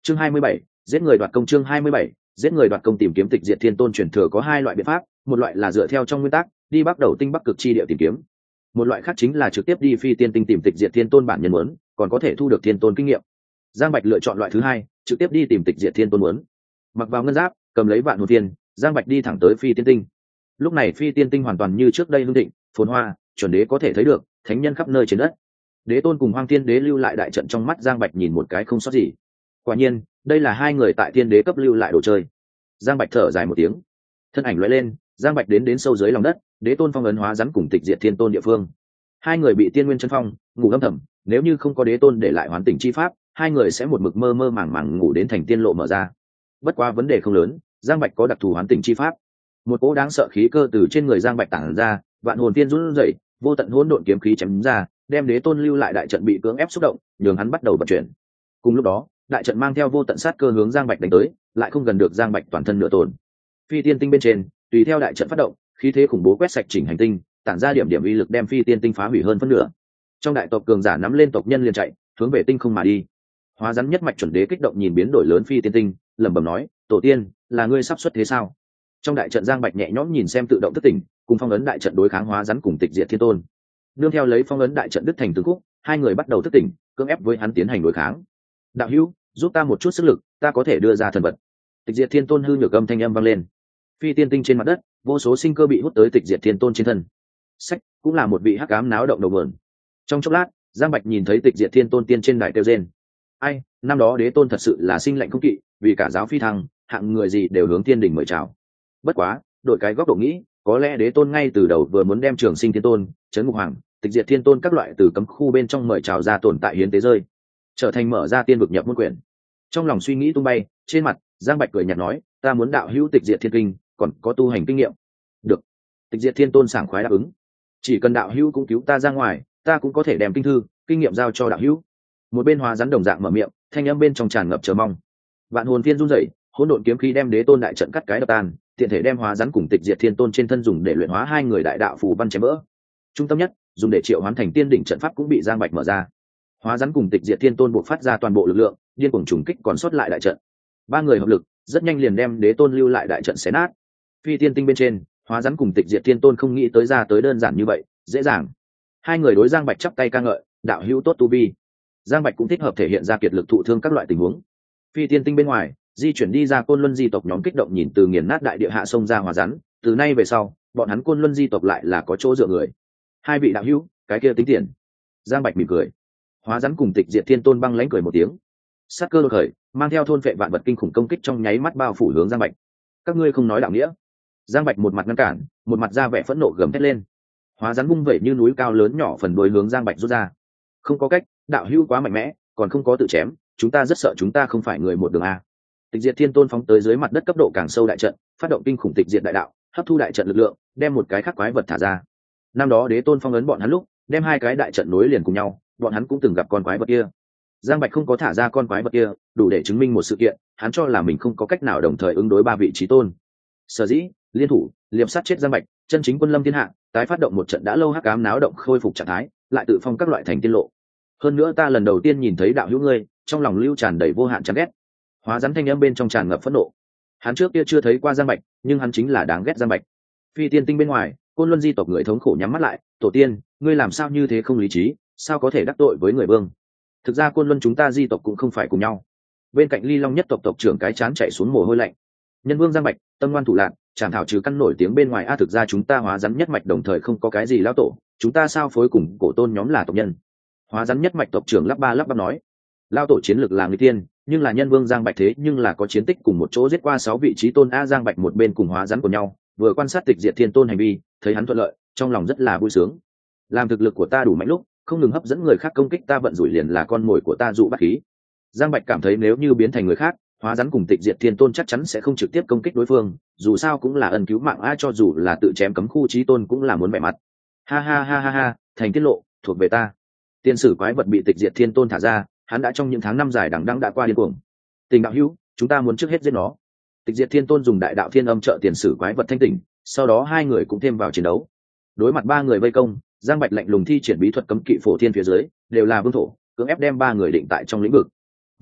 Chương 27, giết người đoạt công. Chương 27, giết người đoạt công. Tìm kiếm tịch diệt thiên tôn truyền thừa có hai loại biện pháp, một loại là dựa theo trong nguyên tắc đi bắt đầu tinh bắc cực chi địa tìm kiếm, một loại khác chính là trực tiếp đi phi tiên tinh tìm tịch diệt thiên tôn bản nhân muốn, còn có thể thu được thiên tôn kinh nghiệm. Giang Bạch lựa chọn loại thứ hai, trực tiếp đi tìm tịch diệt thiên tôn muốn. Mặc vào ngân giáp, cầm lấy vạn hồn thiên, Giang Bạch đi thẳng tới phi tiên tinh. Lúc này phi tiên tinh hoàn toàn như trước đây hưng thịnh phồn hoa, chuẩn đế có thể thấy được, thánh nhân khắp nơi trên đất. Đế tôn cùng hoang thiên đế lưu lại đại trận trong mắt Giang Bạch nhìn một cái không sót gì. Quả nhiên đây là hai người tại thiên đế cấp lưu lại đồ chơi. Giang Bạch thở dài một tiếng, thân ảnh lóe lên, Giang Bạch đến sâu dưới lòng đất, đế tôn phong ấn hóa rắn cùng tịch diệt thiên tôn địa phương. Hai người bị tiên nguyên chân phong ngủ âm thầm, nếu như không có đế tôn để lại hoán tỉnh chi pháp, hai người sẽ một mực mơ mơ màng màng ngủ đến thành tiên lộ mở ra. Bất quá vấn đề không lớn, Giang Bạch có đặc thù hoán tỉnh chi pháp. Một cỗ đáng sợ khí cơ từ trên người Giang Bạch tản ra, vạn hồn tiên run rẩy, vô tận hỗn độn kiếm khí chém ra, đem đế tôn lưu lại đại trận bị cưỡng ép xúc động, nhường hắn bắt đầu vận chuyển. Cùng lúc đó, đại trận mang theo vô tận sát cơ hướng Giang Bạch đánh tới, lại không gần được Giang Bạch toàn thân nửa tổn. Phi tiên tinh bên trên, tùy theo đại trận phát động, khí thế khủng bố quét sạch chỉnh hành tinh, tản ra điểm uy lực đem phi tiên tinh phá hủy hơn phân nửa. Trong đại tộc cường giả nắm lên tộc nhân liền chạy, hướng về tinh không mà đi. Hóa rắn nhất mạch chuẩn đế kích động nhìn biến đổi lớn phi tiên tinh, lẩm bẩm nói: "Tổ tiên, là ngươi sắp xuất thế sao?" Trong đại trận Giang Bạch nhẹ nhõm nhìn xem tự động thức tỉnh, cùng phong ấn đại trận đối kháng hóa rắn cùng tịch diệt thiên tôn. Nương theo lấy phong ấn đại trận đứt thành từng khúc, hai người bắt đầu thức tỉnh, cưỡng ép với hắn tiến hành đối kháng. "Đạo hữu, giúp ta một chút sức lực, ta có thể đưa ra thần vật." Tịch diệt thiên tôn hư nhược âm thanh âm vang lên. Phi tiên tinh trên mặt đất, vô số sinh cơ bị hút tới tịch diệt thiên tôn trên thân. Sách cũng là một vị hắc ám náo động đầu mượn. Trong chốc lát, Giang Bạch nhìn thấy tịch diệt thiên tôn tiên trên đài kêu rên. Ai, năm đó đế tôn thật sự là sinh lạnh không kỵ, vì cả giáo phi thăng, hạng người gì đều hướng thiên đỉnh mời chào. Bất quá, đổi cái góc độ nghĩ, có lẽ đế tôn ngay từ đầu vừa muốn đem trường sinh thiên tôn, trấn ngục hoàng, tịch diệt thiên tôn các loại từ cấm khu bên trong mời chào ra tồn tại hiến tế rơi, trở thành mở ra tiên vực nhập môn quyển. Trong lòng suy nghĩ tung bay, trên mặt Giang Bạch cười nhạt nói: "Ta muốn đạo hữu tịch diệt thiên kinh, còn có tu hành kinh nghiệm." Được. Tịch diệt thiên tôn sảng khoái đáp ứng. "Chỉ cần đạo hữu cũng cứu ta ra ngoài, ta cũng có thể đem kinh thư kinh nghiệm giao cho đạo hữu." Một bên hóa rắn đồng dạng mở miệng, thanh âm bên trong tràn ngập chờ mong. Vạn hồn thiên run rẩy, hỗn độn kiếm khí đem đế tôn đại trận cắt cái đập tan, tiện thể đem hóa rắn cùng tịch diệt thiên tôn trên thân dùng để luyện hóa hai người đại đạo phù văn chém vỡ. Trung tâm nhất dùng để triệu hoán thành tiên đỉnh trận pháp cũng bị Giang Bạch mở ra. Hóa rắn cùng tịch diệt thiên tôn buộc phát ra toàn bộ lực lượng, điên cuồng trùng kích còn sót lại đại trận. Ba người hợp lực, rất nhanh liền đem đế tôn lưu lại đại trận xé nát. Phi tiên tinh bên trên, hóa rắn cùng tịch diệt thiên tôn không nghĩ tới ra tới đơn giản như vậy, dễ dàng. Hai người đối Giang Bạch chắp tay ca ngợi: "Đạo hữu tốt tu vi." Giang Bạch cũng thích hợp thể hiện ra kiệt lực thụ thương các loại tình huống. Phi tiên tinh bên ngoài, di chuyển đi ra Côn Luân di tộc nhóm kích động nhìn từ nghiền nát đại địa hạ sông ra hóa rắn, từ nay về sau, bọn hắn Côn Luân di tộc lại là có chỗ dựa người. "Hai vị đạo hữu, cái kia tính tiền." Giang Bạch mỉm cười. Hóa rắn cùng tịch diệt thiên tôn băng lãnh cười một tiếng. Sát cơ đột khởi, mang theo thôn phệ vạn vật kinh khủng công kích trong nháy mắt bao phủ hướng Giang Bạch. "Các ngươi không nói đạo nghĩa." Giang Bạch một mặt ngăn cản, một mặt ra vẻ phẫn nộ gầm thét lên. Hóa rắn vung vẩy như núi cao lớn nhỏ phần đuôi hướng Giang Bạch rút ra. "Không có cách, đạo hữu quá mạnh mẽ, còn không có tự chém, chúng ta rất sợ chúng ta không phải người một đường a." Tịch diệt thiên tôn phóng tới dưới mặt đất cấp độ càng sâu đại trận, phát động kinh khủng tịch diệt đại đạo, hấp thu đại trận lực lượng, đem một cái khắc quái vật thả ra. Năm đó đế tôn phong ấn bọn hắn lúc, đem hai cái đại trận nối liền cùng nhau, bọn hắn cũng từng gặp con quái vật kia. Giang Bạch không có thả ra con quái vật kia, đủ để chứng minh một sự kiện, hắn cho là mình không có cách nào đồng thời ứng đối ba vị chí tôn. Sở dĩ liên thủ liệp sát chết Giang Bạch, chân chính quân lâm thiên hạ, tái phát động một trận đã lâu hắc ám náo động khôi phục trạng thái, lại tự phong các loại thành tiên lộ. Hơn nữa ta lần đầu tiên nhìn thấy đạo hữu ngươi, trong lòng lưu tràn đầy vô hạn chán ghét. Hóa rắn thanh âm bên trong tràn ngập phẫn nộ. Hắn trước kia chưa thấy qua Giang Bạch, nhưng hắn chính là đáng ghét Giang Bạch. Phi tiên tinh bên ngoài, Côn Luân di tộc người thống khổ nhắm mắt lại: "Tổ tiên, ngươi làm sao như thế không lý trí, sao có thể đắc tội với người vương? Thực ra Côn Luân chúng ta di tộc cũng không phải cùng nhau." Bên cạnh Ly Long nhất tộc tộc trưởng cái chán chạy xuống mồ hôi lạnh. "Nhân vương Giang Bạch, tâm ngoan thủ lạn, chàng thảo trừ căn nổi tiếng bên ngoài a, thực ra chúng ta hóa rắn nhất mạch đồng thời không có cái gì lão tổ, chúng ta sao phối cùng cổ tôn nhóm là tộc nhân?" Hóa rắn nhất mạch tộc trưởng lắp ba lắp bắp nói. Lão tổ chiến lược là người tiên, nhưng là nhân vương Giang Bạch thế nhưng là có chiến tích cùng một chỗ giết qua 6 vị trí tôn a. Giang Bạch một bên cùng hóa rắn của nhau, vừa quan sát tịch diệt thiên tôn hành vi, thấy hắn thuận lợi, trong lòng rất là vui sướng. Làm thực lực của ta đủ mạnh lúc, không ngừng hấp dẫn người khác công kích ta, vận rủi liền là con mồi của ta dụ bắt khí. Giang Bạch cảm thấy nếu như biến thành người khác, hóa rắn cùng tịch diệt thiên tôn chắc chắn sẽ không trực tiếp công kích đối phương, dù sao cũng là ân cứu mạng a, cho dù là tự chém cấm khu chí tôn cũng là muốn vẻ mặt. Ha ha ha ha ha, thành tiết lộ thuộc về ta. Tiên sử quái vật bị tịch diệt thiên tôn thả ra, hắn đã trong những tháng năm dài đằng đẵng đã qua điên cuồng. "Tình đạo hữu, chúng ta muốn trước hết giết nó." Tịch diệt thiên tôn dùng đại đạo thiên âm trợ tiền sử quái vật thanh tỉnh, sau đó hai người cũng thêm vào chiến đấu. Đối mặt ba người vây công, Giang Bạch lạnh lùng thi triển bí thuật cấm kỵ phổ thiên phía dưới, đều là vương thổ, cưỡng ép đem ba người định tại trong lĩnh vực.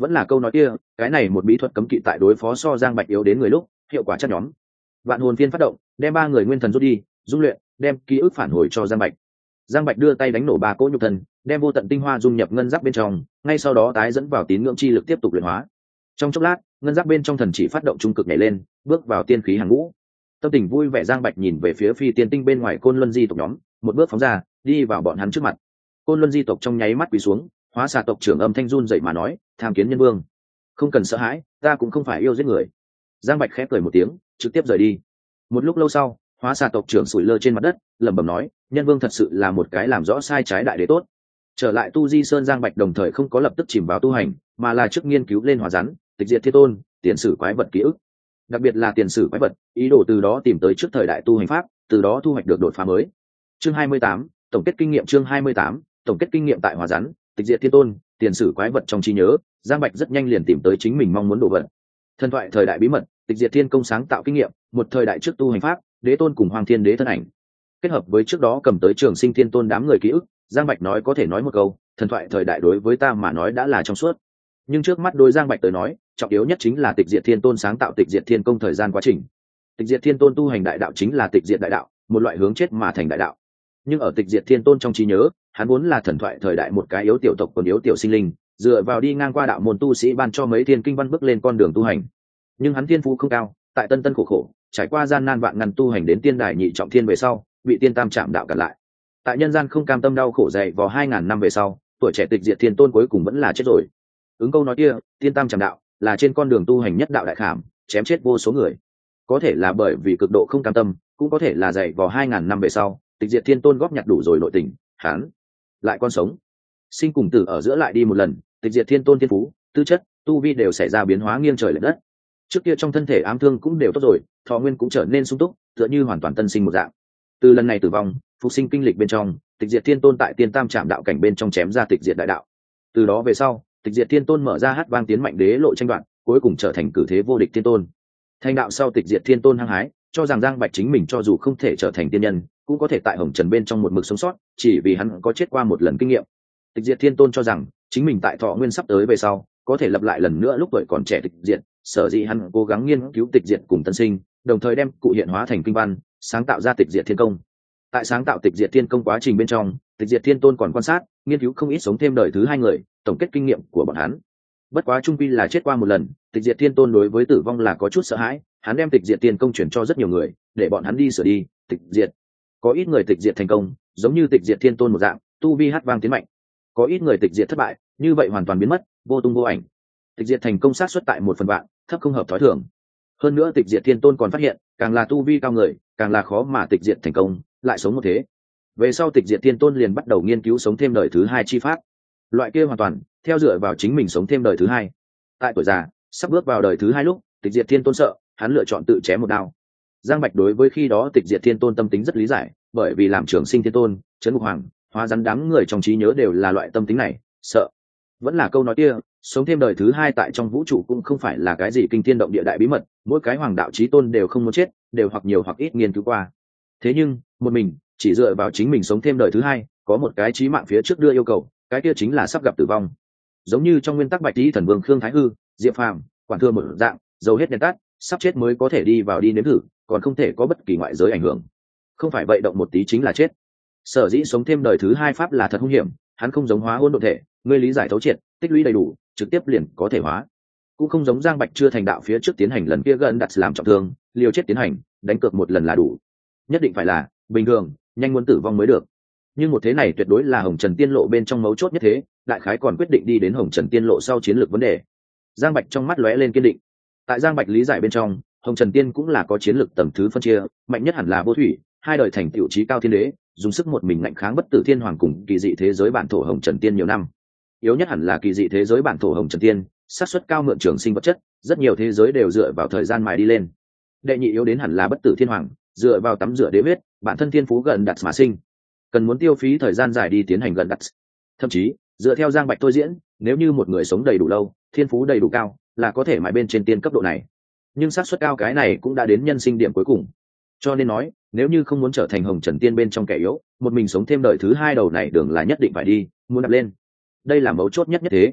vẫn là câu nói kia, cái này một bí thuật cấm kỵ tại đối phó so Giang Bạch yếu đến người lúc hiệu quả chắc nhóm. Vạn hồn phiên phát động, đem ba người nguyên thần rút đi, dung luyện, đem ký ức phản hồi cho Giang Bạch. Giang Bạch đưa tay đánh nổ ba cỗ nhục thân, đem vô tận tinh hoa dung nhập ngân giáp bên trong, ngay sau đó tái dẫn vào tín ngưỡng chi lực tiếp tục luyện hóa. Trong chốc lát, ngân giáp bên trong thần chỉ phát động trung cực nhảy lên, bước vào tiên khí hàng ngũ. Tâm tình vui vẻ Giang Bạch nhìn về phía phi tiên tinh bên ngoài Côn Luân di tộc nhóm, một bước phóng ra, đi vào bọn hắn trước mặt. Côn Luân di tộc trong nháy mắt quỳ xuống, hóa xà tộc trưởng âm thanh run dậy mà nói, tham kiến nhân vương. Không cần sợ hãi, ta cũng không phải yêu giết người. Giang Bạch khẽ cười một tiếng, trực tiếp rời đi. Một lúc lâu sau, hóa xà tộc trưởng sủi lơ trên mặt đất, lẩm bẩm nói, nhân vương thật sự là một cái làm rõ sai trái đại đế tốt. Trở lại Tu Di Sơn, Giang Bạch đồng thời không có lập tức chìm vào tu hành, mà là trước nghiên cứu lên hóa rắn, tịch diệt thiên tôn, tiền sử quái vật ký ức. Đặc biệt là tiền sử quái vật, ý đồ từ đó tìm tới trước thời đại tu hành pháp, từ đó thu hoạch được đột phá mới. Chương 28, tổng kết kinh nghiệm. Chương 28, tổng kết kinh nghiệm tại hóa rắn, tịch diệt thiên tôn, tiền sử quái vật trong trí nhớ. Giang Bạch rất nhanh liền tìm tới chính mình mong muốn đồ vật. Thần thoại thời đại bí mật, tịch diệt thiên công sáng tạo kinh nghiệm, một thời đại trước tu hành pháp, đế tôn cùng hoàng thiên đế thân ảnh. Kết hợp với trước đó cầm tới trường sinh thiên tôn đám người ký ức, Giang Bạch nói có thể nói một câu, thần thoại thời đại đối với ta mà nói đã là trong suốt. Nhưng trước mắt đối Giang Bạch tới nói, trọng yếu nhất chính là tịch diệt thiên tôn sáng tạo tịch diệt thiên công thời gian quá trình. Tịch diệt thiên tôn tu hành đại đạo chính là tịch diệt đại đạo, một loại hướng chết mà thành đại đạo. Nhưng ở tịch diệt thiên tôn trong trí nhớ, hắn vốn là thần thoại thời đại một cái yếu tiểu tộc còn yếu tiểu sinh linh, dựa vào đi ngang qua đạo môn tu sĩ ban cho mấy thiên kinh văn bước lên con đường tu hành. Nhưng hắn thiên phú không cao, tại tân tân khổ khổ, trải qua gian nan vạn ngàn tu hành đến tiên đài nhị trọng thiên về sau, bị tiên tam trạm đạo cản lại. Tại nhân gian không cam tâm đau khổ dày vào 2000 năm về sau, tuổi trẻ tịch diệt thiên tôn cuối cùng vẫn là chết rồi. Ứng câu nói kia, tiên tam trạm đạo là trên con đường tu hành nhất đạo đại khảm, chém chết vô số người. Có thể là bởi vì cực độ không cam tâm, cũng có thể là dày vào 2000 năm về sau, tịch diệt thiên tôn góp nhặt đủ rồi nội tình, hắn lại còn sống. Sinh cùng tử ở giữa lại đi một lần, tịch diệt thiên tôn thiên phú, tư chất, tu vi đều xảy ra biến hóa nghiêng trời lệch đất. Trước kia trong thân thể ám thương cũng đều tốt rồi, thọ nguyên cũng trở nên sung túc, tựa như hoàn toàn tân sinh một dạng. Từ lần này tử vong, phục sinh kinh lịch bên trong, tịch diệt thiên tôn tại tiên tam trạm đạo cảnh bên trong chém ra tịch diệt đại đạo. Từ đó về sau, tịch diệt thiên tôn mở ra hát vang tiến mạnh đế lộ tranh đoạn, cuối cùng trở thành cử thế vô địch thiên tôn. Thành đạo sau, tịch diệt thiên tôn hăng hái, cho rằng Giang Bạch chính mình cho dù không thể trở thành tiên nhân, cũng có thể tại hồng trần bên trong một mực sống sót, chỉ vì hắn có chết qua một lần kinh nghiệm. Tịch diệt thiên tôn cho rằng chính mình tại thọ nguyên sắp tới về sau, có thể lập lại lần nữa lúc tuổi còn trẻ tịch diệt, sở dĩ hắn cố gắng nghiên cứu tịch diệt cùng tân sinh, đồng thời đem cụ hiện hóa thành kinh văn, sáng tạo ra tịch diệt thiên công. Tại sáng tạo tịch diệt thiên công quá trình bên trong, tịch diệt thiên tôn còn quan sát, nghiên cứu không ít sống thêm đời thứ hai người, tổng kết kinh nghiệm của bọn hắn. Bất quá trung quy là chết qua một lần, tịch diệt thiên tôn đối với tử vong là có chút sợ hãi, hắn đem tịch diệt thiên công chuyển cho rất nhiều người, để bọn hắn đi sửa đi, tịch diệt. Có ít người tịch diệt thành công, giống như tịch diệt thiên tôn một dạng, tu vi hát vang tiến mạnh. Có ít người tịch diệt thất bại, như vậy hoàn toàn biến mất, vô tung vô ảnh. Tịch diệt thành công sát xuất tại 1/1000, thấp không hợp thói thường. Hơn nữa tịch diệt thiên tôn còn phát hiện, càng là tu vi cao người, càng là khó mà tịch diệt thành công, lại sống một thế. Về sau tịch diệt thiên tôn liền bắt đầu nghiên cứu sống thêm đời thứ hai chi pháp. Loại kia hoàn toàn theo dựa vào chính mình sống thêm đời thứ hai. Tại tuổi già, sắp bước vào đời thứ hai lúc, tịch diệt thiên tôn sợ, hắn lựa chọn tự chém một đao. Giang Bạch đối với khi đó tịch diệt thiên tôn tâm tính rất lý giải, bởi vì làm trường sinh thiên tôn, trấn ngục hoàng, hóa rắn đám người trong trí nhớ đều là loại tâm tính này, sợ. Vẫn là câu nói kia, sống thêm đời thứ hai tại trong vũ trụ cũng không phải là cái gì kinh thiên động địa đại bí mật, mỗi cái hoàng đạo chí tôn đều không muốn chết, đều hoặc nhiều hoặc ít nghiên cứu qua. Thế nhưng, một mình, chỉ dựa vào chính mình sống thêm đời thứ hai, có một cái chí mạng phía trước đưa yêu cầu, cái kia chính là sắp gặp tử vong. Giống như trong nguyên tắc Bạch Tý thần vương Khương Thái Hư, Diệp Phàm, Quản Thừa một dạng, dầu hết đèn tắt, sắp chết mới có thể đi vào đi nếm thử, còn không thể có bất kỳ ngoại giới ảnh hưởng. Không phải vậy động một tí chính là chết. Sở dĩ sống thêm đời thứ hai pháp là thật hung hiểm, hắn không giống hóa hôn độn thể, ngươi lý giải thấu triệt, tích lũy đầy đủ, trực tiếp liền có thể hóa. Cũng không giống Giang Bạch chưa thành đạo phía trước tiến hành lần kia gần đặt làm trọng thương, liều chết tiến hành, đánh cược một lần là đủ. Nhất định phải là bình thường, nhanh muốn tử vong mới được. Nhưng một thế này tuyệt đối là Hồng Trần Tiên Lộ bên trong mấu chốt nhất thế, đại khái còn quyết định đi đến Hồng Trần Tiên Lộ sau chiến lược vấn đề. Giang Bạch trong mắt lóe lên kiên định. Tại Giang Bạch lý giải bên trong, Hồng Trần Tiên cũng là có chiến lược tầng thứ phân chia, mạnh nhất hẳn là Vô Thủy, hai đời thành tựu chí cao thiên đế, dùng sức một mình ngạnh kháng bất tử thiên hoàng cùng kỳ dị thế giới bản thổ Hồng Trần Tiên nhiều năm. Yếu nhất hẳn là kỳ dị thế giới bản thổ Hồng Trần Tiên, xác suất cao mượn trường sinh vật chất, rất nhiều thế giới đều dựa vào thời gian mài đi lên. Đệ nhị yếu đến hẳn là bất tử thiên hoàng, dựa vào tắm rửa đế huyết, bản thân thiên phú gần đặt mà sinh, cần muốn tiêu phí thời gian dài đi tiến hành gần đặt. Thậm chí dựa theo Giang Bạch thôi diễn, nếu như một người sống đầy đủ lâu, thiên phú đầy đủ cao, là có thể mài bên trên tiên cấp độ này. Nhưng xác suất cao cái này cũng đã đến nhân sinh điểm cuối cùng. Cho nên nói, nếu như không muốn trở thành Hồng Trần Tiên bên trong kẻ yếu, một mình sống thêm đời thứ hai đầu này đường là nhất định phải đi, muốn đạp lên. Đây là mấu chốt nhất nhất thế.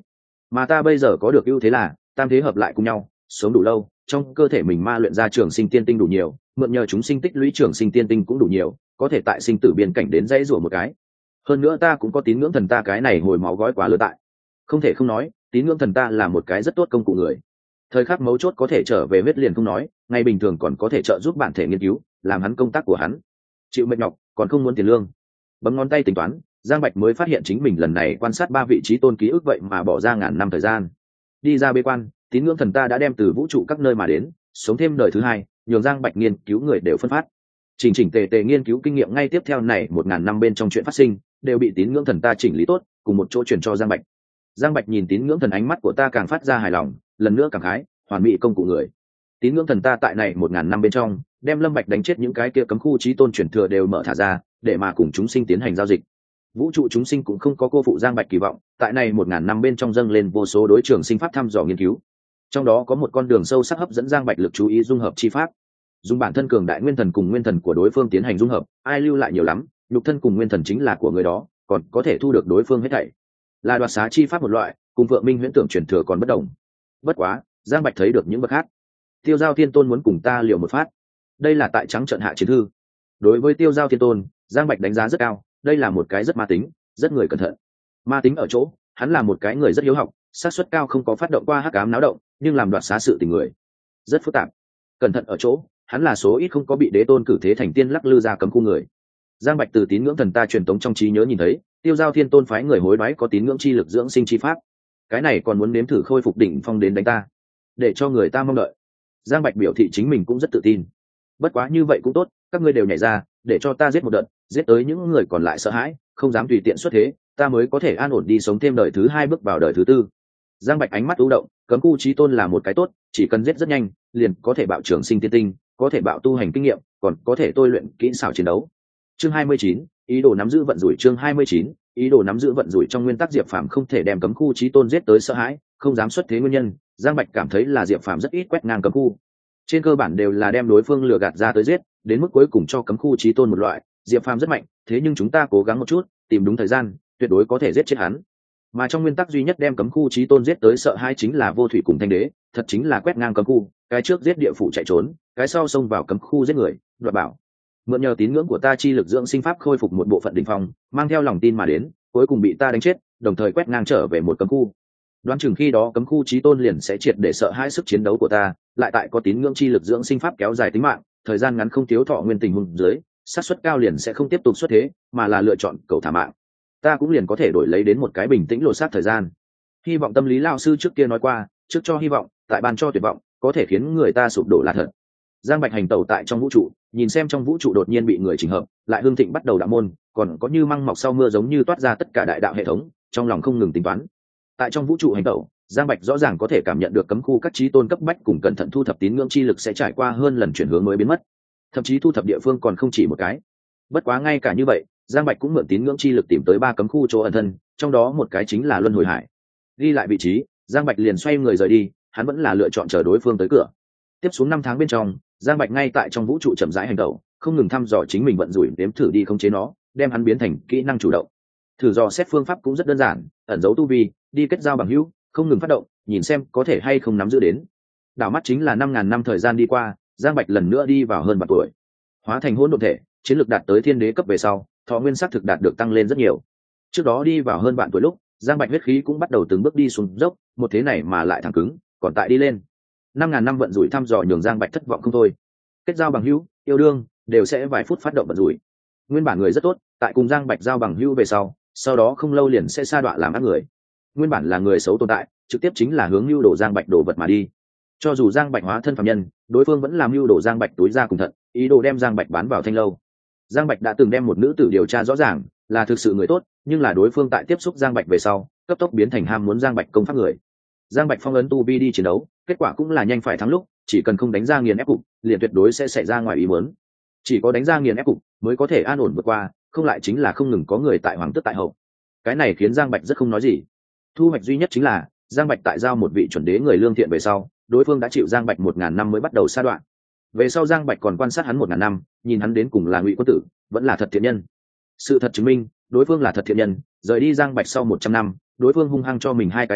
mà ta bây giờ có được ưu thế là tam thế hợp lại cùng nhau, sống đủ lâu, trong cơ thể mình ma luyện ra trường sinh tiên tinh đủ nhiều, mượn nhờ chúng sinh tích lũy trường sinh tiên tinh cũng đủ nhiều, có thể tại sinh tử biên cảnh đến dãy rủa một cái. Hơn nữa ta cũng có tín ngưỡng thần ta, cái này hồi máu gói quá lớn tại. Không thể không nói, tín ngưỡng thần ta là một cái rất tốt công cụ người. Thời khắc mấu chốt có thể trở về huyết liền không nói, ngày bình thường còn có thể trợ giúp bản thể nghiên cứu, làm hắn công tác của hắn. Chịu mệt nhọc, còn không muốn tiền lương. Bấm ngón tay tính toán, Giang Bạch mới phát hiện chính mình lần này quan sát 3 vị trí tôn ký ức vậy mà bỏ ra ngàn năm thời gian. Đi ra bế quan, tín ngưỡng thần ta đã đem từ vũ trụ các nơi mà đến, sống thêm đời thứ hai, nhường Giang Bạch nghiên cứu người đều phân phát. Chỉnh tề nghiên cứu kinh nghiệm ngay tiếp theo này 1000 năm bên trong chuyện phát sinh, đều bị tín ngưỡng thần ta chỉnh lý tốt, cùng một chỗ truyền cho Giang Bạch. Giang Bạch nhìn tín ngưỡng thần, ánh mắt của ta càng phát ra hài lòng, lần nữa cảm khái, hoàn mỹ công cụ người. Tín ngưỡng thần ta tại này 1000 năm bên trong, đem Lâm Bạch đánh chết những cái kia cấm khu chí tôn truyền thừa đều mở thả ra, để mà cùng chúng sinh tiến hành giao dịch. Vũ trụ chúng sinh cũng không có cô phụ Giang Bạch kỳ vọng, tại này 1000 năm bên trong dâng lên vô số đối trường sinh pháp thăm dò nghiên cứu. Trong đó có một con đường sâu sắc hấp dẫn Giang Bạch lực chú ý, dung hợp chi pháp. Dùng bản thân cường đại nguyên thần cùng nguyên thần của đối phương tiến hành dung hợp, ai lưu lại nhiều lắm, nhục thân cùng nguyên thần chính là của người đó, còn có thể thu được đối phương hết thảy. Là đoạt xá chi pháp một loại, cùng Vượng Minh huyễn tưởng truyền thừa còn bất đồng. Bất quá, Giang Bạch thấy được những bậc khác. Tiêu Giao Thiên Tôn muốn cùng ta liều một phát. Đây là tại trắng trận hạ chiến thư. Đối với Tiêu Giao Thiên Tôn, Giang Bạch đánh giá rất cao, đây là một cái rất ma tính, rất người cẩn thận. Ma tính ở chỗ, hắn là một cái người rất hiếu học, xác suất cao không có phát động qua hắc ám náo động, nhưng làm đoạt xá sự tình người rất phức tạp. Cẩn thận ở chỗ, hắn là số ít không có bị đế tôn cử thế thành tiên lắc lư ra cấm khu người. Giang Bạch từ tín ngưỡng thần ta truyền tống trong trí nhớ nhìn thấy, Tiêu Giao Thiên Tôn phái người hối đoái có tín ngưỡng chi lực dưỡng sinh chi pháp. Cái này còn muốn nếm thử khôi phục đỉnh phong đến đánh ta, để cho người ta mong đợi. Giang Bạch biểu thị chính mình cũng rất tự tin. Bất quá như vậy cũng tốt, các ngươi đều nhảy ra, để cho ta giết một đợt, giết tới những người còn lại sợ hãi, không dám tùy tiện xuất thế, ta mới có thể an ổn đi sống thêm đời thứ hai, bước vào đời thứ tư. Giang Bạch ánh mắt u động, cấm khu chí tôn là một cái tốt, chỉ cần giết rất nhanh, liền có thể bạo trường sinh tiên tinh, có thể bạo tu hành kinh nghiệm, còn có thể tôi luyện kỹ xảo chiến đấu. Chương 29, ý đồ nắm giữ vận rủi. Chương 29, ý đồ nắm giữ vận rủi. Trong nguyên tắc Diệp Phàm không thể đem cấm khu chí tôn giết tới sợ hãi, không dám xuất thế nguyên nhân, Giang Bạch cảm thấy là Diệp Phàm rất ít quét ngang cấm khu. Trên cơ bản đều là đem đối phương lừa gạt ra tới giết, đến mức cuối cùng cho cấm khu chí tôn một loại, Diệp Phàm rất mạnh, thế nhưng chúng ta cố gắng một chút, tìm đúng thời gian, tuyệt đối có thể giết chết hắn. Mà trong nguyên tắc duy nhất đem cấm khu chí tôn giết tới sợ hãi chính là Vô Thủy cùng Thanh Đế, thật chính là quét ngang cấm khu, cái trước giết địa phủ chạy trốn, cái sau xông vào cấm khu giết người, đoạt bảo. Mượn nhờ tín ngưỡng của ta chi lực dưỡng sinh pháp khôi phục một bộ phận đỉnh phong, mang theo lòng tin mà đến, cuối cùng bị ta đánh chết, đồng thời quét ngang trở về một cấm khu. Đoán chừng khi đó cấm khu chí tôn liền sẽ triệt để sợ hãi sức chiến đấu của ta, lại tại có tín ngưỡng chi lực dưỡng sinh pháp kéo dài tính mạng, thời gian ngắn không thiếu thọ nguyên tình huống dưới, xác suất cao liền sẽ không tiếp tục xuất thế, mà là lựa chọn cầu thả mạng. Ta cũng liền có thể đổi lấy đến một cái bình tĩnh lột xác thời gian. Hy vọng tâm lý lao sư trước kia nói qua, trước cho hy vọng, tại ban cho tuyệt vọng, có thể khiến người ta sụp đổ là thật. Giang Bạch hành tẩu tại trong vũ trụ, nhìn xem trong vũ trụ đột nhiên bị người chỉnh hợp, lại hương thịnh bắt đầu đạo môn, còn có như măng mọc sau mưa giống như toát ra tất cả đại đạo hệ thống, trong lòng không ngừng tính toán. Tại trong vũ trụ hành tẩu, Giang Bạch rõ ràng có thể cảm nhận được cấm khu các chí tôn cấp bách cùng cẩn thận thu thập tín ngưỡng chi lực sẽ trải qua hơn lần chuyển hướng mới biến mất, thậm chí thu thập địa phương còn không chỉ một cái. Bất quá ngay cả như vậy, Giang Bạch cũng mượn tín ngưỡng chi lực tìm tới 3 cấm khu chỗ ẩn thân, trong đó một cái chính là Luân Hồi Hải. Ghi lại vị trí, Giang Bạch liền xoay người rời đi, hắn vẫn là lựa chọn chờ đối phương tới cửa. Tiếp xuống 5 tháng bên trong, Giang Bạch ngay tại trong vũ trụ chậm rãi hành động, không ngừng thăm dò chính mình vận rủi, nếm thử đi khống chế nó, đem hắn biến thành kỹ năng chủ động. Thử dò xét phương pháp cũng rất đơn giản, ẩn giấu tu vi, đi kết giao bằng hữu, không ngừng phát động, nhìn xem có thể hay không nắm giữ đến. Đảo mắt chính là 5000 năm thời gian đi qua, Giang Bạch lần nữa đi vào hơn vạn tuổi. Hóa thành hỗn độn thể, chiến lược đạt tới thiên đế cấp về sau, thọ nguyên sắc thực đạt được tăng lên rất nhiều. Trước đó đi vào hơn vạn tuổi lúc, Giang Bạch huyết khí cũng bắt đầu từng bước đi xuống dốc, một thế này mà lại thẳng cứng, còn tại đi lên. 5000 năm vận rủi thăm dò nhường Giang Bạch thất vọng không thôi. Kết giao bằng hữu, yêu đương, đều sẽ vài phút phát động vận rủi. Nguyên bản người rất tốt, tại cùng Giang Bạch giao bằng hữu về sau đó không lâu liền sẽ sa đọa làm ác người. Nguyên bản là người xấu tồn tại, trực tiếp chính là hướng mưu đồ Giang Bạch đồ vật mà đi. Cho dù Giang Bạch hóa thân phàm nhân, đối phương vẫn làm mưu đồ Giang Bạch túi ra cùng thận, ý đồ đem Giang Bạch bán vào thanh lâu. Giang Bạch đã từng đem một nữ tử điều tra rõ ràng, là thực sự người tốt, nhưng là đối phương tại tiếp xúc Giang Bạch về sau, cấp tốc biến thành ham muốn Giang Bạch công pháp người. Giang Bạch phong ấn tu vi đi chiến đấu, kết quả cũng là nhanh phải thắng lúc, chỉ cần không đánh ra nghiền ép cục, liền tuyệt đối sẽ xảy ra ngoài ý muốn. Chỉ có đánh ra nghiền ép cục mới có thể an ổn vượt qua, không lại chính là không ngừng có người tại hoàng tước tại hậu. Cái này khiến Giang Bạch rất không nói gì. Thu hoạch duy nhất chính là Giang Bạch tại giao một vị chuẩn đế người lương thiện về sau, đối phương đã chịu Giang Bạch 1000 năm mới bắt đầu sa đoạn. Về sau Giang Bạch còn quan sát hắn 1000 năm, nhìn hắn đến cùng là Ngụy quân tử, vẫn là thật thiện nhân. Sự thật chứng minh, đối phương là thật thiện nhân, rời đi Giang Bạch sau 100 năm, đối phương hung hăng cho mình 2 cái tát,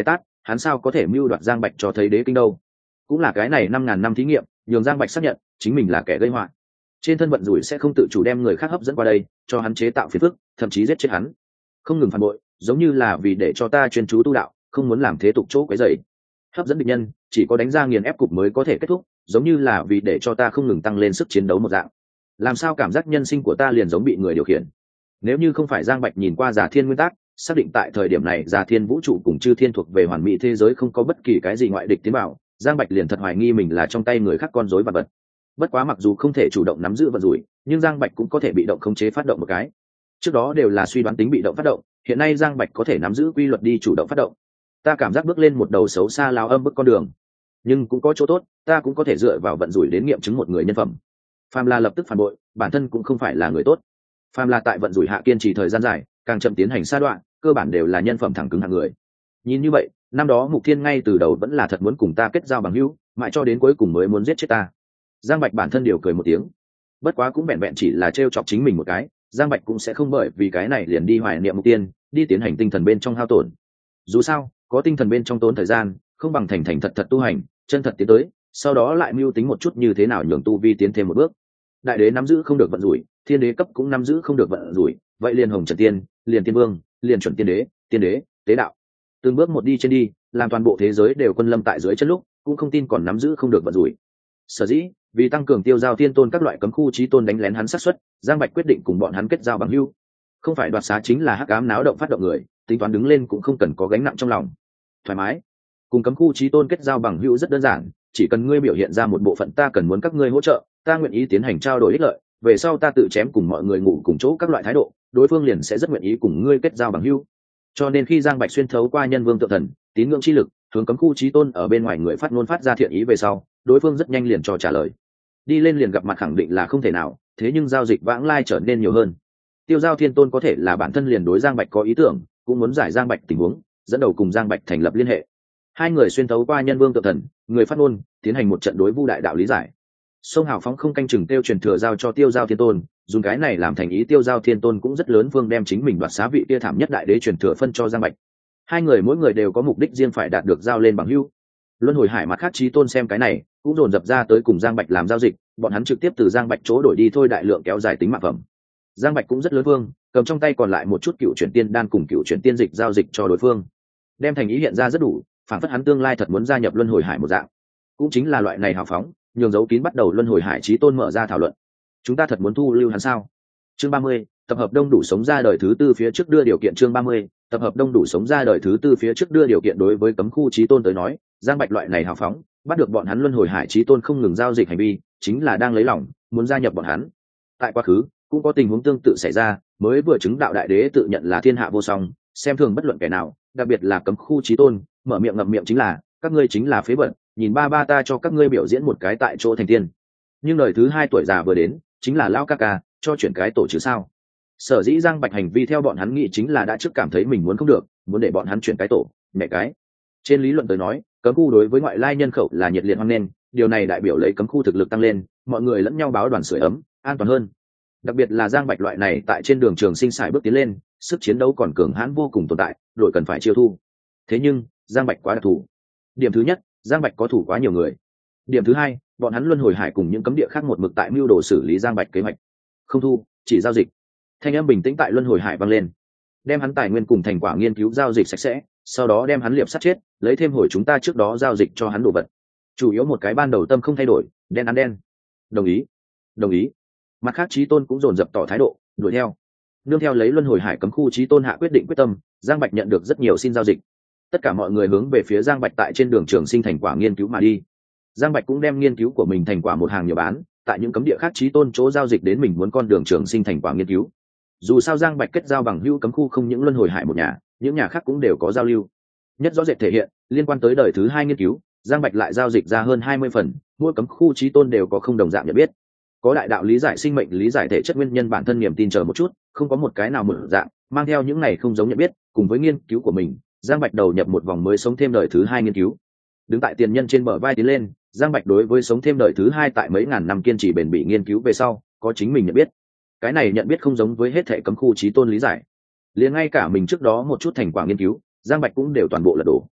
hắn sao có thể mưu đoạt Giang Bạch cho thấy đế kinh đâu? Cũng là cái này 5.000 năm thí nghiệm nhường Giang Bạch xác nhận chính mình là kẻ gây họa. Trên thân vận rủi sẽ không tự chủ đem người khác hấp dẫn qua đây cho hắn chế tạo phiền phức, thậm chí giết chết hắn. Không ngừng phản bội, giống như là vì để cho ta chuyên chú tu đạo, không muốn làm thế tục chỗ quấy rầy. Hấp dẫn địch nhân chỉ có đánh ra nghiền ép cục mới có thể kết thúc, giống như là vì để cho ta không ngừng tăng lên sức chiến đấu một dạng. Làm sao cảm giác nhân sinh của ta liền giống bị người điều khiển? Nếu như không phải Giang Bạch nhìn qua Già Thiên nguyên tắc, xác định tại thời điểm này Già Thiên vũ trụ cùng Chư Thiên thuộc về hoàn mỹ thế giới, không có bất kỳ cái gì ngoại địch tiến vào, Giang Bạch liền thật hoài nghi mình là trong tay người khác con rối vật vật. Bất quá mặc dù không thể chủ động nắm giữ vận rủi, nhưng Giang Bạch cũng có thể bị động khống chế phát động một cái. Trước đó đều là suy đoán tính bị động phát động, hiện nay Giang Bạch có thể nắm giữ quy luật đi chủ động phát động. Ta cảm giác bước lên một đầu xấu xa lao âm bức con đường, nhưng cũng có chỗ tốt, ta cũng có thể dựa vào vận rủi đến nghiệm chứng một người nhân phẩm. Phàm là lập tức phản bội, bản thân cũng không phải là người tốt. Phàm là tại vận rủi hạ kiên trì thời gian dài, càng chậm tiến hành sa đoạn, cơ bản đều là nhân phẩm thẳng cứng hạng người. Nhìn như vậy, năm đó Mục Thiên ngay từ đầu vẫn là thật muốn cùng ta kết giao bằng hữu, mãi cho đến cuối cùng mới muốn giết chết ta. Giang Bạch bản thân điều cười một tiếng, bất quá cũng vẹn vẹn chỉ là trêu chọc chính mình một cái, Giang Bạch cũng sẽ không bởi vì cái này liền đi hoài niệm Mục Tiên, đi tiến hành tinh thần bên trong hao tổn. Dù sao, có tinh thần bên trong tốn thời gian, không bằng thành thành thật thật tu hành, chân thật tiến tới, sau đó lại mưu tính một chút như thế nào nhường tu vi tiến thêm một bước. Đại đế nắm giữ không được vận rủi, thiên đế cấp cũng nắm giữ không được vận rủi, vậy liền hồng trần tiên, liền tiên vương, liền chuẩn tiên đế, tế đạo, từng bước một đi trên đi, làm toàn bộ thế giới đều quân lâm tại dưới chân lúc, cũng không tin còn nắm giữ không được vận rủi. Sở dĩ vì tăng cường tiêu giao thiên tôn các loại cấm khu chí tôn đánh lén hắn sát xuất, Giang Bạch quyết định cùng bọn hắn kết giao bằng hữu. Không phải đoạt xá chính là hắc ám náo động phát động người, tính toán đứng lên cũng không cần có gánh nặng trong lòng, thoải mái. Cùng cấm khu chí tôn kết giao bằng hữu rất đơn giản, chỉ cần ngươi biểu hiện ra một bộ phận ta cần muốn các ngươi hỗ trợ, ta nguyện ý tiến hành trao đổi ích lợi, về sau ta tự chém cùng mọi người ngủ cùng chỗ các loại thái độ, đối phương liền sẽ rất nguyện ý cùng ngươi kết giao bằng hữu. Cho nên khi Giang Bạch xuyên thấu qua nhân vương tượng thần, tín ngưỡng chi lực, hướng cấm khu chí tôn ở bên ngoài người phát ngôn phát ra thiện ý về sau, đối phương rất nhanh liền cho trả lời. Đi lên liền gặp mặt khẳng định là không thể nào, thế nhưng giao dịch vãng lai trở nên nhiều hơn. Tiêu giao thiên tôn có thể là bản thân liền đối Giang Bạch có ý tưởng, cũng muốn giải Giang Bạch tình huống, dẫn đầu cùng Giang Bạch thành lập liên hệ. Hai người xuyên thấu qua nhân vương tượng thần, người phát ngôn, tiến hành một trận đối vu đại đạo lý giải. Sông hào phóng không canh chừng tiêu truyền thừa giao cho tiêu giao thiên tôn, dùng cái này làm thành ý tiêu giao thiên tôn cũng rất lớn vương đem chính mình đoạt xá vị tia thảm nhất đại đế truyền thừa phân cho Giang Bạch. Hai người mỗi người đều có mục đích riêng phải đạt được giao lên bằng hữu. Luân hồi hải mặt khác chí tôn xem cái này cũng dồn dập ra tới cùng Giang Bạch làm giao dịch, bọn hắn trực tiếp từ Giang Bạch chỗ đổi đi thôi đại lượng kéo dài tính mạng phẩm. Giang Bạch cũng rất lớn vương, cầm trong tay còn lại một chút cựu chuyển tiên đan cùng cựu chuyển tiên dịch giao dịch cho đối phương, đem thành ý hiện ra rất đủ, phản phất hắn tương lai thật muốn gia nhập luân hồi hải một dạng. Cũng chính là loại này hào phóng, nhường dấu kín bắt đầu luân hồi hải chí tôn mở ra thảo luận. Chúng ta thật muốn thu lưu hắn sao? Chương 30, tập hợp đông đủ sống ra đời thứ tư phía trước đưa điều kiện. Chương 30, tập hợp đông đủ sống ra đời thứ tư phía trước đưa điều kiện. Đối với cấm khu chí tôn tới nói, Giang Bạch loại này hào phóng, bắt được bọn hắn luân hồi hải chí tôn không ngừng giao dịch hành vi, chính là đang lấy lòng, muốn gia nhập bọn hắn. Tại quá khứ cũng có tình huống tương tự xảy ra, mới vừa chứng đạo đại đế tự nhận là thiên hạ vô song, xem thường bất luận kẻ nào, đặc biệt là cấm khu chí tôn, mở miệng ngậm miệng chính là các ngươi chính là phế vật, nhìn ba ba ta cho các ngươi biểu diễn một cái tại chỗ thành tiên. Nhưng đời thứ hai tuổi già vừa đến, chính là lão ca ca cho chuyển cái tổ chứ sao. Sở dĩ Giang Bạch hành vi theo bọn hắn nghĩ chính là đã trước cảm thấy mình muốn không được, muốn để bọn hắn chuyển cái tổ, mẹ cái. Trên lý luận tới nói, cấm khu đối với ngoại lai nhân khẩu là nhiệt liệt hoan nghênh, điều này đại biểu lấy cấm khu thực lực tăng lên, mọi người lẫn nhau báo đoàn sưởi ấm, an toàn hơn. Đặc biệt là Giang Bạch loại này tại trên đường trường sinh sải bước tiến lên, sức chiến đấu còn cường hãn vô cùng tồn tại, đội cần phải chiêu thu. Thế nhưng Giang Bạch quá đặc thù. Điểm thứ nhất, Giang Bạch có thủ quá nhiều người. Điểm thứ hai, bọn hắn luân hồi hải cùng những cấm địa khác một mực tại mưu đồ xử lý Giang Bạch kế hoạch. Không thu, chỉ giao dịch. Thanh âm bình tĩnh tại luân hồi hải vang lên, đem hắn tài nguyên cùng thành quả nghiên cứu giao dịch sạch sẽ, sau đó đem hắn liệp sát chết, lấy thêm hồi chúng ta trước đó giao dịch cho hắn đồ vật. Chủ yếu một cái ban đầu tâm không thay đổi, đen ăn đen. Đồng ý, đồng ý. Mặt khác chí tôn cũng dồn dập tỏ thái độ, đuổi theo. Nương theo lấy luân hồi hải cấm khu chí tôn hạ quyết định quyết tâm, Giang Bạch nhận được rất nhiều xin giao dịch. Tất cả mọi người hướng về phía Giang Bạch tại trên đường trường sinh thành quả nghiên cứu mà đi. Giang Bạch cũng đem nghiên cứu của mình thành quả một hàng nhiều bán, tại những cấm địa khác chí tôn chỗ giao dịch đến mình muốn con đường trường sinh thành quả nghiên cứu. Dù sao Giang Bạch kết giao bằng hữu cấm khu không những luân hồi hải một nhà, những nhà khác cũng đều có giao lưu. Nhất rõ rệt thể hiện, liên quan tới đời thứ hai nghiên cứu, Giang Bạch lại giao dịch ra hơn 20 phần, mỗi cấm khu chí tôn đều có không đồng dạng nhận biết. Có đại đạo lý giải sinh mệnh, lý giải thể chất nguyên nhân bản thân niềm tin chờ một chút, không có một cái nào mở dạng, mang theo những này không giống nhận biết, cùng với nghiên cứu của mình, Giang Bạch đầu nhập một vòng mới sống thêm đời thứ hai nghiên cứu. Đứng tại tiền nhân trên bờ vai tiến lên, Giang Bạch đối với sống thêm đời thứ hai tại mấy ngàn năm kiên trì bền bỉ nghiên cứu về sau, có chính mình nhận biết. Cái này nhận biết không giống với hết thảy cấm khu chí tôn lý giải. Liền ngay cả mình trước đó một chút thành quả nghiên cứu, Giang Bạch cũng đều toàn bộ lật đổ.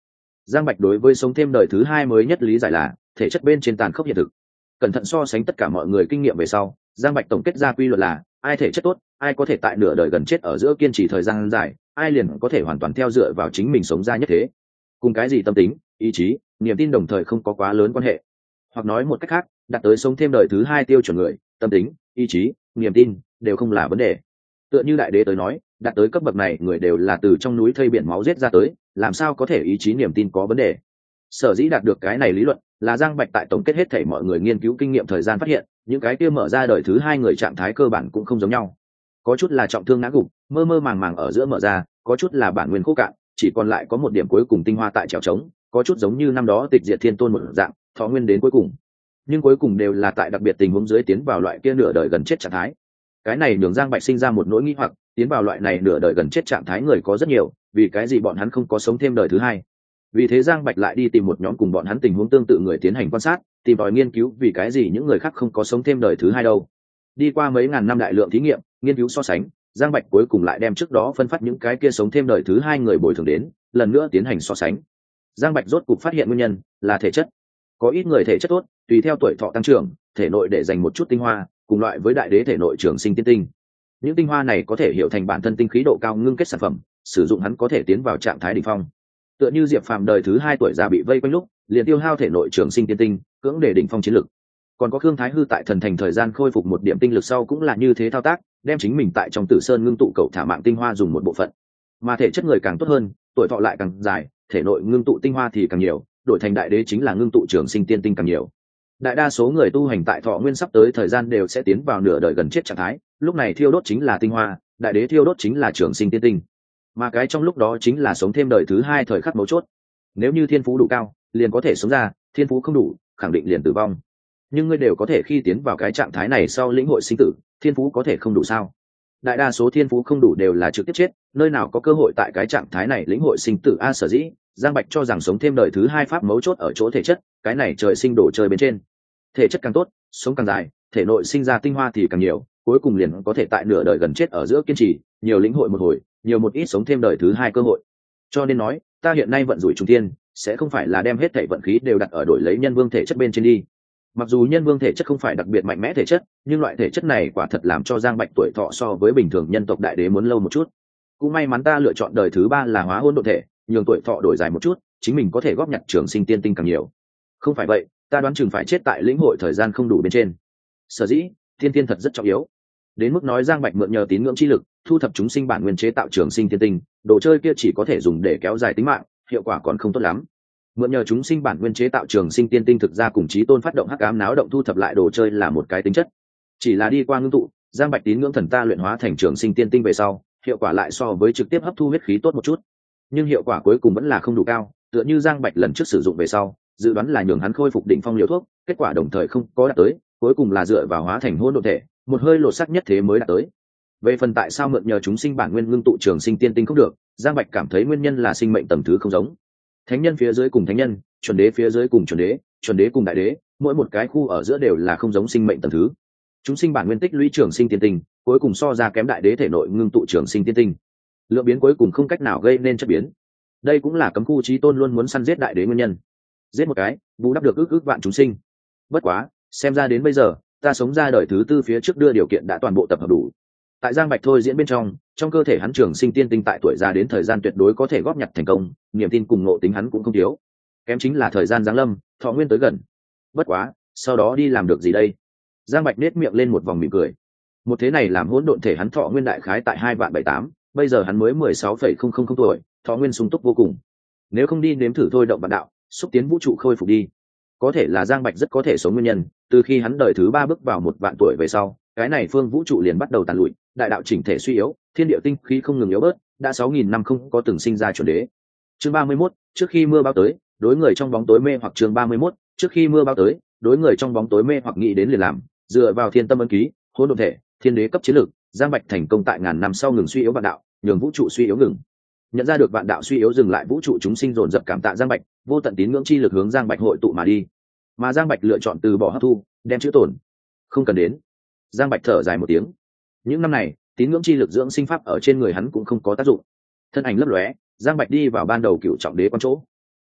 Giang Bạch đối với sống thêm đời thứ hai mới nhất lý giải là thể chất bên trên tàn khốc hiện thực. Cẩn thận so sánh tất cả mọi người kinh nghiệm về sau, Giang Bạch tổng kết ra quy luật là ai thể chất tốt, ai có thể tại nửa đời gần chết ở giữa kiên trì thời gian dài, ai liền có thể hoàn toàn theo dựa vào chính mình sống ra nhất thế. Cùng cái gì tâm tính, ý chí, niềm tin đồng thời không có quá lớn quan hệ. Hoặc nói một cách khác, đạt tới sống thêm đời thứ hai tiêu chuẩn người, tâm tính, ý chí, niềm tin đều không là vấn đề. Tựa như đại đế tới nói, đạt tới cấp bậc này người đều là từ trong núi thây biển máu giết ra tới, làm sao có thể ý chí niềm tin có vấn đề. Sở dĩ đạt được cái này lý luận là Giang Bạch tại tổng kết hết thảy mọi người nghiên cứu kinh nghiệm thời gian phát hiện, những cái kia mở ra đời thứ hai người trạng thái cơ bản cũng không giống nhau. Có chút là trọng thương ngã gục, mơ mơ màng màng ở giữa mở ra, có chút là bản nguyên khô cạn, chỉ còn lại có một điểm cuối cùng tinh hoa tại trèo trống, có chút giống như năm đó Tịch Diệt Thiên Tôn một dạng, thọ nguyên đến cuối cùng. Nhưng cuối cùng đều là tại đặc biệt tình huống dưới tiến vào loại kia nửa đời gần chết trạng thái. Cái này nhường Giang Bạch sinh ra một nỗi nghi hoặc, tiến vào loại này nửa đời gần chết trạng thái người có rất nhiều, vì cái gì bọn hắn không có sống thêm đời thứ hai? Vì thế Giang Bạch lại đi tìm một nhóm cùng bọn hắn tình huống tương tự người tiến hành quan sát, tìm tòi nghiên cứu vì cái gì những người khác không có sống thêm đời thứ hai đâu. Đi qua mấy ngàn năm đại lượng thí nghiệm, nghiên cứu so sánh, Giang Bạch cuối cùng lại đem trước đó phân phát những cái kia sống thêm đời thứ hai người bồi thường đến, lần nữa tiến hành so sánh. Giang Bạch rốt cục phát hiện nguyên nhân là thể chất. Có ít người thể chất tốt, tùy theo tuổi thọ tăng trưởng, thể nội để dành một chút tinh hoa, cùng loại với đại đế thể nội trường sinh tiên tinh. Những tinh hoa này có thể hiểu thành bản thân tinh khí độ cao ngưng kết sản phẩm, sử dụng hắn có thể tiến vào trạng thái đỉnh phong. Tựa như Diệp Phàm đời thứ hai tuổi già bị vây quanh lúc, liền tiêu hao thể nội trường sinh tiên tinh, cưỡng để đỉnh phong chiến lực. Còn có Khương Thái Hư tại thần thành thời gian khôi phục một điểm tinh lực sau cũng là như thế thao tác, đem chính mình tại trong Tử Sơn ngưng tụ cầu thả mạng tinh hoa dùng một bộ phận. Mà thể chất người càng tốt hơn, tuổi thọ lại càng dài, thể nội ngưng tụ tinh hoa thì càng nhiều, đổi thành đại đế chính là ngưng tụ trường sinh tiên tinh càng nhiều. Đại đa số người tu hành tại thọ nguyên sắp tới thời gian đều sẽ tiến vào nửa đời gần chết trạng thái, lúc này thiêu đốt chính là tinh hoa, đại đế thiêu đốt chính là trường sinh tiên tinh. Mà cái trong lúc đó chính là sống thêm đời thứ hai thời khắc mấu chốt. Nếu như thiên phú đủ cao, liền có thể sống ra, thiên phú không đủ, khẳng định liền tử vong. Nhưng ngươi đều có thể khi tiến vào cái trạng thái này sau lĩnh hội sinh tử, thiên phú có thể không đủ sao? Đại đa số thiên phú không đủ đều là trực tiếp chết, nơi nào có cơ hội tại cái trạng thái này lĩnh hội sinh tử a. Sở dĩ Giang Bạch cho rằng sống thêm đời thứ hai pháp mấu chốt ở chỗ thể chất, cái này trời sinh đổ trời bên trên. Thể chất càng tốt, sống càng dài, thể nội sinh ra tinh hoa thì càng nhiều, cuối cùng liền có thể tại nửa đời gần chết ở giữa kiên trì, nhiều lĩnh hội một hồi, nhiều một ít sống thêm đời thứ hai cơ hội. Cho nên nói, ta hiện nay vận rủi trùng thiên, sẽ không phải là đem hết thảy vận khí đều đặt ở đổi lấy nhân vương thể chất bên trên đi. Mặc dù nhân vương thể chất không phải đặc biệt mạnh mẽ thể chất, nhưng loại thể chất này quả thật làm cho Giang Bạch tuổi thọ so với bình thường nhân tộc đại đế muốn lâu một chút. Cũng may mắn ta lựa chọn đời thứ ba là hóa hôn độ thể, nhường tuổi thọ đổi dài một chút, chính mình có thể góp nhặt trường sinh tiên tinh càng nhiều. Không phải vậy, ta đoán chừng phải chết tại lĩnh hội thời gian không đủ bên trên. Sở dĩ, tiên tiên thật rất trọng yếu. Đến mức nói Giang Bạch mượn nhờ tín ngưỡng chi lực, thu thập chúng sinh bản nguyên chế tạo trường sinh tiên tinh, đồ chơi kia chỉ có thể dùng để kéo dài tính mạng, hiệu quả còn không tốt lắm. Mượn nhờ chúng sinh bản nguyên chế tạo trường sinh tiên tinh thực ra cùng chí tôn phát động hắc ám náo động thu thập lại đồ chơi là một cái tính chất. Chỉ là đi qua ngưng tụ, Giang Bạch tín ngưỡng thần ta luyện hóa thành trường sinh tiên tinh về sau, hiệu quả lại so với trực tiếp hấp thu huyết khí tốt một chút. Nhưng hiệu quả cuối cùng vẫn là không đủ cao, tựa như Giang Bạch lần trước sử dụng về sau, dự đoán là nhường hắn khôi phục đỉnh phong liều thuốc, kết quả đồng thời không có đạt tới, cuối cùng là dựa vào hóa thành hỗn độn thể, một hơi lột xác nhất thế mới đạt tới. Về phần tại sao mượn nhờ chúng sinh bản nguyên ngưng tụ trường sinh tiên tinh không được, Giang Bạch cảm thấy nguyên nhân là sinh mệnh tầng thứ không giống. Thánh nhân phía dưới cùng thánh nhân, chuẩn đế phía dưới cùng chuẩn đế cùng đại đế, mỗi một cái khu ở giữa đều là không giống sinh mệnh tầng thứ. Chúng sinh bản nguyên tích lũy trường sinh tiên tinh, cuối cùng so ra kém đại đế thể nội ngưng tụ trường sinh tiên tinh. Lượng biến cuối cùng không cách nào gây nên chất biến. Đây cũng là cấm khu chí tôn luôn muốn săn giết đại đế nguyên nhân. Giết một cái, bù đắp được ước vạn chúng sinh. Bất quá, xem ra đến bây giờ, ta sống ra đời thứ tư phía trước đưa điều kiện đã toàn bộ tập hợp đủ. Tại Giang Bạch thôi diễn bên trong cơ thể hắn trường sinh tiên tinh tại tuổi già đến thời gian tuyệt đối có thể góp nhặt thành công, niềm tin cùng ngộ tính hắn cũng không thiếu. Kém chính là thời gian giáng lâm, thọ nguyên tới gần. Bất quá, sau đó đi làm được gì đây? Giang Bạch nết miệng lên một vòng mỉm cười. Một thế này làm hỗn độn thể hắn thọ nguyên đại khái tại 2.78, bây giờ hắn mới 16,000 tuổi, thọ nguyên sung túc vô cùng. Nếu không đi nếm thử thôi động vạn đạo, xúc tiến vũ trụ khôi phục đi. Có thể là Giang Bạch rất có thể sống nguyên nhân, từ khi hắn đời thứ 3 bước vào 1.000 tuổi về sau, cái này phương vũ trụ liền bắt đầu tàn lụi, đại đạo chỉnh thể suy yếu, thiên địa tinh khí không ngừng yếu bớt, đã 6.000 năm không có từng sinh ra chuẩn đế. Chương 31, trước khi mưa bão tới, đối người trong bóng tối mê hoặc chương 31, trước khi mưa bão tới, đối người trong bóng tối mê hoặc nghĩ đến liền làm, dựa vào thiên tâm ấn ký, hỗn độn thể, thiên đế cấp chiến lược, Giang Bạch thành công tại ngàn năm sau ngừng suy yếu vạn đạo, nhường vũ trụ suy yếu ngừng. Nhận ra được vạn đạo suy yếu dừng lại, vũ trụ chúng sinh dồn dập cảm tạ Giang Bạch, vô tận tín ngưỡng chi lực hướng Giang Bạch hội tụ mà đi. Mà Giang Bạch lựa chọn từ bỏ hấp thu, đem chữ tổn, không cần đến. Giang Bạch thở dài một tiếng. Những năm này, tín ngưỡng chi lực dưỡng sinh pháp ở trên người hắn cũng không có tác dụng. Thân ảnh lấp lóe, Giang Bạch đi vào ban đầu cựu trọng đế quan chỗ.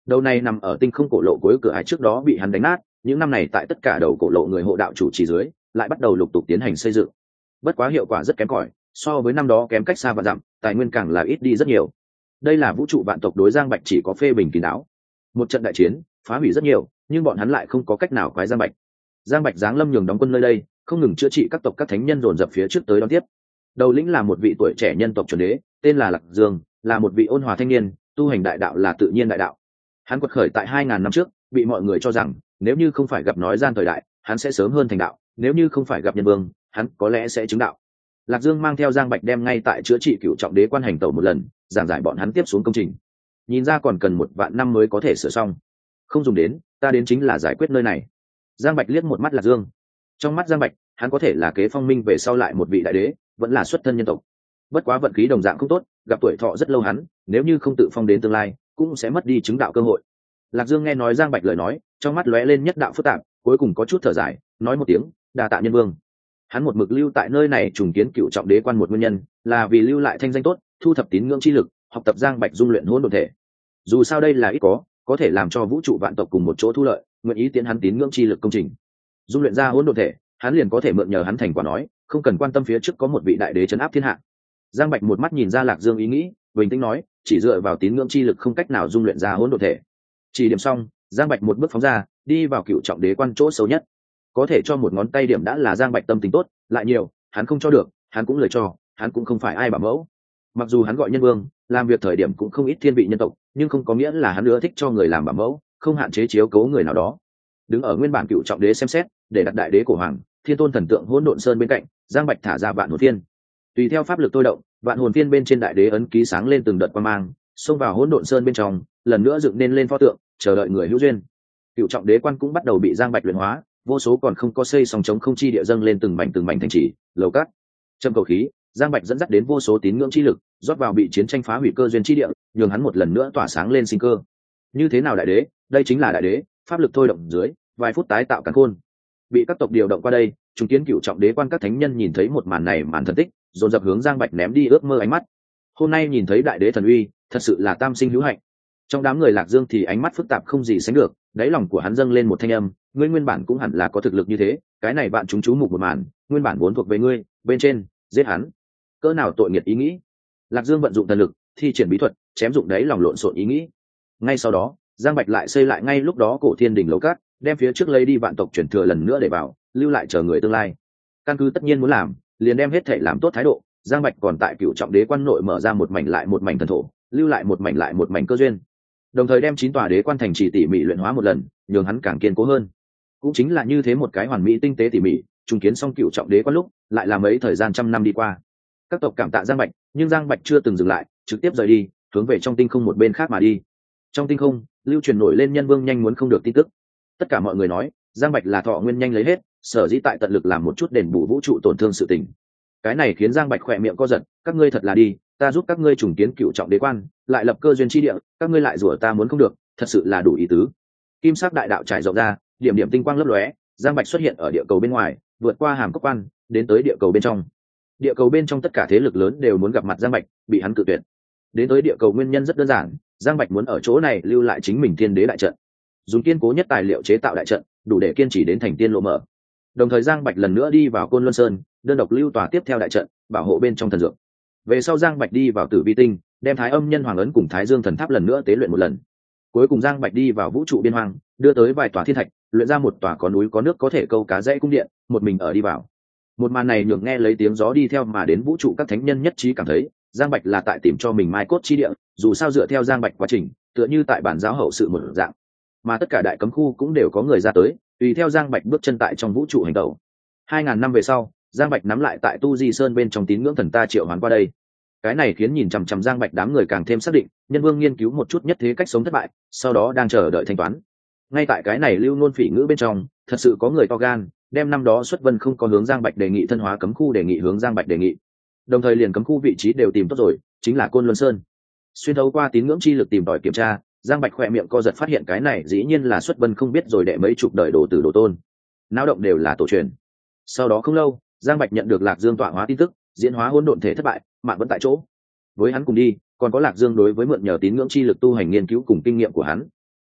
Đầu này nằm ở tinh không cổ lộ cuối cửa ải trước đó bị hắn đánh nát, những năm này tại tất cả đầu cổ lộ người hộ đạo chủ trì dưới lại bắt đầu lục tục tiến hành xây dựng. Bất quá hiệu quả rất kém cỏi, so với năm đó kém cách xa và dặm, tài nguyên càng là ít đi rất nhiều. Đây là vũ trụ vạn tộc đối Giang Bạch chỉ có phê bình kín đáo. Một trận đại chiến phá hủy rất nhiều, nhưng bọn hắn lại không có cách nào quái Giang Bạch. Giang Bạch giáng lâm nhường đóng quân nơi đây, không ngừng chữa trị các tộc các thánh nhân dồn dập phía trước tới đón tiếp. Đầu lĩnh là một vị tuổi trẻ nhân tộc chuẩn đế, tên là Lạc Dương, là một vị ôn hòa thanh niên, tu hành đại đạo là tự nhiên đại đạo. Hắn quật khởi tại 2000 năm trước, bị mọi người cho rằng nếu như không phải gặp nói gian thời đại, hắn sẽ sớm hơn thành đạo, nếu như không phải gặp nhân vương, hắn có lẽ sẽ chứng đạo. Lạc Dương mang theo Giang Bạch đem ngay tại chữa trị cửu trọng đế quan hành tẩu một lần, giảng giải bọn hắn tiếp xuống công trình. Nhìn ra còn cần 1 vạn năm mới có thể sửa xong. Không dùng đến, ta đến chính là giải quyết nơi này. Giang Bạch liếc một mắt Lạc Dương. Trong mắt Giang Bạch, hắn có thể là kế phong minh về sau lại một vị đại đế, vẫn là xuất thân nhân tộc. Bất quá vận khí đồng dạng không tốt, gặp tuổi thọ rất lâu hắn, nếu như không tự phong đến tương lai, cũng sẽ mất đi chứng đạo cơ hội. Lạc Dương nghe nói Giang Bạch lời nói, trong mắt lóe lên nhất đạo phức tạp, cuối cùng có chút thở dài, nói một tiếng, đa tạ nhân vương. Hắn một mực lưu tại nơi này trùng kiến cựu trọng đế quan một nguyên nhân, là vì lưu lại thanh danh tốt, thu thập tín ngưỡng chi lực, học tập Giang Bạch dung luyện hỗn độn thể. Dù sao đây là ít có thể làm cho vũ trụ vạn tộc cùng một chỗ thu lợi, nguyện ý tiến hắn tín ngưỡng chi lực công trình. Dung luyện ra hỗn độn thể, hắn liền có thể mượn nhờ hắn thành quả nói, không cần quan tâm phía trước có một vị đại đế trấn áp thiên hạ. Giang Bạch một mắt nhìn ra Lạc Dương ý nghĩ, bình tĩnh nói, chỉ dựa vào tín ngưỡng chi lực không cách nào dung luyện ra hỗn độn thể. Chỉ điểm xong, Giang Bạch một bước phóng ra, đi vào cựu trọng đế quan chỗ sâu nhất. Có thể cho một ngón tay điểm đã là Giang Bạch tâm tính tốt, lại nhiều, hắn không cho được, hắn cũng lời cho, hắn cũng không phải ai bảo mẫu. Mặc dù hắn gọi nhân vương, làm việc thời điểm cũng không ít thiên vị nhân tộc, nhưng không có nghĩa là hắn ưa thích cho người làm bảo mẫu, không hạn chế chiếu cố người nào đó. Đứng ở nguyên bản cựu trọng đế xem xét, để đặt đại đế cổ hoàng, thiên tôn thần tượng hỗn độn sơn bên cạnh, Giang Bạch thả ra vạn hồn phiên. Tùy theo pháp lực tôi động, vạn hồn phiên bên trên đại đế ấn ký sáng lên từng đợt quang mang, xông vào hỗn độn sơn bên trong, lần nữa dựng nên lên pho tượng, chờ đợi người hữu duyên. Cựu trọng đế quan cũng bắt đầu bị Giang Bạch luyện hóa, vô số còn không có xây song chống không chi địa dâng lên từng mảnh thành trì, lầu cát. Trầm cầu khí, Giang Bạch dẫn dắt đến vô số tín ngưỡng chi lực, rót vào bị chiến tranh phá hủy cơ duyên chi địa, nhường hắn một lần nữa tỏa sáng lên sinh cơ. Như thế nào đại đế? Đây chính là đại đế, pháp lực thôi động dưới, vài phút tái tạo càn khôn. Bị các tộc điều động qua đây, trùng kiến cựu trọng đế quan các thánh nhân nhìn thấy một màn này màn thần tích, dồn dập hướng Giang Bạch ném đi ước mơ ánh mắt. Hôm nay nhìn thấy đại đế thần uy, thật sự là tam sinh hữu hạnh. Trong đám người Lạc Dương thì ánh mắt phức tạp không gì sánh được, đáy lòng của hắn dâng lên một thanh âm, ngươi nguyên bản cũng hẳn là có thực lực như thế, cái này bạn chúng chú mục một màn, nguyên bản vốn thuộc về ngươi, bên trên, giết hắn. Cỡ nào tội nghiệp ý nghĩ. Lạc Dương vận dụng thần lực, thi triển bí thuật, chém dụng đáy lòng lộn xộn ý nghĩ. Ngay sau đó, Giang Bạch lại xây lại ngay lúc đó cổ thiên đỉnh lầu cát, đem phía trước lấy đi vạn tộc chuyển thừa lần nữa để vào, lưu lại chờ người tương lai. Căn cứ tất nhiên muốn làm, liền đem hết thể làm tốt thái độ. Giang Bạch còn tại cựu trọng đế quan nội mở ra một mảnh lại một mảnh thần thổ, lưu lại một mảnh lại một mảnh cơ duyên, đồng thời đem 9 tòa đế quan thành trì tỉ mỉ luyện hóa một lần, nhường hắn càng kiên cố hơn. Cũng chính là như thế một cái hoàn mỹ tinh tế tỉ mỉ, trùng kiến xong cựu trọng đế quan lúc, lại là mấy thời gian trăm năm đi qua. Các tộc cảm tạ Giang Bạch, nhưng Giang Bạch chưa từng dừng lại, trực tiếp rời đi, hướng về trong tinh không một bên khác mà đi. Trong tinh không, lưu truyền nổi lên nhân vương nhanh muốn không được tin tức. Tất cả mọi người nói, Giang Bạch là thọ nguyên nhanh lấy hết, sở dĩ tại tận lực làm một chút đền bù vũ trụ tổn thương sự tình. Cái này khiến Giang Bạch khỏe miệng co giật, các ngươi thật là đi, ta giúp các ngươi trùng kiến cựu trọng đế quan, lại lập cơ duyên chi địa, các ngươi lại rủa ta muốn không được, thật sự là đủ ý tứ. Kim sắc đại đạo trải rộng ra, điểm điểm tinh quang lấp lóe, Giang Bạch xuất hiện ở địa cầu bên ngoài, vượt qua hàm cốc quan, đến tới địa cầu bên trong. Địa cầu bên trong tất cả thế lực lớn đều muốn gặp mặt Giang Bạch, bị hắn cự tuyệt. Đến tới địa cầu nguyên nhân rất đơn giản, Giang Bạch muốn ở chỗ này lưu lại chính mình thiên đế đại trận, dùng kiên cố nhất tài liệu chế tạo đại trận, đủ để kiên trì đến thành tiên lộ mở. Đồng thời Giang Bạch lần nữa đi vào Côn Luân Sơn, đơn độc lưu tòa tiếp theo đại trận, bảo hộ bên trong thần dược. Về sau Giang Bạch đi vào Tử Vi Tinh, đem Thái Âm Nhân Hoàng ấn cùng Thái Dương Thần Tháp lần nữa tế luyện một lần. Cuối cùng Giang Bạch đi vào vũ trụ biên hoang, đưa tới vài tòa thiên thạch, luyện ra một tòa có núi có nước có thể câu cá dãy cung điện, một mình ở đi vào. Một màn này nhường nghe lấy tiếng gió đi theo mà đến vũ trụ các thánh nhân nhất trí cảm thấy, Giang Bạch là tại tìm cho mình mai cốt chi địa, dù sao dựa theo Giang Bạch quá trình, tựa như tại bản giáo hậu sự một dạng. Mà tất cả đại cấm khu cũng đều có người ra tới, tùy theo Giang Bạch bước chân tại trong vũ trụ hành tẩu. 2000 năm về sau, Giang Bạch nắm lại tại Tu Di Sơn bên trong tín ngưỡng thần ta triệu hoán qua đây. Cái này khiến nhìn chằm chằm Giang Bạch đám người càng thêm xác định, nhân vương nghiên cứu một chút nhất thế cách sống thất bại, sau đó đang chờ đợi thanh toán. Ngay tại cái này lưu nôn phỉ ngữ bên trong, thật sự có người to gan, đem năm đó xuất vân không có hướng Giang Bạch đề nghị thân hóa cấm khu đề nghị hướng Giang Bạch đề nghị. Đồng thời liền cấm khu vị trí đều tìm tốt rồi, chính là Côn Luân Sơn. Xuyên thấu qua tín ngưỡng chi lực tìm tòi kiểm tra, Giang Bạch khỏe miệng co giật phát hiện cái này dĩ nhiên là xuất vân không biết rồi đệ mấy chục đời đồ tử đồ tôn. Náo động đều là tổ truyền. Sau đó không lâu, Giang Bạch nhận được Lạc Dương tọa hóa tin tức, diễn hóa hỗn độn thể thất bại, mạng vẫn tại chỗ. Với hắn cùng đi, còn có Lạc Dương đối với mượn nhờ tín ngưỡng chi lực tu hành nghiên cứu cùng kinh nghiệm của hắn.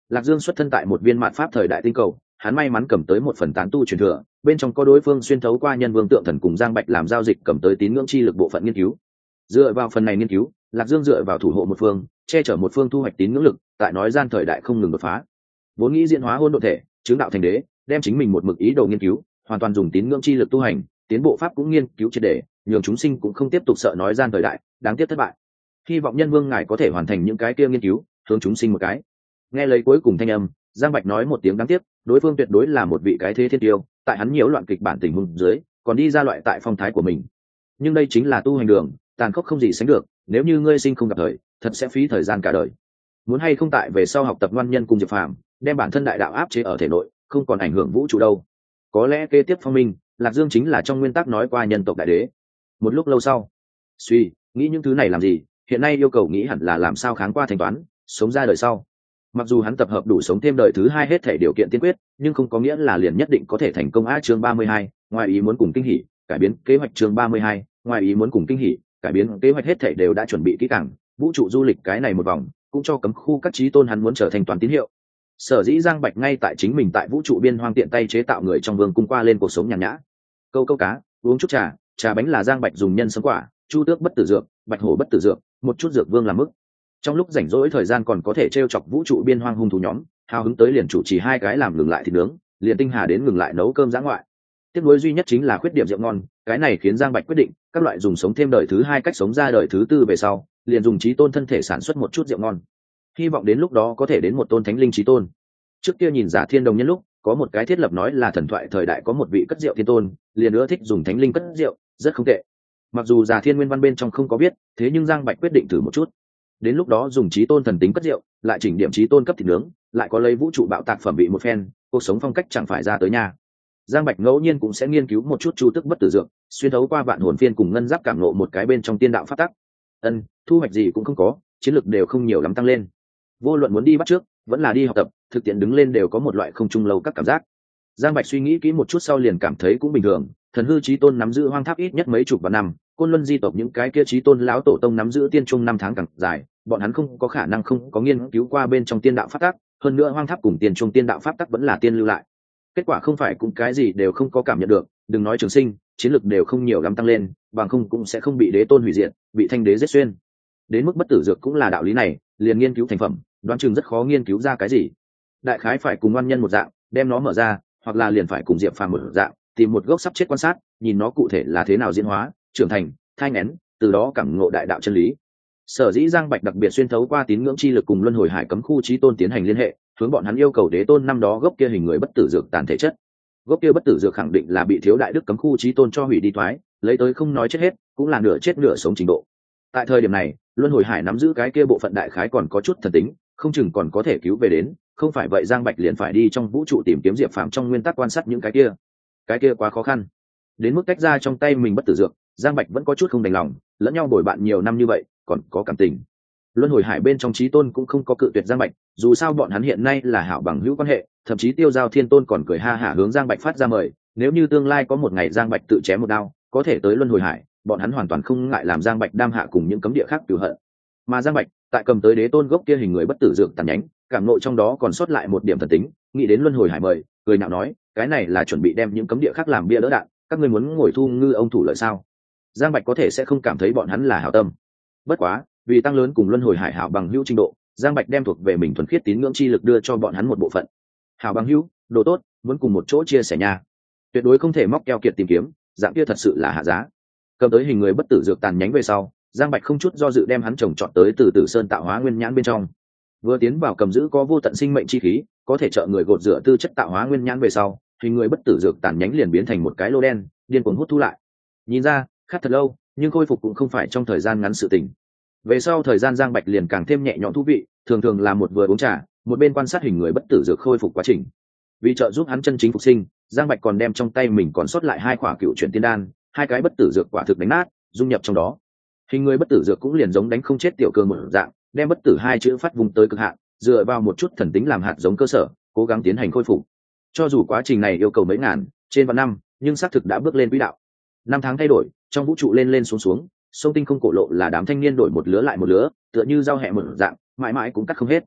Lạc Dương xuất thân tại một viên mạn pháp thời đại tinh cầu, hắn may mắn cầm tới một phần tán tu truyền thừa, bên trong có đối phương xuyên thấu qua nhân vương tượng thần cùng Giang Bạch làm giao dịch cầm tới tín ngưỡng chi lực bộ phận nghiên cứu. Dựa vào phần này nghiên cứu, Lạc Dương dựa vào thủ hộ một phương, che chở một phương thu hoạch tín ngưỡng lực, tại nói gian thời đại không ngừng đột phá. Vốn nghĩ diễn hóa hôn độn thể, chứng đạo thành đế, đem chính mình một mực ý đồ nghiên cứu, hoàn toàn dùng tín ngưỡng chi lực tu hành, tiến bộ pháp cũng nghiên cứu triệt để, nhường chúng sinh cũng không tiếp tục sợ nói gian thời đại, đáng tiếc thất bại. Hy vọng nhân vương ngài có thể hoàn thành những cái kia nghiên cứu, hướng chúng sinh một cái. Nghe lấy cuối cùng thanh âm, Giang Bạch nói một tiếng đáng tiếc, đối phương tuyệt đối là một vị cái thế thiên tiêu, tại hắn nhiễu loạn kịch bản tình huống dưới, còn đi ra loại tại phong thái của mình. Nhưng đây chính là tu hành đường, tàn khốc không gì sánh được, nếu như ngươi sinh không gặp thời, thật sẽ phí thời gian cả đời. Muốn hay không tại về sau học tập ngoan nhân cùng Diệp Phàm, đem bản thân đại đạo áp chế ở thể nội, không còn ảnh hưởng vũ trụ đâu. Có lẽ kế tiếp phong minh, Lạc Dương chính là trong nguyên tắc nói qua nhân tộc đại đế. Một lúc lâu sau, suy nghĩ những thứ này làm gì, hiện nay yêu cầu nghĩ hẳn là làm sao kháng qua thanh toán, sống ra đời sau. Mặc dù hắn tập hợp đủ sống thêm đời thứ hai hết thể điều kiện tiên quyết, nhưng không có nghĩa là liền nhất định có thể thành công. Chương 32, ngoài ý muốn cùng kinh hỉ, cải biến kế hoạch. Chương 32, ngoài ý muốn cùng kinh hỉ, cải biến kế hoạch hết thể đều đã chuẩn bị kỹ càng. Vũ trụ du lịch cái này một vòng, cũng cho cấm khu các chí tôn hắn muốn trở thành toàn tín hiệu. Sở dĩ Giang Bạch ngay tại chính mình tại vũ trụ biên hoang tiện tay chế tạo người trong vương cung qua lên cuộc sống nhàn nhã. Câu câu cá, uống chút trà, trà bánh là Giang Bạch dùng nhân sâm quả, chu tước bất tử dược, bạch hổ bất tử dược, một chút dược vương làm mức. Trong lúc rảnh rỗi thời gian còn có thể trêu chọc vũ trụ biên hoang hung thú nhóm, hào hứng tới liền chủ trì hai cái làm ngừng lại thịt nướng, liền tinh hà đến ngừng lại nấu cơm dã ngoại. Tiếc nuối duy nhất chính là khuyết điểm rượu ngon, cái này khiến Giang Bạch quyết định các loại dùng sống thêm đời thứ hai cách sống ra đời thứ tư về sau, liền dùng chí tôn thân thể sản xuất một chút rượu ngon. Hy vọng đến lúc đó có thể đến một tôn thánh linh chí tôn. Trước kia nhìn Giả Thiên Đồng nhân lúc, có một cái thiết lập nói là thần thoại thời đại có một vị cất rượu thiên tôn, liền nữa thích dùng thánh linh cất rượu, rất không tệ. Mặc dù Giả Thiên nguyên văn bên trong không có biết, thế nhưng Giang Bạch quyết định thử một chút. Đến lúc đó dùng chí tôn thần tính cất rượu, lại chỉnh điểm chí tôn cấp thịt nướng, lại có lấy vũ trụ bạo tạc phẩm vị một phen, cuộc sống phong cách chẳng phải ra tới nhà. Giang Bạch ngẫu nhiên cũng sẽ nghiên cứu một chút chu tức bất tử dược, xuyên thấu qua vạn hồn phiên cùng ngân giáp cảm ngộ một cái bên trong tiên đạo pháp tắc. Thu hoạch gì cũng không có, chiến lược đều không nhiều lắm tăng lên. Vô luận muốn đi bắt trước, vẫn là đi học tập, thực tiễn đứng lên đều có một loại không trung lâu các cảm giác. Giang Bạch suy nghĩ kỹ một chút sau liền cảm thấy cũng bình thường, thần hư chí tôn nắm giữ hoang tháp ít nhất mấy chục vạn năm, côn luân di tộc những cái kia chí tôn lão tổ tông nắm giữ tiên trung năm tháng càng dài, bọn hắn không có khả năng không có nghiên cứu qua bên trong tiên đạo pháp tắc, hơn nữa hoang tháp cùng tiên trung tiên đạo pháp tắc vẫn là tiên lưu lại. Kết quả không phải cũng cái gì đều không có cảm nhận được, đừng nói trường sinh, chiến lực đều không nhiều lắm tăng lên, bằng không cũng sẽ không bị đế tôn hủy diệt, bị thanh đế giết xuyên. Đến mức bất tử dược cũng là đạo lý này, liền nghiên cứu thành phẩm, đoán chừng rất khó nghiên cứu ra cái gì. Đại khái phải cùng ngoan nhân một dạng, đem nó mở ra, hoặc là liền phải cùng Diệp Phàm một dạng, tìm một gốc sắp chết quan sát, nhìn nó cụ thể là thế nào diễn hóa, trưởng thành, thai nghén, từ đó cảm ngộ đại đạo chân lý. Sở dĩ Giang Bạch đặc biệt xuyên thấu qua tín ngưỡng chi lực cùng luân hồi hải cấm khu chí tôn tiến hành liên hệ, hướng bọn hắn yêu cầu đế tôn năm đó gốc kia hình người bất tử dược tàn thể chất. Gốc kia bất tử dược khẳng định là bị thiếu đại đức cấm khu chí tôn cho hủy đi thoái, lấy tới không nói chết hết, cũng là nửa chết nửa sống trình độ. Tại thời điểm này, luân hồi hải nắm giữ cái kia bộ phận đại khái còn có chút thần tính, không chừng còn có thể cứu về đến, không phải vậy Giang Bạch liền phải đi trong vũ trụ tìm kiếm Diệp Phàm trong nguyên tắc quan sát những cái kia quá khó khăn. Đến mức tách ra trong tay mình bất tử dược, Giang Bạch vẫn có chút không đành lòng, lẫn nhau bồi bạn nhiều năm như vậy, còn có cảm tình. Luân hồi hải bên trong chí tôn cũng không có cự tuyệt Giang Bạch, dù sao bọn hắn hiện nay là hảo bằng hữu quan hệ, thậm chí Tiêu Giao Thiên Tôn còn cười ha hả hướng Giang Bạch phát ra mời, nếu như tương lai có một ngày Giang Bạch tự chém một đao, có thể tới luân hồi hải, bọn hắn hoàn toàn không ngại làm Giang Bạch đam hạ cùng những cấm địa khác cửu hận. Mà Giang Bạch, tại cầm tới đế tôn gốc kia hình người bất tử dược tàn nhánh, cảm nội trong đó còn sót lại một điểm thần tính, nghĩ đến luân hồi hải mời, cười nhạo nói, cái này là chuẩn bị đem những cấm địa khác làm bia đỡ đạn, các ngươi muốn ngồi thu ngư ông thủ lợi sao? Giang Bạch có thể sẽ không cảm thấy bọn hắn là hảo tâm. Bất quá, vì tăng lớn cùng luân hồi hải hảo bằng hữu trình độ, Giang Bạch đem thuộc về mình thuần khiết tín ngưỡng chi lực đưa cho bọn hắn một bộ phận. Hảo bằng hữu, đồ tốt, muốn cùng một chỗ chia sẻ nha. Tuyệt đối không thể móc keo kiệt tìm kiếm, dạng kia thật sự là hạ giá. Cầm tới hình người bất tử dược tàn nhánh về sau, Giang Bạch không chút do dự đem hắn trồng trọt tới từ Tử Sơn tạo hóa nguyên nhãn bên trong. Vừa tiến vào cầm giữ có vô tận sinh mệnh chi khí, có thể trợ người gột rửa tư chất tạo hóa nguyên nhãn về sau, hình người bất tử dược tàn nhánh liền biến thành một cái lô đen, điên cuồng hút thu lại. Nhìn ra, khát thật lâu, nhưng khôi phục cũng không phải trong thời gian ngắn sự tình. Về sau thời gian Giang Bạch liền càng thêm nhẹ nhõm thú vị, thường thường là một vừa uống trà, một bên quan sát hình người bất tử dược khôi phục quá trình. Vì trợ giúp hắn chân chính phục sinh, Giang Bạch còn đem trong tay mình còn sót lại hai quả cựu chuyển tiên đan, hai cái bất tử dược quả thực đánh nát, dung nhập trong đó. Hình người bất tử dược cũng liền giống đánh không chết tiểu cường một dạng, đem bất tử hai chữ phát vùng tới cực hạn, dựa vào một chút thần tính làm hạt giống cơ sở, cố gắng tiến hành khôi phục. Cho dù quá trình này yêu cầu mấy ngàn, trên vạn năm, nhưng xác thực đã bước lên quỹ đạo. Năm tháng thay đổi, trong vũ trụ lên lên xuống xuống, sông tinh không cổ lộ là đám thanh niên đổi một lứa lại một lứa, tựa như rau hẹ một dạng, mãi mãi cũng cắt không hết.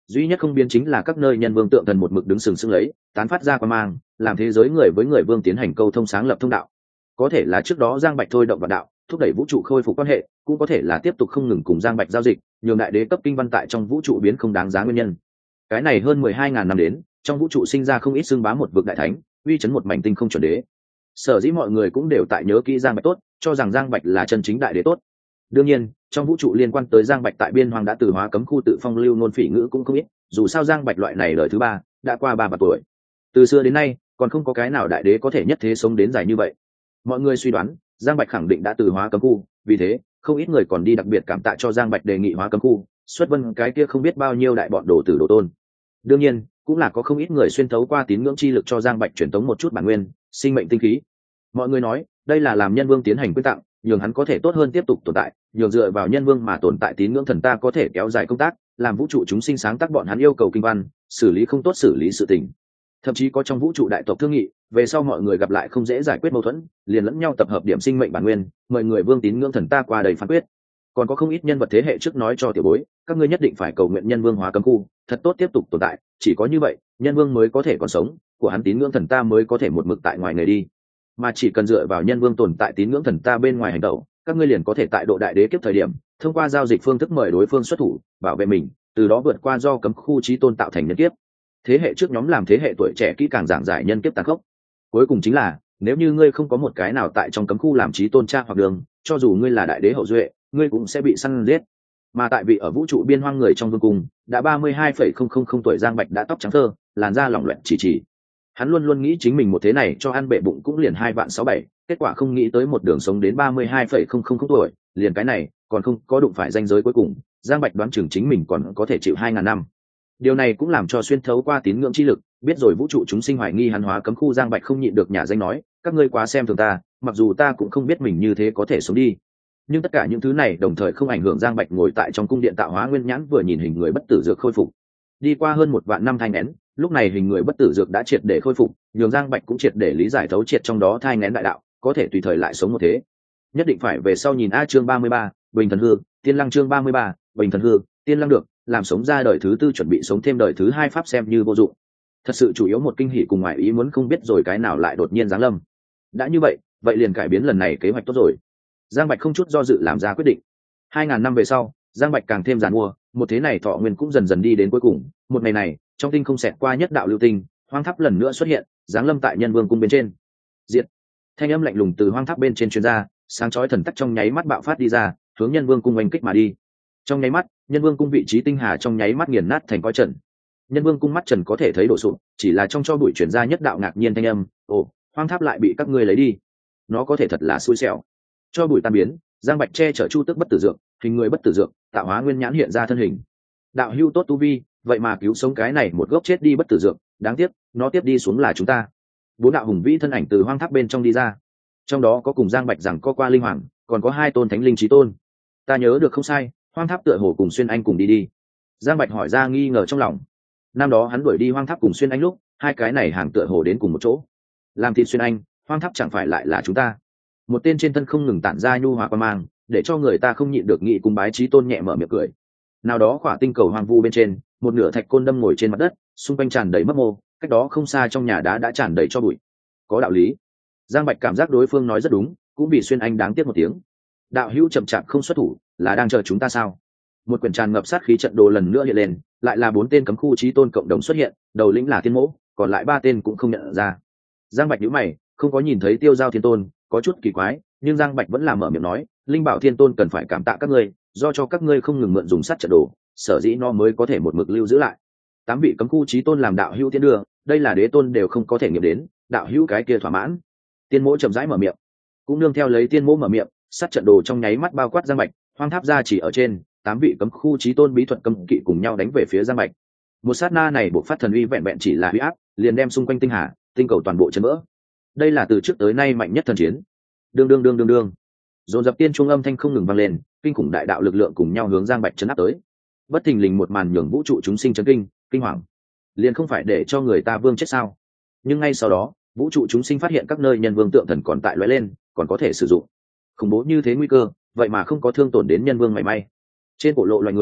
duy nhất không biến chính là các nơi nhân vương tượng thần một mực đứng sừng sững lấy, tán phát ra qua mang, làm thế giới người với người vương tiến hành câu thông sáng lập thông đạo. Có thể là trước đó Giang Bạch thôi động vào đạo, thúc đẩy vũ trụ khôi phục quan hệ, cũng có thể là tiếp tục không ngừng cùng Giang Bạch giao dịch, nhường đại đế cấp kinh văn tại trong vũ trụ biến không đáng giá nguyên nhân. Cái này hơn 12.000 năm đến, trong vũ trụ sinh ra không ít xương bá một vực đại thánh, uy chấn một mảnh tinh không chuẩn đế. Sở dĩ mọi người cũng đều tại nhớ kỹ Giang Bạch tốt, cho rằng Giang Bạch là chân chính đại đế tốt. Đương nhiên, trong vũ trụ liên quan tới Giang Bạch tại biên hoang đã từ hóa cấm khu tự phong lưu ngôn phỉ ngữ cũng không ít, dù sao Giang Bạch loại này đời thứ ba, đã qua 3 tuổi. Từ xưa đến nay, còn không có cái nào đại đế có thể nhất thế sống đến dài như vậy. Mọi người suy đoán, Giang Bạch khẳng định đã từ hóa cấm khu, vì thế, không ít người còn đi đặc biệt cảm tạ cho Giang Bạch đề nghị hóa cấm khu, xuất vân cái kia không biết bao nhiêu đại bọn đồ tử đồ tôn. Đương nhiên, cũng là có không ít người xuyên thấu qua tín ngưỡng chi lực cho Giang Bạch truyền tống một chút bản nguyên, sinh mệnh tinh khí. Mọi người nói, đây là làm nhân vương tiến hành quyết tặng, nhường hắn có thể tốt hơn tiếp tục tồn tại, nhường dựa vào nhân vương mà tồn tại tín ngưỡng thần ta có thể kéo dài công tác, làm vũ trụ chúng sinh sáng tác bọn hắn yêu cầu kinh văn, xử lý không tốt xử lý sự tình. Thậm chí có trong vũ trụ đại tộc thương nghị, về sau mọi người gặp lại không dễ giải quyết mâu thuẫn, liền lẫn nhau tập hợp điểm sinh mệnh bản nguyên, mời người vương tín ngưỡng thần ta qua đầy phán quyết. Còn có không ít nhân vật thế hệ trước nói cho tiểu bối, các ngươi nhất định phải cầu nguyện nhân vương hóa cấm khu, thật tốt tiếp tục tồn tại, chỉ có như vậy, nhân vương mới có thể còn sống, của hắn tín ngưỡng thần ta mới có thể một mực tại ngoài người đi. Mà chỉ cần dựa vào nhân vương tồn tại tín ngưỡng thần ta bên ngoài hành động, các ngươi liền có thể tại độ đại đế kiếp thời điểm, thông qua giao dịch phương thức mời đối phương xuất thủ, bảo vệ mình, từ đó vượt qua do cấm khu chí tôn tạo thành nhân kiếp. Thế hệ trước nhóm làm thế hệ tuổi trẻ kỹ càng giảng giải nhân kiếp tàn khốc. Cuối cùng chính là, nếu như ngươi không có một cái nào tại trong cấm khu làm chí tôn cha hoặc đường, cho dù ngươi là đại đế hậu duệ, ngươi cũng sẽ bị săn giết. Mà tại vị ở vũ trụ biên hoang người trong vương cung, đã 32,000 tuổi Giang Bạch đã tóc trắng thơ, làn da lỏng loẹt chỉ. Hắn luôn luôn nghĩ chính mình một thế này cho ăn bệ bụng cũng liền 2,67, kết quả không nghĩ tới một đường sống đến 32,000 tuổi, liền cái này, còn không có đụng phải ranh giới cuối cùng, Giang Bạch đoán chừng chính mình còn có thể chịu 2.000 năm. Điều này cũng làm cho xuyên thấu qua tín ngưỡng chi lực, biết rồi vũ trụ chúng sinh hoài nghi hắn hóa cấm khu Giang Bạch không nhịn được nhà danh nói, các ngươi quá xem thường ta, mặc dù ta cũng không biết mình như thế có thể sống đi. Nhưng tất cả những thứ này đồng thời không ảnh hưởng Giang Bạch ngồi tại trong cung điện tạo hóa nguyên nhãn vừa nhìn hình người bất tử dược khôi phục. Đi qua hơn 1 vạn năm thai nghén, lúc này hình người bất tử dược đã triệt để khôi phục, nhường Giang Bạch cũng triệt để lý giải thấu triệt trong đó thai nghén đại đạo, có thể tùy thời lại sống một thế. Nhất định phải về sau nhìn a chương 33, Bình Thần Hư, Tiên Lăng chương 33, Bình Thần Hư, Tiên Lăng được, làm sống ra đời thứ tư chuẩn bị sống thêm đời thứ hai pháp xem như vô dụng. Thật sự chủ yếu một kinh hỉ cùng ngoại ý muốn không biết rồi cái nào lại đột nhiên giáng lâm. Đã như vậy, vậy liền cải biến lần này kế hoạch tốt rồi. Giang Bạch không chút do dự làm ra quyết định. 2.000 năm về sau, Giang Bạch càng thêm giàn mua, một thế này thọ nguyên cũng dần dần đi đến cuối cùng. Một ngày này, trong tinh không xẹt qua nhất đạo lưu tinh, hoang tháp lần nữa xuất hiện, giáng lâm tại nhân vương cung bên trên. Diệt! Thanh âm lạnh lùng từ hoang tháp bên trên truyền ra, sáng chói thần tắc trong nháy mắt bạo phát đi ra, hướng nhân vương cung oanh kích mà đi. Trong nháy mắt, nhân vương cung vị trí tinh hà trong nháy mắt nghiền nát thành coi trần. Nhân vương cung mắt trần có thể thấy đổ sụp, chỉ là trong cho bụi truyền ra nhất đạo ngạc nhiên thanh âm, ồ, hoang tháp lại bị các ngươi lấy đi. Nó có thể thật là xui xẻo. Cho bụi tan biến, Giang Bạch che chở chu tức bất tử dược, hình người bất tử dược, tạo hóa nguyên nhãn hiện ra thân hình. Đạo hưu tốt tu vi, vậy mà cứu sống cái này một gốc chết đi bất tử dược, đáng tiếc, nó tiếp đi xuống là chúng ta. 4 đạo hùng vĩ thân ảnh từ hoang tháp bên trong đi ra. Trong đó có cùng Giang Bạch rằng có qua linh hoàng, còn có 2 tôn thánh linh chí tôn. Ta nhớ được không sai, hoang tháp tựa hồ cùng Xuyên Anh cùng đi. Giang Bạch hỏi ra nghi ngờ trong lòng. Năm đó hắn đuổi đi hoang tháp cùng Xuyên Anh lúc, 2 cái này hàng tựa hồ đến cùng một chỗ. Làm thịt Xuyên Anh, hoang tháp chẳng phải lại là chúng ta. Một tên trên thân không ngừng tản ra nhu hòa quan mang, để cho người ta không nhịn được nghị cung bái chí tôn nhẹ mở miệng cười. Nào đó khỏa tinh cầu hoang vu bên trên, một nửa thạch côn đâm ngồi trên mặt đất, xung quanh tràn đầy mấp mô, cách đó không xa trong nhà đá đã tràn đầy cho bụi. Có đạo lý. Giang Bạch cảm giác đối phương nói rất đúng, cũng bị Xuyên Anh đáng tiếc một tiếng. Đạo hữu chậm chạp không xuất thủ, là đang chờ chúng ta sao? Một quyển tràn ngập sát khí trận đồ lần nữa hiện lên, lại là 4 tên cấm khu chí tôn cộng đồng xuất hiện, đầu lĩnh là Tiên Mỗ, còn lại 3 tên cũng không nhận ra. Giang Bạch nhíu mày, không có nhìn thấy Tiêu Giao Thiên Tôn, có chút kỳ quái, nhưng Giang Bạch vẫn làm mở miệng nói, Linh Bảo Thiên Tôn cần phải cảm tạ các ngươi, do cho các ngươi không ngừng mượn dùng sát trận đồ, sở dĩ nó mới có thể một mực lưu giữ lại. 8 vị cấm khu chí tôn làm đạo hữu tiến đưa, đây là đế tôn đều không có thể nghiệm đến, đạo hữu cái kia thỏa mãn. Tiên Mỗ chậm rãi mở miệng, cũng nương theo lấy Tiên Mỗ mở miệng, sát trận đồ trong nháy mắt bao quát Giang Bạch, hoang tháp ra chỉ ở trên, 8 vị cấm khu chí tôn bí thuật cấm kỵ cùng nhau đánh về phía Giang Bạch. Một sát na này bộc phát thần uy vẹn vẹn chỉ là uy áp, liền đem xung quanh tinh hà, tinh cầu toàn bộ chấn vỡ. Đây là từ trước tới nay mạnh nhất thần chiến. Đương đương đương đương đương. Dồn dập tiên trung âm thanh không ngừng vang lên, kinh khủng đại đạo lực lượng cùng nhau hướng Giang Bạch chấn áp tới. Bất thình lình một màn nhường vũ trụ chúng sinh chấn kinh, kinh hoàng. Liền không phải để cho người ta vương chết sao? Nhưng ngay sau đó, vũ trụ chúng sinh phát hiện các nơi nhân vương tượng thần còn tại lóe lên, còn có thể sử dụng. Khủng bố như thế nguy cơ, vậy mà không có thương tổn đến nhân vương mảy may. Trên cổ lộ loài người,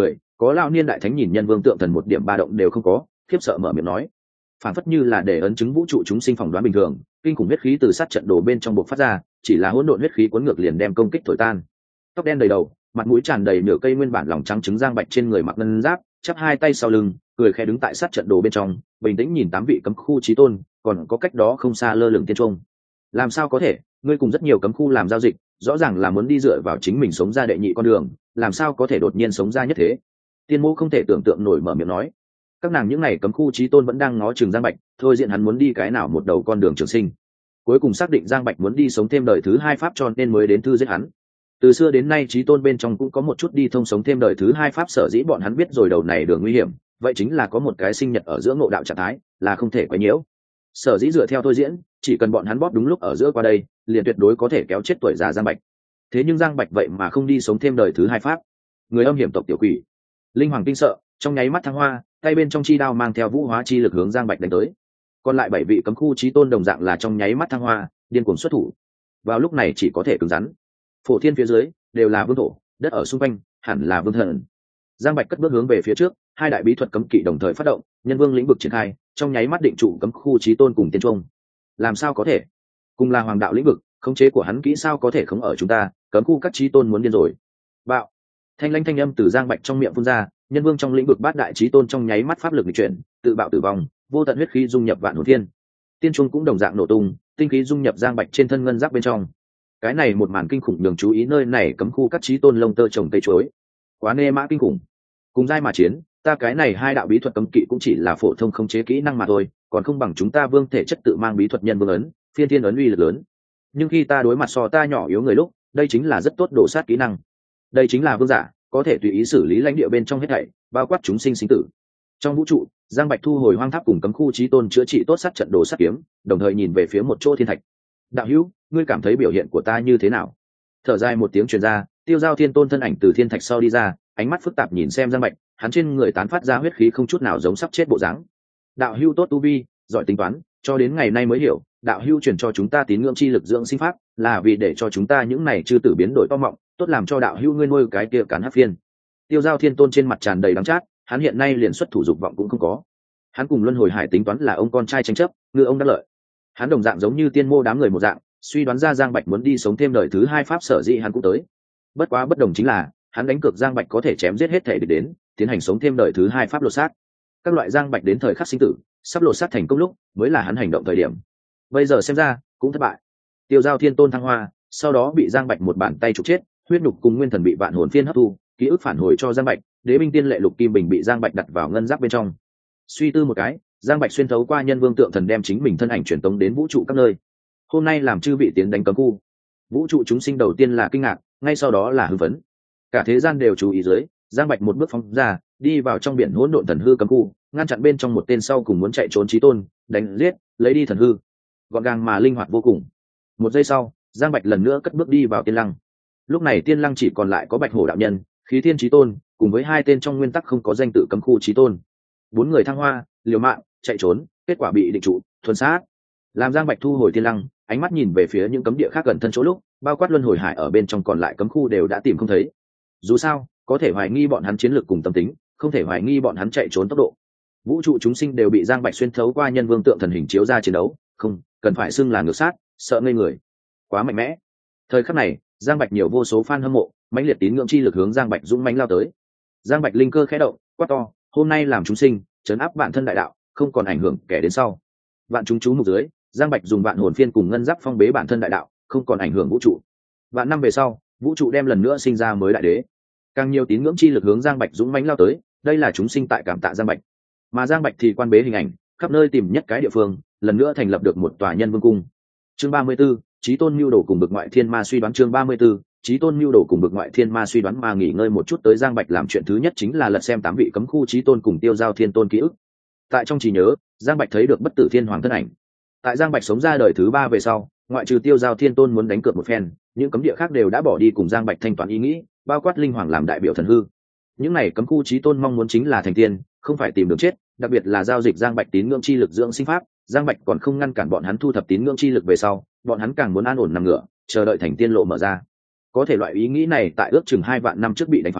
Có lão niên đại thánh nhìn nhân vương tượng thần một điểm ba động đều không có, khiếp sợ mở miệng nói, phản phất như là để ấn chứng vũ trụ chúng sinh phỏng đoán bình thường, kinh khủng huyết khí từ sát trận đồ bên trong bộc phát ra, chỉ là hỗn độn huyết khí cuốn ngược liền đem công kích thổi tan. Tóc đen đầy đầu, mặt mũi tràn đầy nửa cây nguyên bản lòng trắng trứng Giang Bạch trên người mặc ngân giáp, chắp hai tay sau lưng, cười khẽ đứng tại sát trận đồ bên trong, bình tĩnh nhìn 8 vị cấm khu chí tôn, còn có cách đó không xa lơ lửng tiên trung. Làm sao có thể, ngươi cùng rất nhiều cấm khu làm giao dịch, rõ ràng là muốn đi dựa vào chính mình sống ra đệ nhị con đường, làm sao có thể đột nhiên sống ra nhất thế? Tiên Mô không thể tưởng tượng nổi mở miệng nói. Các nàng những này cấm khu chí tôn vẫn đang ngó chừng Giang Bạch, thôi diện hắn muốn đi cái nào một đầu con đường trường sinh. Cuối cùng xác định Giang Bạch muốn đi sống thêm đời thứ hai pháp cho nên mới đến thư giết hắn. Từ xưa đến nay chí tôn bên trong cũng có một chút đi thông sống thêm đời thứ hai pháp, sở dĩ bọn hắn biết rồi đầu này đường nguy hiểm, vậy chính là có một cái sinh nhật ở giữa ngộ đạo trạng thái, là không thể quấy nhiễu. Sở dĩ dựa theo thôi diễn, chỉ cần bọn hắn bóp đúng lúc ở giữa qua đây, liền tuyệt đối có thể kéo chết tuổi già Giang Bạch. Thế nhưng Giang Bạch vậy mà không đi sống thêm đời thứ hai pháp. Người âm hiểm tộc tiểu quỷ. Linh Hoàng kinh sợ, trong nháy mắt thăng hoa, tay bên trong chi đao mang theo vũ hóa chi lực hướng Giang Bạch đánh tới. Còn lại 7 vị cấm khu chí tôn đồng dạng là trong nháy mắt thăng hoa, điên cuồng xuất thủ. Vào lúc này chỉ có thể cứng rắn. Phổ thiên phía dưới đều là vương thổ, đất ở xung quanh hẳn là vương thần. Giang Bạch cất bước hướng về phía trước, hai đại bí thuật cấm kỵ đồng thời phát động, nhân vương lĩnh vực triển khai, trong nháy mắt định trụ cấm khu chí tôn cùng tiên trung. Làm sao có thể? Cùng là hoàng đạo lĩnh vực, khống chế của hắn kỹ sao có thể không ở chúng ta, cấm khu các chí tôn muốn điên rồi. Bạo. Thanh lãnh thanh âm từ Giang Bạch trong miệng phun ra, nhân vương trong lĩnh vực bát đại chí tôn trong nháy mắt pháp lực nghịch chuyển, tự bạo tử vong, vô tận huyết khí dung nhập vạn hồn thiên. Tiên trung cũng đồng dạng nổ tung, tinh khí dung nhập Giang Bạch trên thân ngân giáp bên trong. Cái này một màn kinh khủng nhường chú ý nơi này cấm khu các chí tôn lông tơ trồng cây chuối. Quá nê mã kinh khủng. Cùng giai mà chiến, ta cái này hai đạo bí thuật cấm kỵ cũng chỉ là phổ thông khống chế kỹ năng mà thôi, còn không bằng chúng ta vương thể chất tự mang bí thuật nhân vương ấn, phiên thiên ấn uy lực lớn. Nhưng khi ta đối mặt so ta nhỏ yếu người lúc, đây chính là rất tốt đổ sát kỹ năng. Đây chính là vương giả, có thể tùy ý xử lý lãnh địa bên trong hết thảy, bao quát chúng sinh sinh tử. Trong vũ trụ, Giang Bạch thu hồi hoang tháp cùng cấm khu chí tôn chữa trị tốt sát trận đồ sát kiếm, đồng thời nhìn về phía một chỗ thiên thạch. Đạo hữu, ngươi cảm thấy biểu hiện của ta như thế nào? Thở dài một tiếng truyền ra, Tiêu Giao Thiên Tôn thân ảnh từ thiên thạch sau đi ra, ánh mắt phức tạp nhìn xem Giang Bạch, hắn trên người tán phát ra huyết khí không chút nào giống sắp chết bộ dáng. Đạo hữu tốt tu vi, giỏi tính toán, cho đến ngày nay mới hiểu, đạo hữu truyền cho chúng ta tín ngưỡng chi lực dưỡng sinh pháp, là vì để cho chúng ta những này chư tử biến đổi to mọng, tốt làm cho đạo hữu ngươi nuôi cái kia cắn hắc phiên. Tiêu Giao Thiên Tôn trên mặt tràn đầy đắng chát, hắn hiện nay liền xuất thủ dục vọng cũng không có. Hắn cùng Luân Hồi Hải tính toán là ông con trai tranh chấp, ngư ông đắc lợi. Hắn đồng dạng giống như tiên mô đám người một dạng, suy đoán ra Giang Bạch muốn đi sống thêm đời thứ hai pháp, sở dĩ hắn cũng tới. Bất quá bất đồng chính là, hắn đánh cược Giang Bạch có thể chém giết hết thể địch đến, tiến hành sống thêm đời thứ hai pháp lột xác. Các loại Giang Bạch đến thời khắc sinh tử, sắp lột xác thành công lúc, mới là hắn hành động thời điểm. Bây giờ xem ra, cũng thất bại. Tiêu Giao Thiên Tôn thăng hoa, sau đó bị Giang Bạch một bàn tay trục chết, huyết nhục cùng nguyên thần bị vạn hồn phiên hấp thu, ký ức phản hồi cho Giang Bạch, đế binh tiên lệ lục kim bình bị Giang Bạch đặt vào ngân giáp bên trong. Suy tư một cái, Giang Bạch xuyên thấu qua nhân vương tượng thần đem chính mình thân ảnh truyền tống đến vũ trụ các nơi. Hôm nay làm chư vị tiến đánh cấm khu, vũ trụ chúng sinh đầu tiên là kinh ngạc, ngay sau đó là hưng phấn. Cả thế gian đều chú ý dưới, Giang Bạch một bước phóng ra, đi vào trong biển hỗn độn thần hư cấm khu, ngăn chặn bên trong một tên sau cùng muốn chạy trốn chí tôn, đánh giết, lấy đi thần hư, gọn gàng mà linh hoạt vô cùng. Một giây sau, Giang Bạch lần nữa cất bước đi vào tiên lăng. Lúc này tiên lăng chỉ còn lại có Bạch Hổ đạo nhân, Khí Thiên chí tôn, cùng với hai tên trong nguyên tắc không có danh tự cấm khu chí tôn. 4 người thăng hoa, liều mạng, chạy trốn, kết quả bị định trụ, thuần sát. Làm Giang Bạch thu hồi tiên lăng, ánh mắt nhìn về phía những cấm địa khác gần thân chỗ lúc, bao quát Luân Hồi Hải ở bên trong còn lại cấm khu đều đã tìm không thấy. Dù sao, có thể hoài nghi bọn hắn chiến lược cùng tâm tính, không thể hoài nghi bọn hắn chạy trốn tốc độ. Vũ trụ chúng sinh đều bị Giang Bạch xuyên thấu qua nhân vương tượng thần hình chiếu ra chiến đấu, không cần phải xưng là ngược sát, sợ ngây người, quá mạnh mẽ. Thời khắc này, Giang Bạch nhiều vô số fan hâm mộ, mãnh liệt tín ngưỡng chi lực hướng Giang Bạch dũng mãnh lao tới. Giang Bạch linh cơ khẽ động, quát to, hôm nay làm chúng sinh, trấn áp bản thân đại đạo, không còn ảnh hưởng kẻ đến sau. Vạn chúng chú mục dưới, Giang Bạch dùng vạn hồn phiên cùng ngân giáp phong bế bản thân đại đạo, không còn ảnh hưởng vũ trụ. Vạn năm về sau, vũ trụ đem lần nữa sinh ra mới đại đế. Càng nhiều tín ngưỡng chi lực hướng Giang Bạch dũng mãnh lao tới, đây là chúng sinh tại cảm tạ Giang Bạch. Mà Giang Bạch thì quan bế hình ảnh, khắp nơi tìm nhất cái địa phương, lần nữa thành lập được một tòa nhân vương cung. Chương 34, Chí Tôn Nưu Đồ cùng Bực Ngoại Thiên Ma suy đoán. Chương 34, Chí Tôn Nưu Đồ cùng Bực Ngoại Thiên Ma suy đoán. Mà nghỉ ngơi một chút tới Giang Bạch làm chuyện thứ nhất chính là lật xem 8 vị cấm khu Chí Tôn cùng Tiêu Giao Thiên Tôn ký ức. Tại trong trí nhớ, Giang Bạch thấy được bất tử thiên hoàng thân ảnh. Tại Giang Bạch sống ra đời thứ 3 về sau, ngoại trừ Tiêu Giao Thiên Tôn muốn đánh cược một phen, những cấm địa khác đều đã bỏ đi cùng Giang Bạch thanh toán ý nghĩ, bao quát linh hoàng làm đại biểu thần hư. Những này cấm khu Chí Tôn mong muốn chính là thành tiên, không phải tìm đường chết, đặc biệt là giao dịch Giang Bạch tín ngưỡng chi lực dưỡng sinh pháp, Giang Bạch còn không ngăn cản bọn hắn thu thập tín ngưỡng chi lực về sau, bọn hắn càng muốn an ổn nằm ngửa, chờ đợi thành tiên lộ mở ra. Có thể loại ý nghĩ này tại ước chừng 2 vạn năm trước bị đánh phá,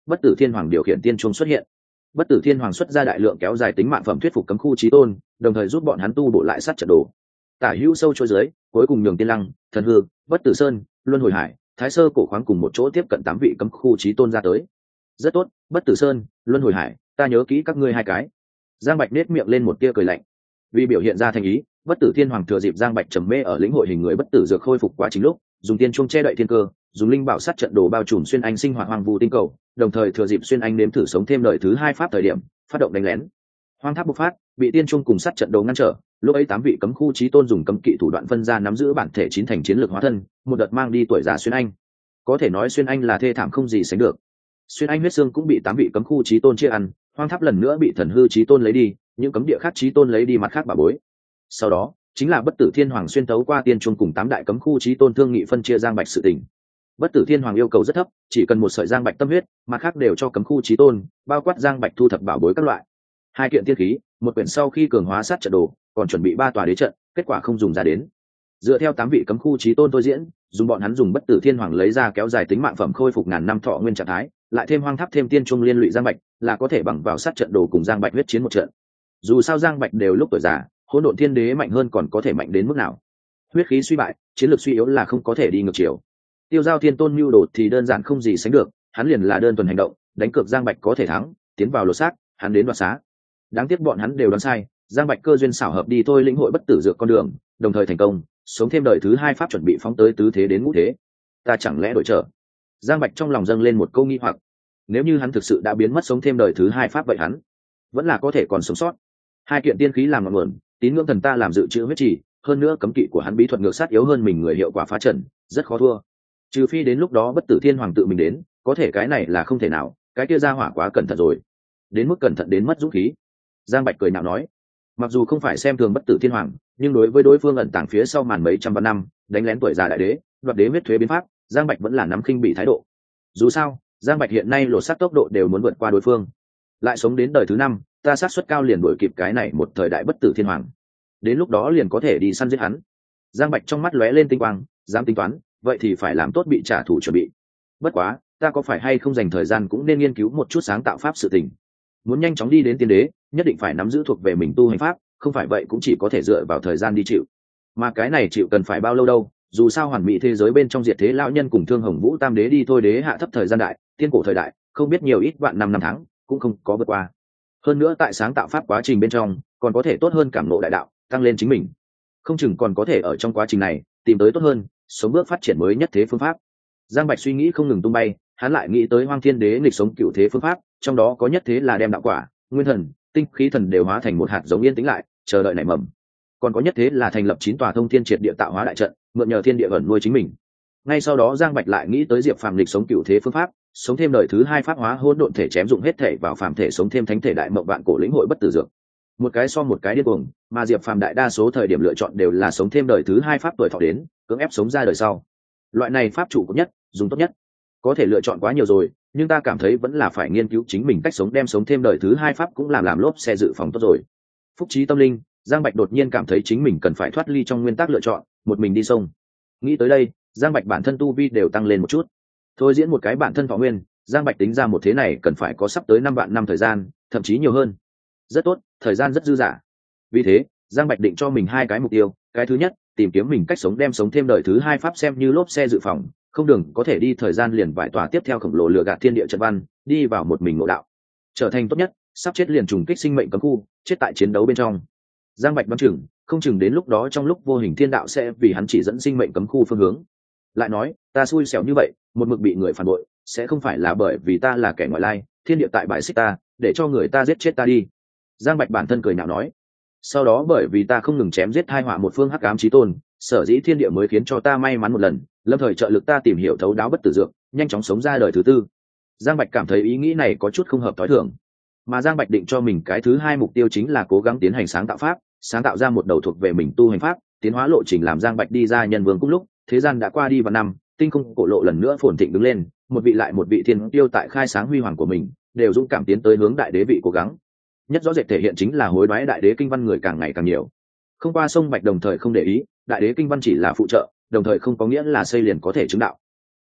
Bất Tử Thiên Hoàng điều khiển tiên chuông xuất hiện. Bất Tử Thiên Hoàng xuất ra đại lượng kéo dài tính mạng phẩm thuyết phục cấm khu chí tôn, đồng thời giúp bọn hắn tu bổ lại sát trận đồ. Tả hữu sâu chỗ dưới, cuối cùng nhường Tiên Lăng, Thần Hư, Bất Tử Sơn, Luân Hồi Hải, Thái Sơ cổ khoáng cùng một chỗ tiếp cận 8 vị cấm khu chí tôn ra tới. Rất tốt, Bất Tử Sơn, Luân Hồi Hải, ta nhớ kỹ các ngươi hai cái. Giang Bạch nét miệng lên một tia cười lạnh. Vì biểu hiện ra thành ý, Bất Tử Thiên Hoàng thừa dịp Giang Bạch trầm mê ở lĩnh hội hình người bất tử dược khôi phục quá trình lúc, dùng tiên chuông che đậy thiên cơ, dùng linh bảo sát trận đồ bao trùm xuyên anh sinh hoạt hoang vu tinh cầu, đồng thời thừa dịp xuyên anh nếm thử sống thêm đời thứ 2 pháp thời điểm, phát động đánh lén. Hoang tháp bộc phát, bị tiên chuông cùng sát trận đồ ngăn trở, lúc ấy 8 vị cấm khu chí tôn dùng cấm kỵ thủ đoạn phân ra nắm giữ bản thể 9 thành chiến lược hóa thân, một đợt mang đi tuổi già xuyên anh. Có thể nói xuyên anh là thê thảm không gì sánh được. Xuyên anh huyết xương cũng bị 8 vị cấm khu chí tôn chia ăn, hoang tháp lần nữa bị Thần Hư chí tôn lấy đi, những cấm địa khác chí tôn lấy đi mặt khác bà bối. Sau đó, chính là Bất Tử Thiên Hoàng xuyên tấu qua tiên chuông cùng 8 đại cấm khu chí tôn thương nghị phân chia Giang Bạch sự tình. Bất Tử Thiên Hoàng yêu cầu rất thấp, chỉ cần một sợi Giang Bạch tâm huyết, mặt khác đều cho cấm khu chí tôn, bao quát Giang Bạch thu thập bảo bối các loại. 2 kiện tiên khí, một quyển sau khi cường hóa sát trận đồ, còn chuẩn bị 3 tòa đế trận, kết quả không dùng ra đến. Dựa theo 8 vị cấm khu chí tôn tôi diễn, dùng bọn hắn dùng Bất Tử Thiên Hoàng lấy ra kéo dài tính mạng phẩm khôi phục ngàn năm thọ nguyên trạng thái, lại thêm hoang tháp thêm tiên trung liên lụy Giang Bạch, là có thể bằng vào sát trận đồ cùng Giang Bạch huyết chiến một trận. Dù sao Giang Bạch đều lúc tuổi già, Hỗn Độn Thiên Đế mạnh hơn còn có thể mạnh đến mức nào? Huyết khí suy bại, chiến lược suy yếu là không có thể đi ngược chiều. Tiêu Giao Thiên Tôn mưu đồ thì đơn giản không gì sánh được, hắn liền là đơn thuần hành động, đánh cược Giang Bạch có thể thắng, tiến vào lột xác, hắn đến đoạt xá. Đáng tiếc bọn hắn đều đoán sai, Giang Bạch cơ duyên xảo hợp đi thôi lĩnh hội bất tử dược con đường, đồng thời thành công, sống thêm đời thứ 2 pháp chuẩn bị phóng tới tứ thế đến ngũ thế. Ta chẳng lẽ đổi trở? Giang Bạch trong lòng dâng lên một câu nghi hoặc. Nếu như hắn thực sự đã biến mất sống thêm đời thứ 2 pháp vậy hắn vẫn là có thể còn sống sót. 2 kiện tiên khí làm ngọn nguồn, tín ngưỡng thần ta làm dự trữ huyết trì, hơn nữa cấm kỵ của hắn bí thuật ngược sát yếu hơn mình người hiệu quả phá trận, rất khó thua. Trừ phi đến lúc đó Bất Tử Thiên Hoàng tự mình đến, có thể cái này là không thể nào, cái kia ra hỏa quá cẩn thận rồi, đến mức cẩn thận đến mất dũng khí. Giang Bạch cười nhạo nói, mặc dù không phải xem thường Bất Tử Thiên Hoàng, nhưng đối với đối phương ẩn tàng phía sau màn mấy trăm vạn năm, đánh lén tuổi già đại đế, đoạt đế huyết thuế biến pháp, Giang Bạch vẫn là nắm khinh bị thái độ. Dù sao, Giang Bạch hiện nay lột xác tốc độ đều muốn vượt qua đối phương, lại sống đến đời thứ 5, ta xác suất cao liền đuổi kịp cái này một thời đại Bất Tử Thiên Hoàng, đến lúc đó liền có thể đi săn giết hắn. Giang Bạch trong mắt lóe lên tinh quang, dám tính toán, vậy thì phải làm tốt bị trả thù chuẩn bị. Bất quá, ta có phải hay không dành thời gian cũng nên nghiên cứu một chút sáng tạo pháp sự tình. Muốn nhanh chóng đi đến tiên đế, nhất định phải nắm giữ thuộc về mình tu hành pháp, không phải vậy cũng chỉ có thể dựa vào thời gian đi chịu. Mà cái này chịu cần phải bao lâu đâu? Dù sao hoàn mỹ thế giới bên trong diệt thế lão nhân cùng Thương Hồng Vũ Tam đế đi thôi đế hạ thấp thời gian đại, tiên cổ thời đại, không biết nhiều ít vạn năm tháng, cũng không có vượt qua. Hơn nữa tại sáng tạo pháp quá trình bên trong, còn có thể tốt hơn cảm ngộ đại đạo, tăng lên chính mình. Không chừng còn có thể ở trong quá trình này tìm tới tốt hơn, sống bước phát triển mới nhất thế phương pháp. Giang Bạch suy nghĩ không ngừng tung bay, hắn lại nghĩ tới Hoang Thiên Đế nghịch sống cựu thế phương pháp, trong đó có nhất thế là đem đạo quả, nguyên thần, tinh khí thần đều hóa thành một hạt giống yên tĩnh lại, chờ đợi nảy mầm. Còn có nhất thế là thành lập 9 tòa thông thiên triệt địa tạo hóa đại trận, mượn nhờ thiên địa ẩn nuôi chính mình. Ngay sau đó Giang Bạch lại nghĩ tới Diệp Phàm nghịch sống cựu thế phương pháp, sống thêm đời thứ 2 pháp hóa hỗn độn thể chém dụng hết thể vào phàm thể sống thêm thánh thể đại mộng vạn cổ lĩnh hội bất tử dược. Một cái so một cái điên cuồng, mà Diệp Phàm đại đa số thời điểm lựa chọn đều là sống thêm đời thứ 2 pháp tuổi thọ đến, cưỡng ép sống ra đời sau. Loại này pháp chủ cấp nhất, dùng tốt nhất. Có thể lựa chọn quá nhiều rồi, nhưng ta cảm thấy vẫn là phải nghiên cứu chính mình cách sống, đem sống thêm đời thứ 2 pháp cũng làm lốp xe dự phòng tốt rồi. Phúc trí tâm linh, Giang Bạch đột nhiên cảm thấy chính mình cần phải thoát ly trong nguyên tắc lựa chọn, một mình đi sông. Nghĩ tới đây, Giang Bạch bản thân tu vi đều tăng lên một chút. Thôi diễn một cái bản thân thọ nguyên, Giang Bạch tính ra một thế này cần phải có sắp tới 5 vạn năm thời gian, thậm chí nhiều hơn. Rất tốt, thời gian rất dư dả. Vì thế, Giang Bạch định cho mình 2 cái mục tiêu, cái thứ nhất, tìm kiếm mình cách sống, đem sống thêm đời thứ 2 pháp xem như lốp xe dự phòng, không đường có thể đi thời gian liền vài tòa tiếp theo khổng lồ lừa gạt thiên địa trận văn, đi vào một mình ngộ đạo, trở thành tốt nhất, sắp chết liền trùng kích sinh mệnh cấm khu, chết tại chiến đấu bên trong. Giang Bạch đoán chừng, không chừng đến lúc đó trong lúc vô hình thiên đạo sẽ vì hắn chỉ dẫn sinh mệnh cấm khu phương hướng. Lại nói, ta xui xẻo như vậy, một mực bị người phản bội, sẽ không phải là bởi vì ta là kẻ ngoại lai, thiên địa tại bãi xích ta, để cho người ta giết chết ta đi. Giang Bạch bản thân cười nhạo nói, sau đó bởi vì ta không ngừng chém giết tai họa một phương hắc ám chí tôn, sở dĩ thiên địa mới khiến cho ta may mắn một lần, lâm thời trợ lực ta tìm hiểu thấu đáo bất tử dược, nhanh chóng sống ra đời thứ 4. Giang Bạch cảm thấy ý nghĩ này có chút không hợp tối thường, mà Giang Bạch định cho mình cái thứ 2 mục tiêu chính là cố gắng tiến hành sáng tạo pháp, sáng tạo ra một đầu thuộc về mình tu hành pháp, tiến hóa lộ trình làm Giang Bạch đi ra nhân vương. Cùng lúc, thế gian đã qua đi vạn năm, tinh không cổ lộ lần nữa phồn thịnh đứng lên, một vị lại một vị thiên tiêu tại khai sáng huy hoàng của mình, đều dũng cảm tiến tới hướng đại đế vị cố gắng. Nhất rõ rệt thể hiện chính là hối đoái đại đế kinh văn người càng ngày càng nhiều. Không qua sông Bạch đồng thời không để ý, đại đế kinh văn chỉ là phụ trợ, đồng thời không có nghĩa là xây liền có thể chứng đạo.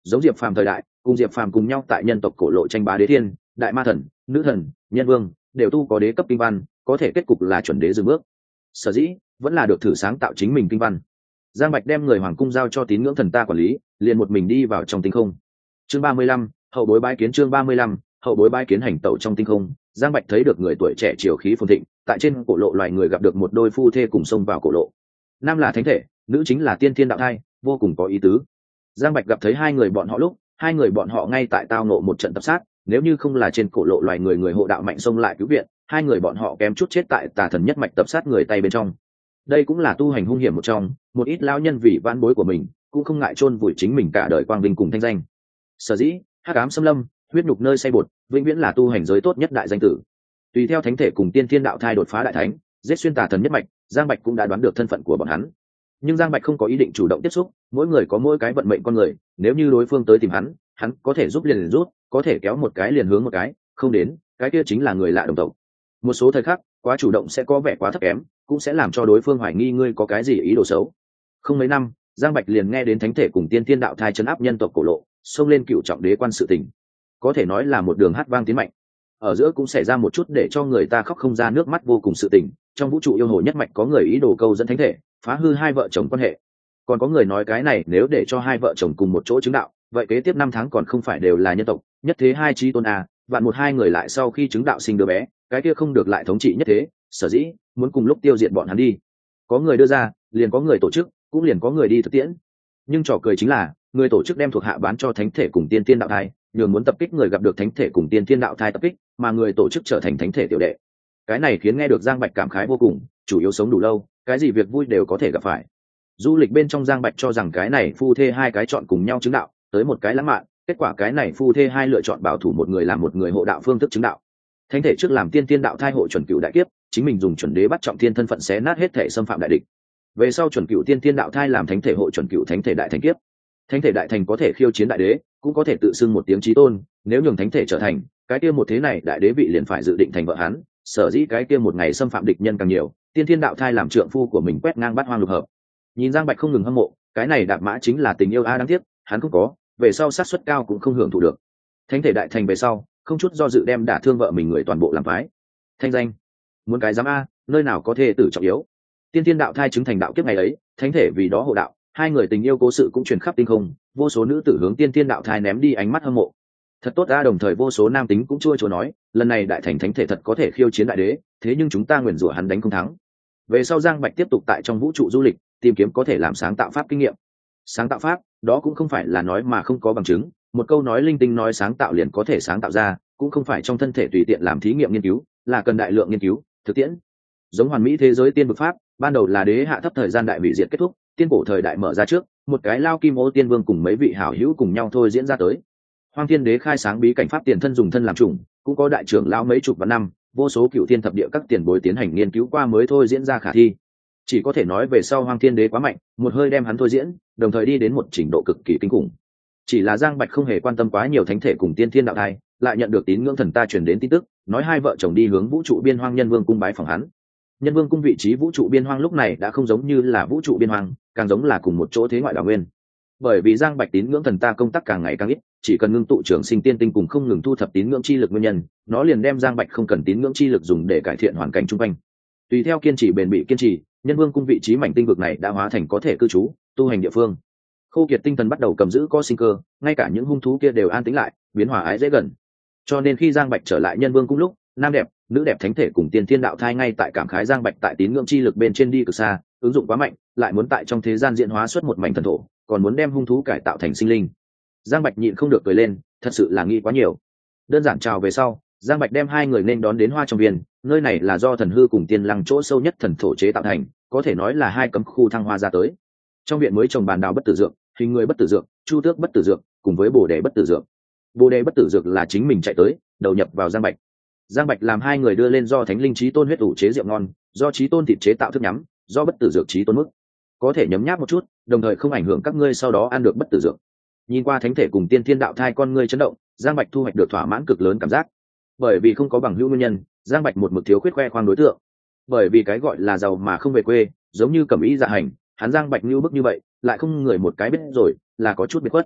giống Diệp Phàm thời đại, cùng Diệp Phàm cùng nhau tại nhân tộc cổ lộ tranh bá đế thiên, đại ma thần, nữ thần, nhân vương, đều tu có đế cấp kinh văn, có thể kết cục là chuẩn đế dừng bước. Sở dĩ vẫn là được thử sáng tạo chính mình kinh văn. Giang Bạch đem người hoàng cung giao cho tín ngưỡng thần ta quản lý, liền một mình đi vào trong tinh không. Chương 35, hậu bối bái kiến. Chương 35, hậu bối bái kiến. Hành tẩu trong tinh không, Giang Bạch thấy được người tuổi trẻ triều khí phồn thịnh, tại trên cổ lộ loài người gặp được một đôi phu thê cùng xông vào cổ lộ. Nam là thánh thể, nữ chính là tiên thiên đạo thai, vô cùng có ý tứ. Giang Bạch gặp thấy hai người bọn họ lúc, hai người bọn họ ngay tại tao nộ một trận tập sát, nếu như không là trên cổ lộ loài người người hộ đạo mạnh xông lại cứu viện, hai người bọn họ kém chút chết tại tà thần nhất mạch tập sát người tay bên trong. Đây cũng là tu hành hung hiểm một trong, một ít lão nhân vì vãn bối của mình, cũng không ngại chôn vùi chính mình cả đời quang vinh cùng thanh danh. Sở dĩ, hắc ám xâm lâm, huyết nhục nơi xây bột, vĩnh viễn là tu hành giới tốt nhất đại danh tử. Tùy theo thánh thể cùng tiên thiên đạo thai đột phá đại thánh, giết xuyên tà thần nhất mạch, Giang Bạch cũng đã đoán được thân phận của bọn hắn. Nhưng Giang Bạch không có ý định chủ động tiếp xúc, mỗi người có mỗi cái vận mệnh con người, nếu như đối phương tới tìm hắn có thể giúp liền rút, có thể kéo một cái liền hướng một cái, không đến, cái kia chính là người lạ đồng tộc. Một số thời khắc, quá chủ động sẽ có vẻ quá thấp kém, cũng sẽ làm cho đối phương hoài nghi ngươi có cái gì ý đồ xấu. Không mấy năm, Giang Bạch liền nghe đến thánh thể cùng tiên thiên đạo thai trấn áp nhân tộc cổ lộ, xông lên cựu trọng đế quan sự tình, có thể nói là một đường hát vang tiến mạnh. Ở giữa cũng xảy ra một chút để cho người ta khóc không ra nước mắt vô cùng sự tình, trong vũ trụ yêu hồ nhất mạch có người ý đồ câu dẫn thánh thể, phá hư hai vợ chồng quan hệ. Còn có người nói cái này nếu để cho hai vợ chồng cùng một chỗ chứng đạo, vậy kế tiếp 5 tháng còn không phải đều là nhân tộc, nhất thế hai chí tôn à, vạn một hai người lại sau khi chứng đạo sinh đứa bé, cái kia không được lại thống trị nhất thế, sở dĩ muốn cùng lúc tiêu diệt bọn hắn đi. Có người đưa ra, liền có người tổ chức, cũng liền có người đi thực tiễn. Nhưng trò cười chính là, người tổ chức đem thuộc hạ bán cho thánh thể cùng tiên thiên đạo thai, nhường muốn tập kích người gặp được thánh thể cùng tiên thiên đạo thai tập kích, mà người tổ chức trở thành thánh thể tiểu đệ. Cái này khiến nghe được Giang Bạch cảm khái vô cùng, chủ yếu sống đủ lâu, cái gì việc vui đều có thể gặp phải. Du lịch bên trong Giang Bạch cho rằng cái này phu thê hai cái chọn cùng nhau chứng đạo, tới một cái lãng mạn, kết quả cái này phu thê hai lựa chọn bảo thủ một người làm một người hộ đạo phương thức chứng đạo. Thánh thể trước làm tiên thiên đạo thai hộ chuẩn cựu đại kiếp, chính mình dùng chuẩn đế bắt trọng thiên thân phận xé nát hết thể xâm phạm đại địch. Về sau chuẩn cựu tiên thiên đạo thai làm thánh thể hộ chuẩn cựu thánh thể đại thành kiếp. Thánh thể đại thành có thể khiêu chiến đại đế, cũng có thể tự xưng một tiếng chí tôn, nếu nhường thánh thể trở thành, cái kia một thế này đại đế vị liền phải dự định thành vợ hắn, sở dĩ cái kia một ngày xâm phạm địch nhân càng nhiều, tiên thiên đạo thai làm trượng phu của mình quét ngang bát hoang lục hợp. Nhìn Giang Bạch không ngừng hâm mộ, cái này đạp mã chính là tình yêu a đáng tiếc, hắn không có, về sau sát suất cao cũng không hưởng thụ được. Thánh thể đại thành về sau, không chút do dự đem đả thương vợ mình người toàn bộ làm phái. Thanh danh, muốn cái dám a, nơi nào có thể tử trọng yếu. Tiên thiên đạo thai chứng thành đạo kiếp ngày ấy, thánh thể vì đó hộ đạo, hai người tình yêu cố sự cũng truyền khắp tinh không, vô số nữ tử hướng tiên thiên đạo thai ném đi ánh mắt hâm mộ. Thật tốt a, đồng thời vô số nam tính cũng chua chua nói, lần này đại thành thánh thể thật có thể khiêu chiến đại đế, thế nhưng chúng ta nguyền rủa hắn đánh không thắng. Về sau Giang Bạch tiếp tục tại trong vũ trụ du lịch, tìm kiếm có thể làm sáng tạo pháp kinh nghiệm. Sáng tạo pháp, đó cũng không phải là nói mà không có bằng chứng, một câu nói linh tinh nói sáng tạo liền có thể sáng tạo ra, cũng không phải trong thân thể tùy tiện làm thí nghiệm nghiên cứu, là cần đại lượng nghiên cứu, thực tiễn. Giống hoàn mỹ thế giới tiên vực pháp, ban đầu là đế hạ thấp thời gian đại hủy diệt kết thúc, tiên cổ thời đại mở ra trước, một cái lao kim ô tiên vương cùng mấy vị hảo hữu cùng nhau thôi diễn ra tới. Hoang Thiên Đế khai sáng bí cảnh pháp tiền thân dùng thân làm chủng, cũng có đại trưởng lão mấy chục vạn năm, vô số cựu thiên thập địa các tiền bối tiến hành nghiên cứu qua mới thôi diễn ra khả thi. Chỉ có thể nói về sau Hoang Thiên Đế quá mạnh, một hơi đem hắn thôi diễn, đồng thời đi đến một trình độ cực kỳ kinh khủng. Chỉ là Giang Bạch không hề quan tâm quá nhiều thánh thể cùng tiên thiên đạo thai, lại nhận được tín ngưỡng thần ta truyền đến tin tức, nói hai vợ chồng đi hướng vũ trụ biên hoang nhân vương cung bái phỏng hắn. Nhân vương cung vị trí vũ trụ biên hoang lúc này đã không giống như là vũ trụ biên hoang, càng giống là cùng một chỗ thế ngoại đảo nguyên. Bởi vì Giang Bạch tín ngưỡng thần ta công tác càng ngày càng ít, chỉ cần ngưng tụ trường sinh tiên tinh cùng không ngừng thu thập tín ngưỡng chi lực nguyên nhân, nó liền đem Giang Bạch không cần tín ngưỡng chi lực dùng để cải thiện hoàn cảnh chung quanh. Tùy theo kiên trì bền bỉ kiên trì, nhân vương cung vị trí mảnh tinh vực này đã hóa thành có thể cư trú, tu hành địa phương. Khô kiệt tinh thần bắt đầu cầm giữ có sinh cơ, ngay cả những hung thú kia đều an tĩnh lại, biến hòa ái dễ gần. Cho nên khi Giang Bạch trở lại nhân vương cung lúc, nam đẹp, nữ đẹp thánh thể cùng tiên thiên đạo thai ngay tại cảm khái Giang Bạch tại tín ngưỡng chi lực bên trên đi cực xa, ứng dụng quá mạnh, lại muốn tại trong thế gian diễn hóa xuất một mảnh thần thổ, còn muốn đem hung thú cải tạo thành sinh linh. Giang Bạch nhịn không được cười lên, thật sự là nghĩ quá nhiều. Đơn giản chào về sau, Giang Bạch đem hai người nên đón đến Hoa Trong Viên, nơi này là do thần hư cùng tiên lăng chỗ sâu nhất thần thổ chế tạo thành, có thể nói là hai cấm khu thăng hoa ra tới. Trong viện mới trồng bàn đào bất tử dược, hình người bất tử dược, chu tước bất tử dược, cùng với bồ đề bất tử dược. Bồ đề bất tử dược là chính mình chạy tới, đầu nhập vào Giang Bạch. Giang Bạch làm hai người đưa lên do thánh linh chí tôn huyết ủ chế rượu ngon, do chí tôn thịt chế tạo thức nhắm, do bất tử dược chí tôn mức, có thể nhấm nháp một chút, đồng thời không ảnh hưởng các ngươi sau đó ăn được bất tử dược. Nhìn qua thánh thể cùng tiên thiên đạo thai con ngươi chấn động, Giang Bạch thu hoạch được thỏa mãn cực lớn cảm giác. Bởi vì không có bằng hữu nguyên nhân, Giang Bạch một mực thiếu khuyết khoe khoang đối tượng. Bởi vì cái gọi là giàu mà không về quê, giống như Cẩm Ý dạ hành, hắn Giang Bạch như bức như vậy, lại không người một cái biết rồi, là có chút biệt khuất.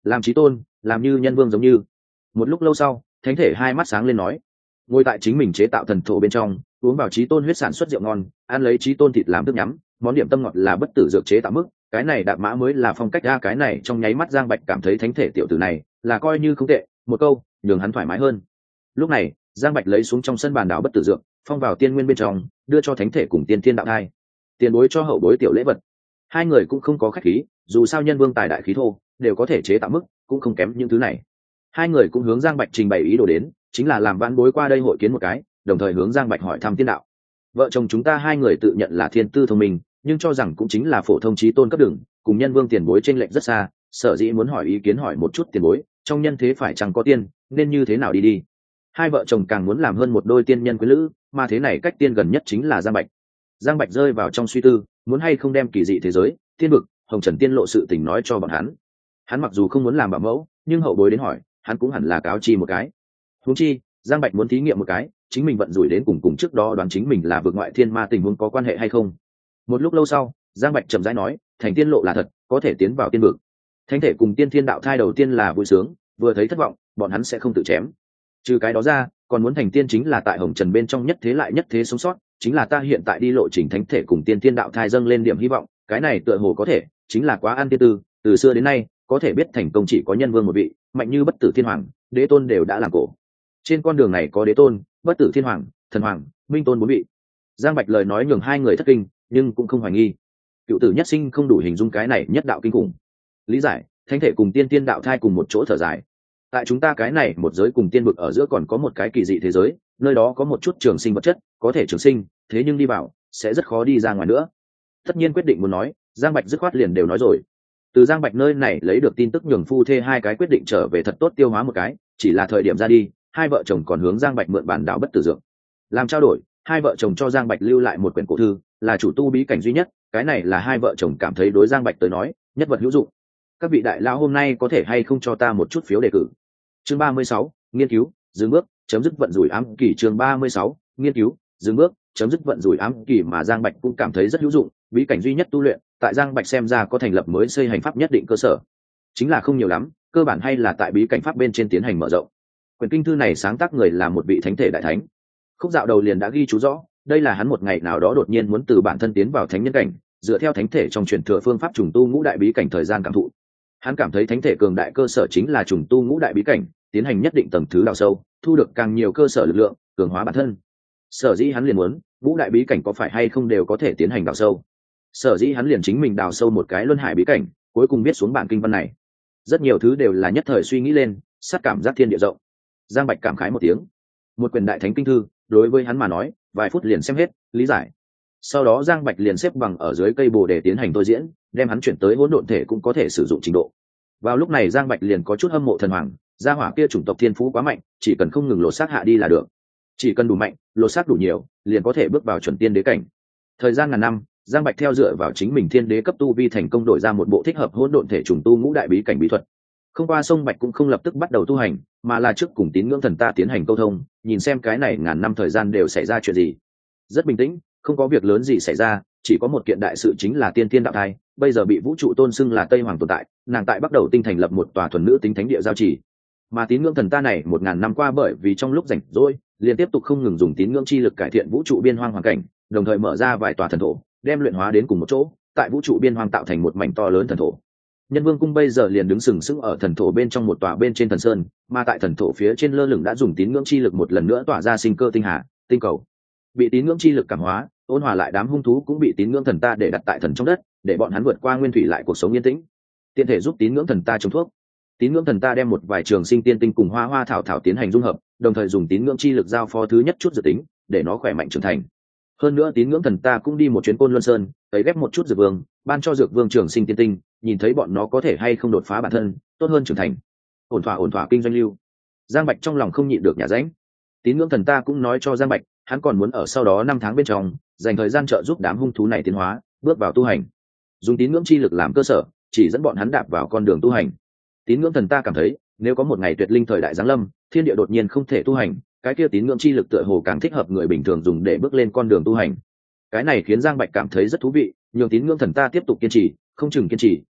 làm chí tôn, làm như nhân vương giống như. Một lúc lâu sau, thánh thể hai mắt sáng lên nói, ngồi tại chính mình chế tạo thần thổ bên trong, uống vào chí tôn huyết sản xuất rượu ngon, ăn lấy chí tôn thịt làm thức nhắm, món điểm tâm ngọt là bất tử dược chế tạo mức, cái này đạp mã mới là phong cách ra. Cái này trong nháy mắt Giang Bạch cảm thấy thánh thể tiểu tử này là coi như không tệ, một câu nhường hắn thoải mái hơn. Lúc này Giang Bạch lấy xuống trong sân bàn đảo bất tử dược, phong vào tiên nguyên bên trong, đưa cho thánh thể cùng tiên thiên đạo thai, tiền bối cho hậu bối tiểu lễ vật. Hai người cũng không có khách khí, dù sao nhân vương tài đại khí thô, đều có thể chế tạo mức, cũng không kém những thứ này. Hai người cũng hướng Giang Bạch trình bày ý đồ đến, chính là làm vãn bối qua đây hội kiến một cái, đồng thời hướng Giang Bạch hỏi thăm tiên đạo. Vợ chồng chúng ta hai người tự nhận là thiên tư thông minh, nhưng cho rằng cũng chính là phổ thông chí tôn cấp đường, cùng nhân vương tiền bối chênh lệch rất xa, sở dĩ muốn hỏi ý kiến hỏi một chút tiền bối, trong nhân thế phải chẳng có tiên, nên như thế nào đi. Hai vợ chồng càng muốn làm hơn một đôi tiên nhân quý lữ, mà thế này cách tiên gần nhất chính là Giang Bạch. Giang Bạch rơi vào trong suy tư, muốn hay không đem kỳ dị thế giới, tiên vực, hồng trần tiên lộ sự tình nói cho bọn hắn. Hắn mặc dù không muốn làm bảo mẫu, nhưng hậu bối đến hỏi, hắn cũng hẳn là cáo chi một cái. Huống chi, Giang Bạch muốn thí nghiệm một cái, chính mình vận rủi đến cùng trước đó đoán chính mình là vượt ngoại thiên ma tình huống có quan hệ hay không. Một lúc lâu sau, Giang Bạch chậm rãi nói, thành tiên lộ là thật, có thể tiến vào tiên vực. Thánh thể cùng tiên thiên đạo thai đầu tiên là vui sướng, vừa thấy thất vọng, bọn hắn sẽ không tự chém. Trừ cái đó ra, còn muốn thành tiên chính là tại hồng trần bên trong nhất thế lại nhất thế sống sót, chính là ta hiện tại đi lộ trình thánh thể cùng tiên thiên đạo thai dâng lên điểm hy vọng, cái này tựa hồ có thể, chính là quá an tiên tư, từ xưa đến nay, có thể biết thành công chỉ có nhân vương một vị, mạnh như bất tử thiên hoàng, đế tôn đều đã làm cổ. Trên con đường này có đế tôn, bất tử thiên hoàng, thần hoàng, minh tôn bốn vị. Giang Bạch lời nói nhường hai người thất kinh, nhưng cũng không hoài nghi. Cựu tử nhất sinh không đủ hình dung cái này nhất đạo kinh khủng. Lý giải, thánh thể cùng tiên thiên đạo thai cùng một chỗ thở dài. Tại chúng ta cái này một giới cùng tiên vực ở giữa còn có một cái kỳ dị thế giới, nơi đó có một chút trường sinh vật chất, có thể trường sinh, thế nhưng đi vào sẽ rất khó đi ra ngoài nữa. Tất nhiên quyết định muốn nói, Giang Bạch dứt khoát liền đều nói rồi. Từ Giang Bạch nơi này lấy được tin tức nhường phu thê hai cái quyết định trở về thật tốt tiêu hóa một cái, chỉ là thời điểm ra đi, hai vợ chồng còn hướng Giang Bạch mượn bản đạo bất tử dược. Làm trao đổi, hai vợ chồng cho Giang Bạch lưu lại một quyển cổ thư, là chủ tu bí cảnh duy nhất, cái này là hai vợ chồng cảm thấy đối Giang Bạch tới nói, nhất vật hữu dụng. Các vị đại lão hôm nay có thể hay không cho ta một chút phiếu đề cử. Chương 36, nghiên cứu, dừng bước, chấm dứt vận rủi ám kỳ. Chương 36, nghiên cứu, dừng bước, chấm dứt vận rủi ám kỳ mà Giang Bạch cũng cảm thấy rất hữu dụng, bí cảnh duy nhất tu luyện, tại Giang Bạch xem ra có thành lập mới xây hành pháp nhất định cơ sở. Chính là không nhiều lắm, cơ bản hay là tại bí cảnh pháp bên trên tiến hành mở rộng. Quyển kinh thư này sáng tác người là một vị thánh thể đại thánh. Khúc dạo đầu liền đã ghi chú rõ, đây là hắn một ngày nào đó đột nhiên muốn từ bản thân tiến vào thánh nhân cảnh, dựa theo thánh thể trong truyền thừa phương pháp trùng tu ngũ đại bí cảnh thời gian cảm thụ. Hắn cảm thấy thánh thể cường đại cơ sở chính là trùng tu ngũ đại bí cảnh, tiến hành nhất định tầng thứ đào sâu, thu được càng nhiều cơ sở lực lượng, cường hóa bản thân. Sở dĩ hắn liền muốn, ngũ đại bí cảnh có phải hay không đều có thể tiến hành đào sâu. Sở dĩ hắn liền chính mình đào sâu một cái luân hải bí cảnh, cuối cùng viết xuống bản kinh văn này. Rất nhiều thứ đều là nhất thời suy nghĩ lên, sát cảm giác thiên địa rộng. Giang Bạch cảm khái một tiếng. Một quyển đại thánh kinh thư, đối với hắn mà nói, vài phút liền xem hết, lý giải. Sau đó Giang Bạch liền xếp bằng ở dưới cây bồ để tiến hành thôi diễn, đem hắn chuyển tới hỗn độn thể cũng có thể sử dụng trình độ. Vào lúc này Giang Bạch liền có chút hâm mộ thần hoàng, gia hỏa kia chủng tộc thiên phú quá mạnh, chỉ cần không ngừng lột xác hạ đi là được. Chỉ cần đủ mạnh, lột xác đủ nhiều, liền có thể bước vào chuẩn tiên đế cảnh. Thời gian ngàn năm, Giang Bạch theo dựa vào chính mình thiên đế cấp tu vi thành công đổi ra một bộ thích hợp hỗn độn thể trùng tu ngũ đại bí cảnh bí thuật. Không qua sông Bạch cũng không lập tức bắt đầu tu hành, mà là trước cùng tín ngưỡng thần ta tiến hành câu thông, nhìn xem cái này ngàn năm thời gian đều xảy ra chuyện gì. Rất bình tĩnh, không có việc lớn gì xảy ra, chỉ có một kiện đại sự chính là tiên thiên đạo thai, bây giờ bị vũ trụ tôn xưng là Tây Hoàng tồn tại, nàng tại bắt đầu tinh thành lập một tòa thuần nữ tính thánh địa giao trì. Mà tín ngưỡng thần ta này 1000 năm qua bởi vì trong lúc rảnh rỗi, liền tiếp tục không ngừng dùng tín ngưỡng chi lực cải thiện vũ trụ biên hoang hoàn cảnh, đồng thời mở ra vài tòa thần thổ, đem luyện hóa đến cùng một chỗ, tại vũ trụ biên hoang tạo thành một mảnh to lớn thần thổ. Nhân Vương cung bây giờ liền đứng sừng sững ở thần thổ bên trong một tòa bên trên thần sơn, mà tại thần thổ phía trên lơ lửng đã dùng tín ngưỡng chi lực một lần nữa tỏa ra sinh cơ tinh hà, tinh cầu. Bị tín ngưỡng chi lực cảm hóa, ôn hòa lại đám hung thú cũng bị tín ngưỡng thần ta để đặt tại thần trong đất, để bọn hắn vượt qua nguyên thủy lại cuộc sống yên tĩnh. Tiện thể giúp tín ngưỡng thần ta trồng thuốc. Tín ngưỡng thần ta đem một vài trường sinh tiên tinh cùng hoa hoa thảo thảo tiến hành dung hợp, đồng thời dùng tín ngưỡng chi lực giao phó thứ nhất chút dự tính, để nó khỏe mạnh trưởng thành. Hơn nữa tín ngưỡng thần ta cũng đi một chuyến Côn Luân Sơn, thấy ghép một chút dược vương, ban cho dược vương trường sinh tiên tinh, nhìn thấy bọn nó có thể hay không đột phá bản thân, tốt hơn trưởng thành. Ổn thỏa kinh doanh lưu. Giang Bạch trong lòng không nhịn được nhả rãnh. Tín ngưỡng thần ta cũng nói cho Giang Bạch, hắn còn muốn ở sau đó 5 tháng bên trong, dành thời gian trợ giúp đám hung thú này tiến hóa, bước vào tu hành. Dùng tín ngưỡng chi lực làm cơ sở, chỉ dẫn bọn hắn đạp vào con đường tu hành. Tín ngưỡng thần ta cảm thấy, nếu có một ngày tuyệt linh thời đại giáng lâm, thiên địa đột nhiên không thể tu hành, cái kia tín ngưỡng chi lực tựa hồ càng thích hợp người bình thường dùng để bước lên con đường tu hành. Cái này khiến Giang Bạch cảm thấy rất thú vị, nhường tín ngưỡng thần ta tiếp tục kiên trì, không chừng kiên trì,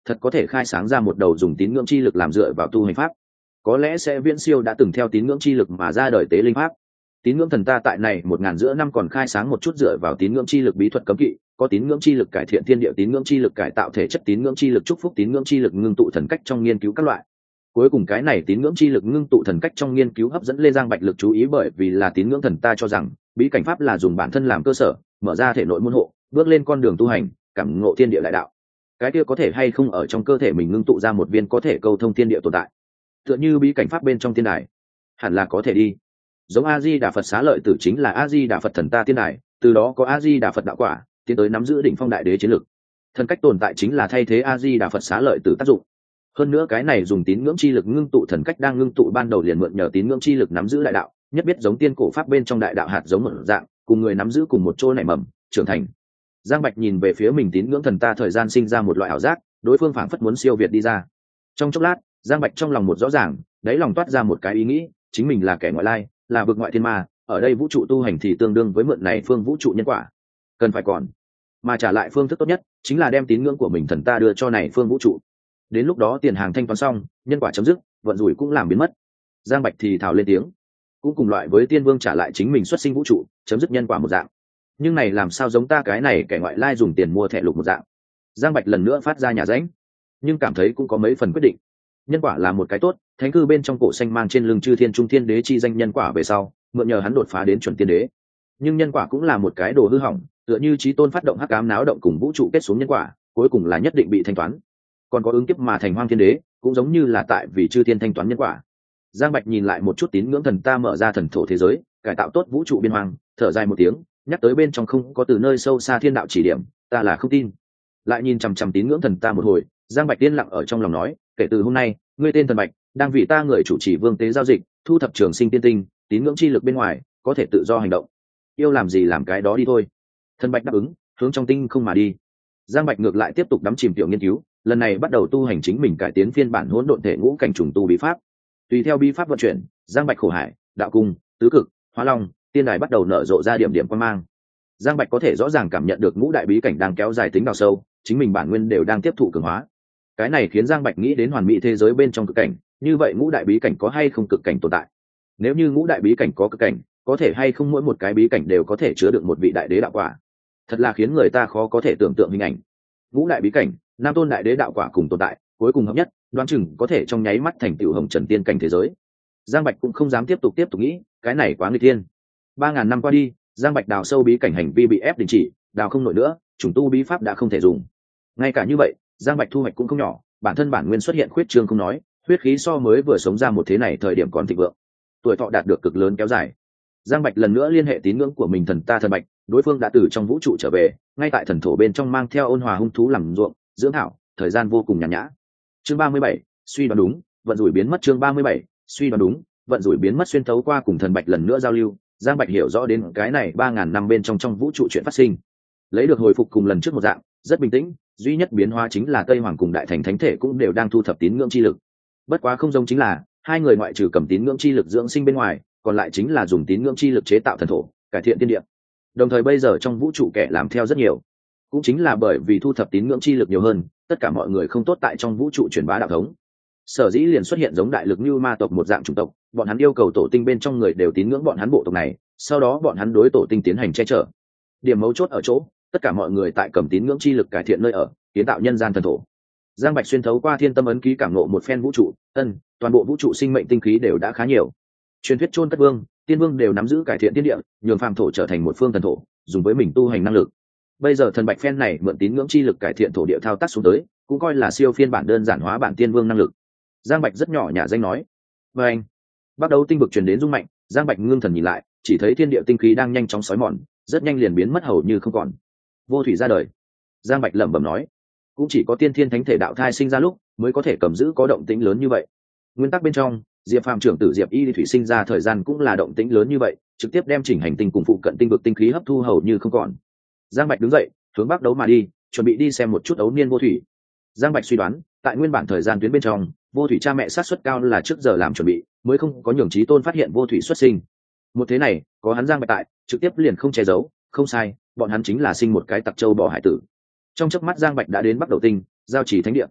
thật có thể khai sáng ra một đầu dùng tín ngưỡng chi lực làm dựa vào tu hành pháp, có lẽ sẽ viễn siêu đã từng theo tín ngưỡng chi lực mà ra đời tế linh pháp. Tín ngưỡng thần ta tại này 1000 giữa năm còn khai sáng một chút dựa vào tín ngưỡng chi lực bí thuật cấm kỵ, có tín ngưỡng chi lực cải thiện thiên địa, tín ngưỡng chi lực cải tạo thể chất, tín ngưỡng chi lực chúc phúc, tín ngưỡng chi lực ngưng tụ thần cách trong nghiên cứu các loại. Cuối cùng cái này tín ngưỡng chi lực ngưng tụ thần cách trong nghiên cứu hấp dẫn Lê Giang Bạch lực chú ý, bởi vì là tín ngưỡng thần ta cho rằng bí cảnh pháp là dùng bản thân làm cơ sở, mở ra thể nội môn hộ, bước lên con đường tu hành, cảm ngộ thiên địa đại đạo. Cái kia có thể hay không ở trong cơ thể mình ngưng tụ ra một viên có thể câu thông thiên địa tồn tại, tựa như bí cảnh pháp bên trong thiên đài, hẳn là có thể đi. Giống A Di Đà Phật Xá Lợi Tử chính là A Di Đà Phật thần ta tiên đài, từ đó có A Di Đà Phật đạo quả, tiến tới nắm giữ đỉnh phong đại đế chiến lực. Thần cách tồn tại chính là thay thế A Di Đà Phật Xá Lợi Tử tác dụng. Hơn nữa cái này dùng tín ngưỡng chi lực ngưng tụ thần cách đang ngưng tụ ban đầu liền mượn nhờ tín ngưỡng chi lực nắm giữ đại đạo, nhất biết giống tiên cổ pháp bên trong đại đạo hạt giống một dạng, cùng người nắm giữ cùng một chỗ nảy mầm, trưởng thành. Giang Bạch nhìn về phía mình tín ngưỡng thần ta thời gian sinh ra một loại ảo giác, đối phương phảng phất muốn siêu việt đi ra. Trong chốc lát, Giang Bạch trong lòng một rõ ràng, đáy lòng toát ra một cái ý nghĩ, chính mình là kẻ ngoại lai, là vực ngoại thiên ma, ở đây vũ trụ tu hành thì tương đương với mượn này phương vũ trụ nhân quả, cần phải còn mà trả lại phương thức tốt nhất chính là đem tín ngưỡng của mình thần ta đưa cho này phương vũ trụ, đến lúc đó tiền hàng thanh toán xong, nhân quả chấm dứt, vận rủi cũng làm biến mất. Giang Bạch thì thào lên tiếng, cũng cùng loại với tiên vương trả lại chính mình xuất sinh vũ trụ, chấm dứt nhân quả một dạng. Nhưng này làm sao giống ta cái này kẻ ngoại lai dùng tiền mua thẻ lục một dạng. Giang Bạch lần nữa phát ra nhà ránh, nhưng cảm thấy cũng có mấy phần quyết định. Nhân quả là một cái tốt, thánh cư bên trong cổ xanh mang trên lưng chư thiên trung thiên đế chi danh nhân quả về sau, mượn nhờ hắn đột phá đến chuẩn tiên đế. Nhưng nhân quả cũng là một cái đồ hư hỏng, tựa như chí tôn phát động hắc ám náo động cùng vũ trụ kết xuống nhân quả, cuối cùng là nhất định bị thanh toán. Còn có ứng kiếp mà thành hoang thiên đế, cũng giống như là tại vì chư thiên thanh toán nhân quả. Giang Bạch nhìn lại một chút tín ngưỡng thần ta mở ra thần thổ thế giới, cải tạo tốt vũ trụ biên hoang, thở dài một tiếng, nhắc tới bên trong không có từ nơi sâu xa thiên đạo chỉ điểm, ta là không tin. Lại nhìn chằm chằm tín ngưỡng thần ta một hồi, Giang Bạch yên lặng ở trong lòng nói, kể từ hôm nay, ngươi tên thần Bạch, đang vì ta người chủ trì vương tế giao dịch, thu thập trường sinh tiên tinh, tín ngưỡng chi lực bên ngoài, có thể tự do hành động. Yêu làm gì làm cái đó đi thôi. Thần Bạch đáp ứng, hướng trong tinh không mà đi. Giang Bạch ngược lại tiếp tục đắm chìm tiểu nghiên cứu, lần này bắt đầu tu hành chính mình cải tiến phiên bản hỗn độn thể ngũ cảnh trùng tu bí pháp. Tùy theo bí pháp vận chuyển, Giang Bạch khổ hải, đạo cung, tứ cực, hóa long, tiên đài bắt đầu nở rộ ra điểm điểm quan mang. Giang Bạch có thể rõ ràng cảm nhận được ngũ đại bí cảnh đang kéo dài tính đào sâu, chính mình bản nguyên đều đang tiếp thụ cường hóa. Cái này khiến Giang Bạch nghĩ đến hoàn mỹ thế giới bên trong cực cảnh, như vậy ngũ đại bí cảnh có hay không cực cảnh tồn tại? Nếu như ngũ đại bí cảnh có cực cảnh, có thể hay không mỗi một cái bí cảnh đều có thể chứa đựng một vị đại đế đạo quả? Thật là khiến người ta khó có thể tưởng tượng hình ảnh. Ngũ đại bí cảnh, nam tôn đại đế đạo quả cùng tồn tại, cuối cùng hợp nhất, đoán chừng có thể trong nháy mắt thành tựu hồng trần tiên cảnh thế giới. Giang Bạch cũng không dám tiếp tục nghĩ, cái này quá nguy thiên. 3000 năm qua đi, Giang Bạch đào sâu bí cảnh hành vi bị ép đình chỉ, đào không nổi nữa, trùng tu bí pháp đã không thể dùng. Ngay cả như vậy, Giang Bạch thu hoạch cũng không nhỏ, bản thân bản nguyên xuất hiện khuyết trương không nói, huyết khí so mới vừa sống ra một thế này thời điểm còn thịnh vượng, tuổi thọ đạt được cực lớn kéo dài. Giang Bạch lần nữa liên hệ tín ngưỡng của mình thần ta thần Bạch, đối phương đã từ trong vũ trụ trở về, ngay tại thần thổ bên trong mang theo ôn hòa hung thú làm ruộng, dưỡng thảo, thời gian vô cùng nhàn nhã. Chương 37, suy đoán đúng, vận rủi biến mất. Chương 37, suy đoán đúng, vận rủi biến mất. Xuyên thấu qua cùng thần Bạch lần nữa giao lưu, Giang Bạch hiểu rõ đến cái này 3000 năm bên trong vũ trụ chuyện phát sinh, lấy được hồi phục cùng lần trước một dạng, rất bình tĩnh, duy nhất biến hóa chính là Tây Hoàng cùng Đại Thành Thánh Thể cũng đều đang thu thập tín ngưỡng chi lực. Bất quá không giống chính là, hai người ngoại trừ cầm tín ngưỡng chi lực dưỡng sinh bên ngoài, còn lại chính là dùng tín ngưỡng chi lực chế tạo thần thổ, cải thiện tiên địa. Đồng thời bây giờ trong vũ trụ kẻ làm theo rất nhiều, cũng chính là bởi vì thu thập tín ngưỡng chi lực nhiều hơn, tất cả mọi người không tốt tại trong vũ trụ truyền bá đạo thống. Sở dĩ liền xuất hiện giống đại lực như ma tộc một dạng chủng tộc, bọn hắn yêu cầu tổ tinh bên trong người đều tín ngưỡng bọn hắn bộ tộc này, sau đó bọn hắn đối tổ tinh tiến hành che chở. Điểm mấu chốt ở chỗ, tất cả mọi người tại cầm tín ngưỡng chi lực cải thiện nơi ở, kiến tạo nhân gian thần thổ. Giang Bạch xuyên thấu qua thiên tâm ấn ký cảm ngộ một phen vũ trụ, toàn bộ vũ trụ sinh mệnh tinh khí đều đã khá nhiều. Truyền thuyết chôn cất vương, tiên vương đều nắm giữ cải thiện tiên địa, nhường phàm thổ trở thành một phương thần thổ, dùng với mình tu hành năng lực. Bây giờ thần Bạch phen này mượn tín ngưỡng chi lực cải thiện thổ địa thao tác xuống tới, cũng coi là siêu phiên bản đơn giản hóa bản tiên vương năng lực. Giang Bạch rất nhỏ nhả danh nói, và anh bắt đầu tinh vực truyền đến rung mạnh. Giang Bạch ngưng thần nhìn lại, chỉ thấy thiên địa tinh khí đang nhanh chóng xói mòn, rất nhanh liền biến mất hầu như không còn. Vô thủy ra đời. Giang Bạch lẩm bẩm nói, cũng chỉ có tiên thiên thánh thể đạo thai sinh ra lúc mới có thể cầm giữ có động tĩnh lớn như vậy. Nguyên tắc bên trong, Diệp Phàm trưởng tử Diệp Y thủy sinh ra thời gian cũng là động tĩnh lớn như vậy, trực tiếp đem chỉnh hành tinh cùng phụ cận tinh vực tinh khí hấp thu hầu như không còn. Giang Bạch đứng dậy, hướng bắc đấu mà đi, chuẩn bị đi xem một chút ấu niên vô thủy. Giang Bạch suy đoán, tại nguyên bản thời gian tuyến bên trong, vô thủy cha mẹ sát suất cao là trước giờ làm chuẩn bị, mới không có nhường chí tôn phát hiện vô thủy xuất sinh. Một thế này, có hắn Giang Bạch tại, trực tiếp liền không che giấu, không sai, bọn hắn chính là sinh một cái tặc châu bò hải tử. Trong chớp mắt Giang Bạch đã đến Bắc Đầu Tinh, giao chỉ thánh địa.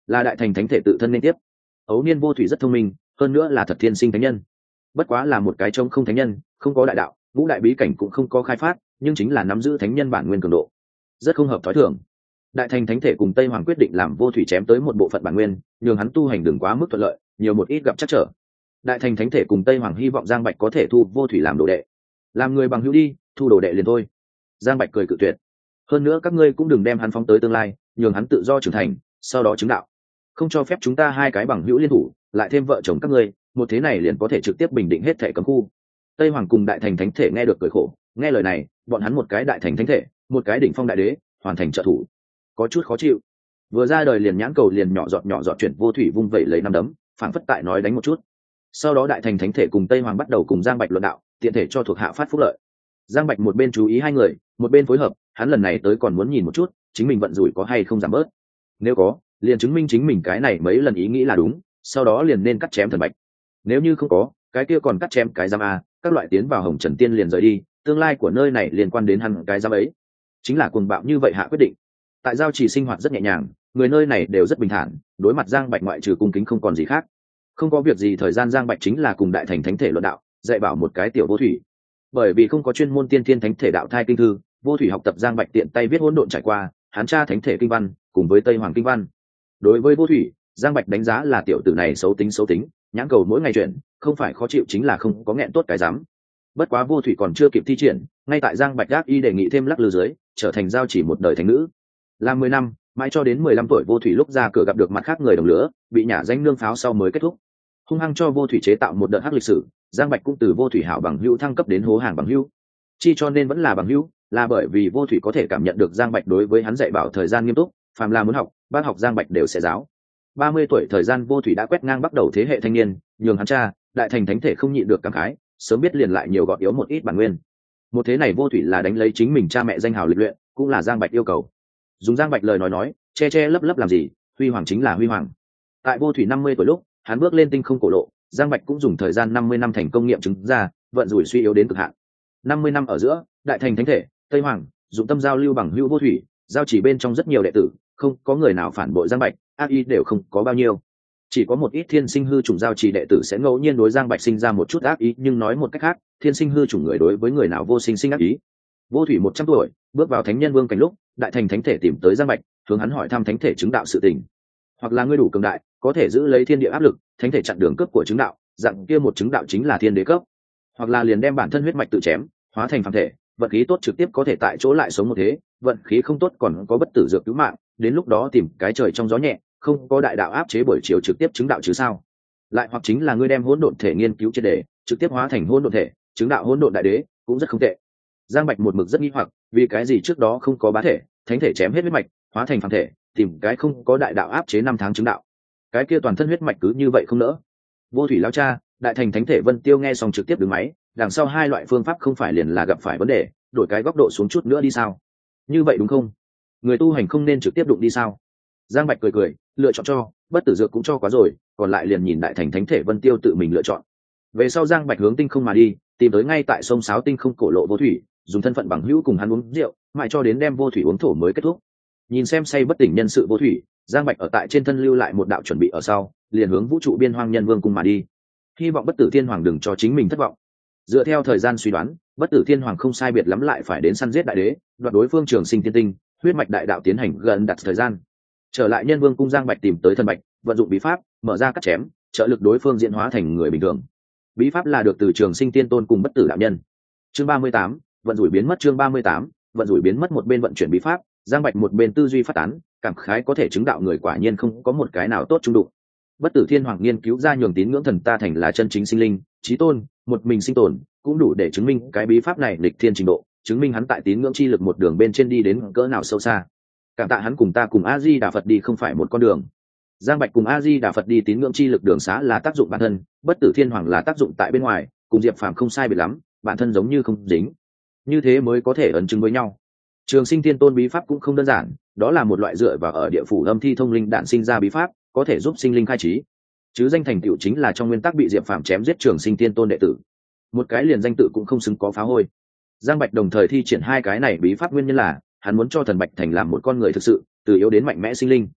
là đại thành thánh thể tự thân liên tiếp. Ấu niên vô thủy rất thông minh, hơn nữa là thật thiên sinh thánh nhân, bất quá là một cái trông không thánh nhân, không có đại đạo, ngũ đại bí cảnh cũng không có khai phát, nhưng chính là nắm giữ thánh nhân bản nguyên cường độ, rất không hợp thói thường. Đại thành thánh thể cùng Tây Hoàng quyết định làm vô thủy chém tới một bộ phận bản nguyên, nhường hắn tu hành đừng quá mức thuận lợi, nhiều một ít gặp trắc trở. Đại thành thánh thể cùng Tây Hoàng hy vọng Giang Bạch có thể thu vô thủy làm đồ đệ, làm người bằng hữu đi, thu đồ đệ liền thôi. Giang Bạch cười cự tuyệt. Hơn nữa các ngươi cũng đừng đem hắn phóng tới tương lai, nhường hắn tự do trưởng thành, sau đó chứng đạo. Không cho phép chúng ta hai cái bằng hữu liên thủ, lại thêm vợ chồng các ngươi, một thế này liền có thể trực tiếp bình định hết thể cấm khu. Tây Hoàng cùng đại thành thánh thể nghe được cười khổ, nghe lời này, bọn hắn một cái đại thành thánh thể, một cái đỉnh phong đại đế, hoàn thành trợ thủ, có chút khó chịu. Vừa ra đời liền nhãn cầu liền nhỏ giọt chuyển vô thủy vung vẩy lấy năm đấm, phảng phất tại nói đánh một chút. Sau đó đại thành thánh thể cùng Tây Hoàng bắt đầu cùng Giang Bạch luận đạo, tiện thể cho thuộc hạ phát phúc lợi. Giang Bạch một bên chú ý hai người, một bên phối hợp, hắn lần này tới còn muốn nhìn một chút, chính mình vận rủi có hay không giảm bớt. Nếu có, liền chứng minh chính mình cái này mấy lần ý nghĩ là đúng, sau đó liền nên cắt chém thần bạch. Nếu như không có, cái kia còn cắt chém cái giam a, các loại tiến vào Hồng Trần Tiên liền rời đi, tương lai của nơi này liên quan đến hắn cái giam ấy. Chính là cuồng bạo như vậy hạ quyết định. Tại giao trì sinh hoạt rất nhẹ nhàng, người nơi này đều rất bình thản, đối mặt Giang Bạch ngoại trừ cung kính không còn gì khác. Không có việc gì, thời gian Giang Bạch chính là cùng đại thành thánh thể luận đạo, dạy bảo một cái tiểu vô thủy. Bởi vì không có chuyên môn tiên thiên thánh thể đạo thai kinh thư, vô thủy học tập Giang Bạch tiện tay viết hỗn độn trải qua, hán tra thánh thể kinh văn cùng với Tây Hoàng kinh văn. Đối với vô thủy, Giang Bạch đánh giá là tiểu tử này xấu tính, nhãn cầu mỗi ngày chuyện, không phải khó chịu chính là không có nghẹn tốt cái dám. Bất quá vô thủy còn chưa kịp thi triển, ngay tại Giang Bạch gác y đề nghị thêm lắc lư dưới, trở thành giao chỉ một đời thánh nữ. Làm 10 năm, mãi cho đến 15 tuổi vô thủy lúc ra cửa gặp được mặt khác người đồng lứa, bị nhả danh nương pháo sau mới kết thúc. Hung hăng cho vô thủy chế tạo một đợt hắc lịch sử, Giang Bạch cũng từ vô thủy hảo bằng hữu thăng cấp đến hố hàng bằng hữu. Chi cho nên vẫn là bằng hữu, là bởi vì vô thủy có thể cảm nhận được Giang Bạch đối với hắn dạy bảo thời gian nghiêm túc, phàm là muốn học, bác học Giang Bạch đều sẽ giáo. 30 tuổi thời gian vô thủy đã quét ngang bắt đầu thế hệ thanh niên, nhường hắn cha, đại thành thánh thể không nhịn được cảm khái, sớm biết liền lại nhiều gọt yếu một ít bản nguyên. Một thế này vô thủy là đánh lấy chính mình cha mẹ danh hào lịch luyện, cũng là Giang Bạch yêu cầu. Dùng Giang Bạch lời nói, che lấp làm gì, huy hoàng chính là huy hoàng. Tại vô thủy 50 tuổi lúc, hắn bước lên tinh không cổ lộ, Giang Bạch cũng dùng thời gian 50 năm thành công nghiệm chứng ra, vận rủi suy yếu đến cực hạn. 50 năm ở giữa, đại thành thánh thể, Tây Hoàng, dụng tâm giao lưu bằng hữu vô thủy, giao chỉ bên trong rất nhiều đệ tử, không có người nào phản bội Giang Bạch, ác ý đều không có bao nhiêu. Chỉ có một ít thiên sinh hư chủng giao chỉ đệ tử sẽ ngẫu nhiên đối Giang Bạch sinh ra một chút ác ý, nhưng nói một cách khác, thiên sinh hư chủng người đối với người nào vô sinh ác ý. Vô thủy 100 tuổi, bước vào thánh nhân vương cảnh lúc, đại thành thánh thể tìm tới Giang Bạch, hướng hắn hỏi thăm thánh thể chứng đạo sự tình. Hoặc là ngươi đủ cường đại, có thể giữ lấy thiên địa áp lực, thánh thể chặn đường cấp của chứng đạo, dạng kia một chứng đạo chính là thiên đế cấp. Hoặc là liền đem bản thân huyết mạch tự chém, hóa thành phàm thể, vận khí tốt trực tiếp có thể tại chỗ lại sống một thế, vận khí không tốt còn có bất tử dược cứu mạng, đến lúc đó tìm cái trời trong gió nhẹ, không có đại đạo áp chế buổi chiều trực tiếp chứng đạo chứ sao. Lại hoặc chính là ngươi đem hỗn độn thể nghiên cứu triệt để, trực tiếp hóa thành hỗn độn thể, chứng đạo hỗn độn đại đế, cũng rất không tệ. Giang Bạch một mực rất nghi hoặc, vì cái gì trước đó không có bá thể, thánh thể chém hết huyết mạch, hóa thành phàm thể, tìm cái không có đại đạo áp chế 5 tháng chứng đạo. Cái kia toàn thân huyết mạch cứ như vậy không nỡ. Vô thủy lão cha, đại thành thánh thể Vân Tiêu nghe xong trực tiếp đứng máy, đằng sau hai loại phương pháp không phải liền là gặp phải vấn đề, đổi cái góc độ xuống chút nữa đi sao? Như vậy đúng không? Người tu hành không nên trực tiếp đụng đi sao? Giang Bạch cười, lựa chọn cho, bất tử dược cũng cho quá rồi, còn lại liền nhìn đại thành thánh thể Vân Tiêu tự mình lựa chọn. Về sau Giang Bạch hướng tinh không mà đi, tìm tới ngay tại sông Sáo tinh không cổ lộ vô thủy, dùng thân phận bằng hữu cùng hắn uống rượu, mãi cho đến đem vô thủy uống thổ mới kết thúc. Nhìn xem say bất tỉnh nhân sự vô thủy, Giang Bạch ở tại trên thân lưu lại một đạo chuẩn bị ở sau, liền hướng vũ trụ biên hoang nhân vương cung mà đi. Hy vọng bất tử thiên hoàng đừng cho chính mình thất vọng. Dựa theo thời gian suy đoán, bất tử thiên hoàng không sai biệt lắm lại phải đến săn giết đại đế, đoạt đối phương Trường Sinh tiên tinh, huyết mạch đại đạo tiến hành gần đặt thời gian. Trở lại nhân vương cung, Giang Bạch tìm tới thần bạch, vận dụng bí pháp mở ra cắt chém, trợ lực đối phương diễn hóa thành người bình thường. Bí pháp là được từ Trường Sinh tiên tôn cùng bất tử đạo nhân. Chương 38, vận rủi biến mất. Chương 38, vận rủi biến mất. Một bên vận chuyển bí pháp, Giang Bạch một bên tư duy phát tán, cảm khái có thể chứng đạo người quả nhiên không có một cái nào tốt trung đụng. Bất tử thiên hoàng nghiên cứu ra nhường tín ngưỡng thần ta thành là chân chính sinh linh, chí tôn, một mình sinh tồn, cũng đủ để chứng minh cái bí pháp này lịch thiên trình độ, chứng minh hắn tại tín ngưỡng chi lực một đường bên trên đi đến cỡ nào sâu xa. Cảm tạ hắn cùng ta cùng A Di Đà Phật đi không phải một con đường. Giang Bạch cùng A Di Đà Phật đi tín ngưỡng chi lực đường xá là tác dụng bản thân, bất tử thiên hoàng là tác dụng tại bên ngoài, cùng Diệp Phàm không sai biệt lắm, bản thân giống như không dính, như thế mới có thể ấn chứng với nhau. Trường Sinh tiên tôn bí pháp cũng không đơn giản, đó là một loại dựa vào ở địa phủ âm thi thông linh đạn sinh ra bí pháp, có thể giúp sinh linh khai trí. Chứ danh thành tựu chính là trong nguyên tắc bị Diệp Phàm chém giết Trường Sinh tiên tôn đệ tử, một cái liền danh tự cũng không xứng có phá hôi. Giang Bạch đồng thời thi triển hai cái này bí pháp nguyên nhân là hắn muốn cho thần Bạch thành làm một con người thực sự, từ yếu đến mạnh mẽ sinh linh.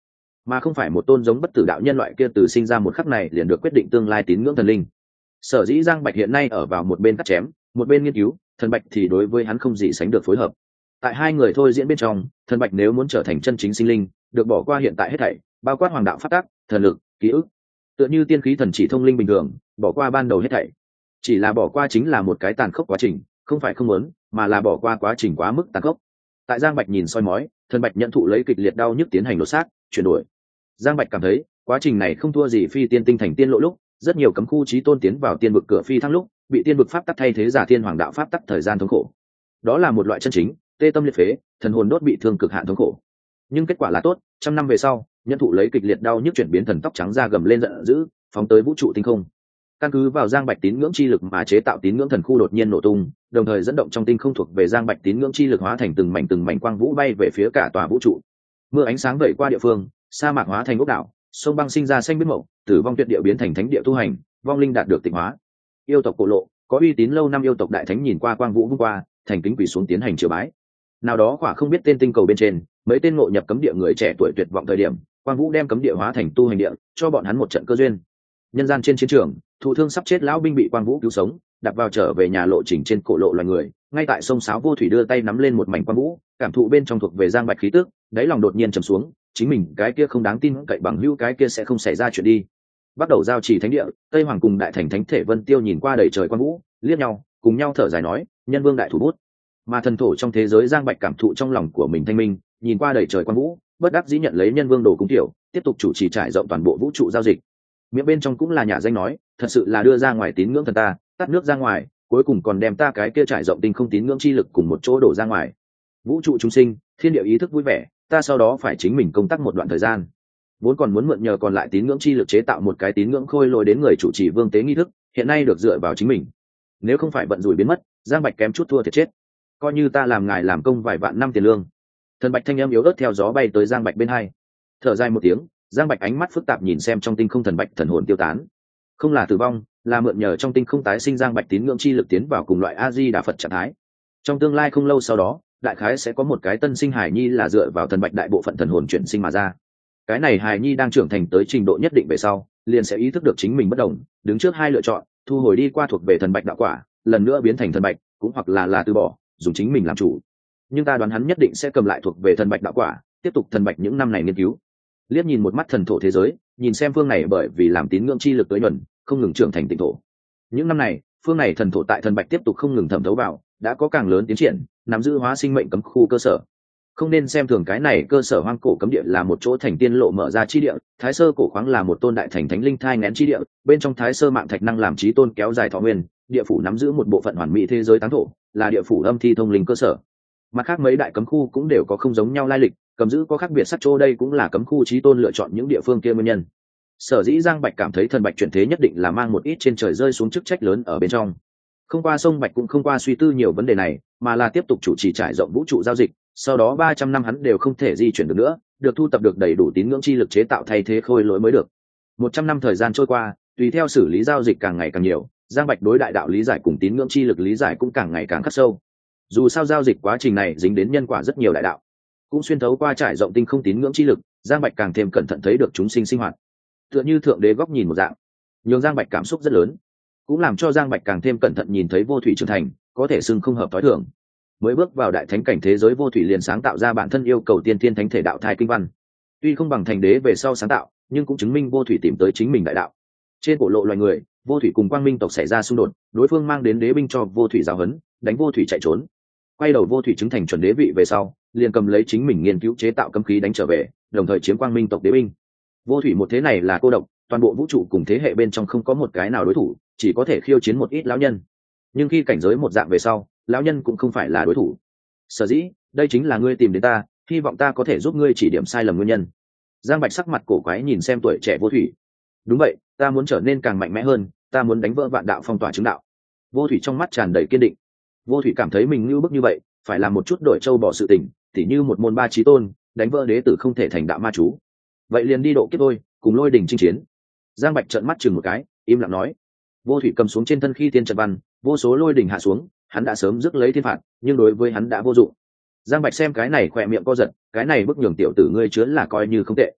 mà không phải một tôn giống bất tử đạo nhân loại kia từ sinh ra một khắc này liền được quyết định tương lai tín ngưỡng thần linh. Sở dĩ Giang Bạch hiện nay ở vào một bên cắt chém, một bên nghiên cứu, Thần Bạch thì đối với hắn không gì sánh được phối hợp. Tại hai người thôi diễn bên trong, Thần Bạch nếu muốn trở thành chân chính sinh linh, được bỏ qua hiện tại hết thảy, bao quát hoàng đạo pháp tắc, thần lực, ký ức, tựa như tiên khí thần chỉ thông linh bình thường, bỏ qua ban đầu hết thảy. Chỉ là bỏ qua chính là một cái tàn khốc quá trình, không phải không muốn, mà là bỏ qua quá trình quá mức tàn khốc. Tại Giang Bạch nhìn soi mói, Thần Bạch nhận thụ lấy kịch liệt đau nhức tiến hành đột xác, chuyển đổi. Giang Bạch cảm thấy, quá trình này không thua gì phi tiên tinh thành tiên lộ lúc, rất nhiều cấm khu chí tôn tiến vào tiên vực cửa phi thăng lúc, bị tiên vực pháp tắc thay thế giả thiên hoàng đạo pháp tắc thời gian thống khổ. Đó là một loại chân chính, tê tâm liệt phế, thần hồn đốt bị thương cực hạn thống khổ. Nhưng kết quả là tốt, trăm năm về sau, nhân thụ lấy kịch liệt đau nhức chuyển biến thần tóc trắng da gầm lên giận dữ, phóng tới vũ trụ tinh không. Căn cứ vào Giang Bạch tín ngưỡng chi lực mà chế tạo tín ngưỡng thần khu đột nhiên nổ tung, đồng thời dẫn động trong tinh không thuộc về Giang Bạch tín ngưỡng chi lực hóa thành từng mảnh quang vũ bay về phía cả tòa vũ trụ. Mưa ánh sáng vẩy qua địa phương, sa mạc hóa thành ốc đảo, sông băng sinh ra xanh biết mậu, tử vong tuyệt địa biến thành thánh địa tu hành, vong linh đạt được tịnh hóa. Yêu tộc cổ lộ, có uy tín lâu năm yêu tộc đại thánh nhìn qua quang vũ vung qua, thành kính quỳ xuống tiến hành triều bái. Nào đó quả không biết tên tinh cầu bên trên, mấy tên ngộ nhập cấm địa người trẻ tuổi tuyệt vọng thời điểm, quang vũ đem cấm địa hóa thành tu hành địa, cho bọn hắn một trận cơ duyên. Nhân gian trên chiến trường, thụ thương sắp chết lão binh bị quang vũ cứu sống, đặt vào trở về nhà lộ trình trên cổ lộ loài người, ngay tại sông sáo vô thủy đưa tay nắm lên một mảnh quang vũ, cảm thụ bên trong thuộc về Giang Bạch khí tức, đáy lòng đột nhiên trầm xuống, chính mình cái kia không đáng tin cậy bằng hữu cái kia sẽ không xảy ra chuyện đi. Bắt đầu giao chỉ thánh địa, Tây Hoàng cùng đại thành thánh thể Vân Tiêu nhìn qua đầy trời quang vũ, liếc nhau, cùng nhau thở dài nói, nhân vương đại thủ bút. Mà thần thổ trong thế giới Giang Bạch cảm thụ trong lòng của mình thanh minh, nhìn qua đầy trời quang vũ, bất đắc dĩ nhận lấy nhân vương đồ cúng tiểu, tiếp tục chủ trì trải rộng toàn bộ vũ trụ giao dịch. Miệng bên trong cũng là nhà danh nói, thật sự là đưa ra ngoài tín ngưỡng thần ta, tắt nước ra ngoài, cuối cùng còn đem ta cái kia trải rộng tinh không tín ngưỡng chi lực cùng một chỗ đổ ra ngoài. Vũ trụ chúng sinh, thiên địa ý thức vui vẻ, ta sau đó phải chính mình công tác một đoạn thời gian. Vốn còn muốn mượn nhờ còn lại tín ngưỡng chi lực chế tạo một cái tín ngưỡng khôi lỗi đến người chủ trì vương tế nghi thức, hiện nay được dựa vào chính mình. Nếu không phải vận rủi biến mất, Giang Bạch kém chút thua thiệt chết. Coi như ta làm ngài làm công vài vạn năm tiền lương. Thần Bạch thanh âm yếu ớt theo gió bay tới Giang Bạch bên hai. Thở dài một tiếng, Giang Bạch ánh mắt phức tạp nhìn xem trong tinh không thần bạch thần hồn tiêu tán. Không là tử vong, là mượn nhờ trong tinh không tái sinh Giang Bạch tín ngưỡng chi lực tiến vào cùng loại A Di Đà Phật trạng thái. Trong tương lai không lâu sau đó, đại khái sẽ có một cái tân sinh hài nhi là dựa vào thần bạch đại bộ phận thần hồn chuyển sinh mà ra. Cái này hài nhi đang trưởng thành tới trình độ nhất định về sau, liền sẽ ý thức được chính mình bất đồng, đứng trước hai lựa chọn, thu hồi đi qua thuộc về thần bạch đạo quả, lần nữa biến thành thần bạch, cũng hoặc là từ bỏ, dùng chính mình làm chủ. Nhưng ta đoán hắn nhất định sẽ cầm lại thuộc về thần bạch đạo quả, tiếp tục thần bạch những năm này nghiên cứu. Liếc nhìn một mắt thần thổ thế giới, nhìn xem phương này bởi vì làm tín ngưỡng chi lực tới nhuần, không ngừng trưởng thành tịnh thổ. Những năm này, phương này thần thổ tại thần bạch tiếp tục không ngừng thẩm thấu vào, đã có càng lớn tiến triển, nắm giữ hóa sinh mệnh cấm khu cơ sở. Không nên xem thường cái này cơ sở hoang cổ cấm địa là một chỗ thành tiên lộ mở ra chi địa, thái sơ cổ khoáng là một tôn đại thành thánh linh thai nghén chi địa, bên trong thái sơ mạng thạch năng làm chí tôn kéo dài thọ nguyên, địa phủ nắm giữ một bộ phận hoàn mỹ thế giới táng thổ, là địa phủ âm thi thông linh cơ sở. Mặt khác mấy đại cấm khu cũng đều có không giống nhau lai lịch, cầm giữ có khác biệt sắc chỗ đây cũng là cấm khu chí tôn lựa chọn những địa phương kia nguyên nhân. Sở dĩ Giang Bạch cảm thấy thần bạch chuyển thế nhất định là mang một ít trên trời rơi xuống chức trách lớn ở bên trong. Không qua sông Bạch cũng không qua suy tư nhiều vấn đề này, mà là tiếp tục chủ trì trải rộng vũ trụ giao dịch, sau đó 300 năm hắn đều không thể di chuyển được nữa, được thu tập được đầy đủ tín ngưỡng chi lực chế tạo thay thế khôi lỗi mới được. 100 năm thời gian trôi qua, tùy theo xử lý giao dịch càng ngày càng nhiều, Giang Bạch đối đại đạo lý giải cùng tín ngưỡng chi lực lý giải cũng càng ngày càng khắc sâu. Dù sao giao dịch quá trình này dính đến nhân quả rất nhiều đại đạo, cũng xuyên thấu qua trải rộng tinh không tín ngưỡng chi lực, Giang Bạch càng thêm cẩn thận thấy được chúng sinh sinh hoạt, tựa như thượng đế góc nhìn một dạng, nhường Giang Bạch cảm xúc rất lớn, cũng làm cho Giang Bạch càng thêm cẩn thận nhìn thấy vô thủy trưởng thành, có thể xưng không hợp tối thường. Mới bước vào đại thánh cảnh thế giới, vô thủy liền sáng tạo ra bản thân yêu cầu tiên thiên thánh thể đạo thai kinh văn, tuy không bằng thành đế về sau sáng tạo, nhưng cũng chứng minh vô thủy tìm tới chính mình đại đạo. Trên cổ lộ loài người, vô thủy cùng quang minh tộc xảy ra xung đột, đối phương mang đến đế binh cho vô thủy giáo huấn, đánh vô thủy chạy trốn. Quay đầu vô thủy chứng thành chuẩn đế vị về sau, liền cầm lấy chính mình nghiên cứu chế tạo cấm khí đánh trở về, đồng thời chiếm quang minh tộc đế binh. Vô thủy một thế này là cô độc, toàn bộ vũ trụ cùng thế hệ bên trong không có một cái nào đối thủ, chỉ có thể khiêu chiến một ít lão nhân. Nhưng khi cảnh giới một dạng về sau, lão nhân cũng không phải là đối thủ. Sở dĩ, đây chính là ngươi tìm đến ta, hy vọng ta có thể giúp ngươi chỉ điểm sai lầm nguyên nhân. Giang Bạch sắc mặt cổ quái nhìn xem tuổi trẻ vô thủy. Đúng vậy, ta muốn trở nên càng mạnh mẽ hơn, ta muốn đánh vỡ vạn đạo phong tỏa chứng đạo. Vô thủy trong mắt tràn đầy kiên định. Vô thủy cảm thấy mình như bức như vậy, phải làm một chút đổi châu bỏ sự tình, tỉ như một môn ba chí tôn, đánh vỡ đế tử không thể thành đạo ma chú. Vậy liền đi độ kiếp thôi, cùng lôi đỉnh chinh chiến. Giang Bạch trợn mắt chừng một cái, im lặng nói. Vô thủy cầm xuống trên thân khi tiên trận văn, vô số lôi đỉnh hạ xuống, hắn đã sớm rước lấy thiên phạt, nhưng đối với hắn đã vô dụng. Giang Bạch xem cái này khỏe miệng co giật, cái này bức nhường tiểu tử ngươi chứa là coi như không tệ.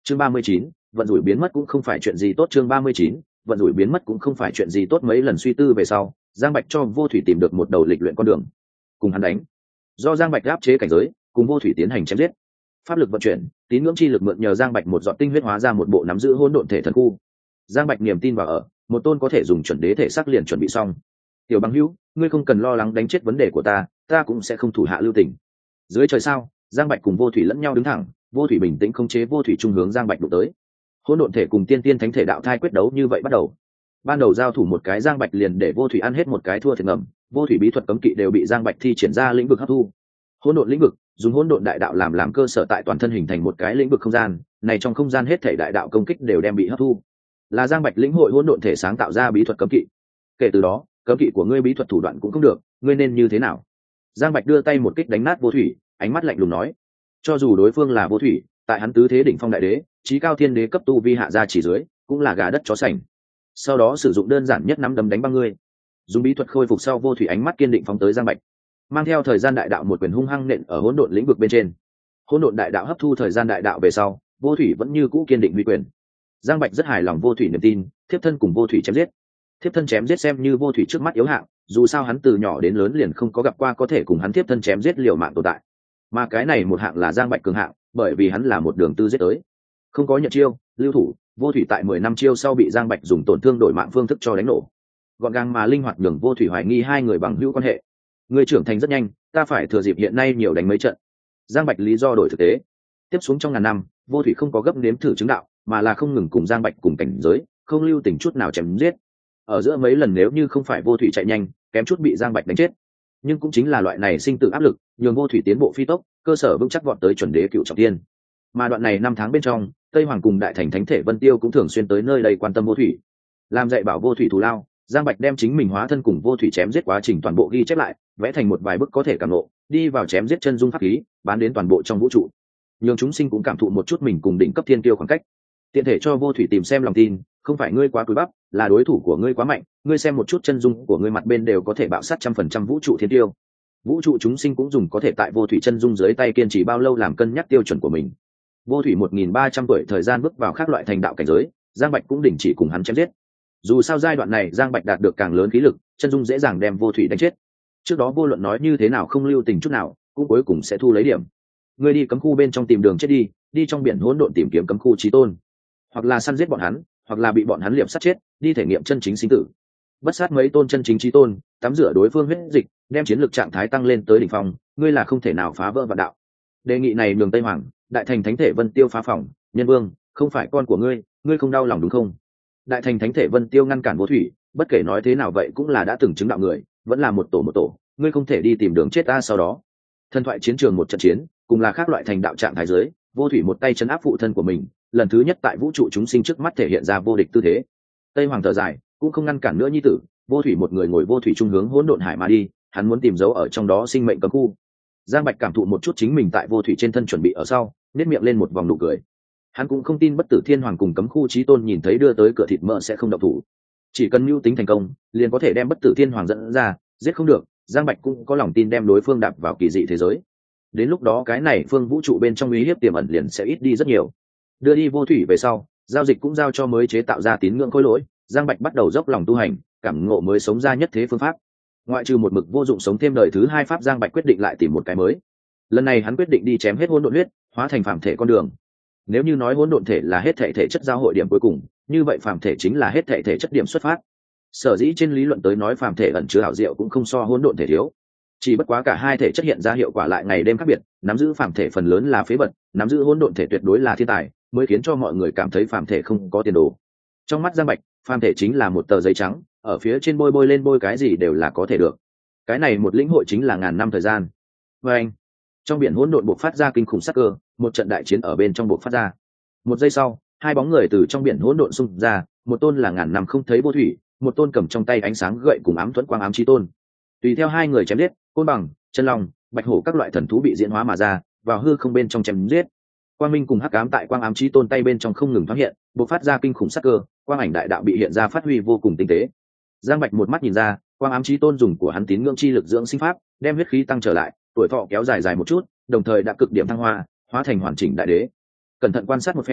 Chương 39, vận rủi biến mất cũng không phải chuyện gì tốt. Chương 39, vận rủi biến mất cũng không phải chuyện gì tốt. Mấy lần suy tư về sau, Giang Bạch cho Vô Thủy tìm được một đầu lịch luyện con đường, cùng hắn đánh. Do Giang Bạch áp chế cảnh giới, cùng Vô Thủy tiến hành chém giết. Pháp lực vận chuyển, tín ngưỡng chi lực mượn nhờ Giang Bạch một giọt tinh huyết hóa ra một bộ nắm giữ hỗn độn thể thần khu. Giang Bạch niềm tin vào ở, một tôn có thể dùng chuẩn đế thể xác liền chuẩn bị xong. Tiểu Bằng Hữu, ngươi không cần lo lắng đánh chết vấn đề của ta cũng sẽ không thủ hạ lưu tình. Dưới trời sao, Giang Bạch cùng Vô Thủy lẫn nhau đứng thẳng, Vô Thủy bình tĩnh khống chế Vô Thủy trung hướng Giang Bạch đụng tới. Hỗn độn thể cùng tiên tiên thánh thể đạo thai quyết đấu như vậy bắt đầu. Ban đầu giao thủ một cái, Giang Bạch liền để Vô Thủy ăn hết một cái thua thiệt ngầm, Vô Thủy bí thuật cấm kỵ đều bị Giang Bạch thi triển ra lĩnh vực hấp thu. Hỗn độn lĩnh vực, dùng hỗn độn đại đạo làm cơ sở tại toàn thân hình thành một cái lĩnh vực không gian, này trong không gian hết thể đại đạo công kích đều đem bị hấp thu. Là Giang Bạch lĩnh hội hỗn độn thể sáng tạo ra bí thuật cấm kỵ. Kể từ đó, cấm kỵ của ngươi bí thuật thủ đoạn cũng không được, ngươi nên như thế nào? Giang Bạch đưa tay một kích đánh nát Vô Thủy, ánh mắt lạnh lùng nói: cho dù đối phương là Vô Thủy, tại hắn tứ thế đỉnh phong đại đế, chí cao thiên đế cấp tu vi hạ gia chỉ dưới, cũng là gà đất chó sành. Sau đó sử dụng đơn giản nhất nắm đấm đánh băng ngươi. Dùng bí thuật khôi phục sau, Vô Thủy ánh mắt kiên định phóng tới Giang Bạch, mang theo thời gian đại đạo một quyền hung hăng nện ở hỗn độn lĩnh vực bên trên. Hỗn độn đại đạo hấp thu thời gian đại đạo về sau, Vô Thủy vẫn như cũ kiên định huy quyền. Giang Bạch rất hài lòng Vô Thủy niềm tin, thiếp thân cùng Vô Thủy chém giết. Thiếp thân chém giết xem như Vô Thủy trước mắt yếu hạng, dù sao hắn từ nhỏ đến lớn liền không có gặp qua có thể cùng hắn thiếp thân chém giết liều mạng tồn tại. Mà cái này một hạng là Giang Bạch cường hạng, bởi vì hắn là một đường tư giết tới, không có nhận chiêu, lưu thủ. Vô Thủy tại 10 năm chiêu sau bị Giang Bạch dùng tổn thương đổi mạng phương thức cho đánh nổ, gọn gàng mà linh hoạt, nhường Vô Thủy hoài nghi hai người bằng hữu quan hệ. Người trưởng thành rất nhanh, ta phải thừa dịp hiện nay nhiều đánh mấy trận. Giang Bạch lý do đổi thực tế. Tiếp xuống trong ngàn năm, Vô Thủy không có gấp nếm thử chứng đạo, mà là không ngừng cùng Giang Bạch cùng cảnh giới, không lưu tình chút nào chém giết. Ở giữa mấy lần nếu như không phải Vô Thủy chạy nhanh, kém chút bị Giang Bạch đánh chết. Nhưng cũng chính là loại này sinh tử áp lực, nhường Vô Thủy tiến bộ phi tốc, cơ sở vững chắc vọt tới chuẩn đế cựu trọng thiên. Mà đoạn này 5 tháng bên trong, Tây Hoàng cùng Đại Thành Thánh Thể Vân Tiêu cũng thường xuyên tới nơi đây quan tâm Vô Thủy, làm dạy bảo Vô Thủy thù lao. Giang Bạch đem chính mình hóa thân cùng Vô Thủy chém giết quá trình toàn bộ ghi chép lại, vẽ thành một vài bức có thể cảm ngộ, đi vào chém giết chân dung pháp khí, bán đến toàn bộ trong vũ trụ, nhường chúng sinh cũng cảm thụ một chút mình cùng đỉnh cấp thiên tiêu khoảng cách. Tiện thể cho Vô Thủy tìm xem lòng tin, không phải ngươi quá cúi bắp, là đối thủ của ngươi quá mạnh, ngươi xem một chút chân dung của ngươi mặt bên đều có thể bạo sát 100% vũ trụ thiên tiêu. Vũ trụ chúng sinh cũng dùng có thể tại Vô Thủy chân dung dưới tay kiên trì bao lâu làm cân nhắc tiêu chuẩn của mình. Vô Thủy 1300 tuổi thời gian bước vào khác loại thành đạo cảnh giới, Giang Bạch cũng đình chỉ cùng hắn chém giết. Dù sao giai đoạn này Giang Bạch đạt được càng lớn khí lực, chân dung dễ dàng đem Vô Thủy đánh chết. Trước đó vô luận nói như thế nào không lưu tình chút nào, cũng cuối cùng sẽ thu lấy điểm. Ngươi đi cấm khu bên trong tìm đường chết đi, đi trong biển hỗn độn tìm kiếm cấm khu chí tôn, hoặc là săn giết bọn hắn, hoặc là bị bọn hắn liệp sát chết, đi thể nghiệm chân chính sinh tử. Bất sát mấy tôn chân chính chí tôn, tắm rửa đối phương huyết dịch, đem chiến lược trạng thái tăng lên tới đỉnh phong, ngươi là không thể nào phá vỡ vạn đạo. Đề nghị này nhường Tây Hoàng, Đại Thành Thánh Thể Vân Tiêu phá phòng, Nhân Vương, không phải con của ngươi, ngươi không đau lòng đúng không? Đại Thành Thánh Thể Vân Tiêu ngăn cản Vô Thủy, bất kể nói thế nào vậy cũng là đã từng chứng đạo người, vẫn là một tổ, ngươi không thể đi tìm đường chết ta. Sau đó, thần thoại chiến trường một trận chiến, cùng là khác loại thành đạo trạng thái giới, Vô Thủy một tay chấn áp phụ thân của mình, lần thứ nhất tại vũ trụ chúng sinh trước mắt thể hiện ra vô địch tư thế. Tây Hoàng thở dài, cũng không ngăn cản nữa nhi tử, Vô Thủy một người ngồi Vô Thủy trung hướng hỗn độn hải mà đi, hắn muốn tìm dấu ở trong đó sinh mệnh cấm khu. Giang Bạch cảm thụ một chút chính mình tại Vô Thủy trên thân chuẩn bị ở sau, nét miệng lên một vòng nụ cười. Hắn cũng không tin Bất Tử Thiên Hoàng cùng cấm khu chí tôn nhìn thấy đưa tới cửa thịt mỡ sẽ không động thủ, chỉ cần mưu tính thành công, liền có thể đem Bất Tử Thiên Hoàng dẫn ra, giết không được, Giang Bạch cũng có lòng tin đem đối phương đạp vào kỳ dị thế giới. Đến lúc đó cái này phương vũ trụ bên trong uy hiếp tiềm ẩn liền sẽ ít đi rất nhiều. Đưa đi Vô Thủy về sau, giao dịch cũng giao cho mới chế tạo ra tín ngưỡng khối lỗi, Giang Bạch bắt đầu dốc lòng tu hành, cảm ngộ mới sống ra nhất thế phương pháp. Ngoại trừ một mực vô dụng sống thêm đời thứ 2 pháp, Giang Bạch quyết định lại tìm một cái mới. Lần này hắn quyết định đi chém hết hỗn độn huyết, hóa thành phàm thể con đường. Nếu như nói hỗn độn thể là hết thể thể chất giao hội điểm cuối cùng, như vậy phàm thể chính là hết thể thể chất điểm xuất phát. Sở dĩ trên lý luận tới nói phàm thể ẩn chứa hảo diệu cũng không so hỗn độn thể thiếu, chỉ bất quá cả hai thể chất hiện ra hiệu quả lại ngày đêm khác biệt. Nắm giữ phàm thể phần lớn là phế vật, nắm giữ hỗn độn thể tuyệt đối là thiên tài, mới khiến cho mọi người cảm thấy phàm thể không có tiền đồ. Trong mắt Giang Bạch, phàm thể chính là một tờ giấy trắng, ở phía trên bôi lên bôi cái gì đều là có thể được. Cái này một lĩnh hội chính là ngàn năm thời gian. Và anh, trong biển hỗn độn bộc phát ra kinh khủng sắc cơ, một trận đại chiến ở bên trong bộc phát ra. Một giây sau, hai bóng người từ trong biển hỗn độn xung ra, một tôn là ngàn năm không thấy Vô Thủy, một tôn cầm trong tay ánh sáng gậy cùng ám thuẫn quang ám chí tôn. Tùy theo hai người chém giết, côn bằng, chân long, bạch hổ các loại thần thú bị diễn hóa mà ra, vào hư không bên trong chém giết. Quang minh cùng hắc ám tại quang ám chí tôn tay bên trong không ngừng thoáng hiện, bộc phát ra kinh khủng sắc cơ, quang ảnh đại đạo bị hiện ra phát huy vô cùng tinh tế. Giang Bạch một mắt nhìn ra, quang ám chí tôn dùng của hắn tín ngưỡng chi lực dưỡng sinh pháp, đem huyết khí tăng trở lại, tuổi thọ kéo dài một chút, đồng thời đã cực điểm thăng hoa, hóa thành hoàn chỉnh đại đế. Cẩn thận quan sát một phen,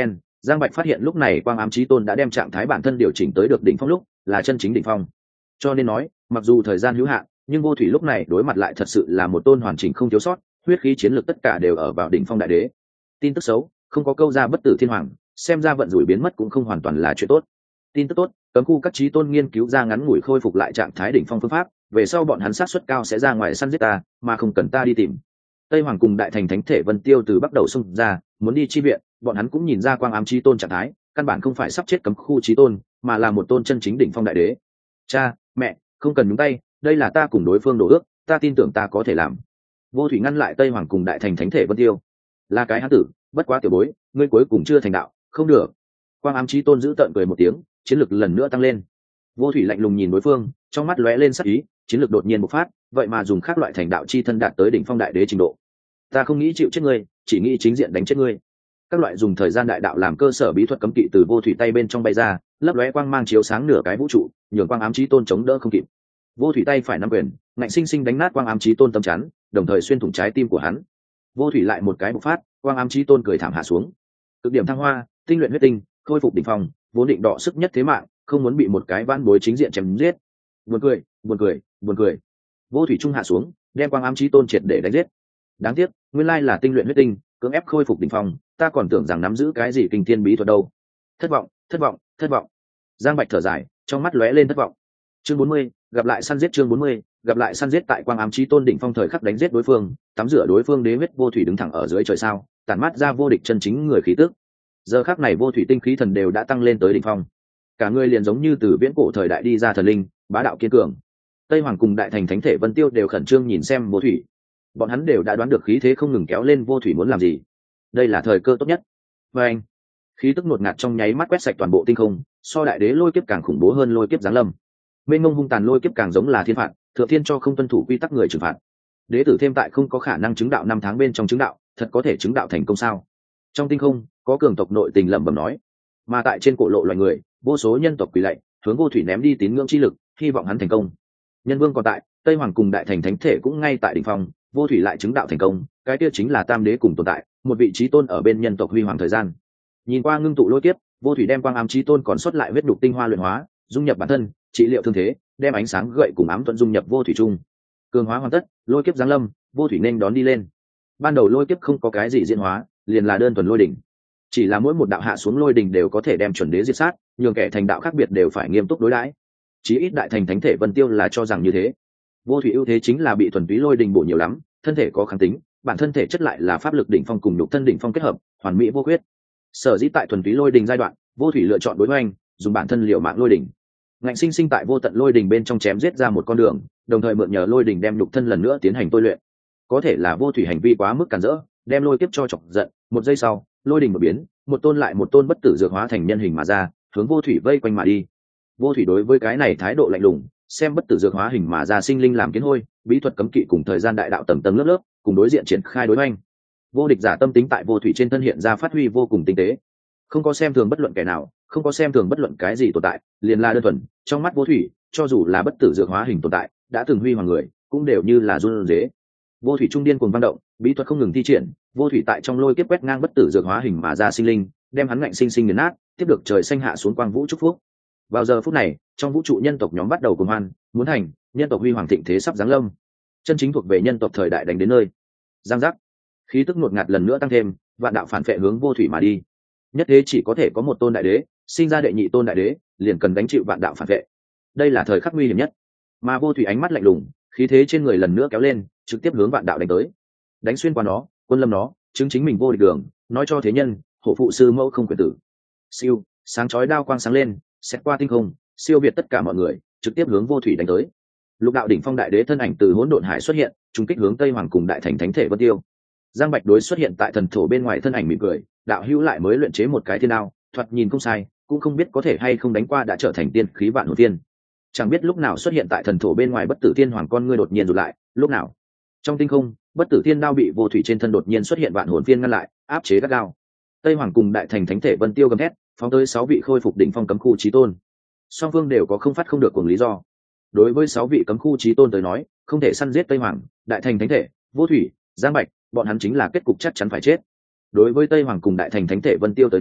Giang Bạch phát hiện lúc này quang ám chí tôn đã đem trạng thái bản thân điều chỉnh tới được đỉnh phong lúc là chân chính đỉnh phong, cho nên nói mặc dù thời gian hữu hạn nhưng vô thủy lúc này đối mặt lại thật sự là một tôn hoàn chỉnh không thiếu sót, huyết khí chiến lược tất cả đều ở vào đỉnh phong đại đế. Tin tức xấu, không có câu ra bất tử thiên hoàng, xem ra vận rủi biến mất cũng không hoàn toàn là chuyện tốt. Tin tức tốt, cấm khu các chí tôn nghiên cứu ra ngắn ngủi khôi phục lại trạng thái đỉnh phong phương pháp, về sau bọn hắn sát suất cao sẽ ra ngoài săn giết ta, mà không cần ta đi tìm. Tây Hoàng cùng đại thành thánh thể Vân Tiêu từ bắt đầu xông ra, muốn đi chi viện, bọn hắn cũng nhìn ra quang ám chí tôn trạng thái, căn bản không phải sắp chết cấm khu chí tôn, mà là một tôn chân chính đỉnh phong đại đế. Cha, mẹ, không cần nhúng tay, đây là ta cùng đối phương đổ ước, ta tin tưởng ta có thể làm. Vô thủy ngăn lại Tây Hoàng cùng đại thành thánh thể Vân Tiêu. Là cái hán tử, bất quá tiểu bối, ngươi cuối cùng chưa thành đạo, không được. Quang ám chí tôn giữ tợn cười một tiếng, chiến lực lần nữa tăng lên. Vô thủy lạnh lùng nhìn đối phương, trong mắt lóe lên sắc ý, chiến lực đột nhiên bộc phát, vậy mà dùng khác loại thành đạo chi thân đạt tới đỉnh phong đại đế trình độ. Ta không nghĩ chịu chết ngươi, chỉ nghĩ chính diện đánh chết ngươi. Các loại dùng thời gian đại đạo làm cơ sở bí thuật cấm kỵ từ vô thủy tay bên trong bay ra, lấp lóe quang mang chiếu sáng nửa cái vũ trụ, nhường quang ám chí tôn chống đỡ không kịp. Vô thủy tay phải nắm quyền, ngạnh sinh sinh đánh nát quang ám chí tôn tâm chắn, đồng thời xuyên thủng trái tim của hắn. Vô thủy lại một cái bộc phát, quang ám chí tôn cười thảm hạ xuống. Cực điểm thăng hoa, tinh luyện huyết tinh, khôi phục đỉnh phong, vốn định đọ sức nhất thế mạng, không muốn bị một cái vãn bối chính diện chém giết. Buồn cười, buồn cười, buồn cười. Vô thủy trung hạ xuống, đem quang ám chí tôn triệt để đánh giết. Đáng tiếc, nguyên lai là tinh luyện huyết tinh, cưỡng ép khôi phục đỉnh phong, ta còn tưởng rằng nắm giữ cái gì kinh thiên bí thuật đâu. Thất vọng, thất vọng, thất vọng. Giang Bạch thở dài, trong mắt lóe lên thất vọng. Chương 40, gặp lại săn giết chương 40, gặp lại săn giết tại quang ám chí tôn đỉnh phong thời khắc đánh giết đối phương, tắm rửa đối phương đế huyết vô thủy đứng thẳng ở dưới trời sao, tản mát ra vô địch chân chính người khí tức. Giờ khắc này vô thủy tinh khí thần đều đã tăng lên tới đỉnh phong. Cả người liền giống như từ viễn cổ thời đại đi ra thần linh, bá đạo kiên cường. Tây Hoàng cùng đại thành thánh thể Vân Tiêu đều khẩn trương nhìn xem vô thủy. Bọn hắn đều đã đoán được khí thế không ngừng kéo lên vô thủy muốn làm gì. Đây là thời cơ tốt nhất. Và anh, khí tức ngột ngạt trong nháy mắt quét sạch toàn bộ tinh không, so đại đế lôi kiếp càng khủng bố hơn lôi kiếp giáng lâm. Mênh mông hung tàn lôi kiếp càng giống là thiên phạt, thượng thiên cho không tuân thủ quy tắc người trừng phạt. Đế tử thêm tại không có khả năng chứng đạo 5 tháng bên trong chứng đạo, thật có thể chứng đạo thành công sao? Trong tinh không, có cường tộc nội tình lẩm bẩm nói. Mà tại trên cổ lộ loài người, vô số nhân tộc quỳ lạy, hướng vô thủy ném đi tín ngưỡng chi lực, hy vọng hắn thành công. Nhân vương còn tại, Tây Hoàng cùng đại thành thánh thể cũng ngay tại đỉnh phong, vô thủy lại chứng đạo thành công, cái kia chính là tam đế cùng tồn tại, một vị trí tôn ở bên nhân tộc huy hoàng thời gian. Nhìn qua ngưng tụ lôi kiếp, vô thủy đem quang ám chí tôn còn xuất lại huyết đục tinh hoa luyện hóa, dung nhập bản thân, trị liệu thương thế, đem ánh sáng gậy cùng ám thuận dung nhập vô thủy trung. Cường hóa hoàn tất, lôi kiếp giáng lâm, vô thủy nên đón đi lên. Ban đầu lôi kiếp không có cái gì diễn hóa, liền là đơn thuần lôi đỉnh. Chỉ là mỗi một đạo hạ xuống lôi đỉnh đều có thể đem chuẩn đế diệt sát, nhường kẻ thành đạo khác biệt đều phải nghiêm túc đối đãi. Chí ít đại thành thánh thể Vân Tiêu là cho rằng như thế. Vô thủy ưu thế chính là bị thuần túy lôi đỉnh bổ nhiều lắm, thân thể có kháng tính, bản thân thể chất lại là pháp lực đỉnh phong cùng nhục thân đỉnh phong kết hợp, hoàn mỹ vô khuyết. Sở dĩ tại thuần túy lôi đỉnh giai đoạn, vô thủy lựa chọn đối hoành, dùng bản thân liều mạng lôi đỉnh. Ngạnh sinh sinh tại vô tận lôi đỉnh bên trong chém giết ra một con đường, đồng thời mượn nhờ lôi đỉnh đem nhục thân lần nữa tiến hành tôi luyện. Có thể là vô thủy hành vi quá mức cản rỡ, đem lôi kiếp cho chọc giận, một giây sau, lôi đỉnh một biến, một tôn lại một tôn bất tử dược hóa thành nhân hình mà ra, hướng vô thủy vây quanh mà đi. Vô thủy đối với cái này thái độ lạnh lùng, xem bất tử dược hóa hình mà ra sinh linh làm kiến hôi, bí thuật cấm kỵ cùng thời gian đại đạo tầng tầng lớp lớp, cùng đối diện triển khai đối oanh. Vô địch giả tâm tính tại vô thủy trên thân hiện ra phát huy vô cùng tinh tế, không có xem thường bất luận kẻ nào, không có xem thường bất luận cái gì tồn tại, liền là đơn thuần, trong mắt vô thủy, cho dù là bất tử dược hóa hình tồn tại, đã từng huy hoàng người, cũng đều như là run rế. Vô thủy trung điên cuồng vang động, bí thuật không ngừng thi triển, vô thủy tại trong lôi kiếp quét ngang bất tử dược hóa hình mà ra sinh linh, đem hắn ngạnh sinh sinh nghiền nát, tiếp được trời xanh hạ xuống quang vũ chúc phúc. Vào giờ phút này, trong vũ trụ nhân tộc nhóm bắt đầu cuồng hoan, muốn thành nhân tộc huy hoàng thịnh thế sắp giáng lâm, chân chính thuộc về nhân tộc thời đại đánh đến nơi. Giang giác, khí tức ngột ngạt lần nữa tăng thêm, vạn đạo phản phệ hướng vô thủy mà đi. Nhất thế chỉ có thể có một tôn đại đế, sinh ra đệ nhị tôn đại đế, liền cần đánh chịu vạn đạo phản vệ. Đây là thời khắc nguy hiểm nhất. Mà vô thủy ánh mắt lạnh lùng, khí thế trên người lần nữa kéo lên, trực tiếp hướng vạn đạo đánh tới. Đánh xuyên qua nó, quân lâm nó, chứng chính mình vô địch đường, nói cho thế nhân, hộ phụ sư mẫu không quyền tử. Siêu, sáng chói đao quang sáng lên, xét qua tinh không, siêu việt tất cả mọi người, trực tiếp hướng vô thủy đánh tới. Lục đạo đỉnh phong đại đế thân ảnh từ hỗn độn hải xuất hiện, trùng kích hướng Tây Hoàng cùng đại thành thánh thể Vân Tiêu. Giang Bạch đối xuất hiện tại thần thổ bên ngoài thân ảnh mỉm cười, đạo hữu lại mới luyện chế một cái thiên đao, thoạt nhìn không sai, cũng không biết có thể hay không đánh qua đã trở thành tiên khí vạn hồn tiên. Chẳng biết lúc nào xuất hiện tại thần thổ bên ngoài bất tử thiên hoàng con ngươi đột nhiên rụt lại, lúc nào? Trong tinh không, bất tử thiên đao bị vô thủy trên thân đột nhiên xuất hiện vạn hồn tiên ngăn lại, áp chế gắt gao. Tây Hoàng cùng đại thành thánh thể Vân Tiêu gầm thét, phóng tới 6 vị khôi phục đỉnh phong cấm khu chí tôn. Song phương đều có không phát không được cùng lý do. Đối với 6 vị cấm khu chí tôn tới nói, không thể săn giết Tây Hoàng, đại thành thánh thể, vô thủy, Giang Bạch, bọn hắn chính là kết cục chắc chắn phải chết. Đối với Tây Hoàng cùng đại thành thánh thể Vân Tiêu tới nói,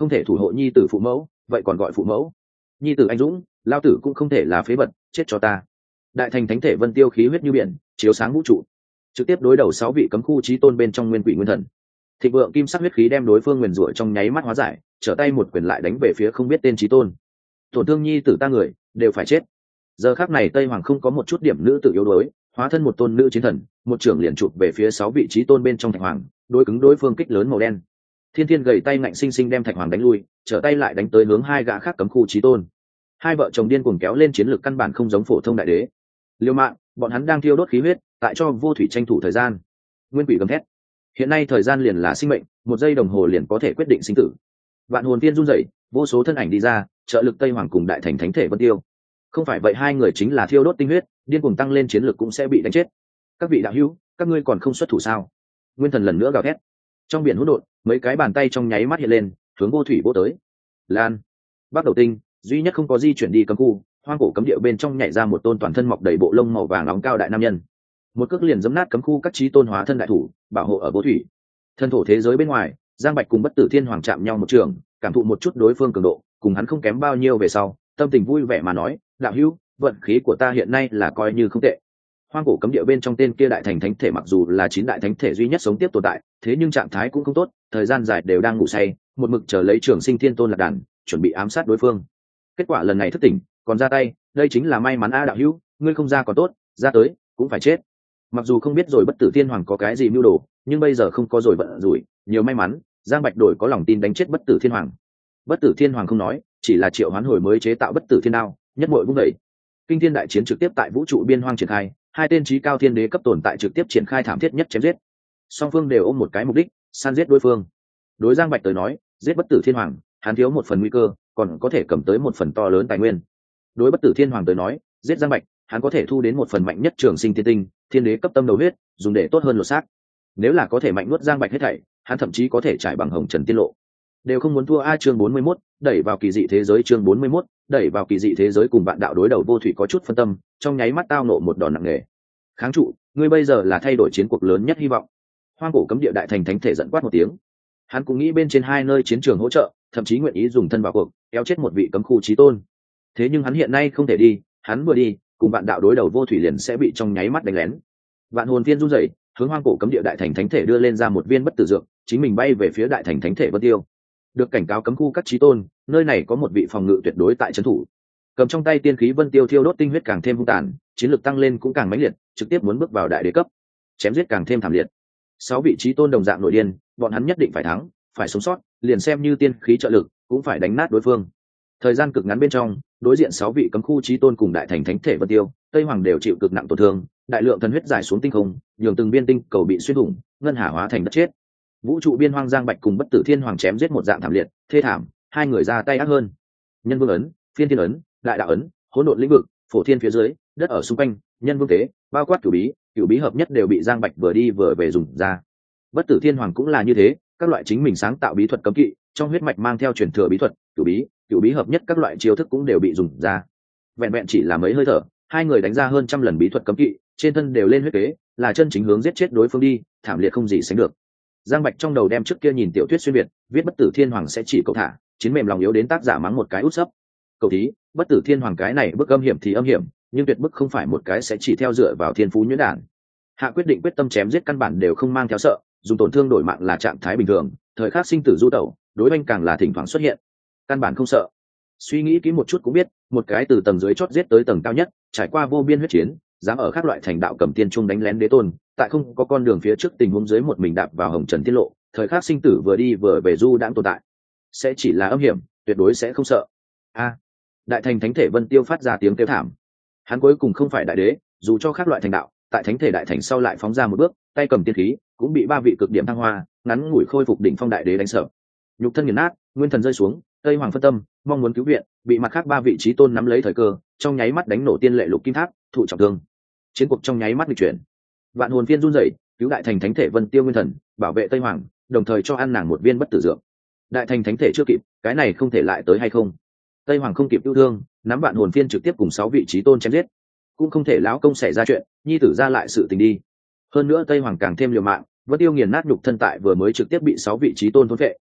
không thể thủ hộ nhi tử phụ mẫu, vậy còn gọi phụ mẫu. Nhi tử anh dũng, lao tử cũng không thể là phế vật, chết cho ta. Đại thành thánh thể vân tiêu khí huyết như biển, chiếu sáng vũ trụ, trực tiếp đối đầu 6 vị cấm khu chí tôn bên trong nguyên quỷ nguyên thần. Thịnh vượng kim sắc huyết khí đem đối phương nguyền rủa trong nháy mắt hóa giải, trở tay một quyền lại đánh về phía không biết tên chí tôn. Tổn thương nhi tử ta người đều phải chết. Giờ khắc này Tây Hoàng không có một chút điểm nữ tự yếu đuối, hóa thân một tôn nữ chiến thần, một trưởng liền chụp về phía 6 vị chí tôn bên trong Thạch Hoàng, đối cứng đối phương kích lớn màu đen. Thiên Thiên gầy tay ngạnh sinh sinh đem Thạch Hoàng đánh lui, trở tay lại đánh tới hướng 2 gã khác cấm khu chí tôn. Hai vợ chồng điên cuồng kéo lên chiến lược căn bản không giống phổ thông đại đế. Liêu mạng, bọn hắn đang thiêu đốt khí huyết, tại cho vô thủy tranh thủ thời gian. Nguyên quỷ gầm thét. Hiện nay thời gian liền là sinh mệnh, 1 giây đồng hồ liền có thể quyết định sinh tử. Vạn hồn tiên run rẩy, vô số thân ảnh đi ra, trợ lực Tây Hoàng cùng đại thành thánh thể Vân Tiêu. Không phải vậy hai người chính là thiêu đốt tinh huyết, điên cuồng tăng lên chiến lược cũng sẽ bị đánh chết. Các vị đạo hữu, các ngươi còn không xuất thủ sao? Nguyên thần lần nữa gào thét. Trong biển hỗn độn, mấy cái bàn tay trong nháy mắt hiện lên, hướng vô thủy vỗ tới. Lan, Bắc Đầu Tinh, duy nhất không có di chuyển đi cấm khu, hoang cổ cấm địa bên trong nhảy ra một tôn toàn thân mọc đầy bộ lông màu vàng nóng cao đại nam nhân. Một cước liền giẫm nát cấm khu các chí tôn hóa thân đại thủ, bảo hộ ở vô thủy. Thân thổ thế giới bên ngoài, Giang Bạch cùng Bất Tử Thiên Hoàng chạm nhau một trường, cảm thụ một chút đối phương cường độ, cùng hắn không kém bao nhiêu về sau, tâm tình vui vẻ mà nói, đạo hữu, vận khí của ta hiện nay là coi như không tệ. Hoang cổ cấm địa bên trong tên kia đại thành thánh thể mặc dù là 9 đại thánh thể duy nhất sống tiếp tồn tại, thế nhưng trạng thái cũng không tốt, thời gian dài đều đang ngủ say, một mực chờ lấy Trường Sinh Thiên Tôn lạc đàn, chuẩn bị ám sát đối phương. Kết quả lần này thức tỉnh, còn ra tay, đây chính là may mắn a đạo hữu, ngươi không ra còn tốt, ra tới cũng phải chết. Mặc dù không biết rồi Bất Tử Thiên Hoàng có cái gì mưu đồ, nhưng bây giờ không có rồi vận rủi, nhiều may mắn, Giang Bạch đổi có lòng tin đánh chết Bất Tử Thiên Hoàng. Bất Tử Thiên Hoàng không nói, chỉ là triệu hoán hồi mới chế tạo Bất Tử Thiên Đao, nhất muội vung đẩy. Kinh thiên đại chiến trực tiếp tại vũ trụ biên hoang triển khai, hai tên chí cao thiên đế cấp tồn tại trực tiếp triển khai thảm thiết nhất chém giết. Song phương đều ôm một cái mục đích, săn giết đối phương. Đối Giang Bạch tới nói, giết Bất Tử Thiên Hoàng, hắn thiếu một phần nguy cơ, còn có thể cầm tới một phần to lớn tài nguyên. Đối Bất Tử Thiên Hoàng tới nói, giết Giang Bạch, hắn có thể thu đến một phần mạnh nhất Trường Sinh Thiên Tinh, thiên đế cấp tâm đầu huyết, dùng để tốt hơn lột xác. Nếu là có thể mạnh nuốt Giang Bạch hết thảy, hắn thậm chí có thể trải bằng hồng trần tiên lộ. Đều không muốn thua a. Chương 41, đẩy vào kỳ dị thế giới. Chương 41, đẩy vào kỳ dị thế giới. Cùng bạn đạo đối đầu vô thủy có chút phân tâm, trong nháy mắt tao nộ một đòn nặng nề. Kháng trụ, ngươi bây giờ là thay đổi chiến cuộc lớn nhất hy vọng. Hoang cổ cấm địa đại thành thánh thể giận quát một tiếng. Hắn cũng nghĩ bên trên hai nơi chiến trường hỗ trợ, thậm chí nguyện ý dùng thân vào cuộc, kéo chết một vị cấm khu chí tôn. Thế nhưng hắn hiện nay không thể đi, hắn vừa đi, cùng bạn đạo đối đầu vô thủy liền sẽ bị trong nháy mắt đánh lén. Vạn hồn viên run rẩy, hướng hoang cổ cấm địa đại thành thánh thể đưa lên ra một viên bất tử dược, chính mình bay về phía đại thành thánh thể Vân Tiêu. Được cảnh cáo cấm khu các chí tôn, nơi này có một vị phòng ngự tuyệt đối tại trấn thủ. Cầm trong tay tiên khí Vân Tiêu thiêu đốt tinh huyết càng thêm hung tàn, chiến lực tăng lên cũng càng mãnh liệt, trực tiếp muốn bước vào đại đế cấp, chém giết càng thêm thảm liệt. 6 vị chí tôn đồng dạng nội điên, bọn hắn nhất định phải thắng, phải sống sót, liền xem như tiên khí trợ lực, cũng phải đánh nát đối phương. Thời gian cực ngắn bên trong, đối diện 6 vị cấm khu chí tôn cùng đại thành thánh thể Vân Tiêu, Tây Hoàng đều chịu cực nặng tổn thương, đại lượng thần huyết giải xuống tinh không, nhường từng viên tinh cầu bị xuyên thủng, ngân hà hóa thành đất chết. Vũ trụ biên hoang Giang Bạch cùng Bất Tử Thiên Hoàng chém giết một dạng thảm liệt, thê thảm, hai người ra tay ác hơn. Nhân vương ấn, phiên thiên ấn, đại đạo ấn, hỗn độn lĩnh vực, phổ thiên phía dưới, đất ở xung quanh, nhân vương tế, bao quát cửu bí hợp nhất đều bị Giang Bạch vừa đi vừa về dùng ra. Bất Tử Thiên Hoàng cũng là như thế, các loại chính mình sáng tạo bí thuật cấm kỵ, trong huyết mạch mang theo truyền thừa bí thuật, cửu bí hợp nhất các loại chiêu thức cũng đều bị dùng ra. Vẹn vẹn chỉ là mấy hơi thở, hai người đánh ra hơn trăm lần bí thuật cấm kỵ, trên thân đều lên huyết kế, là chân chính hướng giết chết đối phương đi, thảm liệt không gì sánh được. Giang Bạch trong đầu đem trước kia nhìn tiểu thuyết xuyên việt, viết Bất Tử Thiên Hoàng sẽ chỉ cậu thả, chiến mềm lòng yếu đến tác giả mắng một cái út sấp. Cậu thí, Bất Tử Thiên Hoàng cái này bức âm hiểm thì âm hiểm, nhưng tuyệt bức không phải một cái sẽ chỉ theo dựa vào thiên phú nhuyễn đản. Hạ quyết định quyết tâm chém giết căn bản đều không mang theo sợ, dùng tổn thương đổi mạng là trạng thái bình thường, thời khắc sinh tử du tẩu, đối oanh càng là thỉnh thoảng xuất hiện, căn bản không sợ. Suy nghĩ kỹ một chút cũng biết, một cái từ tầng dưới chót giết tới tầng cao nhất, trải qua vô biên huyết chiến, dám ở các loại thành đạo cầm tiên trung đánh lén đế tôn, tại không có con đường phía trước tình huống dưới một mình đạp vào hồng trần tiết lộ, thời khắc sinh tử vừa đi vừa về du đãng tồn tại, sẽ chỉ là âm hiểm, tuyệt đối sẽ không sợ. A, đại thành thánh thể Vân Tiêu phát ra tiếng kêu thảm. Hắn cuối cùng không phải đại đế, dù cho các loại thành đạo, tại thánh thể đại thành sau lại phóng ra một bước, tay cầm tiên khí, cũng bị 3 vị cực điểm thăng hoa, ngắn ngủi khôi phục đỉnh phong đại đế đánh sợ. Nhục thân nghiền nát, nguyên thần rơi xuống, Tây Hoàng phân tâm, mong muốn cứu viện, bị mặt khác 3 vị chí tôn nắm lấy thời cơ, trong nháy mắt đánh nổ tiên lệ lục kim tháp, thụ trọng thương. Chiến cuộc trong nháy mắt nghịch chuyển. Vạn hồn phiên run rẩy, cứu đại thành thánh thể Vân Tiêu nguyên thần, bảo vệ Tây Hoàng, đồng thời cho ăn nàng một viên bất tử dược. Đại thành thánh thể chưa kịp, cái này không thể lại tới hay không? Tây Hoàng không kịp yêu thương, nắm vạn hồn phiên trực tiếp cùng 6 vị chí tôn chém giết. Cũng không thể lão công xảy ra chuyện, nhi tử ra lại sự tình đi. Hơn nữa Tây Hoàng càng thêm liều mạng, Vân Tiêu nghiền nát nhục thân tại vừa mới trực tiếp bị 6 vị chí tôn thôn phệ,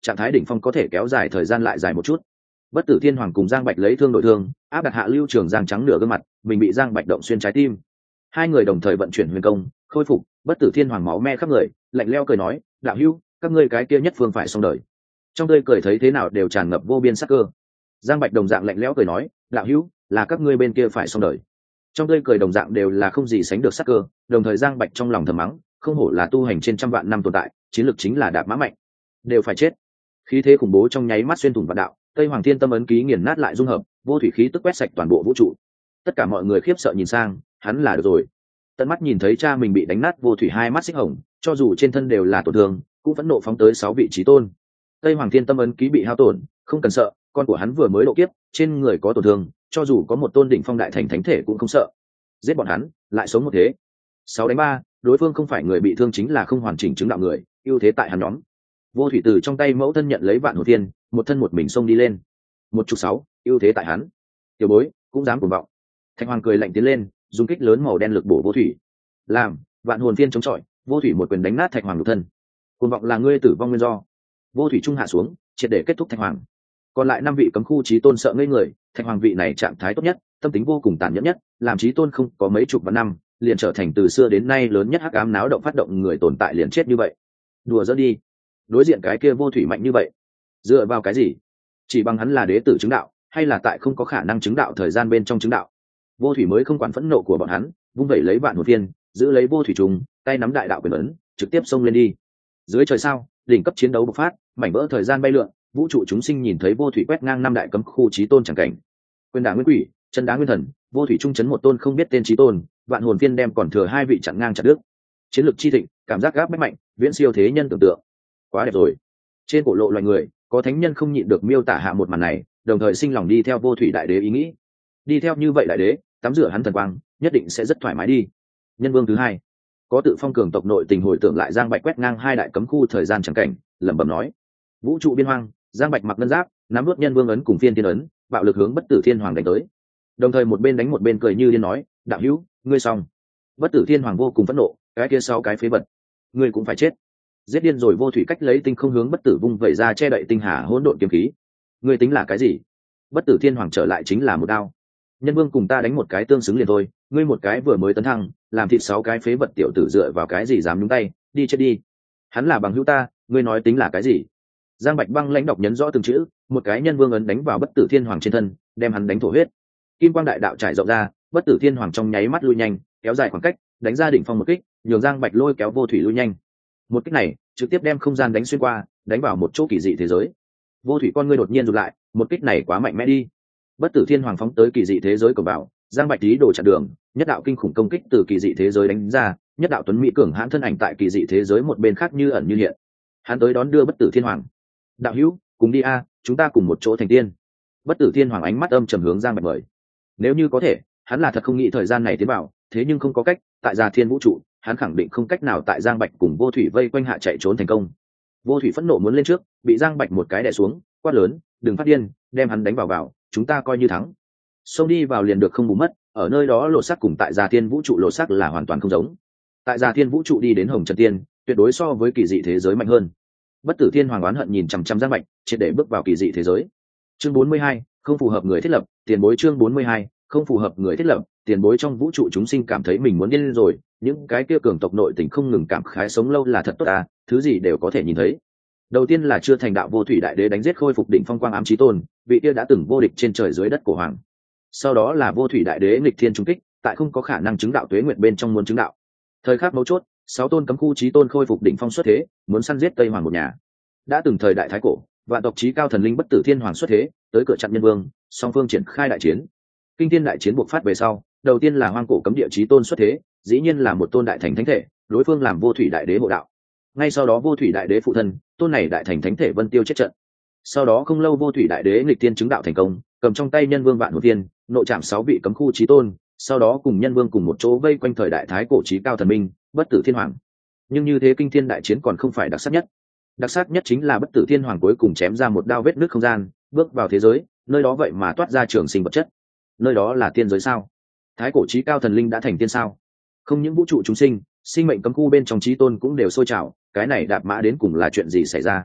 trạng thái đỉnh phong có thể kéo dài thời gian lại dài một chút. Bất Tử Thiên Hoàng cùng Giang Bạch lấy thương đổi thương, áp đặt hạ Lưu Trường Giang trắng nửa gương mặt, mình bị Giang Bạch động xuyên trái tim. Hai người đồng thời vận chuyển huyền công, khôi phục. Bất Tử Thiên Hoàng máu me khắp người, lạnh lẽo cười nói, đạo hữu, các ngươi cái kia nhất phương phải xong đời. Trong tươi cười thấy thế nào đều tràn ngập vô biên sắc cơ. Giang Bạch đồng dạng lạnh lẽo cười nói, đạo hữu, là các ngươi bên kia phải xong đời. Trong tươi cười đồng dạng đều là không gì sánh được sắc cơ. Đồng thời Giang Bạch trong lòng thầm mắng, không hổ là tu hành trên trăm vạn năm tồn tại, chiến lược chính là đạp mã mạnh, đều phải chết. Khí thế khủng bố trong nháy mắt xuyên thủng vạn đạo, Tây Hoàng Thiên Tâm ấn ký nghiền nát lại dung hợp, vô thủy khí tức quét sạch toàn bộ vũ trụ. Tất cả mọi người khiếp sợ nhìn sang, hắn là được rồi. Tận mắt nhìn thấy cha mình bị đánh nát, vô thủy hai mắt xích hồng, cho dù trên thân đều là tổn thương, cũng phẫn nộ phóng tới 6 vị trí tôn. Tây Hoàng Thiên Tâm ấn ký bị hao tổn, không cần sợ, con của hắn vừa mới độ kiếp, trên người có tổn thương, cho dù có một tôn đỉnh phong đại thành thánh thể cũng không sợ. Giết bọn hắn, lại sống một thế. 6-3, đối phương không phải người bị thương chính là không hoàn chỉnh chứng đạo người, ưu thế tại hắn nhóm. Vô thủy từ trong tay mẫu thân nhận lấy vạn hồn thiên, một thân một mình xông đi lên. 1/6, ưu thế tại hắn. Tiểu bối cũng dám cuồng vọng. Thạch Hoàng cười lạnh tiến lên, dùng kích lớn màu đen lực bổ vô thủy. Làm, vạn hồn thiên chống chọi, vô thủy một quyền đánh nát Thạch Hoàng nhục thân. Cuồng vọng là ngươi tử vong nguyên do. Vô thủy trung hạ xuống, triệt để kết thúc Thạch Hoàng. Còn lại 5 vị cấm khu chí tôn sợ ngây người, Thạch Hoàng vị này trạng thái tốt nhất, tâm tính vô cùng tàn nhẫn nhất, làm chí tôn không có mấy chục vạn năm, liền trở thành từ xưa đến nay lớn nhất hắc ám náo động phát động người tồn tại liền chết như vậy. Đùa giỡn đi. Đối diện cái kia vô thủy mạnh như vậy, dựa vào cái gì? Chỉ bằng hắn là đế tử chứng đạo, hay là tại không có khả năng chứng đạo thời gian bên trong chứng đạo? Vô thủy mới không quản phẫn nộ của bọn hắn, vung vẩy lấy vạn hồn viên, giữ lấy vô thủy trùng, tay nắm đại đạo quyền ấn, trực tiếp xông lên đi. Dưới trời sao, đỉnh cấp chiến đấu bộc phát, mảnh vỡ thời gian bay lượn, vũ trụ chúng sinh nhìn thấy vô thủy quét ngang 5 đại cấm khu chí tôn chẳng cảnh. Quyền đả nguyên quỷ, chân đá nguyên thần, vô thủy trung chấn một tôn không biết tên chí tôn, vạn hồn viên đem còn thừa 2 vị chặn ngang chặt đứt. Chiến lược chi thịnh, cảm giác gáp bách mạnh, viễn siêu thế nhân tưởng tượng. Quá đẹp rồi. Trên cổ lộ loài người, có thánh nhân không nhịn được miêu tả hạ một màn này, đồng thời sinh lòng đi theo vô thủy đại đế ý nghĩ. Đi theo như vậy đại đế, tắm rửa hắn thần quang, nhất định sẽ rất thoải mái đi. Nhân vương thứ 2, có tự phong cường tộc nội tình hồi tưởng lại Giang Bạch quét ngang 2 đại cấm khu thời gian chẳng cảnh, lẩm bẩm nói: vũ trụ biên hoang, Giang Bạch mặc ngân giáp, nắm nuốt nhân vương ấn cùng phiên thiên ấn, bạo lực hướng Bất Tử Thiên Hoàng đánh tới. Đồng thời một bên đánh một bên cười như điên nói: đạo hữu, ngươi xong. Bất Tử Thiên Hoàng vô cùng phẫn nộ, cái kia 6 cái phế vật, ngươi cũng phải chết. Giết điên rồi vô thủy cách lấy tinh không hướng Bất Tử vung vẩy ra che đậy tinh hà hỗn độn kiếm khí. Ngươi tính là cái gì? Bất Tử Thiên Hoàng trở lại chính là một đao. Nhân vương cùng ta đánh một cái tương xứng liền thôi, ngươi một cái vừa mới tấn thăng, làm thịt 6 cái phế vật tiểu tử dựa vào cái gì dám nhúng tay, đi chết đi. Hắn là bằng hữu ta, ngươi nói tính là cái gì? Giang Bạch băng lãnh đọc nhấn rõ từng chữ, một cái nhân vương ấn đánh vào Bất Tử Thiên Hoàng trên thân, đem hắn đánh thổ huyết. Kim quang đại đạo trải rộng ra, Bất Tử Thiên Hoàng trong nháy mắt lui nhanh, kéo dài khoảng cách, đánh ra đỉnh phong một kích, nhường Giang Bạch lôi kéo vô thủy lui nhanh. Một kích này trực tiếp đem không gian đánh xuyên qua, đánh vào một chỗ kỳ dị thế giới. Vô thủy con ngươi đột nhiên rụt lại, một kích này quá mạnh mẽ đi. Bất Tử Thiên Hoàng phóng tới kỳ dị thế giới của bảo, Giang Bạch tí đổ chặn đường, nhất đạo kinh khủng công kích từ kỳ dị thế giới đánh ra, nhất đạo tuấn mỹ cường hãn thân ảnh tại kỳ dị thế giới một bên khác như ẩn như hiện. Hắn tới đón đưa Bất Tử Thiên Hoàng. Đạo hữu, cùng đi a, chúng ta cùng một chỗ thành tiên. Bất Tử Thiên Hoàng ánh mắt âm trầm hướng Giang Bạch mời. Nếu như có thể, hắn là thật không nghĩ thời gian này tiến vào, thế nhưng không có cách, tại Già Thiên vũ trụ, hắn khẳng định không cách nào tại Giang Bạch cùng vô thủy vây quanh hạ chạy trốn thành công. Vô thủy phẫn nộ muốn lên trước, bị Giang Bạch một cái đè xuống, quát lớn: đừng phát điên, đem hắn đánh vào, chúng ta coi như thắng. Xông đi vào liền được không bù mất, ở nơi đó lộ sắc cùng tại Già Thiên vũ trụ lộ sắc là hoàn toàn không giống. Tại Già Thiên vũ trụ đi đến Hồng Trần Tiên, tuyệt đối so với kỳ dị thế giới mạnh hơn. Bất Tử Thiên Hoàng oán hận nhìn chằm chằm Giang Bạch, triệt để bước vào kỳ dị thế giới. Chương 42, không phù hợp người thiết lập, tiền bối. Chương 42, không phù hợp người thiết lập, tiền bối. Trong vũ trụ chúng sinh cảm thấy mình muốn điên lên rồi, những cái kia cường tộc nội tình không ngừng cảm khái sống lâu là thật tốt à, thứ gì đều có thể nhìn thấy. Đầu tiên là chưa thành đạo vô thủy đại đế đánh giết khôi phục đỉnh phong quang ám chí tôn, vị kia đã từng vô địch trên trời dưới đất của hoàng. Sau đó là vô thủy đại đế nghịch thiên trung kích, tại không có khả năng chứng đạo tuế nguyệt bên trong muốn chứng đạo. Thời khắc mấu chốt, 6 tôn cấm khu chí tôn khôi phục đỉnh phong xuất thế, muốn săn giết Tây Hoàng một nhà. Đã từng thời đại thái cổ, vạn tộc chí cao thần linh Bất Tử Thiên Hoàng xuất thế, tới cửa chặn nhân vương, song phương triển khai đại chiến. Kinh thiên đại chiến buộc phát về sau, đầu tiên là hoang cổ cấm địa chí tôn xuất thế, dĩ nhiên là một tôn đại thành thánh thể, đối phương làm vô thủy đại đế hộ đạo. Ngay sau đó vô thủy đại đế phụ thân, tôn này đại thành thánh thể vân tiêu chết trận. Sau đó không lâu vô thủy đại đế nghịch thiên chứng đạo thành công, cầm trong tay nhân vương vạn hồn tiên, nội chạm 6 vị cấm khu chí tôn, sau đó cùng nhân vương cùng một chỗ vây quanh thời đại thái cổ chí cao thần minh Bất Tử Thiên Hoàng. Nhưng như thế kinh thiên đại chiến còn không phải đặc sắc nhất. Đặc sắc nhất chính là Bất Tử Thiên Hoàng cuối cùng chém ra một đao vết nứt không gian, bước vào thế giới, nơi đó vậy mà toát ra trường sinh vật chất. Nơi đó là tiên giới sao? Thái cổ chí cao thần linh đã thành tiên sao? Không những vũ trụ chúng sinh, sinh mệnh cấm khu bên trong chí tôn cũng đều sôi trào, cái này đạp mã đến cùng là chuyện gì xảy ra?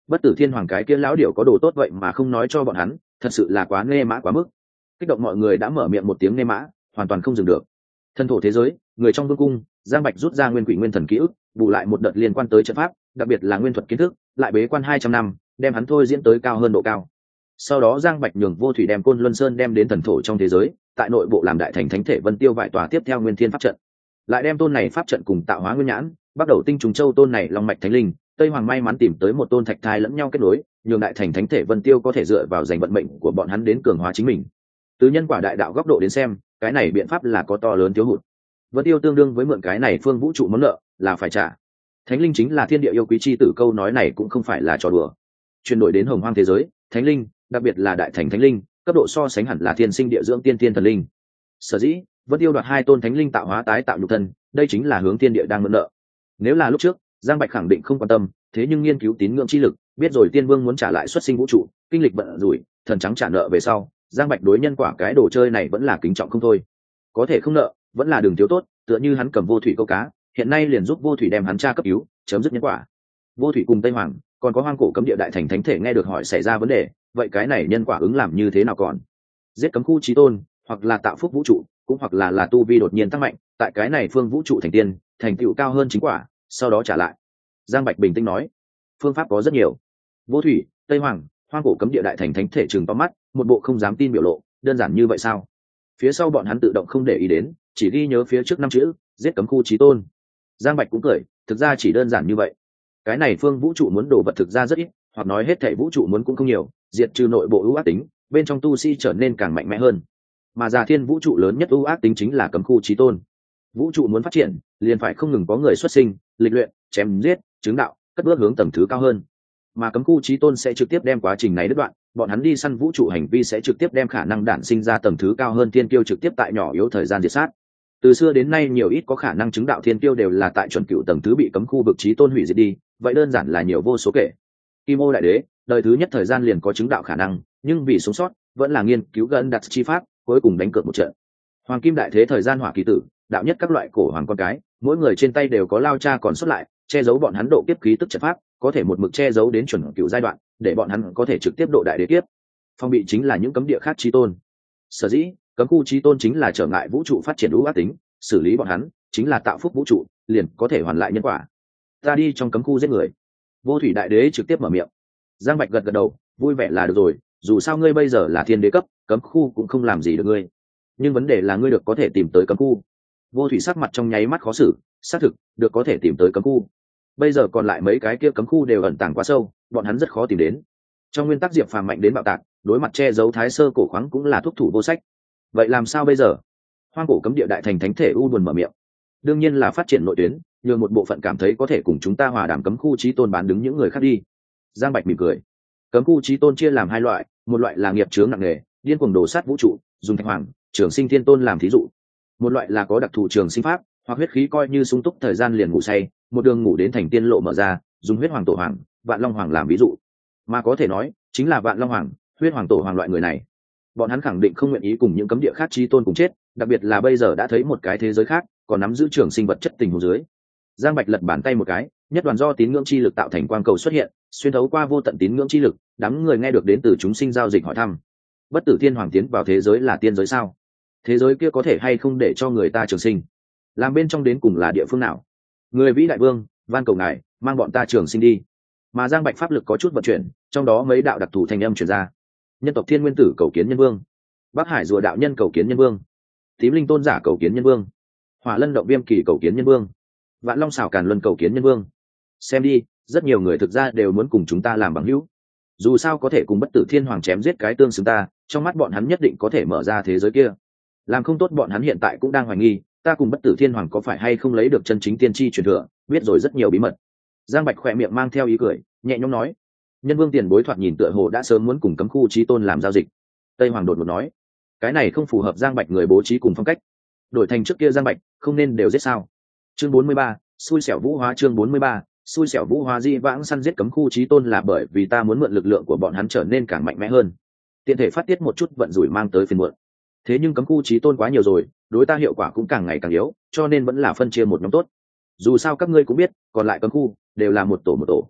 Bất Tử Thiên Hoàng cái kia lão điểu có đồ tốt vậy mà không nói cho bọn hắn, thật sự là quá nê mã quá mức. Kích động mọi người đã mở miệng một tiếng nê mã, hoàn toàn không dừng được. Thân thổ thế giới, người trong vương cung, Giang Bạch rút ra nguyên quỷ nguyên thần ký ức, bù lại một đợt liên quan tới trận pháp, đặc biệt là nguyên thuật kiến thức, lại bế quan 200 năm, đem hắn thôi diễn tới cao hơn độ cao. Sau đó Giang Bạch nhường Vô Thủy đem Côn Luân Sơn đem đến thần thổ trong thế giới, tại nội bộ làm đại thành thánh thể Vân Tiêu vải tòa tiếp theo nguyên thiên pháp trận, lại đem tôn này pháp trận cùng tạo hóa nguyên nhãn, bắt đầu tinh trùng châu tôn này long mạch thánh linh, Tây Hoàng may mắn tìm tới một tôn thạch thai lẫn nhau kết nối, nhường đại thành thánh thể Vân Tiêu có thể dựa vào giành vận mệnh của bọn hắn đến cường hóa chính mình. Từ nhân quả đại đạo góc độ đến xem, cái này biện pháp là có to lớn thiếu hụt. Vân Tiêu tương đương với mượn cái này phương vũ trụ món nợ, là phải trả. Thánh linh chính là thiên địa yêu quý chi tử, câu nói này cũng không phải là trò đùa. Chuyển đổi đến hồng hoang thế giới, thánh linh, đặc biệt là đại thành thánh linh, cấp độ so sánh hẳn là thiên sinh địa dưỡng tiên tiên thần linh. Sở dĩ, Vân Tiêu đoạt 2 tôn thánh linh tạo hóa tái tạo nhục thân, đây chính là hướng thiên địa đang mượn nợ. Nếu là lúc trước, Giang Bạch khẳng định không quan tâm, thế nhưng nghiên cứu tín ngưỡng chi lực, biết rồi tiên vương muốn trả lại xuất sinh vũ trụ, kinh lịch bận rủi, thần trắng trả nợ về sau, Giang Bạch đối nhân quả cái đồ chơi này vẫn là kính trọng không thôi. Có thể không nợ, vẫn là đường thiếu tốt, tựa như hắn cầm Vô Thủy câu cá, hiện nay liền giúp Vô Thủy đem hắn tra cấp cứu, chấm dứt nhân quả. Vô Thủy cùng Tây Hoàng, còn có hoang cổ cấm địa đại thành thánh thể nghe được hỏi xảy ra vấn đề, vậy cái này nhân quả ứng làm như thế nào còn? Giết cấm khu chí tôn, hoặc là tạo phúc vũ trụ, cũng hoặc là tu vi đột nhiên tăng mạnh, tại cái này phương vũ trụ thành tiên, thành tựu cao hơn chính quả, sau đó trả lại. Giang Bạch bình tĩnh nói, phương pháp có rất nhiều. Vô Thủy, Tây Hoàng, hoang cổ cấm địa đại thành thánh thể trừng to mắt, một bộ không dám tin biểu lộ, đơn giản như vậy sao? Phía sau bọn hắn tự động không để ý đến, chỉ ghi nhớ phía trước 5 chữ, giết cấm khu chí tôn. Giang Bạch cũng cười, thực ra chỉ đơn giản như vậy. Cái này phương vũ trụ muốn đồ vật thực ra rất ít, hoặc nói hết thảy vũ trụ muốn cũng không nhiều, diệt trừ nội bộ ưu ác tính, bên trong tu sĩ trở nên càng mạnh mẽ hơn. Mà Già Thiên vũ trụ lớn nhất ưu ác tính chính là cấm khu chí tôn. Vũ trụ muốn phát triển, liền phải không ngừng có người xuất sinh, lịch luyện, chém giết, chứng đạo, cất bước hướng tầng thứ cao hơn. Mà cấm khu chí tôn sẽ trực tiếp đem quá trình này đứt đoạn, bọn hắn đi săn vũ trụ hành vi sẽ trực tiếp đem khả năng đản sinh ra tầng thứ cao hơn thiên kiêu trực tiếp tại nhỏ yếu thời gian diệt sát. Từ xưa đến nay nhiều ít có khả năng chứng đạo thiên kiêu đều là tại chuẩn cựu tầng thứ bị cấm khu vực chí tôn hủy diệt đi, vậy đơn giản là nhiều vô số kể. Kim Ô đại đế, đời thứ nhất thời gian liền có chứng đạo khả năng, nhưng vì sống sót, vẫn là nghiên cứu gần đặt chi pháp, cuối cùng đánh cược một trận. Hoàng Kim đại thế thời gian hỏa kỳ tử, đạo nhất các loại cổ hoàng con cái, mỗi người trên tay đều có lao cha còn xuất lại, che giấu bọn hắn độ kiếp khí tức trận pháp, có thể một mực che giấu đến chuẩn cựu giai đoạn, để bọn hắn có thể trực tiếp độ đại đế kiếp. Phong bị chính là những cấm địa khác chí tôn. Sở dĩ, cấm khu chí tôn chính là trở ngại vũ trụ phát triển ưu ác tính, xử lý bọn hắn chính là tạo phúc vũ trụ, liền có thể hoàn lại nhân quả. Ta đi trong cấm khu giết người. Vô Thủy đại đế trực tiếp mở miệng. Giang Bạch gật gật đầu, vui vẻ là được rồi, dù sao ngươi bây giờ là thiên đế cấp, cấm khu cũng không làm gì được ngươi. Nhưng vấn đề là ngươi được có thể tìm tới cấm khu. Vô Thủy sắc mặt trong nháy mắt khó xử, xác thực, được có thể tìm tới cấm khu. Bây giờ còn lại mấy cái kia cấm khu đều ẩn tàng quá sâu, bọn hắn rất khó tìm đến. Trong nguyên tắc Diệp Phàm mạnh đến bạo tạc, đối mặt che giấu thái sơ cổ khoáng cũng là thuốc thủ vô sách. Vậy làm sao bây giờ? Hoang cổ cấm địa đại thành thánh thể u buồn mở miệng. Đương nhiên là phát triển nội tuyến, nhường một bộ phận cảm thấy có thể cùng chúng ta hòa đàm cấm khu chí tôn bán đứng những người khác đi. Giang Bạch mỉm cười. Cấm khu chí tôn chia làm 2 loại, một loại là nghiệp chướng nặng nề, điên cuồng đổ sát vũ trụ, dùng Thạch Hoàng, Trường Sinh Thiên Tôn làm thí dụ. Một loại là có đặc thù trường sinh pháp, hoặc huyết khí coi như sung túc thời gian liền ngủ say, một đường ngủ đến thành tiên lộ mở ra, dùng huyết hoàng tổ hoàng, vạn long hoàng làm ví dụ. Mà có thể nói, chính là vạn long hoàng, huyết hoàng tổ hoàng loại người này. Bọn hắn khẳng định không nguyện ý cùng những cấm địa khác chí tôn cùng chết, đặc biệt là bây giờ đã thấy một cái thế giới khác, còn nắm giữ trường sinh vật chất tình huống dưới. Giang Bạch lật bàn tay một cái, nhất đoàn do tín ngưỡng chi lực tạo thành quang cầu xuất hiện, xuyên thấu qua vô tận tín ngưỡng chi lực, đám người nghe được đến từ chúng sinh giao dịch hỏi thăm. Bất Tử Thiên Hoàng tiến vào thế giới là tiên giới sao? Thế giới kia có thể hay không để cho người ta trường sinh? Làm bên trong đến cùng là địa phương nào? Người vĩ đại vương, van cầu ngài, mang bọn ta trường sinh đi. Mà Giang Bạch pháp lực có chút vận chuyển, trong đó mấy đạo đặc thù thành âm truyền ra. Nhân tộc Thiên Nguyên Tử cầu kiến nhân vương, Bắc Hải rùa đạo nhân cầu kiến nhân vương, Tím Linh tôn giả cầu kiến nhân vương, Hỏa Lân động viêm kỳ cầu kiến nhân vương, Vạn Long xảo càn luân cầu kiến nhân vương. Xem đi, rất nhiều người thực ra đều muốn cùng chúng ta làm bằng hữu. Dù sao có thể cùng Bất Tử Thiên Hoàng chém giết cái tương xứng ta, trong mắt bọn hắn nhất định có thể mở ra thế giới kia. Làm không tốt bọn hắn hiện tại cũng đang hoài nghi, ta cùng Bất Tử Thiên Hoàng có phải hay không lấy được chân chính tiên tri truyền thừa, biết rồi rất nhiều bí mật. Giang Bạch khỏe miệng mang theo ý cười, nhẹ nhõm nói. Nhân vương tiền bối thoạt nhìn tựa hồ đã sớm muốn cùng cấm khu chí tôn làm giao dịch. Tây Hoàng đột ngột nói, cái này không phù hợp Giang Bạch người bố trí cùng phong cách. Đổi thành trước kia Giang Bạch, không nên đều giết sao? Chương 43, xui xẻo vũ hóa. Chương 43, xui xẻo vũ hóa. Di vãng săn giết cấm khu chí tôn là bởi vì ta muốn mượn lực lượng của bọn hắn trở nên càng mạnh mẽ hơn, tiện thể phát tiết một chút vận rủi mang tới phiền muộn. Thế nhưng cấm khu chí tôn quá nhiều rồi, đối ta hiệu quả cũng càng ngày càng yếu, cho nên vẫn là phân chia một nhóm tốt. Dù sao các ngươi cũng biết, còn lại cấm khu đều là một tổ một tổ.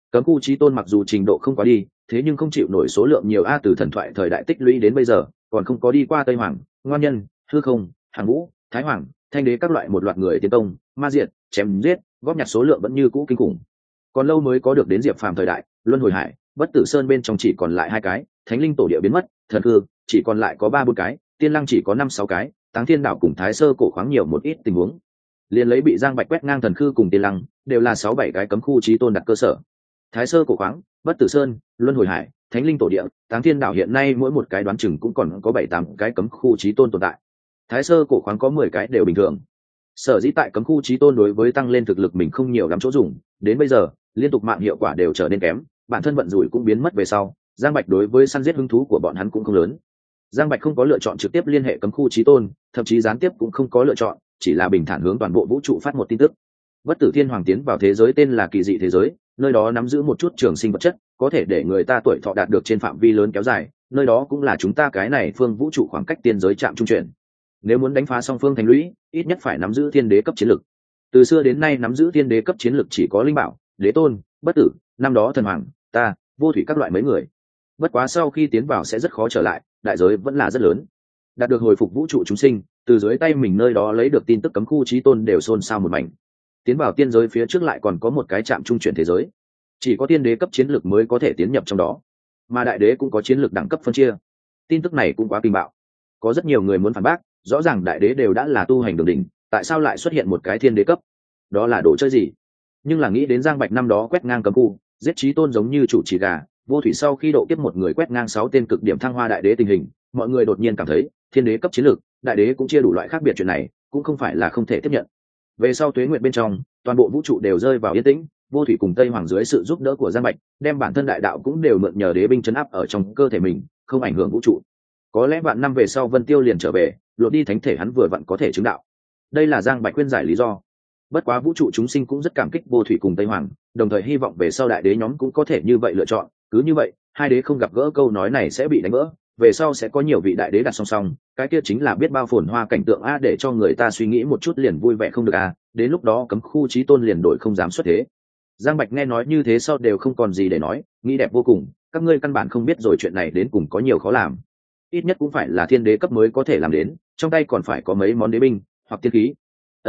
Cấm khu chí tôn mặc dù trình độ không quá đi, thế nhưng không chịu nổi số lượng nhiều a, từ thần thoại thời đại tích lũy đến bây giờ còn không có đi qua Tây Hoàng, Ngoan Nhân, Hư Không, Hàng Vũ, Thái Hoàng, Thanh Đế các loại một loạt người tiến công, ma diệt, chém giết, góp nhặt số lượng vẫn như cũ kinh khủng. Còn lâu mới có được đến Diệp Phàm thời đại, Luân Hồi Hải, Bất Tử Sơn bên trong chỉ còn lại 2 cái, Thánh Linh Tổ Địa biến mất, Thần Cư chỉ còn lại có 3-4 cái, Tiên Lăng chỉ có 5-6 cái, Táng Thiên Đảo cùng Thái Sơ cổ khoáng nhiều một ít tình huống. Liên lấy bị Giang Bạch quét ngang Thần Cư cùng Tiên Lăng, đều là 6-7 cái cấm khu chí tôn đặt cơ sở. Thái Sơ cổ khoáng, Bất Tử Sơn, Luân Hồi Hải, Thánh Linh Tổ Địa, Táng Thiên Đảo hiện nay mỗi một cái đoán chừng cũng còn có 7-8 cái cấm khu chí tôn tồn tại. Thái Sơ cổ khoáng có 10 cái đều bình thường. Sở dĩ tại cấm khu chí tôn đối với tăng lên thực lực mình không nhiều lắm chỗ dùng, đến bây giờ liên tục mạng hiệu quả đều trở nên kém, bản thân vận rủi cũng biến mất về sau, Giang Bạch đối với săn giết hứng thú của bọn hắn cũng không lớn. Giang Bạch không có lựa chọn trực tiếp liên hệ cấm khu chí tôn, thậm chí gián tiếp cũng không có lựa chọn, chỉ là bình thản hướng toàn bộ vũ trụ phát một tin tức. Bất Tử Thiên Hoàng tiến vào thế giới tên là Kỳ dị thế giới, nơi đó nắm giữ một chút trường sinh vật chất, có thể để người ta tuổi thọ đạt được trên phạm vi lớn kéo dài, nơi đó cũng là chúng ta cái này phương vũ trụ khoảng cách tiên giới chạm trung chuyển. Nếu muốn đánh phá song phương thành lũy, ít nhất phải nắm giữ thiên đế cấp chiến lực. Từ xưa đến nay nắm giữ thiên đế cấp chiến lực chỉ có Linh Bảo, Đế Tôn, Bất Tử, năm đó Thần Hoàng, ta, Vô Thủy các loại mấy người. Bất quá sau khi tiến vào sẽ rất khó trở lại, đại giới vẫn là rất lớn. Đạt được hồi phục vũ trụ chúng sinh, từ dưới tay mình nơi đó lấy được tin tức cấm khu chí tôn đều xôn xao một mảnh. Tiến vào tiên giới phía trước lại còn có một cái trạm trung chuyển thế giới, chỉ có tiên đế cấp chiến lực mới có thể tiến nhập trong đó, mà đại đế cũng có chiến lược đẳng cấp phân chia. Tin tức này cũng quá kinh bạo, có rất nhiều người muốn phản bác, rõ ràng đại đế đều đã là tu hành đường đỉnh, tại sao lại xuất hiện một cái thiên đế cấp? Đó là đồ chơi gì? Nhưng là nghĩ đến Giang Bạch năm đó quét ngang cấm khu, giết chí tôn giống như chủ chỉ gà, Vô Thủy sau khi độ kiếp một người quét ngang 6 tên cực điểm thăng hoa đại đế tình hình, mọi người đột nhiên cảm thấy thiên đế cấp chiến lược, đại đế cũng chia đủ loại khác biệt, chuyện này cũng không phải là không thể tiếp nhận. Về sau tuế nguyện bên trong, toàn bộ vũ trụ đều rơi vào yên tĩnh, Vô Thủy cùng Tây Hoàng dưới sự giúp đỡ của Giang Bạch, đem bản thân đại đạo cũng đều mượn nhờ đế binh trấn áp ở trong cơ thể mình, không ảnh hưởng vũ trụ. Có lẽ vạn năm về sau Vân Tiêu liền trở về, lột đi thánh thể hắn vừa vặn có thể chứng đạo. Đây là Giang Bạch khuyên giải lý do. Bất quá vũ trụ chúng sinh cũng rất cảm kích Vô Thủy cùng Tây Hoàng, đồng thời hy vọng về sau đại đế nhóm cũng có thể như vậy lựa chọn, cứ như vậy hai đế không gặp gỡ câu nói này sẽ bị đánh vỡ, về sau sẽ có nhiều vị đại đế đặt song song, cái kia chính là biết bao phồn hoa cảnh tượng a, để cho người ta suy nghĩ một chút liền vui vẻ không được a, đến lúc đó cấm khu chí tôn liền đổi không dám xuất thế. Giang Bạch nghe nói như thế sau đều không còn gì để nói, nghĩ đẹp vô cùng, các ngươi căn bản không biết rồi chuyện này đến cùng có nhiều khó làm, ít nhất cũng phải là thiên đế cấp mới có thể làm đến, trong tay còn phải có mấy món đế binh hoặc tiên khí.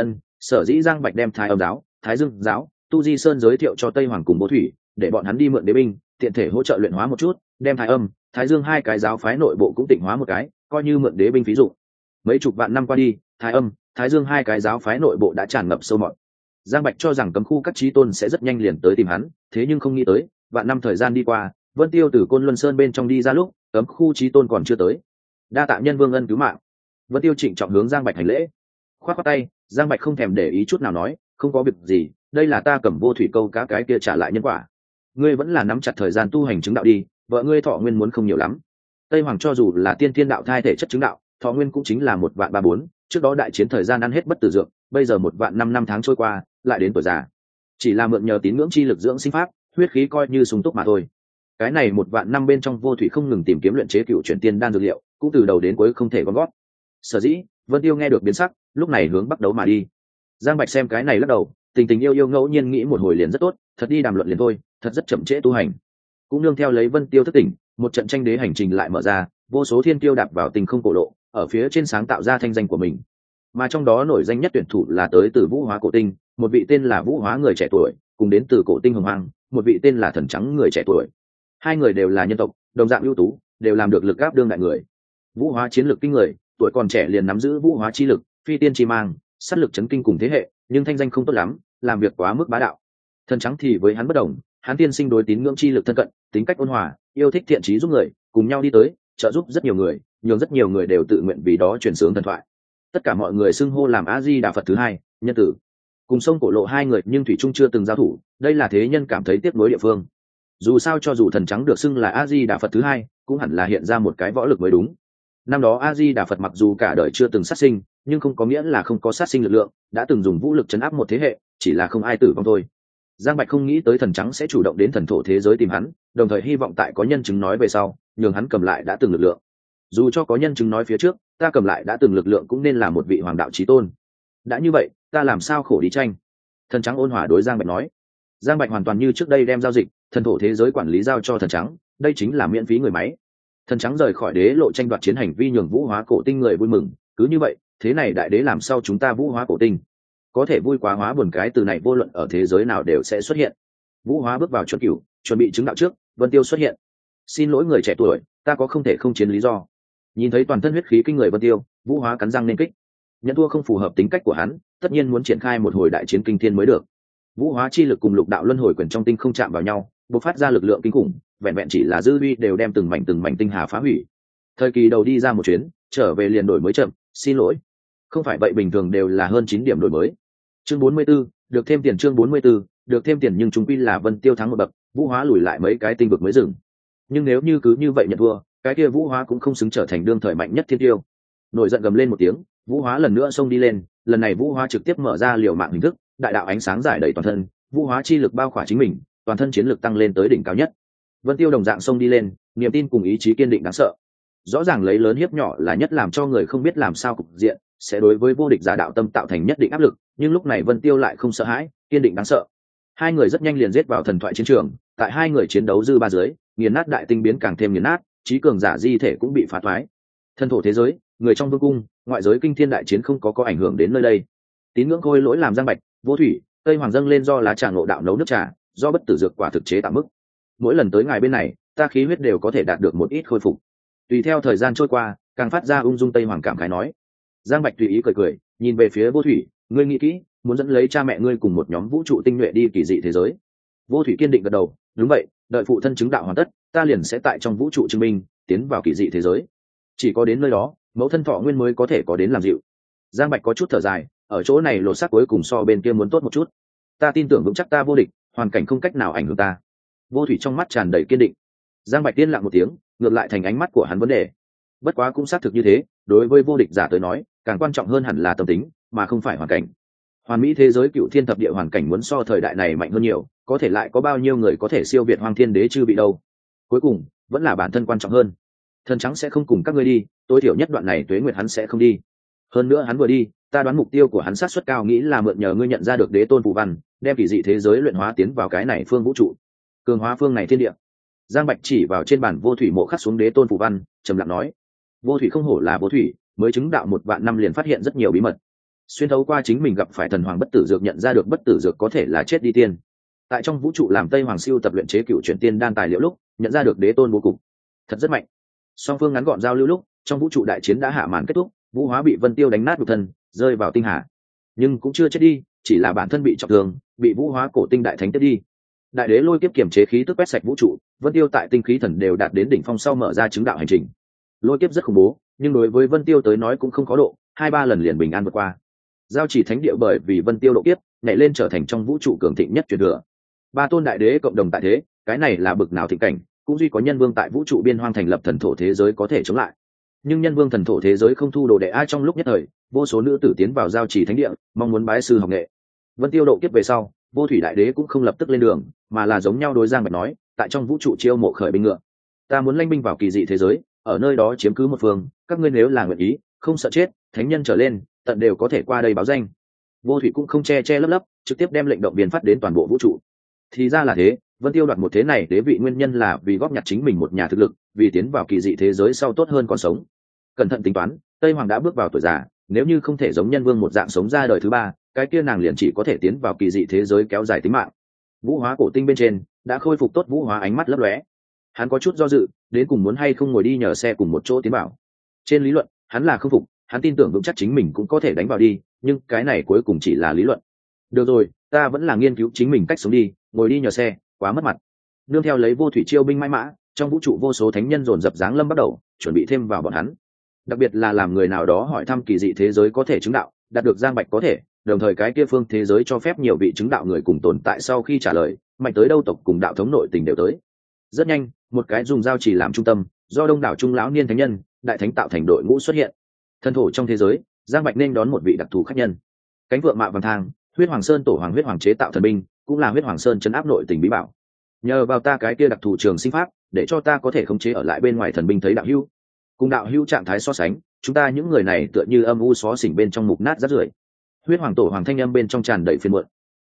Sở dĩ Giang Bạch đem Thái Âm giáo, Thái Dương giáo, Tu Di Sơn giới thiệu cho Tây Hoàng cùng Vô Thủy, để bọn hắn đi mượn đế binh, tiện thể hỗ trợ luyện hóa một chút, đem Thái Âm, Thái Dương hai cái giáo phái nội bộ cũng tịnh hóa một cái, coi như mượn đế binh ví dụ. Mấy chục vạn năm qua đi, Thái Âm, Thái Dương hai cái giáo phái nội bộ đã tràn ngập sâu mọt. Giang Bạch cho rằng cấm khu các chí tôn sẽ rất nhanh liền tới tìm hắn, thế nhưng không nghĩ tới, vạn năm thời gian đi qua, Vân Tiêu từ Côn Luân Sơn bên trong đi ra lúc, cấm khu chí tôn còn chưa tới. Đa tạ nhân vương ân cứu mạng. Vân Tiêu trịnh trọng hướng Giang Bạch hành lễ. Khoát khoát tay, Giang Bạch không thèm để ý chút nào nói, không có việc gì, đây là ta cầm Vô Thủy câu cá cái kia trả lại nhân quả. Ngươi vẫn là nắm chặt thời gian tu hành chứng đạo đi, vợ ngươi thọ nguyên muốn không nhiều lắm. Tây Hoàng cho dù là tiên thiên đạo thai thể chất chứng đạo, thọ nguyên cũng chính là 1.334, trước đó đại chiến thời gian ăn hết bất tử dược, bây giờ 1.500 tháng trôi qua, lại đến tuổi già. Chỉ là mượn nhờ tín ngưỡng chi lực dưỡng sinh pháp, huyết khí coi như sung túc mà thôi. Cái này 1.000 năm bên trong Vô Thủy không ngừng tìm kiếm luyện chế cựu chuyển tiên đan dược liệu, cũng từ đầu đến cuối không thể gom gót. Sở dĩ, Vân Tiêu nghe được biến sắc, lúc này hướng Bắc đấu mà đi. Giang Bạch xem cái này lắc đầu, tình tình yêu yêu ngẫu nhiên nghĩ một hồi liền rất tốt, thật đi đàm luận liền thôi, thật rất chậm trễ tu hành. Cũng nương theo lấy Vân Tiêu thức tỉnh, một trận tranh đế hành trình lại mở ra, vô số thiên tiêu đạp vào tình không cổ lộ, ở phía trên sáng tạo ra thanh danh của mình. Mà trong đó nổi danh nhất tuyển thủ là tới từ Vũ Hóa cổ tinh, một vị tên là Vũ Hóa người trẻ tuổi, cùng đến từ cổ tinh Hồng Hoang, một vị tên là Thần Trắng người trẻ tuổi. Hai người đều là nhân tộc, đồng dạng ưu tú, đều làm được lực áp đương đại người. Vũ Hóa chiến lược kinh người, tuổi còn trẻ liền nắm giữ vũ hóa chi lực, phi tiên chi mang, sát lực chấn kinh cùng thế hệ, nhưng thanh danh không tốt lắm, làm việc quá mức bá đạo. Thần Trắng thì với hắn bất đồng, hắn tiên sinh đối tín ngưỡng chi lực thân cận, tính cách ôn hòa, yêu thích thiện trí giúp người, cùng nhau đi tới, trợ giúp rất nhiều người, nhường rất nhiều người đều tự nguyện vì đó truyền sướng thần thoại. Tất cả mọi người xưng hô làm A Di Đà Phật thứ hai, nhân tử. Cùng sông cổ lộ hai người nhưng thủy trung chưa từng giao thủ, đây là thế nhân cảm thấy tiếc nuối địa phương. Dù sao cho dù Thần Trắng được xưng là A Di Đà Phật thứ hai, cũng hẳn là hiện ra một cái võ lực mới đúng. Năm đó A Di Đà Phật mặc dù cả đời chưa từng sát sinh, nhưng không có nghĩa là không có sát sinh lực lượng, đã từng dùng vũ lực chấn áp một thế hệ, chỉ là không ai tử vong thôi. Giang Bạch không nghĩ tới Thần Trắng sẽ chủ động đến thần thổ thế giới tìm hắn, đồng thời hy vọng tại có nhân chứng nói về sau, nhường hắn cầm lại đã từng lực lượng. Dù cho có nhân chứng nói phía trước, ta cầm lại đã từng lực lượng cũng nên là một vị hoàng đạo chí tôn. Đã như vậy, ta làm sao khổ đi tranh? Thần Trắng ôn hòa đối Giang Bạch nói. Giang Bạch hoàn toàn như trước đây đem giao dịch, thần thổ thế giới quản lý giao cho thần trắng, đây chính là miễn phí người máy. Thần trắng rời khỏi đế lộ tranh đoạt chiến hành vi nhường vũ hóa cổ tinh người vui mừng, cứ như vậy thế này đại đế làm sao chúng ta vũ hóa cổ tinh có thể vui quá hóa buồn, cái từ này vô luận ở thế giới nào đều sẽ xuất hiện. Vũ hóa bước vào chuẩn cửu, chuẩn bị chứng đạo trước, Vân Tiêu xuất hiện. Xin lỗi người trẻ tuổi, ta có không thể không chiến lý do. Nhìn thấy toàn thân huyết khí kinh người Vân Tiêu, Vũ hóa cắn răng nên kích. Nhận thua không phù hợp tính cách của hắn, tất nhiên muốn triển khai một hồi đại chiến kinh thiên mới được. Vũ hóa chi lực cùng lục đạo luân hồi quyền trong tinh không chạm vào nhau, bộc phát ra lực lượng kinh khủng, vẹn vẹn chỉ là dư uy đều đem từng mảnh tinh hà phá hủy. Thời kỳ đầu đi ra một chuyến, trở về liền đổi mới chậm, xin lỗi. Không phải vậy bình thường đều là hơn 9 điểm đổi mới. Chương 44, được thêm tiền. Chương 44, được thêm tiền, nhưng chúng quy là Vân Tiêu thắng một bậc, Vũ hóa lùi lại mấy cái tinh vực mới dừng. Nhưng nếu như cứ như vậy nhận thua, cái kia Vũ hóa cũng không xứng trở thành đương thời mạnh nhất thiên tiêu. Nổi giận gầm lên một tiếng, Vũ hóa lần nữa xông đi lên, lần này Vũ hóa trực tiếp mở ra liều mạng hình thức, đại đạo ánh sáng giải đầy toàn thân, Vũ hóa chi lực bao khỏa chính mình, toàn thân chiến lực tăng lên tới đỉnh cao nhất. Vân Tiêu đồng dạng xông đi lên, niềm tin cùng ý chí kiên định đáng sợ. Rõ ràng lấy lớn hiếp nhỏ là nhất làm cho người không biết làm sao cục diện, sẽ đối với vô địch giả đạo tâm tạo thành nhất định áp lực, nhưng lúc này Vân Tiêu lại không sợ hãi, kiên định đáng sợ. Hai người rất nhanh liền giết vào thần thoại chiến trường, tại hai người chiến đấu dư ba dưới, nghiền nát đại tinh biến càng thêm nghiền nát, trí cường giả di thể cũng bị phá thoái. Thân thổ thế giới, người trong vương cung, ngoại giới kinh thiên đại chiến không có ảnh hưởng đến nơi đây. Tín ngưỡng khôi lỗi làm Giang Bạch, Vô Thủy, Tây Hoàng dâng lên do lá trà ngộ đạo nấu nước trà, do bất tử dược quả thực chế tạo mức. Mỗi lần tới ngài bên này, ta khí huyết đều có thể đạt được một ít khôi phục. Tùy theo thời gian trôi qua, càng phát ra ung dung. Tây Hoàng cảm khái nói. Giang Bạch tùy ý cười, nhìn về phía Vô Thủy, ngươi nghĩ kỹ, muốn dẫn lấy cha mẹ ngươi cùng một nhóm vũ trụ tinh nhuệ đi kỳ dị thế giới. Vô Thủy kiên định gật đầu, đúng vậy, đợi phụ thân chứng đạo hoàn tất, ta liền sẽ tại trong vũ trụ chứng minh, tiến vào kỳ dị thế giới. Chỉ có đến nơi đó, mẫu thân thọ nguyên mới có thể có đến làm dịu. Giang Bạch có chút thở dài, ở chỗ này lột xác cuối cùng so bên kia muốn tốt một chút. Ta tin tưởng vững chắc ta vô địch, hoàn cảnh không cách nào ảnh hưởng ta. Vô Thủy trong mắt tràn đầy kiên định. Giang Bạch tiên lặng một tiếng, ngược lại thành ánh mắt của hắn vấn đề. Bất quá cũng xác thực như thế, đối với vô địch giả tới nói, càng quan trọng hơn hẳn là tâm tính, mà không phải hoàn cảnh. Hoàn mỹ thế giới cựu thiên thập địa hoàn cảnh muốn so thời đại này mạnh hơn nhiều, có thể lại có bao nhiêu người có thể siêu việt Hoang Thiên Đế chư bị đâu. Cuối cùng, vẫn là bản thân quan trọng hơn. Thần trắng sẽ không cùng các ngươi đi, tối thiểu nhất đoạn này Tuế Nguyệt hắn sẽ không đi. Hơn nữa hắn vừa đi, ta đoán mục tiêu của hắn sát suất cao nghĩ là mượn nhờ ngươi nhận ra được đế tôn phù văn, đem kỳ dị thế giới luyện hóa tiến vào cái này phương vũ trụ, cường hóa phương này thiên địa. Giang Bạch chỉ vào trên bản Vô Thủy mộ khắc xuống đế tôn phù văn, trầm lặng nói: Vô Thủy không hổ là Vô Thủy, mới chứng đạo 1 vạn năm liền phát hiện rất nhiều bí mật. Xuyên thấu qua chính mình gặp phải thần hoàng bất tử dược, nhận ra được bất tử dược có thể là chết đi tiên. Tại trong vũ trụ làm Tây Hoàng siêu tập luyện chế cựu chuyển tiên đan tài liệu lúc, nhận ra được đế tôn bố cục, thật rất mạnh. Song phương ngắn gọn giao lưu lúc, trong vũ trụ đại chiến đã hạ màn kết thúc, Vũ hóa bị Vân Tiêu đánh nát nhục thân, rơi vào tinh hà, nhưng cũng chưa chết đi, chỉ là bản thân bị trọng thương, bị Vũ hóa cổ tinh đại thánh tiếp đi. Đại đế lôi kiếp kiểm chế khí tức quét sạch vũ trụ, Vân Tiêu tại tinh khí thần đều đạt đến đỉnh phong sau mở ra chứng đạo hành trình. Lôi kiếp rất khủng bố, nhưng đối với Vân Tiêu tới nói cũng không có độ, 2-3 lần liền bình an vượt qua. Giao chỉ thánh địa bởi vì Vân Tiêu độ kiếp, nhảy lên trở thành trong vũ trụ cường thịnh nhất truyền thừa. 3 tôn đại đế cộng đồng tại thế, cái này là bực nào thịnh cảnh, cũng duy có Nhân Vương tại vũ trụ biên hoang thành lập thần thổ thế giới có thể chống lại. Nhưng Nhân Vương thần thổ thế giới không thu đồ đệ ai, trong lúc nhất thời, vô số nữ tử tiến vào giao chỉ thánh địa, mong muốn bái sư học nghệ. Vân Tiêu độ kiếp về sau, Vô Thủy đại đế cũng không lập tức lên đường, mà là giống nhau đối Giang Bạch nói, tại trong vũ trụ chiêu mộ khởi binh ngựa. Ta muốn lanh binh vào kỳ dị thế giới, ở nơi đó chiếm cứ một phương, các ngươi nếu là nguyện ý, không sợ chết, thánh nhân trở lên, tận đều có thể qua đây báo danh. Vô Thủy cũng không che lấp, trực tiếp đem lệnh động viên phát đến toàn bộ vũ trụ. Thì ra là thế, Vân Tiêu đoạt một thế này đế vị nguyên nhân là vì góp nhặt chính mình một nhà thực lực, vì tiến vào kỳ dị thế giới sau tốt hơn còn sống. Cẩn thận tính toán, Tây Hoàng đã bước vào tuổi già, nếu như không thể giống Nhân Vương một dạng sống ra đời thứ 3, cái kia nàng liền chỉ có thể tiến vào kỳ dị thế giới kéo dài tính mạng. Vũ hóa cổ tinh bên trên đã khôi phục tốt, Vũ hóa ánh mắt lấp lóe. Hắn có chút do dự, đến cùng muốn hay không ngồi đi nhờ xe cùng một chỗ tiến vào. Trên lý luận, hắn là không phục, hắn tin tưởng vững chắc chính mình cũng có thể đánh vào đi, nhưng cái này cuối cùng chỉ là lý luận. Được rồi, ta vẫn là nghiên cứu chính mình cách sống đi, ngồi đi nhờ xe, quá mất mặt. Nương theo lấy Vô Thủy chiêu binh mãi mã, trong vũ trụ vô số thánh nhân dồn dập giáng lâm bắt đầu, chuẩn bị thêm vào bọn hắn. Đặc biệt là làm người nào đó hỏi thăm kỳ dị thế giới có thể chứng đạo, đạt được Giang Bạch có thể, đồng thời cái kia phương thế giới cho phép nhiều vị chứng đạo người cùng tồn tại, sau khi trả lời, mạnh tới đâu tộc cùng đạo thống nội tình đều tới. Rất nhanh, một cái dùng giao chỉ làm trung tâm, do đông đảo trung lão niên thánh nhân, đại thánh tạo thành đội ngũ xuất hiện. Thần thổ trong thế giới, Giang Bạch nên đón một vị đặc thù khách nhân. Cánh vượng mạ vàng thang, Huyết Hoàng Sơn tổ hoàng huyết hoàng chế tạo thần binh, cũng là Huyết Hoàng Sơn trấn áp nội tình bí bảo. Nhờ vào ta cái kia đặc thù trường sinh pháp, để cho ta có thể khống chế ở lại bên ngoài thần binh thấy đạo hữu. Cùng đạo hữu trạng thái so sánh, chúng ta những người này tựa như âm u xó xỉnh bên trong mục nát rác rưởi. Huyết Hoàng tổ hoàng thanh âm bên trong tràn đầy phiền muộn.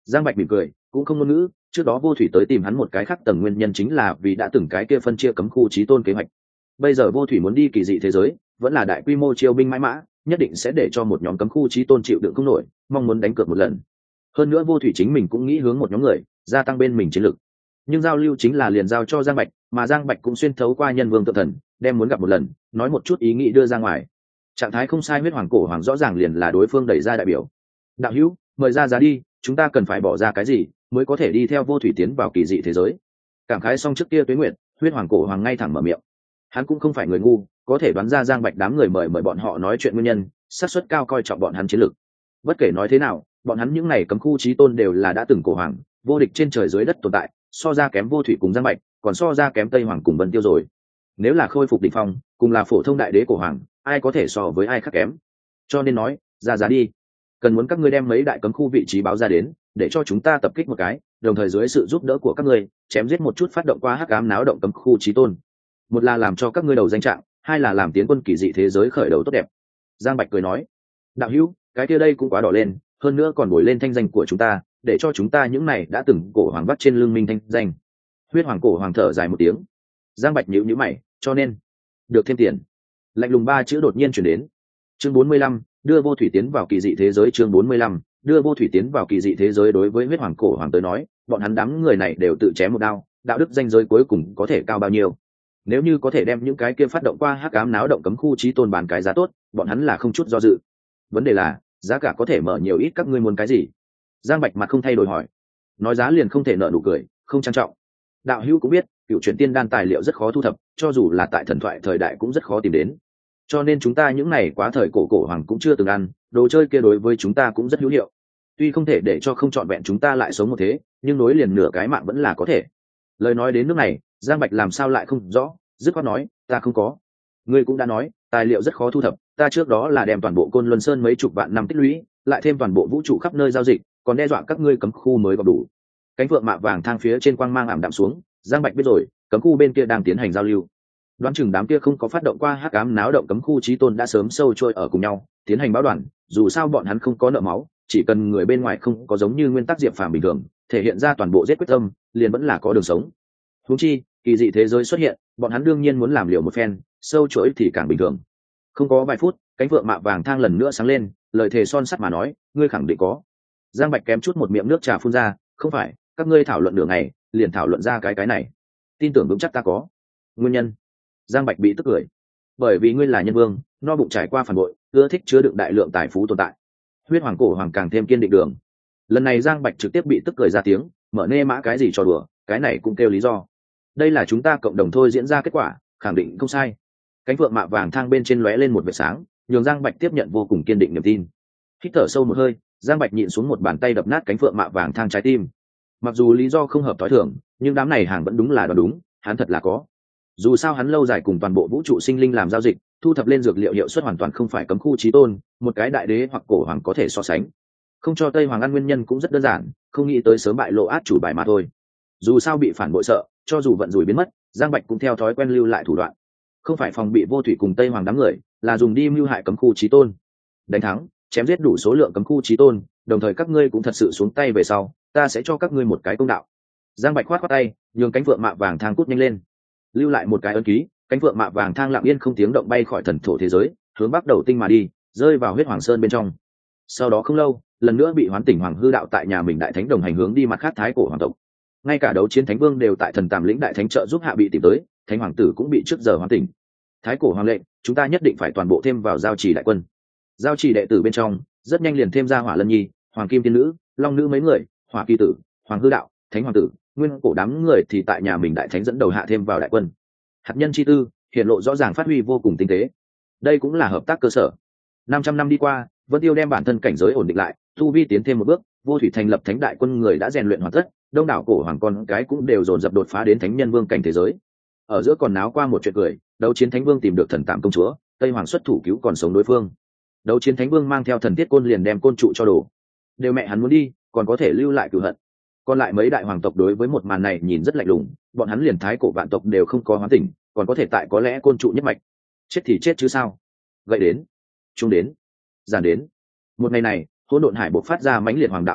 Giang Bạch mỉm cười, cũng không ngôn ngữ. Trước đó vô thủy tới tìm hắn một cái khác tầng nguyên nhân chính là vì đã từng cái kia phân chia cấm khu chí tôn kế hoạch. Bây giờ vô thủy muốn đi kỳ dị thế giới, vẫn là đại quy mô chiêu binh mãi mã, nhất định sẽ để cho một nhóm cấm khu chí tôn chịu đựng không nổi, mong muốn đánh cược một lần. Hơn nữa vô thủy chính mình cũng nghĩ hướng một nhóm người gia tăng bên mình chiến lực, nhưng giao lưu chính là liền giao cho Giang Bạch, mà Giang Bạch cũng xuyên thấu qua nhân vương tự thần, đem muốn gặp một lần, nói một chút ý nghĩ đưa ra ngoài. Trạng thái không sai, huyết hoàng cổ hoàng rõ ràng liền là đối phương đẩy ra đại biểu. Đạo hữu, mời ra giá đi, chúng ta cần phải bỏ ra cái gì mới có thể đi theo vô thủy tiến vào kỳ dị thế giới? Cảm khái xong trước kia tuế nguyện, huyết hoàng cổ hoàng ngay thẳng mở miệng. Hắn cũng không phải người ngu, có thể đoán ra Giang Bạch đám người mời bọn họ nói chuyện nguyên nhân, xác suất cao coi trọng bọn hắn chiến lược. Bất kể nói thế nào, bọn hắn những này cấm khu chí tôn đều là đã từng cổ hoàng, vô địch trên trời dưới đất tồn tại, so ra kém vô thủy cùng Giang Bạch, còn so ra kém Tây Hoàng cùng Vân Tiêu rồi. Nếu là khôi phục đỉnh phong, cùng là phổ thông đại đế cổ hoàng, ai có thể so với ai khác kém? Cho nên nói, ra giá đi. Cần muốn các ngươi đem mấy đại cấm khu vị trí báo ra đến, để cho chúng ta tập kích một cái, đồng thời dưới sự giúp đỡ của các ngươi, chém giết một chút phát động qua hắc ám náo động cấm khu chí tôn. Một là làm cho các ngươi đầu danh trạng, hai là làm tiến quân kỳ dị thế giới khởi đầu tốt đẹp. Giang Bạch cười nói, đạo hữu, cái kia đây cũng quá đỏ lên, hơn nữa còn bồi lên thanh danh của chúng ta, để cho chúng ta những này đã từng cổ hoàng vắt trên lưng minh thanh danh. Huyết hoàng cổ hoàng thở dài một tiếng. Giang Bạch nhíu nhíu mày, cho nên được thêm tiền. Lạnh lùng ba chữ đột nhiên chuyển đến. Chương 45, đưa vô thủy tiến vào kỳ dị thế giới. Chương 45, đưa vô thủy tiến vào kỳ dị thế giới. Đối với huyết hoàng cổ hoàng tới nói, bọn hắn đám người này đều tự chém một đao, đạo đức danh giới cuối cùng có thể cao bao nhiêu? Nếu như có thể đem những cái kia phát động qua hắc ám náo động cấm khu chí tôn bàn cái giá tốt, bọn hắn là không chút do dự. Vấn đề là, giá cả có thể mở nhiều ít, các ngươi muốn cái gì? Giang Bạch mặt không thay đổi hỏi. Nói giá liền không thể nợ nụ cười, không trang trọng. Đạo hữu cũng biết, cựu chuyển tiên đan tài liệu rất khó thu thập, cho dù là tại thần thoại thời đại cũng rất khó tìm đến. Cho nên chúng ta những này quá thời cổ hoàng cũng chưa từng ăn, đồ chơi kia đối với chúng ta cũng rất hữu hiệu. Tuy không thể để cho không trọn vẹn chúng ta lại sống một thế, nhưng nối liền nửa cái mạng vẫn là có thể. Lời nói đến nước này, Giang Bạch làm sao lại không rõ, dứt khoát nói, ta không có. Ngươi cũng đã nói, tài liệu rất khó thu thập, ta trước đó là đem toàn bộ Côn Luân Sơn mấy chục vạn năm tích lũy, lại thêm toàn bộ vũ trụ khắp nơi giao dịch, còn đe dọa các ngươi cấm khu mới gặp đủ. Cánh phượng mạ vàng thang phía trên quang mang ảm đạm xuống, Giang Bạch biết rồi, cấm khu bên kia đang tiến hành giao lưu. Đoán chừng đám kia không có phát động qua hắc ám náo động cấm khu chí tôn đã sớm sâu trôi ở cùng nhau, tiến hành báo đoàn, dù sao bọn hắn không có nợ máu, chỉ cần người bên ngoài không có giống như nguyên tắc diệp phàm bình thường, thể hiện ra toàn bộ giết quyết tâm, liền vẫn là có đường sống. Huống chi, kỳ dị thế giới xuất hiện, bọn hắn đương nhiên muốn làm liều một phen, sâu chuỗi thì càng bình thường. Không có vài phút, cánh phượng mạ vàng thang lần nữa sáng lên, lời thề son sắt mà nói, ngươi khẳng định có. Giang Bạch kém chút một miệng nước trà phun ra, không phải, các ngươi thảo luận nửa ngày, liền thảo luận ra cái này. Tin tưởng vững chắc ta có. Nguyên nhân? Giang Bạch bị tức cười. Bởi vì ngươi là nhân vương, no bụng trải qua phản bội, ưa thích chứa đựng đại lượng tài phú tồn tại. Huyết hoàng cổ hoàng càng thêm kiên định đường. Lần này Giang Bạch trực tiếp bị tức cười ra tiếng, mở nê mã cái gì cho đùa, cái này cũng kêu lý do. Đây là chúng ta cộng đồng thôi diễn ra kết quả, khẳng định không sai. Cánh phượng mạ vàng thang bên trên lóe lên một vệt sáng, nhường Giang Bạch tiếp nhận vô cùng kiên định niềm tin. Hít thở sâu một hơi, Giang Bạch nhịn xuống một bàn tay đập nát cánh phượng mạ vàng thang trái tim. Mặc dù lý do không hợp tối thường, nhưng đám này hàng vẫn đúng là đoán đúng, hắn thật là có. Dù sao hắn lâu dài cùng toàn bộ vũ trụ sinh linh làm giao dịch, thu thập lên dược liệu hiệu suất hoàn toàn không phải cấm khu chí tôn, một cái đại đế hoặc cổ hoàng có thể so sánh. Không cho Tây Hoàng ăn nguyên nhân cũng rất đơn giản, không nghĩ tới sớm bại lộ át chủ bài mà thôi. Dù sao bị phản bội sợ, cho dù vận rủi biến mất, Giang Bạch cũng theo thói quen lưu lại thủ đoạn. Không phải phòng bị vô thủy cùng Tây Hoàng đám người, là dùng đi mưu hại cấm khu chí tôn. Đánh thắng, chém giết đủ số lượng cấm khu chí tôn, đồng thời các ngươi cũng thật sự xuống tay về sau, ta sẽ cho các ngươi một cái công đạo. Giang Bạch khoát khoát tay, nhường cánh phượng mạ vàng thang cút nhanh lên, lưu lại một cái ấn ký, cánh phượng mạ vàng thang lặng yên không tiếng động bay khỏi thần thổ thế giới, hướng bắc đầu tinh mà đi, rơi vào huyết hoàng sơn bên trong. Sau đó không lâu, lần nữa bị hoán tỉnh hoàng hư đạo tại nhà mình đại thánh đồng hành hướng đi mặt khác thái cổ hoàng tộc. Ngay cả đấu chiến thánh vương đều tại thần tàm lĩnh đại thánh trợ giúp hạ bị tìm tới, thánh hoàng tử cũng bị trước giờ hoán tỉnh. Thái cổ hoàng lệnh, chúng ta nhất định phải toàn bộ thêm vào giao trì đại quân. Giao trì đệ tử bên trong, rất nhanh liền thêm ra hỏa lân nhi, hoàng kim tiên nữ, long nữ mấy người, hỏa kỳ tử, hoàng hư đạo, thánh hoàng tử, nguyên cổ đám người thì tại nhà mình đại thánh dẫn đầu hạ thêm vào đại quân. Hạt nhân chi tư hiện lộ rõ ràng, phát huy vô cùng tinh tế. Đây cũng là hợp tác cơ sở. 500 năm đi qua, Vân Tiêu đem bản thân cảnh giới ổn định lại, tu vi tiến thêm một bước, vô thủy thành lập thánh đại quân người đã rèn luyện hoàn tất, đông đảo cổ hoàng con cái cũng đều dồn dập đột phá đến thánh nhân vương cảnh thế giới. Ở giữa còn náo qua một chuyện cười, đấu chiến thánh vương tìm được thần tạm công chúa, Tây Hoàng xuất thủ cứu còn sống đối phương. Đấu chiến thánh vương mang theo thần thiết côn liền đem côn trụ cho đổ. Đều mẹ hắn muốn đi, còn có thể lưu lại cửu hận. Còn lại mấy đại hoàng tộc đối với một màn này nhìn rất lạnh lùng, bọn hắn liền thái cổ vạn tộc đều không có hoán tỉnh, còn có thể tại có lẽ côn trụ nhất mạch. Chết thì chết chứ sao? Gậy đến, trung đến, giàn đến. Một ngày này, hỗn độn hải bộc phát ra mãnh liệt hoàng đạo phát tắc,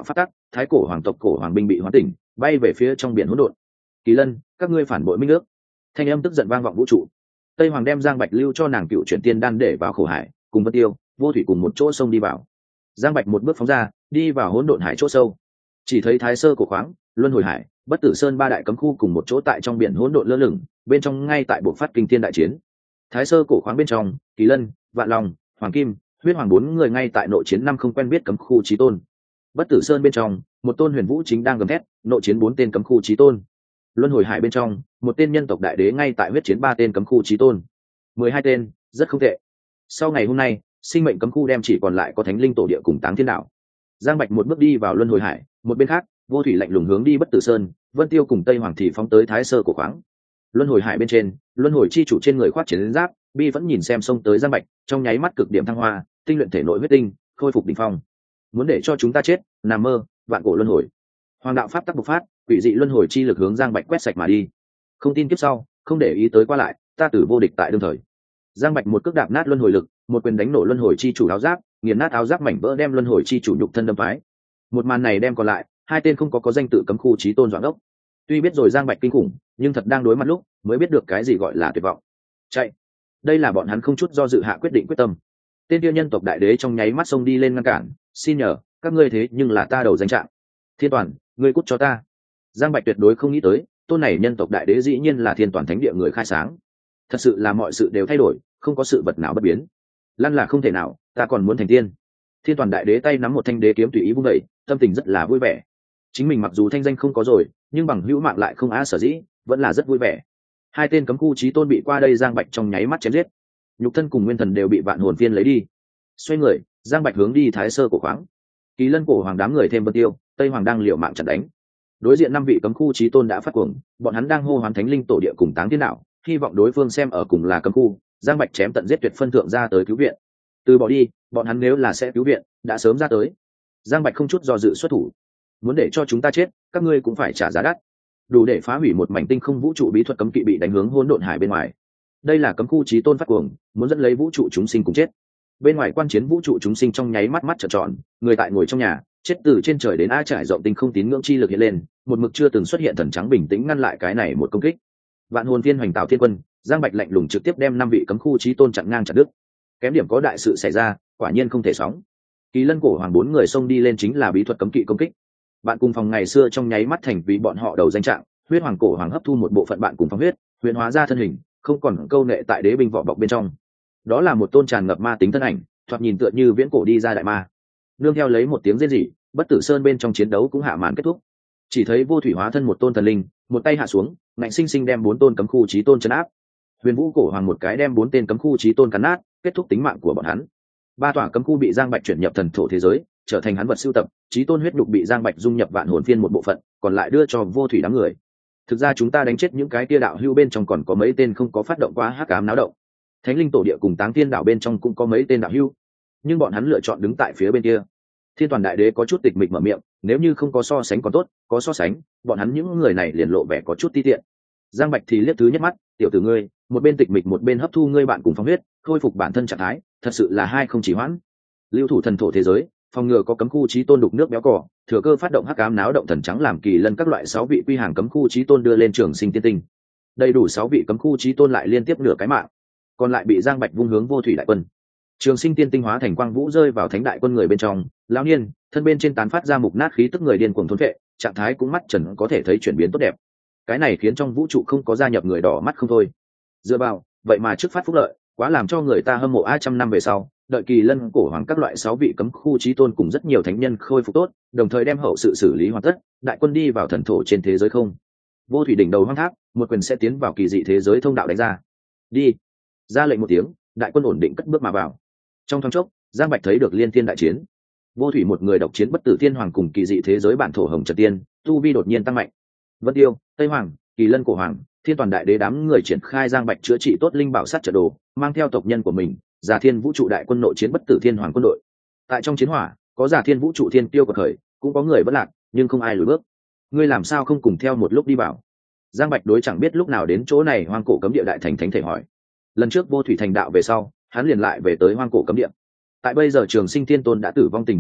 thái cổ hoàng tộc cổ hoàng binh bị hóa tỉnh, bay về phía trong biển hỗn độn. Kỳ Lân, các ngươi phản bội minh ước. Thanh âm tức giận vang vọng vũ trụ. Tây Hoàng đem Giang Bạch lưu cho nàng cựu chuyển tiên đan để vào khổ hải, cùng Vân Tiêu, Vô Thủy cùng một chỗ sông đi vào. Giang Bạch một bước phóng ra, đi vào hỗn độn hải chỗ sâu. Chỉ thấy Thái Sơ cổ khoáng, Luân Hồi Hải, Bất Tử Sơn ba đại cấm khu cùng một chỗ tại trong biển hỗn độn lơ lửng, bên trong ngay tại buộc phát kinh thiên đại chiến. Thái Sơ cổ khoáng bên trong, Kỳ Lân, Vạn Long, Hoàng Kim, Huyết Hoàng bốn người ngay tại nội chiến năm không quen biết cấm khu chí tôn. Bất Tử Sơn bên trong, một tôn huyền vũ chính đang gầm thét, nội chiến bốn tên cấm khu chí tôn. Luân Hồi Hải bên trong, một tên nhân tộc đại đế ngay tại huyết chiến ba tên cấm khu chí tôn. 12 tên, rất không tệ. Sau ngày hôm nay, sinh mệnh cấm khu đem chỉ còn lại có Thánh Linh tổ địa cùng Táng Thiên đạo. Giang Bạch một bước đi vào Luân Hồi Hải, một bên khác, Vô Thủy lạnh lùng hướng đi Bất Tử Sơn, Vân Tiêu cùng Tây Hoàng thì phóng tới Thái Sơ cổ khoáng. Luân Hồi Hải bên trên, Luân Hồi chi chủ trên người khoác chiến giáp, bi vẫn nhìn xem xông tới Giang Bạch, trong nháy mắt cực điểm thăng hoa, tinh luyện thể nội huyết tinh, khôi phục đỉnh phong. Muốn để cho chúng ta chết, nằm mơ, vạn cổ luân hồi. Hoàng đạo pháp tắc bộc phát, quỷ dị luân hồi chi lực hướng Giang Bạch quét sạch mà đi. Không tin kiếp sau, không để ý tới qua lại, ta tử vô địch tại đương thời. Giang Bạch một cước đạp nát luân hồi lực, một quyền đánh nổ luân hồi chi chủ áo giáp, nghiền nát áo giáp mảnh vỡ đem luân hồi chi chủ nhục thân đâm phái. Một màn này đem còn lại hai tên không có danh tự cấm khu chí tôn doãn ốc. Tuy biết rồi Giang Bạch kinh khủng, nhưng thật đang đối mặt lúc mới biết được cái gì gọi là tuyệt vọng. Chạy. Đây là bọn hắn không chút do dự hạ quyết định quyết tâm. Tên tiêu nhân tộc đại đế trong nháy mắt xông đi lên ngăn cản, xin nhờ các ngươi thế nhưng là ta đầu danh trạng. Thiên Toàn, ngươi cút cho ta. Giang Bạch tuyệt đối không nghĩ tới, tôn này nhân tộc đại đế dĩ nhiên là Thiên Toàn thánh địa người khai sáng. Thật sự là mọi sự đều thay đổi, không có sự vật nào bất biến. Lăn là không thể nào, ta còn muốn thành tiên. Thiên Toàn đại đế tay nắm một thanh đế kiếm tùy ý vung đẩy, tâm tình rất là vui vẻ. Chính mình mặc dù thanh danh không có rồi, nhưng bằng hữu mạng lại không á sở dĩ, vẫn là rất vui vẻ. Hai tên cấm khu chí tôn bị qua đây Giang Bạch trong nháy mắt chém giết, nhục thân cùng nguyên thần đều bị vạn hồn phiên lấy đi. Xoay người, Giang Bạch hướng đi Thái Sơ cổ khoáng. Kỳ Lân cổ hoàng đám người thêm Vân Tiêu, Tây Hoàng đang liều mạng chặn đánh. Đối diện năm vị cấm khu chí tôn đã phát cuồng, bọn hắn đang hô hoán Thánh Linh tổ địa cùng Táng Thiên đạo, hy vọng đối phương xem ở cùng là cấm khu, Giang Bạch chém tận giết tuyệt phân thượng ra tới cứu viện. Từ bỏ đi, bọn hắn nếu là sẽ cứu viện, đã sớm ra tới. Giang Bạch không chút do dự xuất thủ. Muốn để cho chúng ta chết, các ngươi cũng phải trả giá đắt. Đủ để phá hủy một mảnh tinh không vũ trụ bí thuật cấm kỵ bị đánh hướng hỗn độn hải bên ngoài. Đây là cấm khu chí tôn phát cuồng, muốn dẫn lấy vũ trụ chúng sinh cùng chết. Bên ngoài quan chiến vũ trụ chúng sinh trong nháy mắt mắt trợn tròn, người tại ngồi trong nhà, chết từ trên trời đến a trải rộng tinh không tín ngưỡng chi lực hiện lên, một mực chưa từng xuất hiện thần trắng bình tĩnh ngăn lại cái này một công kích. Vạn hồn phiên hoành tạo thiên quân, Giang Bạch lạnh lùng trực tiếp đem năm vị cấm khu chí tôn chặn ngang chặt đứt. Kém điểm có đại sự xảy ra, quả nhiên không thể sóng. Kỳ Lân cổ hoàng bốn người xông đi lên chính là bí thuật cấm kỵ công kích. Bạn cùng phòng ngày xưa trong nháy mắt thành vì bọn họ đầu danh trạng, huyết hoàng cổ hoàng hấp thu một bộ phận bạn cùng phòng huyết, huyền hóa ra thân hình, không còn câu nệ tại đế binh vỏ bọc bên trong. Đó là một tôn tràn ngập ma tính thân ảnh, thoạt nhìn tựa như viễn cổ đi ra đại ma. Nương theo lấy một tiếng rên rỉ, Bất Tử Sơn bên trong chiến đấu cũng hạ màn kết thúc. Chỉ thấy Vô Thủy hóa thân một tôn thần linh, một tay hạ xuống, ngạnh sinh sinh đem bốn tôn cấm khu chí tôn trấn áp. Huyền Vũ cổ hoàng một cái đem bốn tên cấm khu chí tôn cắn nát, kết thúc tính mạng của bọn hắn. Ba tòa cấm khu bị Giang Bạch chuyển nhập thần thổ thế giới, trở thành hắn vật sưu tập, chí tôn huyết nhục bị Giang Bạch dung nhập vạn hồn phiên một bộ phận, còn lại đưa cho Vô Thủy đám người. Thực ra chúng ta đánh chết những cái tia đạo hưu bên trong còn có mấy tên không có phát động quá hắc ám náo động. Thánh Linh tổ địa cùng Táng Thiên đạo bên trong cũng có mấy tên đạo hưu, nhưng bọn hắn lựa chọn đứng tại phía bên kia. Thiên Toàn đại đế có chút tịch mịch mở miệng, nếu như không có so sánh còn tốt, có so sánh, bọn hắn những người này liền lộ vẻ có chút ti tiện. Giang Bạch thì liếc thứ nhất mắt, tiểu tử ngươi, một bên tịch mịch một bên hấp thu ngươi bạn cùng phong huyết, khôi phục bản thân trạng thái, thật sự là hai không chỉ hoãn. Lưu thủ thần thổ thế giới, phòng ngừa có cấm khu chí tôn đục nước béo cỏ, thừa cơ phát động hắc ám náo động thần trắng làm Kỳ Lân các loại 6 vị quy hàng cấm khu chí tôn đưa lên trường sinh tiên tinh. Đầy đủ 6 vị cấm khu chí tôn lại liên tiếp nửa cái mạng, còn lại bị Giang Bạch vung hướng Vô Thủy đại quân. Trường sinh tiên tinh hóa thành quang vũ rơi vào thánh đại quân người bên trong, lão niên, thân bên trên tán phát ra mục nát khí tức người điên cuồng thôn phệ, trạng thái cũng mắt trần có thể thấy chuyển biến tốt đẹp. Cái này khiến trong vũ trụ không có gia nhập người đỏ mắt không thôi. Dựa vào, vậy mà trước phát phúc lợi, quá làm cho người ta hâm mộ 200 năm về sau, đợi Kỳ Lân cổ hoàng các loại 6 vị cấm khu chí tôn cùng rất nhiều thánh nhân khôi phục tốt, đồng thời đem hậu sự xử lý hoàn tất, đại quân đi vào thần thổ trên thế giới không. Vô Thủy đỉnh đầu hoang tháp, một quyền sẽ tiến vào kỳ dị thế giới thông đạo đánh ra. Đi. Ra lệnh một tiếng, đại quân ổn định cất bước mà vào. Trong thoáng chốc, Giang Bạch thấy được liên thiên đại chiến. Vô Thủy một người độc chiến Bất Tử Thiên Hoàng cùng kỳ dị thế giới bản thổ Hồng Trần Tiên, tu vi đột nhiên tăng mạnh. Vân Tiêu, Tây Hoàng, Kỳ Lân cổ hoàng, Thiên Toàn đại đế đám người triển khai Giang Bạch chữa trị tốt linh bảo sát trận đồ, mang theo tộc nhân của mình, Già Thiên vũ trụ đại quân nội chiến Bất Tử Thiên Hoàng quân đội. Tại trong chiến hỏa, có Già Thiên vũ trụ thiên tiêu quật khởi, cũng có người bất lạc, nhưng không ai lùi bước. Ngươi làm sao không cùng theo một lúc đi vào? Giang Bạch đối chẳng biết lúc nào đến chỗ này hoang cổ cấm địa đại thành thánh thể hỏi. Lần trước Vô Thủy thành đạo về sau, hắn liền lại về tới hoang cổ cấm địa. Tại bây giờ Trường Sinh Thiên Tôn đã tử vong tình huống dưới,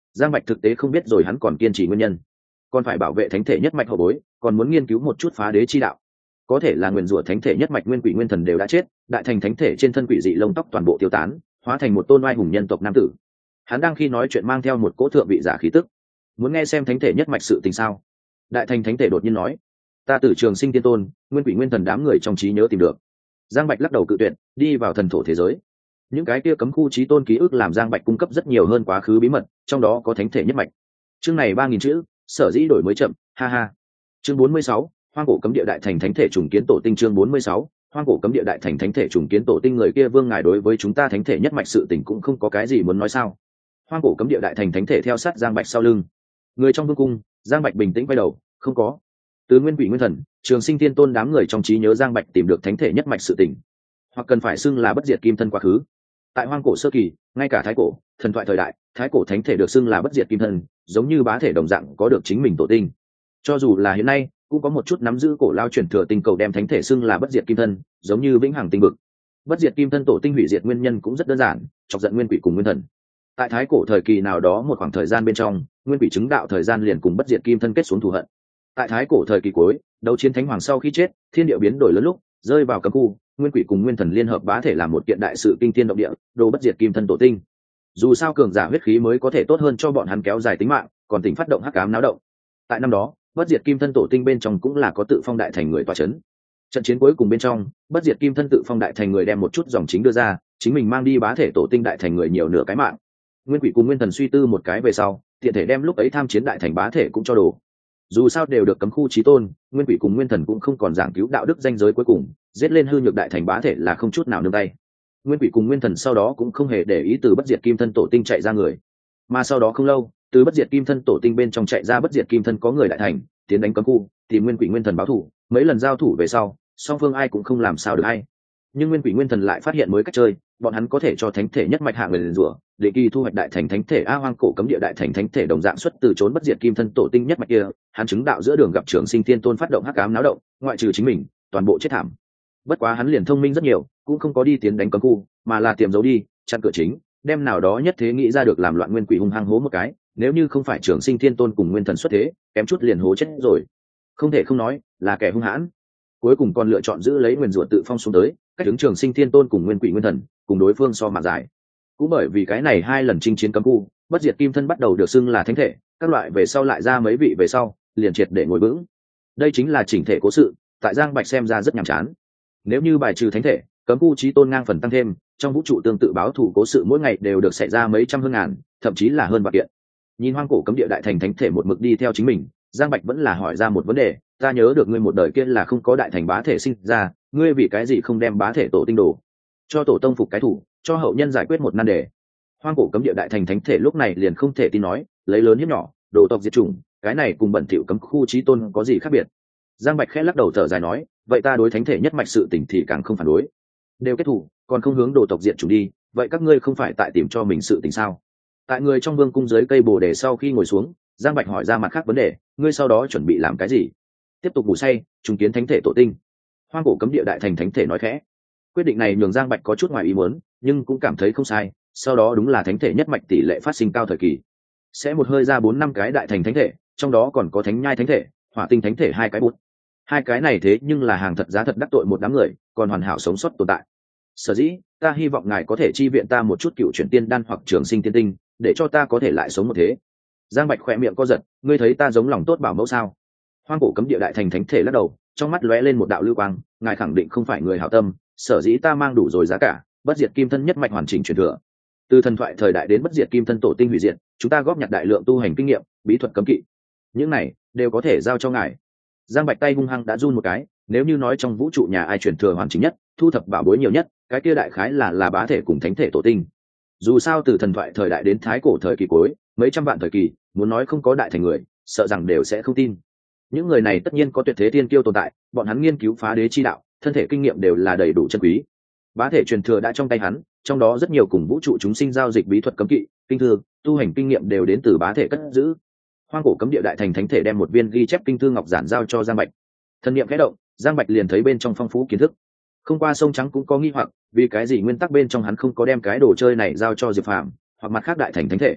Giang Bạch thực tế không biết rồi hắn còn kiên trì nguyên nhân, còn phải bảo vệ thánh thể nhất mạch hậu bối, còn muốn nghiên cứu một chút phá đế chi đạo. Có thể là nguyền rủa thánh thể nhất mạch nguyên quỷ nguyên thần đều đã chết, đại thành thánh thể trên thân quỷ dị lông tóc toàn bộ tiêu tán, hóa thành một tôn oai hùng nhân tộc nam tử. Hắn đang khi nói chuyện mang theo một cỗ thượng vị giả khí tức. Muốn nghe xem thánh thể nhất mạch sự tình sao? Đại thành thánh thể đột nhiên nói, ta từ Trường Sinh Tiên Tôn, nguyên quỷ nguyên thần đám người trong trí nhớ tìm được. Giang Bạch lắc đầu cự tuyệt, đi vào thần thổ thế giới. Những cái kia cấm khu trí tôn ký ức làm Giang Bạch cung cấp rất nhiều hơn quá khứ bí mật, trong đó có thánh thể nhất mạch. Chương này 3000 chữ, sở dĩ đổi mới chậm, ha ha. Chương 46, hoang cổ cấm địa đại thành thánh thể trùng kiến tổ tinh. Chương 46, hoang cổ cấm địa đại thành thánh thể trùng kiến tổ tinh. Người kia Vương ngài đối với chúng ta thánh thể nhất mạch sự tình cũng không có cái gì muốn nói sao? Hoang cổ cấm địa đại thành thánh thể theo sát Giang Bạch sau lưng. Người trong vương cung, Giang Bạch bình tĩnh quay đầu, không có. Từ nguyên quỷ nguyên thần, Trường Sinh Tiên Tôn đám người trong trí nhớ Giang Bạch tìm được thánh thể nhất mạch sự tình, hoặc cần phải xưng là bất diệt kim thân quá khứ. Tại hoang cổ sơ kỳ, ngay cả thái cổ, thần thoại thời đại, thái cổ thánh thể được xưng là bất diệt kim thân, giống như bá thể đồng dạng có được chính mình tổ tinh. Cho dù là hiện nay, cũng có một chút nắm giữ cổ lao truyền thừa tinh cầu đem thánh thể xưng là bất diệt kim thân, giống như vĩnh hằng tinh vực. Bất diệt kim thân tổ tinh hủy diệt nguyên nhân cũng rất đơn giản, chọc giận nguyên quỷ cùng nguyên thần. Tại thái cổ thời kỳ nào đó một khoảng thời gian bên trong, nguyên quỷ chứng đạo thời gian liền cùng bất diệt kim thân kết xuống thù hận. Tại thái cổ thời kỳ cuối, đấu chiến thánh hoàng sau khi chết, thiên địa biến đổi lớn lúc, rơi vào cấm khu, nguyên quỷ cùng nguyên thần liên hợp bá thể làm một kiện đại sự kinh thiên động địa, đồ bất diệt kim thân tổ tinh. Dù sao cường giả huyết khí mới có thể tốt hơn cho bọn hắn kéo dài tính mạng, còn tỉnh phát động hắc ám náo động. Tại năm đó, bất diệt kim thân tổ tinh bên trong cũng là có tự phong đại thành người tọa chấn. Trận chiến cuối cùng bên trong, bất diệt kim thân tự phong đại thành người đem một chút dòng chính đưa ra, chính mình mang đi bá thể tổ tinh đại thành người nhiều nửa cái mạng. Nguyên quỷ cùng nguyên thần suy tư một cái về sau, tiện thể đem lúc ấy tham chiến đại thành bá thể cũng cho đồ. Dù sao đều được cấm khu chí tôn, nguyên quỷ cùng nguyên thần cũng không còn giảng cứu đạo đức danh giới cuối cùng, giết lên hư nhược đại thành bá thể là không chút nào nương tay. Nguyên quỷ cùng nguyên thần sau đó cũng không hề để ý từ bất diệt kim thân tổ tinh chạy ra người, mà sau đó không lâu, từ bất diệt kim thân tổ tinh bên trong chạy ra bất diệt kim thân có người đại thành, tiến đánh cấm khu, tìm nguyên quỷ nguyên thần báo thù. Mấy lần giao thủ về sau, song phương ai cũng không làm sao được hay. Nhưng nguyên quỷ nguyên thần lại phát hiện mới cách chơi, bọn hắn có thể cho thánh thể nhất mạch hạ người liền rủa, để kỳ thu hoạch đại thành thánh thể. A hoang cổ cấm địa đại thành thánh thể đồng dạng xuất từ trốn bất diệt kim thân tổ tinh nhất mạch kia, hắn chứng đạo giữa đường gặp Trường Sinh Tiên Tôn phát động hắc ám náo động, ngoại trừ chính mình, toàn bộ chết thảm. Bất quá hắn liền thông minh rất nhiều, cũng không có đi tiến đánh cấm khu, mà là tiềm giấu đi, chặn cửa chính, đem nào đó nhất thế nghĩ ra được làm loạn nguyên quỷ hung hăng hố một cái, nếu như không phải Trường Sinh Tiên Tôn cùng nguyên thần xuất thế, kém chút liền hố chết rồi. Không thể không nói, là kẻ hung hãn. Cuối cùng còn lựa chọn giữ lấy nguyên rủa tự phong xuống tới, cách ứng Trường Sinh Tiên Tôn cùng nguyên quỷ nguyên thần, cùng đối phương so mà giải. Cũng bởi vì cái này hai lần chinh chiến cấm khu, bất diệt kim thân bắt đầu được xưng là thánh thể, các loại về sau lại ra mấy vị về sau, liền triệt để ngồi vững. Đây chính là chỉnh thể cố sự, tại Giang Bạch xem ra rất nhàm chán. Nếu như bài trừ thánh thể, cấm khu chí tôn ngang phần tăng thêm, trong vũ trụ tương tự báo thủ cố sự mỗi ngày đều được xảy ra mấy trăm hơn ngàn, thậm chí là hơn vạn kiện. Nhìn hoang cổ cấm địa đại thành thánh thể một mực đi theo chính mình, Giang Bạch vẫn là hỏi ra một vấn đề, ta nhớ được ngươi một đời kia là không có đại thành bá thể sinh ra, ngươi vì cái gì không đem bá thể tổ tinh đồ cho tổ tông phục cái thủ, cho hậu nhân giải quyết một nan đề. Hoang cổ cấm địa đại thành thánh thể lúc này liền không thể tin nói, lấy lớn hiếp nhỏ, đồ tộc diệt chủng, cái này cùng bẩn thỉu cấm khu chí tôn có gì khác biệt? Giang Bạch khẽ lắc đầu thở dài nói, vậy ta đối thánh thể nhất mạch sự tình thì càng không phản đối. Đều kết thủ, còn không hướng đồ tộc diệt chủng đi, vậy các ngươi không phải tại tìm cho mình sự tình sao? Tại người trong vương cung dưới cây bồ đề sau khi ngồi xuống, Giang Bạch hỏi ra mặt khác vấn đề, ngươi sau đó chuẩn bị làm cái gì? Tiếp tục ngủ say, trùng kiến thánh thể tổ tinh. Hoang cổ cấm địa đại thành thánh thể nói khẽ. Quyết định này nhường Giang Bạch có chút ngoài ý muốn, nhưng cũng cảm thấy không sai, sau đó đúng là thánh thể nhất mạch tỷ lệ phát sinh cao thời kỳ. Sẽ một hơi ra 4-5 cái đại thành thánh thể, trong đó còn có thánh nhai thánh thể, hỏa tinh thánh thể 2 cái bút. Hai cái này thế nhưng là hàng thật giá thật đắc tội một đám người, còn hoàn hảo sống sót tồn tại. Sở dĩ, ta hy vọng ngài có thể chi viện ta một chút cựu chuyển tiên đan hoặc trường sinh tiên tinh, để cho ta có thể lại sống một thế. Giang Bạch khỏe miệng co giật, ngươi thấy ta giống lòng tốt bảo mẫu sao? Hoang cổ cấm địa đại thành thánh thể lắc đầu, trong mắt lóe lên một đạo lưu quang, ngài khẳng định không phải người hảo tâm, sở dĩ ta mang đủ rồi giá cả, bất diệt kim thân nhất mạch hoàn chỉnh truyền thừa. Từ thần thoại thời đại đến bất diệt kim thân tổ tinh hủy diệt, chúng ta góp nhặt đại lượng tu hành kinh nghiệm, bí thuật cấm kỵ. Những này đều có thể giao cho ngài. Giang Bạch tay hung hăng đã run một cái, nếu như nói trong vũ trụ nhà ai truyền thừa hoàn chỉnh nhất, thu thập bảo bối nhiều nhất, cái kia đại khái là bá thể cùng thánh thể tổ tinh. Dù sao từ thần thoại thời đại đến thái cổ thời kỳ cuối, mấy trăm vạn thời kỳ, muốn nói không có đại thành người, sợ rằng đều sẽ không tin. Những người này tất nhiên có tuyệt thế tiên kiêu tồn tại, bọn hắn nghiên cứu phá đế chi đạo, thân thể kinh nghiệm đều là đầy đủ chân quý. Bá thể truyền thừa đã trong tay hắn, trong đó rất nhiều cùng vũ trụ chúng sinh giao dịch bí thuật cấm kỵ, kinh thư, tu hành kinh nghiệm đều đến từ bá thể cất giữ. Hoang cổ cấm địa đại thành thánh thể đem một viên ghi chép kinh thư ngọc giản giao cho Giang Bạch. Thần niệm khẽ động, Giang Bạch liền thấy bên trong phong phú kiến thức. Không qua sông trắng cũng có nghi hoặc, vì cái gì nguyên tắc bên trong hắn không có đem cái đồ chơi này giao cho Diệp Phàm, hoặc mặt khác đại thành thánh thể.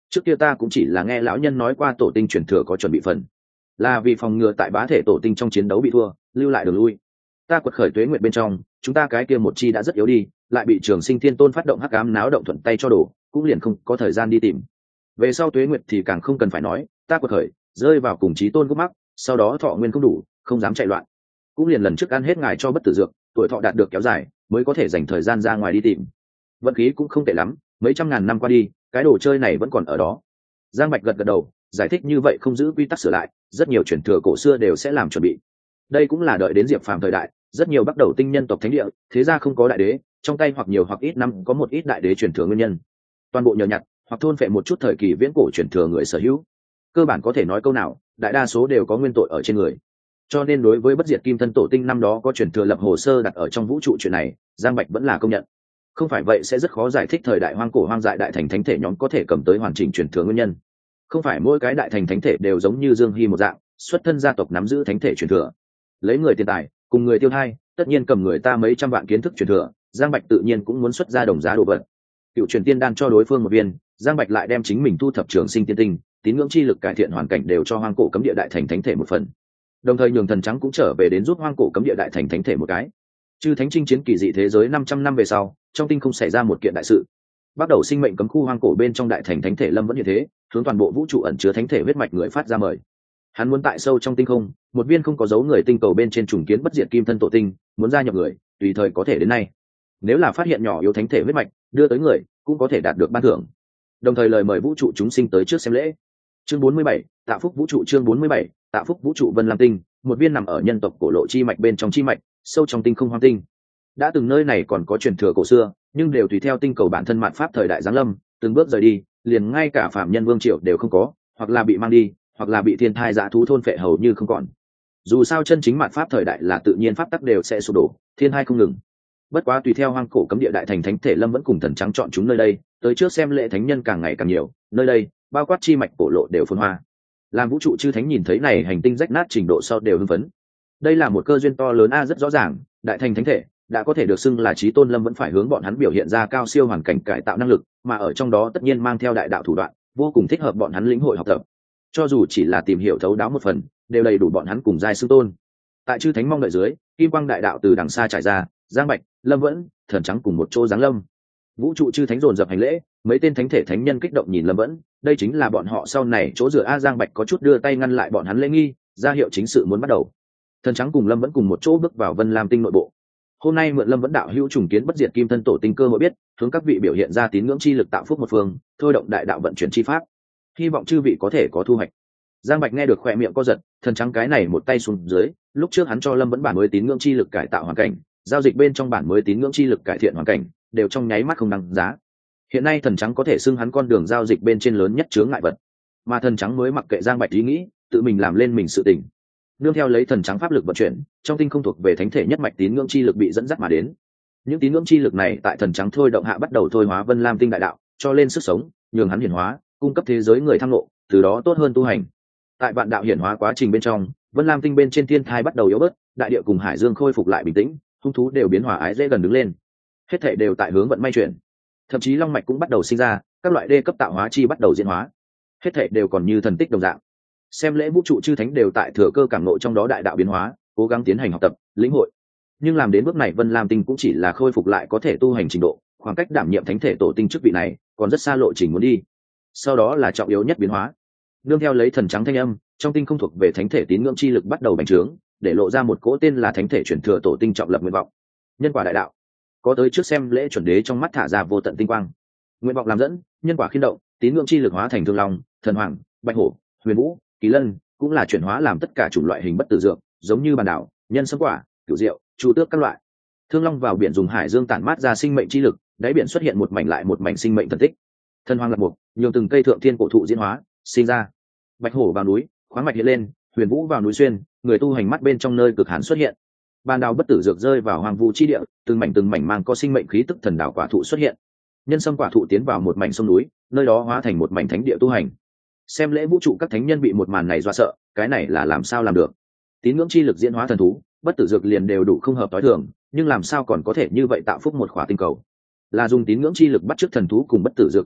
trước kia ta cũng chỉ là nghe lão nhân nói qua tổ tinh truyền thừa có chuẩn bị phần, là vì phòng ngừa tại bá thể tổ tinh trong chiến đấu bị thua, lưu lại đường lui. Ta quật khởi tuế nguyện bên trong, chúng ta cái kia một chi đã rất yếu đi, lại bị Trường Sinh Thiên Tôn phát động hắc ám náo động thuận tay cho đổ, cũng liền không có thời gian đi tìm. Về sau tuế nguyện thì càng không cần phải nói, ta quật khởi rơi vào cùng chí tôn gốc mắc, sau đó thọ nguyên không đủ, không dám chạy loạn, cũng liền lần trước ăn hết ngài cho bất tử dược, tuổi thọ đạt được kéo dài, mới có thể dành thời gian ra ngoài đi tìm. Vận khí cũng không tệ lắm, mấy trăm ngàn năm qua đi, cái đồ chơi này vẫn còn ở đó. Giang Bạch gật gật đầu, giải thích như vậy không giữ quy tắc sửa lại, rất nhiều truyền thừa cổ xưa đều sẽ làm chuẩn bị. Đây cũng là đợi đến Diệp Phàm thời đại, rất nhiều bắt đầu tinh nhân tộc thánh địa, thế ra không có đại đế, trong tay hoặc nhiều hoặc ít năm có một ít đại đế truyền thừa nguyên nhân. Toàn bộ nhờ nhặt hoặc thôn phệ một chút thời kỳ viễn cổ truyền thừa người sở hữu. Cơ bản có thể nói câu nào, đại đa số đều có nguyên tội ở trên người. Cho nên đối với bất diệt kim thân tổ tinh năm đó có truyền thừa lập hồ sơ đặt ở trong vũ trụ chuyện này, Giang Bạch vẫn là công nhận. Không phải vậy sẽ rất khó giải thích thời đại hoang cổ hoang dại đại thành thánh thể nhóm có thể cầm tới hoàn chỉnh truyền thừa nguyên nhân. Không phải mỗi cái đại thành thánh thể đều giống như Dương Hy một dạng, xuất thân gia tộc nắm giữ thánh thể truyền thừa. Lấy người tiền tài, cùng người tiêu thai, tất nhiên cầm người ta mấy trăm vạn kiến thức truyền thừa, Giang Bạch tự nhiên cũng muốn xuất ra đồng giá đồ vật. Cựu truyền tiên đan cho đối phương một viên, Giang Bạch lại đem chính mình thu thập trường sinh tiên tinh, tín ngưỡng chi lực cải thiện hoàn cảnh đều cho hoang cổ cấm địa đại thành thánh thể một phần. Đồng thời nhường thần trắng cũng trở về đến giúp hoang cổ cấm địa đại thành thánh thể một cái. Chư thánh chinh chiến kỳ dị thế giới 500 năm về sau, trong tinh không xảy ra một kiện đại sự. Bắt đầu sinh mệnh cấm khu hoang cổ bên trong đại thành thánh thể lâm vẫn như thế, hướng toàn bộ vũ trụ ẩn chứa thánh thể huyết mạch người phát ra mời. Hắn muốn tại sâu trong tinh không, một viên không có dấu người tinh cầu bên trên trùng kiến bất diệt kim thân tổ tinh, muốn gia nhập người, tùy thời có thể đến nay. Nếu là phát hiện nhỏ yếu thánh thể huyết mạch, đưa tới người, cũng có thể đạt được ban thưởng. Đồng thời lời mời vũ trụ chúng sinh tới trước xem lễ. Chương 47, Tạ Phúc vũ trụ. Chương 47, Tạ Phúc vũ trụ. Vân Lam tinh, một viên nằm ở nhân tộc cổ lộ chi mạch bên trong chi mạch, sâu trong tinh không hoang tinh. Đã từng nơi này còn có truyền thừa cổ xưa, nhưng đều tùy theo tinh cầu bản thân mạn pháp thời đại giáng lâm, từng bước rời đi, liền ngay cả phạm nhân vương triều đều không có, hoặc là bị mang đi, hoặc là bị thiên thai dã thú thôn phệ hầu như không còn. Dù sao chân chính mạn pháp thời đại là tự nhiên pháp tắc đều sẽ sụp đổ, thiên thai không ngừng. Bất quá tùy theo hoang cổ cấm địa đại thành thánh thể lâm vẫn cùng thần trắng chọn chúng nơi đây, tới trước xem lễ thánh nhân càng ngày càng nhiều, nơi đây bao quát chi mạch cổ lộ đều phồn hoa. Làm vũ trụ chư thánh nhìn thấy này hành tinh rách nát trình độ sau đều hưng phấn. Đây là một cơ duyên to lớn rất rõ ràng, đại thành thánh thể đã có thể được xưng là chí tôn lâm vẫn phải hướng bọn hắn biểu hiện ra cao siêu hoàn cảnh cải tạo năng lực, mà ở trong đó tất nhiên mang theo đại đạo thủ đoạn, vô cùng thích hợp bọn hắn lĩnh hội học tập. Cho dù chỉ là tìm hiểu thấu đáo một phần, đều đầy đủ bọn hắn cùng giai xưng tôn. Tại chư thánh mong đợi dưới, kim quang đại đạo từ đằng xa trải ra, Giang Bạch, Lâm Vẫn, Thần Trắng cùng một chỗ giáng lâm. Vũ trụ chư thánh dồn dập hành lễ, mấy tên thánh thể thánh nhân kích động nhìn Lâm Vẫn, đây chính là bọn họ sau này chỗ dựa. Giang Bạch có chút đưa tay ngăn lại bọn hắn lễ nghi, ra hiệu chính sự muốn bắt đầu. Thần Trắng cùng Lâm Vẫn cùng một chỗ bước vào Vân Lam tinh nội bộ. Hôm nay mượn Lâm Vẫn đạo hữu trùng kiến bất diệt kim thân tổ tinh cơ hội biết, hướng các vị biểu hiện ra tín ngưỡng chi lực tạo phúc một phương, thôi động đại đạo vận chuyển chi pháp. Hy vọng chư vị có thể có thu hoạch. Giang Bạch nghe được khỏe miệng co giật, Thần Trắng cái này một tay xuống dưới, lúc trước hắn cho Lâm Vẫn bản mới tín ngưỡng chi lực cải tạo hoàn cảnh, giao dịch bên trong bản mới tín ngưỡng chi lực cải thiện hoàn cảnh, đều trong nháy mắt không đáng giá. Hiện nay Thần Trắng có thể xưng hắn con đường giao dịch bên trên lớn nhất chướng ngại vật, mà Thần Trắng mới mặc kệ Giang Bạch ý nghĩ, tự mình làm lên mình sự tình. Nương theo lấy Thần Trắng pháp lực vận chuyển, trong tinh không thuộc về thánh thể nhất mạch tín ngưỡng chi lực bị dẫn dắt mà đến. Những tín ngưỡng chi lực này tại Thần Trắng thôi động hạ bắt đầu thôi hóa Vân Lam tinh đại đạo, cho lên sức sống, nhường hắn hiển hóa, cung cấp thế giới người tham ngộ, từ đó tốt hơn tu hành. Tại vạn đạo hiển hóa quá trình bên trong, Vân Lam tinh bên trên thiên thai bắt đầu yếu bớt, đại địa cùng hải dương khôi phục lại bình tĩnh, hung thú đều biến hòa ái dễ gần đứng lên. Hết thảy đều tại hướng vận may chuyển. Thậm chí long mạch cũng bắt đầu sinh ra, các loại đê cấp tạo hóa chi bắt đầu diễn hóa. Hết thảy đều còn như thần tích đồng dạng. Xem lễ vũ trụ chư thánh đều tại thừa cơ cảm ngộ trong đó đại đạo biến hóa, cố gắng tiến hành học tập, lĩnh hội. Nhưng làm đến bước này Vân Lam tinh cũng chỉ là khôi phục lại có thể tu hành trình độ, khoảng cách đảm nhiệm thánh thể tổ tinh chức vị này còn rất xa lộ trình muốn đi. Sau đó là trọng yếu nhất biến hóa. Nương theo lấy Thần Trắng thanh âm, trong tinh không thuộc về thánh thể tín ngưỡng chi lực bắt đầu bành trướng, để lộ ra một cỗ tên là thánh thể chuyển thừa tổ tinh trọng lập nguyện vọng. Nhân quả đại đạo. Có tới trước xem lễ chuẩn đế trong mắt thả ra vô tận tinh quang. Nguyện vọng làm dẫn, nhân quả khiên động, tín ngưỡng chi lực hóa thành thương long, thần hoàng, bạch hổ, huyền vũ, kỳ lân, cũng là chuyển hóa làm tất cả chủng loại hình bất tử dược, giống như bản đảo, nhân sâm quả, cửu diệu, chu tước các loại. Thương long vào biển dùng hải dương tản mát ra sinh mệnh chi lực, đáy biển xuất hiện một mảnh lại một mảnh sinh mệnh thần tích. Thần hoàng lập mục, nhường từng cây thượng thiên cổ thụ diễn hóa, sinh ra. Bạch hổ vào núi, khoáng mạch hiện lên, huyền vũ vào núi xuyên, người tu hành mắt bên trong nơi cực hàn xuất hiện. Ban đào bất tử dược rơi vào hoang vu chi địa, từng mảnh mang có sinh mệnh khí tức thần đảo quả thụ xuất hiện. Nhân sâm quả thụ tiến vào một mảnh sông núi, nơi đó hóa thành một mảnh thánh địa tu hành. Xem lễ vũ trụ các thánh nhân bị một màn này dọa sợ, cái này là làm sao làm được? Tín ngưỡng chi lực diễn hóa thần thú, bất tử dược liền đều đủ không hợp tối thường, nhưng làm sao còn có thể như vậy tạo phúc một khỏa tinh cầu? Là dùng tín ngưỡng chi lực bắt chước thần thú cùng bất tử dược thuộc tính,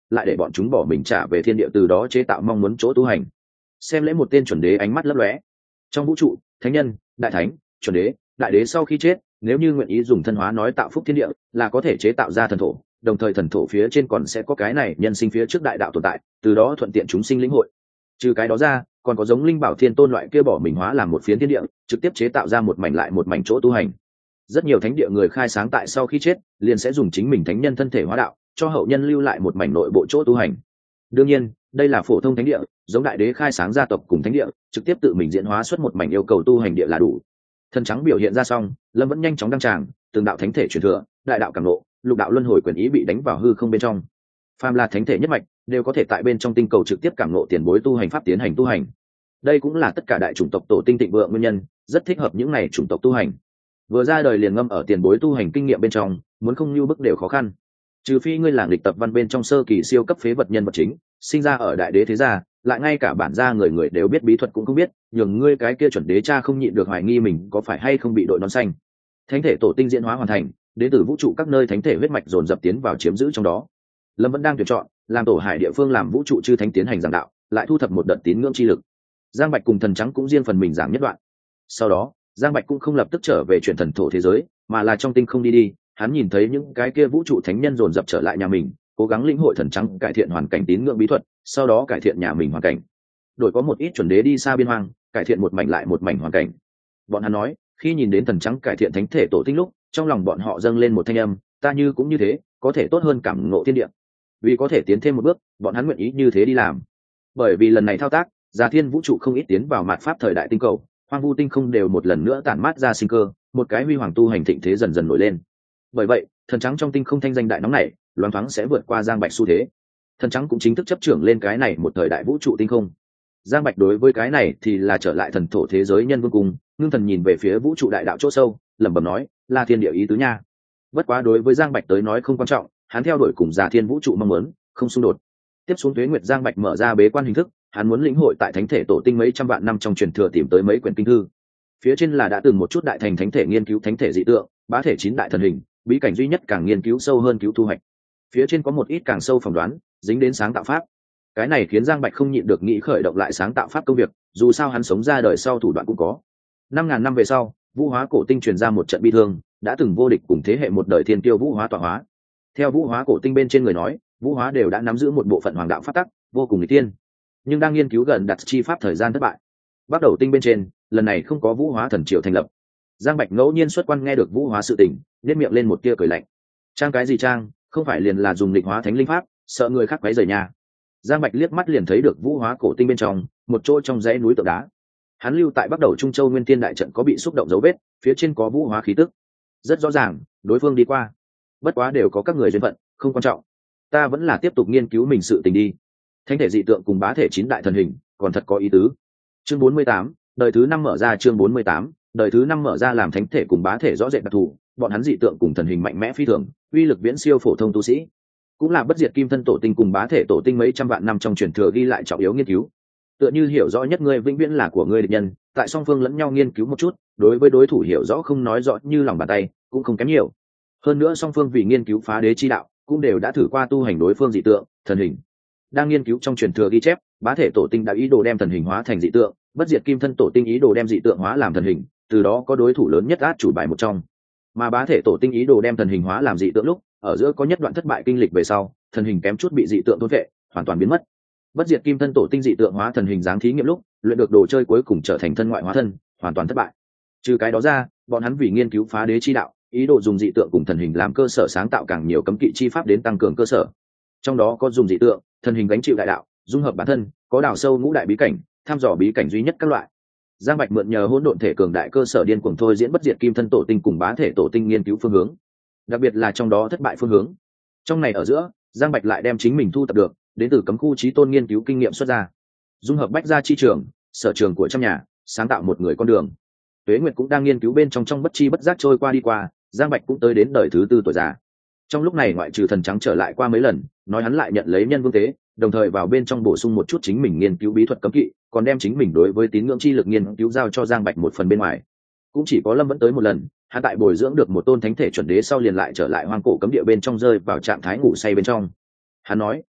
lại để bọn chúng bỏ mình trả về thiên địa, từ đó chế tạo mong muốn chỗ tu hành. Xem lễ một tên chuẩn đế ánh mắt lấp lóe. Trong vũ trụ, thánh nhân, đại thánh, chuẩn đế, đại đế sau khi chết, nếu như nguyện ý dùng thân hóa nói tạo phúc thiên địa, là có thể chế tạo ra thần thổ, đồng thời thần thổ phía trên còn sẽ có cái này nhân sinh phía trước đại đạo tồn tại, từ đó thuận tiện chúng sinh lĩnh hội. Trừ cái đó ra, còn có giống linh bảo thiên tôn loại kia bỏ mình hóa làm một phiến thiên địa, trực tiếp chế tạo ra một mảnh lại một mảnh chỗ tu hành. Rất nhiều thánh địa người khai sáng tại sau khi chết, liền sẽ dùng chính mình thánh nhân thân thể hóa đạo, cho hậu nhân lưu lại một mảnh nội bộ chỗ tu hành. Đương nhiên, đây là phổ thông thánh địa, giống đại đế khai sáng gia tộc cùng thánh địa, trực tiếp tự mình diễn hóa xuất một mảnh yêu cầu tu hành địa là đủ. Thần trắng biểu hiện ra xong, Lâm vẫn nhanh chóng đăng tràng, từng đạo thánh thể truyền thừa, đại đạo cảm ngộ, lục đạo luân hồi quyền ý bị đánh vào hư không bên trong. Phàm là thánh thể nhất mạch, đều có thể tại bên trong tinh cầu trực tiếp cảm ngộ tiền bối tu hành pháp tiến hành tu hành. Đây cũng là tất cả đại chủng tộc tổ tinh thịnh vượng nguyên nhân, rất thích hợp những này chủng tộc tu hành. Vừa ra đời liền ngâm ở tiền bối tu hành kinh nghiệm bên trong, muốn không lưu bức đều khó khăn. Trừ phi ngươi là lịch tập văn bên trong sơ kỳ siêu cấp phế vật nhân vật chính, sinh ra ở đại đế thế gia, lại ngay cả bản gia người người đều biết bí thuật cũng không biết, nhường ngươi cái kia chuẩn đế cha không nhịn được hoài nghi mình có phải hay không bị đội nón xanh. Thánh thể tổ tinh diễn hóa hoàn thành, đến từ vũ trụ các nơi thánh thể huyết mạch dồn dập tiến vào chiếm giữ trong đó. Lâm vẫn đang tuyển chọn làm tổ hải địa phương làm vũ trụ chư thánh tiến hành giảng đạo, lại thu thập một đợt tín ngưỡng chi lực. Giang Bạch cùng thần trắng cũng riêng phần mình giảng nhất đoạn. Sau đó Giang Bạch cũng không lập tức trở về chuyển thần thổ thế giới, mà là trong tinh không đi, hắn nhìn thấy những cái kia vũ trụ thánh nhân dồn dập trở lại nhà mình, cố gắng lĩnh hội thần trắng cải thiện hoàn cảnh tín ngưỡng bí thuật, sau đó cải thiện nhà mình hoàn cảnh. Đổi có một ít chuẩn đế đi xa biên hoang, cải thiện một mảnh lại một mảnh hoàn cảnh. Bọn hắn nói, khi nhìn đến thần trắng cải thiện thánh thể tổ tinh lúc, trong lòng bọn họ dâng lên một thanh âm, ta như cũng như thế, có thể tốt hơn cảm ngộ thiên địa. Vì có thể tiến thêm một bước, bọn hắn nguyện ý như thế đi làm. Bởi vì lần này thao tác, Già Thiên vũ trụ không ít tiến vào mạt pháp thời đại tinh cầu, hoang vu tinh không đều một lần nữa tản mát ra sinh cơ, một cái huy hoàng tu hành thịnh thế dần dần nổi lên. Bởi vậy, thần trắng trong tinh không thanh danh đại nóng này, loáng thoáng sẽ vượt qua Giang Bạch xu thế. Thần trắng cũng chính thức chấp trưởng lên cái này một thời đại vũ trụ tinh không. Giang Bạch đối với cái này thì là trở lại thần thổ thế giới nhân vương cung, ngưng thần nhìn về phía vũ trụ đại đạo chỗ sâu, lẩm bẩm nói, là thiên địa ý tứ nha. Bất quá đối với Giang Bạch tới nói không quan trọng, hắn theo đuổi cùng Già Thiên vũ trụ mong muốn, không xung đột. Tiếp xuống Tuế Nguyệt Giang Bạch mở ra bế quan hình thức, hắn muốn lĩnh hội tại thánh thể tổ tinh mấy trăm vạn năm trong truyền thừa tìm tới mấy quyển kinh thư. Phía trên là đã từng một chút đại thành thánh thể nghiên cứu thánh thể dị tượng, bá thể 9 đại thần hình, bí cảnh duy nhất càng nghiên cứu sâu hơn cứu thu hoạch. Phía trên có một ít càng sâu phỏng đoán, dính đến sáng tạo pháp. Cái này khiến Giang Bạch không nhịn được nghĩ khởi động lại sáng tạo pháp công việc, dù sao hắn sống ra đời sau thủ đoạn cũng có. 5000 năm về sau, Vũ Hóa cổ tinh truyền ra một trận bi thương, đã từng vô địch cùng thế hệ một đời thiên tiêu Vũ Hóa tọa hóa. Theo Vũ Hóa cổ tinh bên trên người nói, Vũ Hóa đều đã nắm giữ một bộ phận hoàng đạo pháp tắc, vô cùng nghịch tiên. Nhưng đang nghiên cứu gần đặt chi pháp thời gian thất bại. Bắt đầu tinh bên trên, lần này không có Vũ Hóa thần triều thành lập. Giang Bạch ngẫu nhiên xuất quan nghe được Vũ Hóa sự tình, nhếch miệng lên một tia cười lạnh. Trang cái gì trang, không phải liền là dùng lịch hóa thánh linh pháp, sợ người khác quấy rầy nhà. Giang Bạch liếc mắt liền thấy được Vũ Hóa cổ tinh bên trong, một chỗ trong dãy núi tượng đá. Hắn lưu tại bắt đầu Trung Châu Nguyên Thiên đại trận có bị xúc động dấu vết, phía trên có Vũ Hóa khí tức. Rất rõ ràng, đối phương đi qua. Bất quá đều có các người duyên phận, không quan trọng. Ta vẫn là tiếp tục nghiên cứu mình sự tình đi. Thánh thể dị tượng cùng bá thể 9 đại thần hình, còn thật có ý tứ. Chương 48, đời thứ 5 mở ra. Chương 48, đời thứ 5 mở ra. Làm thánh thể cùng bá thể rõ rệt đặc thù, bọn hắn dị tượng cùng thần hình mạnh mẽ phi thường, uy lực viễn siêu phổ thông tu sĩ. Cũng là bất diệt kim thân tổ tinh cùng bá thể tổ tinh mấy trăm vạn năm trong truyền thừa ghi lại trọng yếu nghiên cứu. Tựa như hiểu rõ nhất ngươi vĩnh viễn là của ngươi địch nhân, tại song phương lẫn nhau nghiên cứu một chút, đối với đối thủ hiểu rõ không nói rõ như lòng bàn tay, cũng không kém nhiều. Hơn nữa song phương vì nghiên cứu phá đế chi đạo, cũng đều đã thử qua tu hành đối phương dị tượng, thần hình. Đang nghiên cứu trong truyền thừa ghi chép, bá thể tổ tinh đã ý đồ đem thần hình hóa thành dị tượng, bất diệt kim thân tổ tinh ý đồ đem dị tượng hóa làm thần hình, từ đó có đối thủ lớn nhất át chủ bài một trong. Mà bá thể tổ tinh ý đồ đem thần hình hóa làm dị tượng lúc, ở giữa có nhất đoạn thất bại kinh lịch về sau, thần hình kém chút bị dị tượng thôn vệ, hoàn toàn biến mất. Bất diệt kim thân tổ tinh dị tượng hóa thần hình dáng thí nghiệm lúc, luyện được đồ chơi cuối cùng trở thành thân ngoại hóa thân, hoàn toàn thất bại. Trừ cái đó ra, bọn hắn vì nghiên cứu phá đế chi đạo, ý đồ dùng dị tượng cùng thần hình làm cơ sở sáng tạo càng nhiều cấm kỵ chi pháp đến tăng cường cơ sở. Trong đó có dùng dị tượng, thần hình gánh chịu đại đạo, dung hợp bản thân, có đào sâu ngũ đại bí cảnh, thăm dò bí cảnh duy nhất các loại. Giang Bạch mượn nhờ hỗn độn thể cường đại cơ sở điên cuồng thôi diễn bất diệt kim thân tổ tinh cùng bá thể tổ tinh nghiên cứu phương hướng, đặc biệt là trong đó thất bại phương hướng. Trong này ở giữa, Giang Bạch lại đem chính mình thu tập được đến từ cấm khu chí tôn nghiên cứu kinh nghiệm xuất ra, dung hợp bách gia chi trường, sở trường của trăm nhà, sáng tạo một người con đường. Tuế Nguyệt cũng đang nghiên cứu bên trong bất chi bất giác trôi qua đi qua, Giang Bạch cũng tới đến đời thứ 4 tuổi già. Trong lúc này ngoại trừ thần trắng trở lại qua mấy lần, nói hắn lại nhận lấy nhân vương tế, đồng thời vào bên trong bổ sung một chút chính mình nghiên cứu bí thuật cấm kỵ, còn đem chính mình đối với tín ngưỡng chi lực nghiên cứu giao cho Giang Bạch một phần bên ngoài. Cũng chỉ có Lâm vẫn tới một lần, hắn tại bồi dưỡng được một tôn thánh thể chuẩn đế sau liền lại trở lại hoang cổ cấm địa bên trong rơi vào trạng thái ngủ say bên trong. Hắn nói,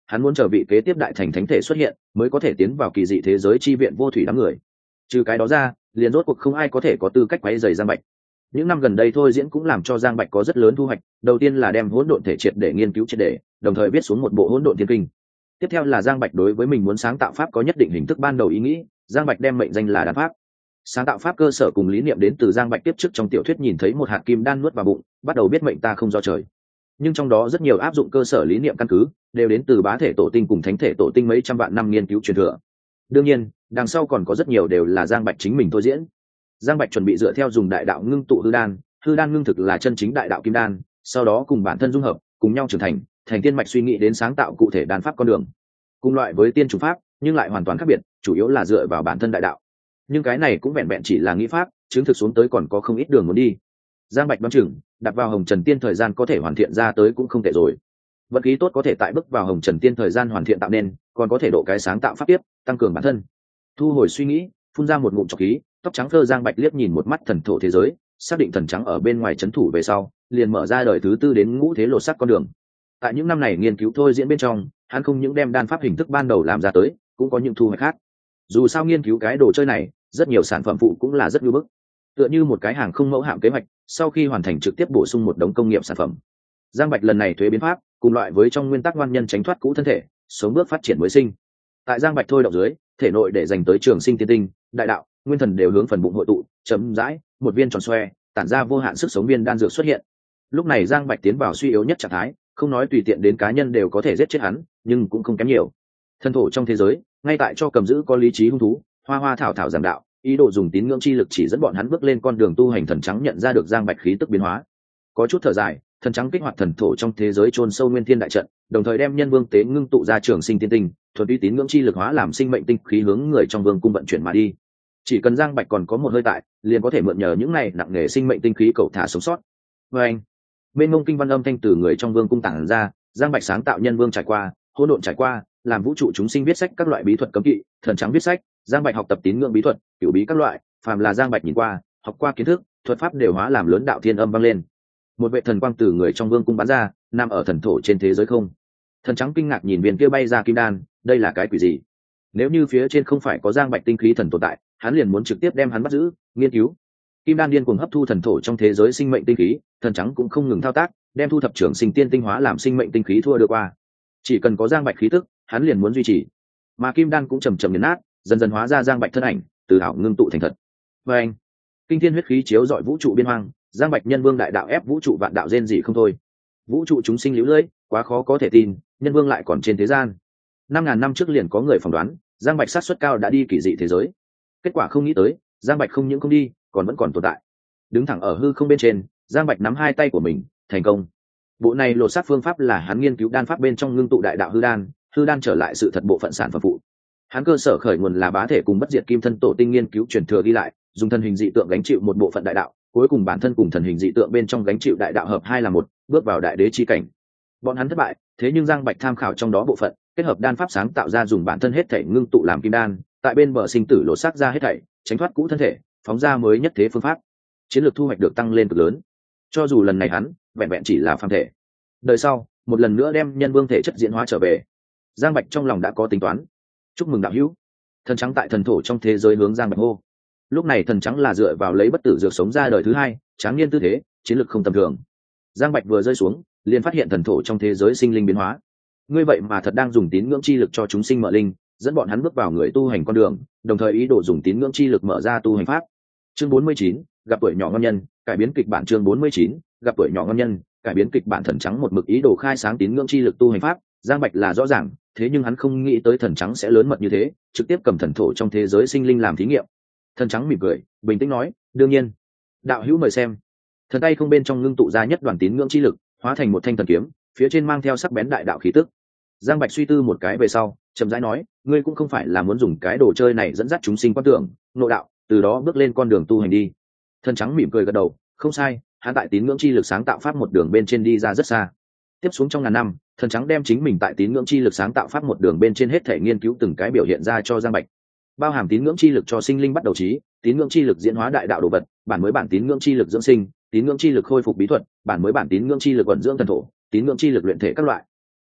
hắn muốn chờ vị kế tiếp đại thành thánh thể xuất hiện mới có thể tiến vào kỳ dị thế giới chi viện vô thủy đám người. Trừ cái đó ra, liền rốt cuộc không ai có thể có tư cách quấy rầy Giang Bạch. Những năm gần đây thôi diễn cũng làm cho Giang Bạch có rất lớn thu hoạch. Đầu tiên là đem hỗn độn thể triệt để nghiên cứu triệt để, đồng thời viết xuống một bộ hỗn độn thiên kinh. Tiếp theo là Giang Bạch đối với mình muốn sáng tạo pháp có nhất định hình thức ban đầu ý nghĩ, Giang Bạch đem mệnh danh là đan pháp. Sáng tạo pháp cơ sở cùng lý niệm đến từ Giang Bạch tiếp trước trong tiểu thuyết nhìn thấy một hạt kim đan nuốt vào bụng, bắt đầu biết mệnh ta không do trời. Nhưng trong đó rất nhiều áp dụng cơ sở lý niệm căn cứ đều đến từ bá thể tổ tinh cùng thánh thể tổ tinh mấy trăm vạn năm nghiên cứu truyền thừa. Đương nhiên, đằng sau còn có rất nhiều đều là Giang Bạch chính mình thôi diễn. Giang Bạch chuẩn bị dựa theo dùng đại đạo ngưng tụ hư đan ngưng thực là chân chính đại đạo kim đan, sau đó cùng bản thân dung hợp, cùng nhau trưởng thành tiên mạch suy nghĩ đến sáng tạo cụ thể đan pháp con đường. Cùng loại với tiên chủ pháp, nhưng lại hoàn toàn khác biệt, chủ yếu là dựa vào bản thân đại đạo. Nhưng cái này cũng vẹn vẹn chỉ là nghĩ pháp, chứng thực xuống tới còn có không ít đường muốn đi. Giang Bạch đoán chừng, đặt vào Hồng Trần Tiên thời gian có thể hoàn thiện ra tới cũng không tệ rồi. Vận khí tốt có thể tại bước vào Hồng Trần Tiên thời gian hoàn thiện tạo nên, còn có thể độ cái sáng tạo pháp tiếp, tăng cường bản thân. Thu hồi suy nghĩ, phun ra một ngụm trọc khí, tóc trắng phơ Giang Bạch liếc nhìn một mắt thần thổ thế giới, xác định thần trắng ở bên ngoài trấn thủ về sau, liền mở ra đời thứ tư đến ngũ thế lột sắc con đường. Tại những năm này nghiên cứu thôi diễn bên trong, hắn không những đem đan pháp hình thức ban đầu làm ra tới, cũng có những thu hoạch khác. Dù sao nghiên cứu cái đồ chơi này, rất nhiều sản phẩm phụ cũng là rất nhu bức. Tựa như một cái hàng không mẫu hạm kế hoạch, sau khi hoàn thành trực tiếp bổ sung một đống công nghiệp sản phẩm. Giang Bạch lần này thuế biến pháp, cùng loại với trong nguyên tắc ngoan nhân tránh thoát cũ thân thể, sống bước phát triển mới sinh. Tại Giang Bạch thôi động dưới, thể nội để dành tới trường sinh tiên tinh, đại đạo, nguyên thần đều hướng phần bụng hội tụ, chấm dãi, một viên tròn xoe, tản ra vô hạn sức sống viên đan dược xuất hiện. Lúc này Giang Bạch tiến vào suy yếu nhất trạng thái, không nói tùy tiện đến cá nhân đều có thể giết chết hắn, nhưng cũng không kém nhiều. Thân thổ trong thế giới, ngay tại cho cầm giữ có lý trí hung thú, hoa hoa thảo thảo giảng đạo, ý đồ dùng tín ngưỡng chi lực chỉ dẫn bọn hắn bước lên con đường tu hành. Thần trắng nhận ra được Giang Bạch khí tức biến hóa, có chút thở dài, thần trắng kích hoạt thần thổ trong thế giới chôn sâu nguyên thiên đại trận, đồng thời đem nhân vương tế ngưng tụ ra trường sinh tiên tinh, thuần túy tín ngưỡng chi lực hóa làm sinh mệnh tinh khí hướng người trong vương cung vận chuyển mà đi. Chỉ cần Giang Bạch còn có một hơi tại, liền có thể mượn nhờ những này nặng nề sinh mệnh tinh khí cầu thả sống sót. Và anh, bên ngông kinh văn âm thanh từ người trong vương cung tản ra, Giang Bạch sáng tạo nhân vương trải qua, hỗn độn trải qua, làm vũ trụ chúng sinh viết sách các loại bí thuật cấm kỵ, thần trắng viết sách, Giang Bạch học tập tín ngưỡng bí thuật, cửu bí các loại, phàm là Giang Bạch nhìn qua, học qua kiến thức, thuật pháp đều hóa làm lớn đạo thiên âm vang lên. Một vệ thần quang từ người trong vương cung bắn ra, nằm ở thần thổ trên thế giới không. Thần trắng kinh ngạc nhìn viên kia bay ra kim đan, đây là cái quỷ gì? Nếu như phía trên không phải có Giang Bạch tinh khí thần tồn tại, hắn liền muốn trực tiếp đem hắn bắt giữ, nghiên cứu. Kim đan điên cuồng hấp thu thần thổ trong thế giới sinh mệnh tinh khí, thần trắng cũng không ngừng thao tác, đem thu thập trường sinh tiên tinh hóa làm sinh mệnh tinh khí thua đưa qua. Chỉ cần có Giang Bạch khí tức, hắn liền muốn duy trì. Mà kim đan cũng chầm chậm nghiền nát, dần dần hóa ra Giang Bạch thân ảnh, từ ảo ngưng tụ thành thật. Và anh, kinh thiên huyết khí chiếu rọi vũ trụ biên hoang, Giang Bạch nhân vương đại đạo ép vũ trụ vạn đạo rên rỉ không thôi. Vũ trụ chúng sinh liễu lưỡi, quá khó có thể tin, nhân vương lại còn trên thế gian. 5.000 năm trước liền có người phỏng đoán, Giang Bạch sát suất cao đã đi kỳ dị thế giới. Kết quả không nghĩ tới, Giang Bạch không những không đi, còn vẫn còn tồn tại. Đứng thẳng ở hư không bên trên, Giang Bạch nắm hai tay của mình, thành công. Bộ này lột xác phương pháp là hắn nghiên cứu đan pháp bên trong ngưng tụ đại đạo hư đan trở lại sự thật bộ phận sản phẩm phụ. Hắn cơ sở khởi nguồn là bá thể cùng bất diệt kim thân tổ tinh nghiên cứu truyền thừa ghi lại, dùng thân hình dị tượng gánh chịu một bộ phận đại đạo, cuối cùng bản thân cùng thần hình dị tượng bên trong gánh chịu đại đạo hợp hai là một, bước vào đại đế chi cảnh. Bọn hắn thất bại, thế nhưng Giang Bạch tham khảo trong đó bộ phận, kết hợp đan pháp sáng tạo ra dùng bản thân hết thể ngưng tụ làm kim đan, tại bên bờ sinh tử lột xác ra hết thảy, tránh thoát cũ thân thể, phóng ra mới nhất thế phương pháp. Chiến lược thu hoạch được tăng lên cực lớn. Cho dù lần này hắn vẹn vẹn chỉ là phàm thể, đời sau một lần nữa đem nhân vương thể chất diễn hóa trở về, Giang Bạch trong lòng đã có tính toán. Chúc mừng đạo hữu. Thần trắng tại thần thổ trong thế giới hướng Giang Bạch hô. Lúc này thần trắng là dựa vào lấy bất tử dược sống ra đời thứ hai, tráng niên tư thế, chiến lược không tầm thường. Giang Bạch vừa rơi xuống, liền phát hiện thần thổ trong thế giới sinh linh biến hóa. Ngươi vậy mà thật đang dùng tín ngưỡng chi lực cho chúng sinh mở linh, dẫn bọn hắn bước vào người tu hành con đường, đồng thời ý đồ dùng tín ngưỡng chi lực mở ra tu hành pháp. Chương 49, gặp tuổi nhỏ ngon nhân, cải biến kịch bản. Chương 49, gặp tuổi nhỏ ngon nhân, cải biến kịch bản. Thần trắng một mực ý đồ khai sáng tín ngưỡng chi lực tu hành pháp, Giang Bạch là rõ ràng, thế nhưng hắn không nghĩ tới thần trắng sẽ lớn mật như thế, trực tiếp cầm thần thổ trong thế giới sinh linh làm thí nghiệm. Thần trắng mỉm cười, bình tĩnh nói, đương nhiên. Đạo hữu mời xem. Thần tay không bên trong ngưng tụ ra nhất đoàn tín ngưỡng chi lực, hóa thành một thanh thần kiếm, phía trên mang theo sắc bén đại đạo khí tức. Giang Bạch suy tư một cái về sau, chậm rãi nói, ngươi cũng không phải là muốn dùng cái đồ chơi này dẫn dắt chúng sinh quan tưởng, nội đạo, từ đó bước lên con đường tu hành đi. Thần trắng mỉm cười gật đầu, không sai, hắn tại tín ngưỡng chi lực sáng tạo pháp một đường bên trên đi ra rất xa. Tiếp xuống trong ngàn năm, thần trắng đem chính mình tại tín ngưỡng chi lực sáng tạo pháp một đường bên trên hết thể nghiên cứu từng cái biểu hiện ra cho Giang Bạch. Bao hàm tín ngưỡng chi lực cho sinh linh bắt đầu trí, tín ngưỡng chi lực diễn hóa đại đạo đồ vật, bản mới bản tín ngưỡng chi lực dưỡng sinh, tín ngưỡng chi lực khôi phục bí thuật, bản mới bản tín ngưỡng chi lực vận dưỡng thần thổ, tín ngưỡng chi lực luyện thể các loại.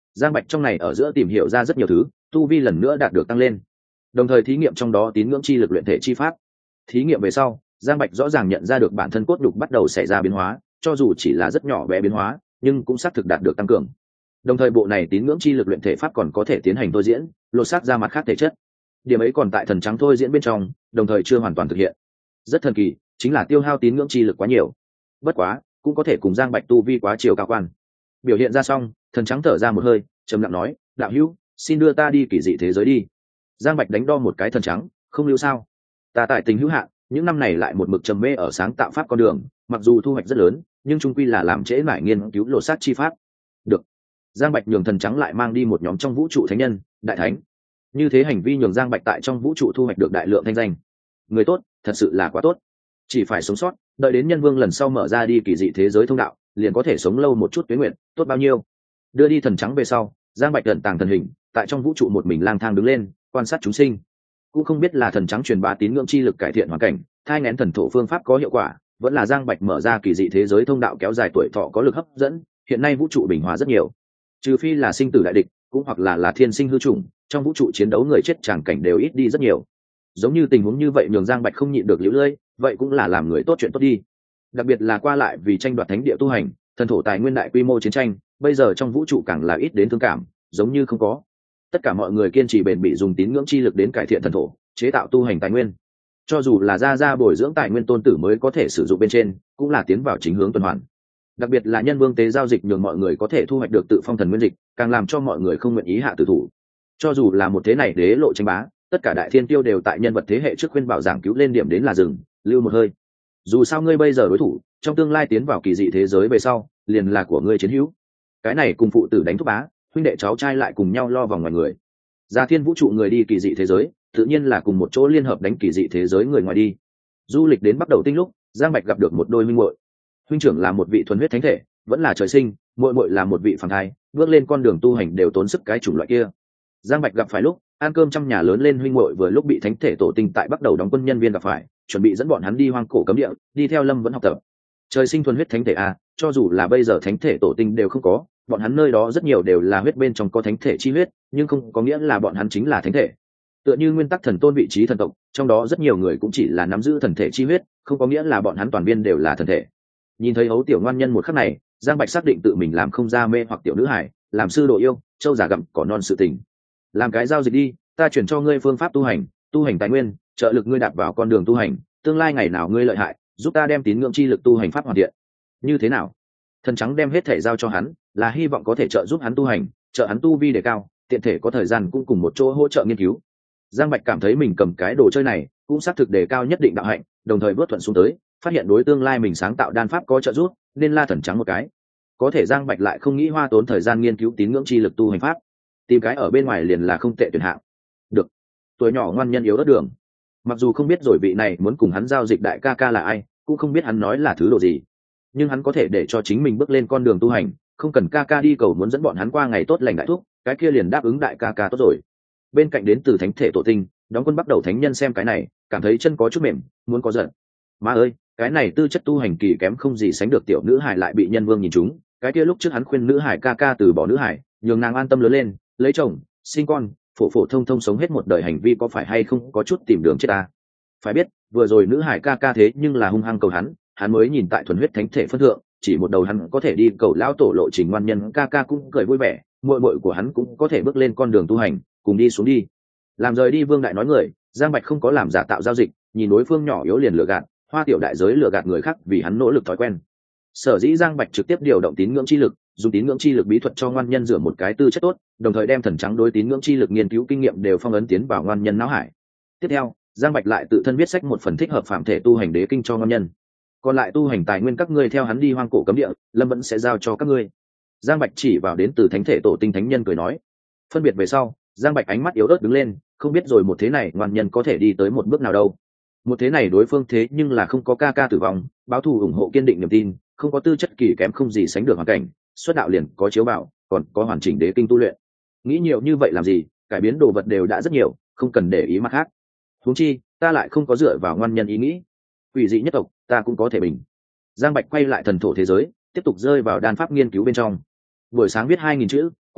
Giang Bạch trong này ở giữa tìm hiểu ra rất nhiều thứ, tu vi lần nữa đạt được tăng lên. Đồng thời thí nghiệm trong đó tín ngưỡng chi lực luyện thể chi pháp. Thí nghiệm về sau, Giang Bạch rõ ràng nhận ra được bản thân cốt đục bắt đầu xảy ra biến hóa, cho dù chỉ là rất nhỏ bé biến hóa, nhưng cũng xác thực đạt được tăng cường. Đồng thời bộ này tín ngưỡng chi lực luyện thể pháp còn có thể tiến hành thôi diễn, lột xác ra mặt khác thể chất. Điểm ấy còn tại thần trắng thôi diễn bên trong, đồng thời chưa hoàn toàn thực hiện. Rất thần kỳ, chính là tiêu hao tín ngưỡng chi lực quá nhiều. Bất quá, cũng có thể cùng Giang Bạch tu vi quá chiều cao quan. Biểu hiện ra xong, thần trắng thở ra một hơi, trầm lặng nói, đạo hữu, xin đưa ta đi kỳ dị thế giới đi. Giang Bạch đánh đo một cái thần trắng, không lưu sao? Ta tại tình hữu hạn, những năm này lại một mực trầm mê ở sáng tạo pháp con đường, mặc dù thu hoạch rất lớn, nhưng trung quy là làm trễ mãi nghiên cứu lột xác chi pháp. Được. Giang Bạch nhường thần trắng lại mang đi một nhóm trong vũ trụ thánh nhân, đại thánh. Như thế hành vi nhường Giang Bạch tại trong vũ trụ thu hoạch được đại lượng thanh danh. Người tốt, thật sự là quá tốt. Chỉ phải sống sót, đợi đến nhân vương lần sau mở ra đi kỳ dị thế giới thông đạo, liền có thể sống lâu một chút tuế nguyện, tốt bao nhiêu. Đưa đi thần trắng về sau, Giang Bạch tận tàng thần hình, tại trong vũ trụ một mình lang thang đứng lên, quan sát chúng sinh. Cũng không biết là thần trắng truyền bá tín ngưỡng chi lực cải thiện hoàn cảnh, thai nghén thần thổ phương pháp có hiệu quả, vẫn là Giang Bạch mở ra kỳ dị thế giới thông đạo kéo dài tuổi thọ có lực hấp dẫn, hiện nay vũ trụ bình hòa rất nhiều. Trừ phi là sinh tử đại địch, cũng hoặc là thiên sinh hư chủng, trong vũ trụ chiến đấu người chết tràng cảnh đều ít đi rất nhiều. Giống như tình huống như vậy nhường Giang Bạch không nhịn được liễu lơi, vậy cũng là làm người tốt chuyện tốt đi. Đặc biệt là qua lại vì tranh đoạt thánh địa tu hành, thần thổ tài nguyên đại quy mô chiến tranh, bây giờ trong vũ trụ càng là ít đến thương cảm, giống như không có. Tất cả mọi người kiên trì bền bỉ dùng tín ngưỡng chi lực đến cải thiện thần thổ, chế tạo tu hành tài nguyên. Cho dù là ra bồi dưỡng tài nguyên tôn tử mới có thể sử dụng bên trên, cũng là tiến vào chính hướng tuần hoàn. Đặc biệt là nhân vương tế giao dịch nhường mọi người có thể thu hoạch được tự phong thần nguyên dịch, càng làm cho mọi người không nguyện ý hạ tử thủ. Cho dù là một thế này đế lộ tranh bá, tất cả đại thiên tiêu đều tại nhân vật thế hệ trước khuyên bảo giảng cứu lên điểm đến là dừng, lưu một hơi. Dù sao ngươi bây giờ đối thủ, trong tương lai tiến vào kỳ dị thế giới về sau, liền là của ngươi chiến hữu. Cái này cùng phụ tử đánh thúc bá, huynh đệ cháu trai lại cùng nhau lo vòng ngoài người. Gia thiên vũ trụ người đi kỳ dị thế giới, tự nhiên là cùng một chỗ liên hợp đánh kỳ dị thế giới người ngoài đi. Du lịch đến bắt đầu tinh lúc, Giang Bạch gặp được một đôi huynh muội. Huynh trưởng là một vị thuần huyết thánh thể, vẫn là trời sinh, muội muội là một vị phàm thai, bước lên con đường tu hành đều tốn sức cái chủng loại kia. Giang Bạch gặp phải lúc ăn cơm trong nhà lớn lên huynh muội vừa lúc bị thánh thể tổ tinh tại bắt đầu đóng quân nhân viên gặp phải, chuẩn bị dẫn bọn hắn đi hoang cổ cấm địa, đi theo Lâm vẫn học tập. Trời sinh thuần huyết thánh thể a, cho dù là bây giờ thánh thể tổ tinh đều không có, bọn hắn nơi đó rất nhiều đều là huyết bên trong có thánh thể chi huyết, nhưng không có nghĩa là bọn hắn chính là thánh thể. Tựa như nguyên tắc thần tôn vị trí thần tộc, trong đó rất nhiều người cũng chỉ là nắm giữ thần thể chi huyết, không có nghĩa là bọn hắn toàn viên đều là thần thể. Nhìn thấy ấu tiểu ngoan nhân một khắc này, Giang Bạch xác định tự mình làm không ra mê hoặc tiểu nữ hải, làm sư đồ yêu, châu già gặm cỏ non sự tình. Làm cái giao dịch đi, ta chuyển cho ngươi phương pháp tu hành tài nguyên, trợ lực ngươi đạp vào con đường tu hành, tương lai ngày nào ngươi lợi hại, giúp ta đem tín ngưỡng chi lực tu hành pháp hoàn thiện. Như thế nào? Thần trắng đem hết thể giao cho hắn, là hy vọng có thể trợ giúp hắn tu hành, trợ hắn tu vi đề cao, tiện thể có thời gian cũng cùng một chỗ hỗ trợ nghiên cứu. Giang Bạch cảm thấy mình cầm cái đồ chơi này cũng xác thực đề cao nhất định đạo hạnh, đồng thời vớt thuận xuống tới, phát hiện đối tương lai mình sáng tạo đan pháp có trợ giúp, nên la thần trắng một cái. Có thể Giang Bạch lại không nghĩ hoa tốn thời gian nghiên cứu tín ngưỡng chi lực tu hành pháp, tìm cái ở bên ngoài liền là không tệ tuyển hạng. Được, tuổi nhỏ ngoan nhân yếu đất đường. Mặc dù không biết rồi vị này muốn cùng hắn giao dịch đại ca ca là ai, cũng không biết hắn nói là thứ đồ gì, nhưng hắn có thể để cho chính mình bước lên con đường tu hành, không cần ca ca đi cầu muốn dẫn bọn hắn qua ngày tốt lành đại thúc, cái kia liền đáp ứng đại ca ca tốt rồi. Bên cạnh đến từ thánh thể tổ tinh đóng quân bắt đầu thánh nhân xem cái này, cảm thấy chân có chút mềm, muốn có giận. Má ơi, cái này tư chất tu hành kỳ kém không gì sánh được tiểu nữ hải lại bị nhân vương nhìn trúng, cái kia lúc trước hắn khuyên nữ hải ca ca từ bỏ nữ hải, nhường nàng an tâm lớn lên, lấy chồng, sinh con, phổ phổ thông thông sống hết một đời hành vi có phải hay không có chút tìm đường chết ta. Phải biết, vừa rồi nữ hải ca ca thế nhưng là hung hăng cầu hắn mới nhìn tại thuần huyết thánh thể phân thượng, chỉ một đầu hắn có thể đi cầu lão tổ lộ trình ngoan nhân ca ca cũng cười vui vẻ, muội muội của hắn cũng có thể bước lên con đường tu hành, cùng đi xuống đi. Làm rời đi vương đại nói người, Giang Bạch không có làm giả tạo giao dịch, nhìn đối phương nhỏ yếu liền lừa gạt, hoa tiểu đại giới lừa gạt người khác vì hắn nỗ lực thói quen. Sở dĩ Giang Bạch trực tiếp điều động tín ngưỡng chi lực, dùng tín ngưỡng chi lực bí thuật cho ngoan nhân rửa một cái tư chất tốt, đồng thời đem thần trắng đối tín ngưỡng chi lực nghiên cứu kinh nghiệm đều phong ấn tiến vào ngoan nhân não hải. Tiếp theo, Giang Bạch lại tự thân viết sách một phần thích hợp phạm thể tu hành đế kinh cho ngoan nhân. Còn lại tu hành tài nguyên các ngươi theo hắn đi hoang cổ cấm địa, Lâm vẫn sẽ giao cho các ngươi. Giang Bạch chỉ vào đến từ thánh thể tổ tinh thánh nhân cười nói. Phân biệt về sau, Giang Bạch ánh mắt yếu ớt đứng lên, không biết rồi một thế này ngoan nhân có thể đi tới một bước nào đâu. Một thế này đối phương thế nhưng là không có ca ca tử vong, báo thù ủng hộ kiên định niềm tin, không có tư chất kỳ kém không gì sánh được hoàn cảnh, xuất đạo liền có chiếu bảo, còn có hoàn chỉnh đế kinh tu luyện. Nghĩ nhiều như vậy làm gì, cải biến đồ vật đều đã rất nhiều, không cần để ý mặt khác. Huống chi, ta lại không có dựa vào ngoan nhân ý nghĩ. Quỷ dị nhất tộc, ta cũng có thể bình. Giang Bạch quay lại thần thổ thế giới, tiếp tục rơi vào đan pháp nghiên cứu bên trong. Buổi sáng viết 2000 chữ, quá kém,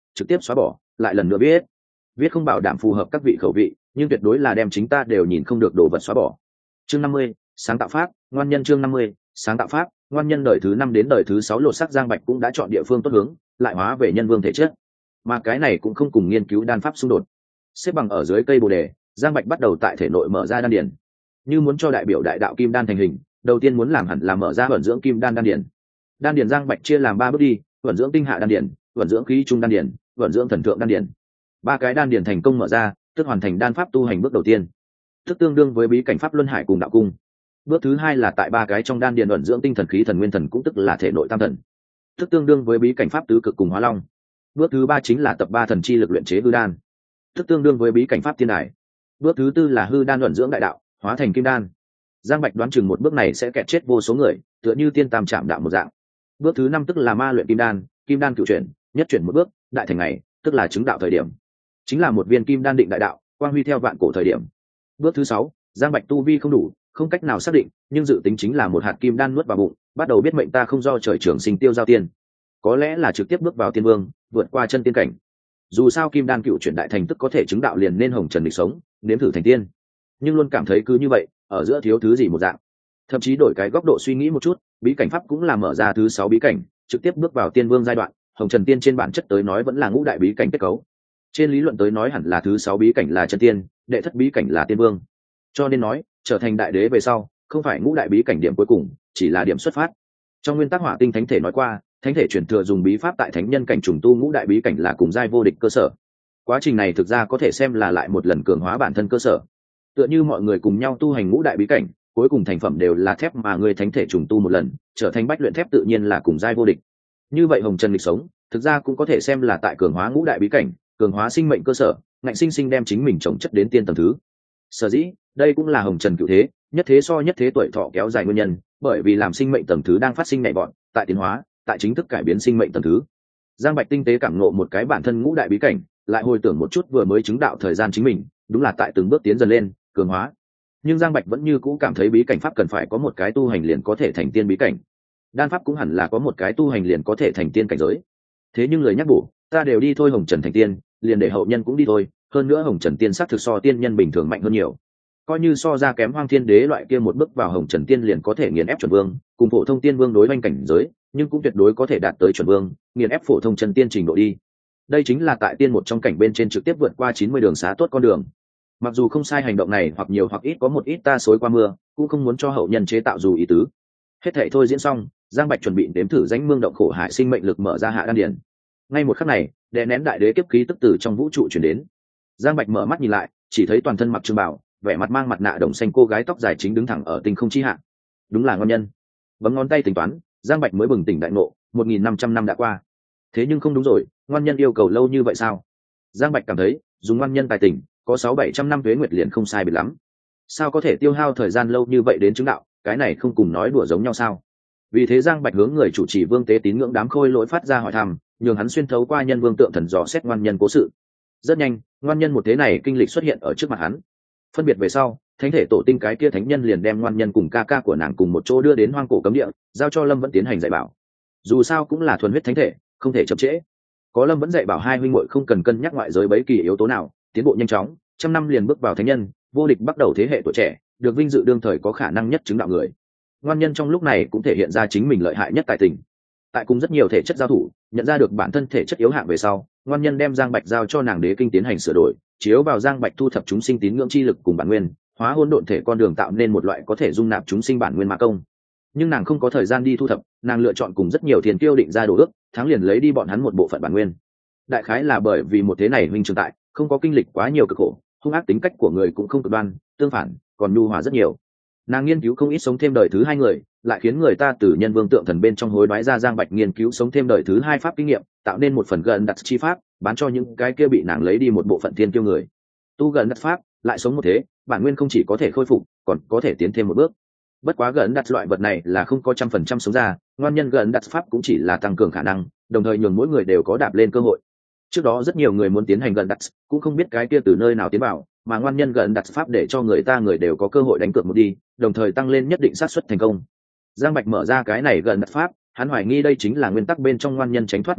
trực tiếp xóa bỏ, lại lần nữa viết không bảo đảm phù hợp các vị khẩu vị, nhưng tuyệt đối là đem chính ta đều nhìn không được đồ vật xóa bỏ. Chương 50, sáng tạo pháp, ngoan nhân. Chương 50, sáng tạo pháp, ngoan nhân. Đời thứ 5 đến đời thứ 6 lột xác Giang Bạch cũng đã chọn địa phương tốt hướng, lại hóa về nhân vương thể chất. Mà cái này cũng không cùng nghiên cứu đan pháp xung đột. Xếp bằng ở dưới cây bồ đề, Giang Bạch bắt đầu tại thể nội mở ra đan điền. Như muốn cho đại biểu đại đạo kim đan thành hình, đầu tiên muốn làm hẳn là mở ra vận dưỡng kim đan đan điền. Đan điền Giang Bạch chia làm 3 bước đi, vận dưỡng tinh hạ đan điền, vận dưỡng khí trung đan điền, vận dưỡng thần thượng đan điền. 3 cái đan điền thành công mở ra, tức hoàn thành đan pháp tu hành bước đầu tiên, tức tương đương với bí cảnh pháp luân hải cùng đạo cung. Bước thứ 2 là tại 3 cái trong đan điền vận dưỡng tinh thần khí thần nguyên thần, cũng tức là thể nội tam thần, tức tương đương với bí cảnh pháp tứ cực cùng hóa long. Bước thứ 3 chính là tập 3 thần chi lực luyện chế hư đan, tức tương đương với bí cảnh pháp tiên đài. Bước thứ 4 là hư đan vận dưỡng đại đạo, hóa thành kim đan. Giang Bạch đoán chừng một bước này sẽ kẹt chết vô số người, tựa như tiên tam chạm đạo một dạng. Bước thứ 5 tức là ma luyện kim đan cựu chuyển, nhất chuyển một bước, đại thành ngày, tức là chứng đạo thời điểm, chính là một viên kim đan định đại đạo, quang huy theo vạn cổ thời điểm. Bước thứ 6, Giang Bạch tu vi không đủ, không cách nào xác định, nhưng dự tính chính là một hạt kim đan nuốt vào bụng, bắt đầu biết mệnh ta không do trời trường sinh tiêu giao tiên, có lẽ là trực tiếp bước vào tiên vương, vượt qua chân tiên cảnh. Dù sao kim đan cựu chuyển đại thành tức có thể chứng đạo liền nên hồng trần địch sống, nếm thử thành tiên, nhưng luôn cảm thấy cứ như vậy, ở giữa thiếu thứ gì một dạng. Thậm chí đổi cái góc độ suy nghĩ một chút, bí cảnh pháp cũng là mở ra thứ 6 bí cảnh, trực tiếp bước vào tiên vương giai đoạn. Hồng trần tiên trên bản chất tới nói vẫn là ngũ đại bí cảnh kết cấu, trên lý luận tới nói hẳn là thứ 6 bí cảnh là chân tiên, đệ thất bí cảnh là tiên vương. Cho nên nói trở thành đại đế về sau, không phải ngũ đại bí cảnh điểm cuối cùng, chỉ là điểm xuất phát. Trong nguyên tắc Hỏa Tinh Thánh Thể nói qua, thánh thể truyền thừa dùng bí pháp tại thánh nhân cảnh trùng tu ngũ đại bí cảnh là cùng giai vô địch cơ sở. Quá trình này thực ra có thể xem là lại một lần cường hóa bản thân cơ sở. Tựa như mọi người cùng nhau tu hành ngũ đại bí cảnh, cuối cùng thành phẩm đều là thép mà người thánh thể trùng tu một lần, trở thành bách luyện thép, tự nhiên là cùng giai vô địch. Như vậy hồng trần lịch sống, thực ra cũng có thể xem là tại cường hóa ngũ đại bí cảnh, cường hóa sinh mệnh cơ sở, ngạnh sinh sinh đem chính mình trồng chất đến tiên tầng thứ. Sở dĩ, đây cũng là hồng trần cựu thế, nhất thế so nhất thế tuổi thọ kéo dài nguyên nhân, bởi vì làm sinh mệnh tầng thứ đang phát sinh nhảy vọt, tại tiến hóa, tại chính thức cải biến sinh mệnh tầng thứ. Giang Bạch tinh tế cảm ngộ một cái bản thân ngũ đại bí cảnh, lại hồi tưởng một chút vừa mới chứng đạo thời gian chính mình, đúng là tại từng bước tiến dần lên, cường hóa. Nhưng Giang Bạch vẫn như cũ cảm thấy bí cảnh pháp cần phải có một cái tu hành liền có thể thành tiên bí cảnh. Đan pháp cũng hẳn là có một cái tu hành liền có thể thành tiên cảnh giới. Thế nhưng lời nhắc bổ, ta đều đi thôi hồng trần thành tiên, liền để hậu nhân cũng đi thôi, hơn nữa hồng trần tiên sắc thực so tiên nhân bình thường mạnh hơn nhiều. Coi như so ra kém Hoang Thiên Đế loại kia một bước vào hồng trần tiên liền có thể nghiền ép chuẩn vương, cùng phổ thông tiên vương đối oanh cảnh giới, nhưng cũng tuyệt đối có thể đạt tới chuẩn vương, nghiền ép phổ thông chân tiên trình độ đi. Đây chính là tại tiên một trong cảnh bên trên trực tiếp vượt qua 90 đường xá tốt con đường. Mặc dù không sai, hành động này hoặc nhiều hoặc ít có một ít ta xối qua mưa, cũng không muốn cho hậu nhân chế tạo dù ý tứ. Hết thảy thôi diễn xong, Giang Bạch chuẩn bị đếm thử danh mương động khổ hải sinh mệnh lực mở ra hạ đan điển. Ngay một khắc này, đè nén đại đế kiếp khí tức từ trong vũ trụ chuyển đến. Giang Bạch mở mắt nhìn lại, chỉ thấy toàn thân mặc trường bào, vẻ mặt mang mặt nạ đồng xanh cô gái tóc dài chính đứng thẳng ở tinh không chi hạ. Đúng là ngon nhân. Bấm ngón tay tính toán, Giang Bạch mới bừng tỉnh đại ngộ, 1500 năm đã qua. Thế nhưng không đúng rồi, ngoan nhân yêu cầu lâu như vậy sao? Giang Bạch cảm thấy, dùng ngoan nhân tài tình, có 600-700 năm tuế nguyệt liền không sai biệt lắm. Sao có thể tiêu hao thời gian lâu như vậy đến chứng đạo, cái này không cùng nói đùa giống nhau sao? Vì thế Giang Bạch hướng người chủ trì Vương Tế tín ngưỡng đám khôi lỗi phát ra hỏi thăm, nhường hắn xuyên thấu qua nhân vương tượng thần dò xét ngoan nhân cố sự. Rất nhanh, ngoan nhân một thế này kinh lịch xuất hiện ở trước mặt hắn. Phân biệt về sau, thánh thể tổ tinh cái kia thánh nhân liền đem ngoan nhân cùng ca ca của nàng cùng một chỗ đưa đến hoang cổ cấm địa, giao cho Lâm Vẫn tiến hành dạy bảo. Dù sao cũng là thuần huyết thánh thể, không thể chậm trễ. Có Lâm Vẫn dạy bảo hai huynh muội không cần cân nhắc ngoại giới bấy kỳ yếu tố nào, tiến bộ nhanh chóng, trăm năm liền bước vào thánh nhân, vô địch bắt đầu thế hệ tuổi trẻ, được vinh dự đương thời có khả năng nhất chứng đạo người. Ngoan nhân trong lúc này cũng thể hiện ra chính mình lợi hại nhất tài tình. Tại cùng rất nhiều thể chất giao thủ, nhận ra được bản thân thể chất yếu hạng về sau, ngoan nhân đem Giang Bạch giao cho nàng đế kinh tiến hành sửa đổi, chiếu vào Giang Bạch thu thập chúng sinh tín ngưỡng chi lực cùng bản nguyên, hóa hỗn độn thể con đường tạo nên một loại có thể dung nạp chúng sinh bản nguyên ma công. Nhưng nàng không có thời gian đi thu thập, nàng lựa chọn cùng rất nhiều thiên kiêu định ra đồ ước, thắng liền lấy đi bọn hắn một bộ phận bản nguyên. Đại khái là bởi vì một thế này huynh trường tại, không có kinh lịch quá nhiều cực khổ, hung ác tính cách của người cũng không cực đoan, tương phản, còn nhu hòa rất nhiều. Nàng nghiên cứu không ít sống thêm đời thứ hai người, lại khiến người ta từ nhân vương tượng thần bên trong hối đoái ra Giang Bạch nghiên cứu sống thêm đời thứ hai pháp kinh nghiệm, tạo nên một phần gần đặt chi pháp, bán cho những cái kia bị nàng lấy đi một bộ phận thiên kiêu người. Tu gần đặt pháp, lại sống một thế, bản nguyên không chỉ có thể khôi phục, còn có thể tiến thêm một bước. Bất quá gần đặt loại vật này là không có 100% sống ra, ngoan nhân gần đặt pháp cũng chỉ là tăng cường khả năng, đồng thời nhường mỗi người đều có đạp lên cơ hội. Trước đó rất nhiều người muốn tiến hành gần đặt, cũng không biết cái kia từ nơi nào tiến vào, mà ngoan nhân gần đặt pháp để cho người đều có cơ hội đánh cược một đi, đồng thời tăng lên nhất định xác suất thành công. Giang Bạch mở ra cái này gần đặt pháp, hắn hoài nghi đây chính là nguyên tắc bên trong ngoan nhân tránh thoát ma thai,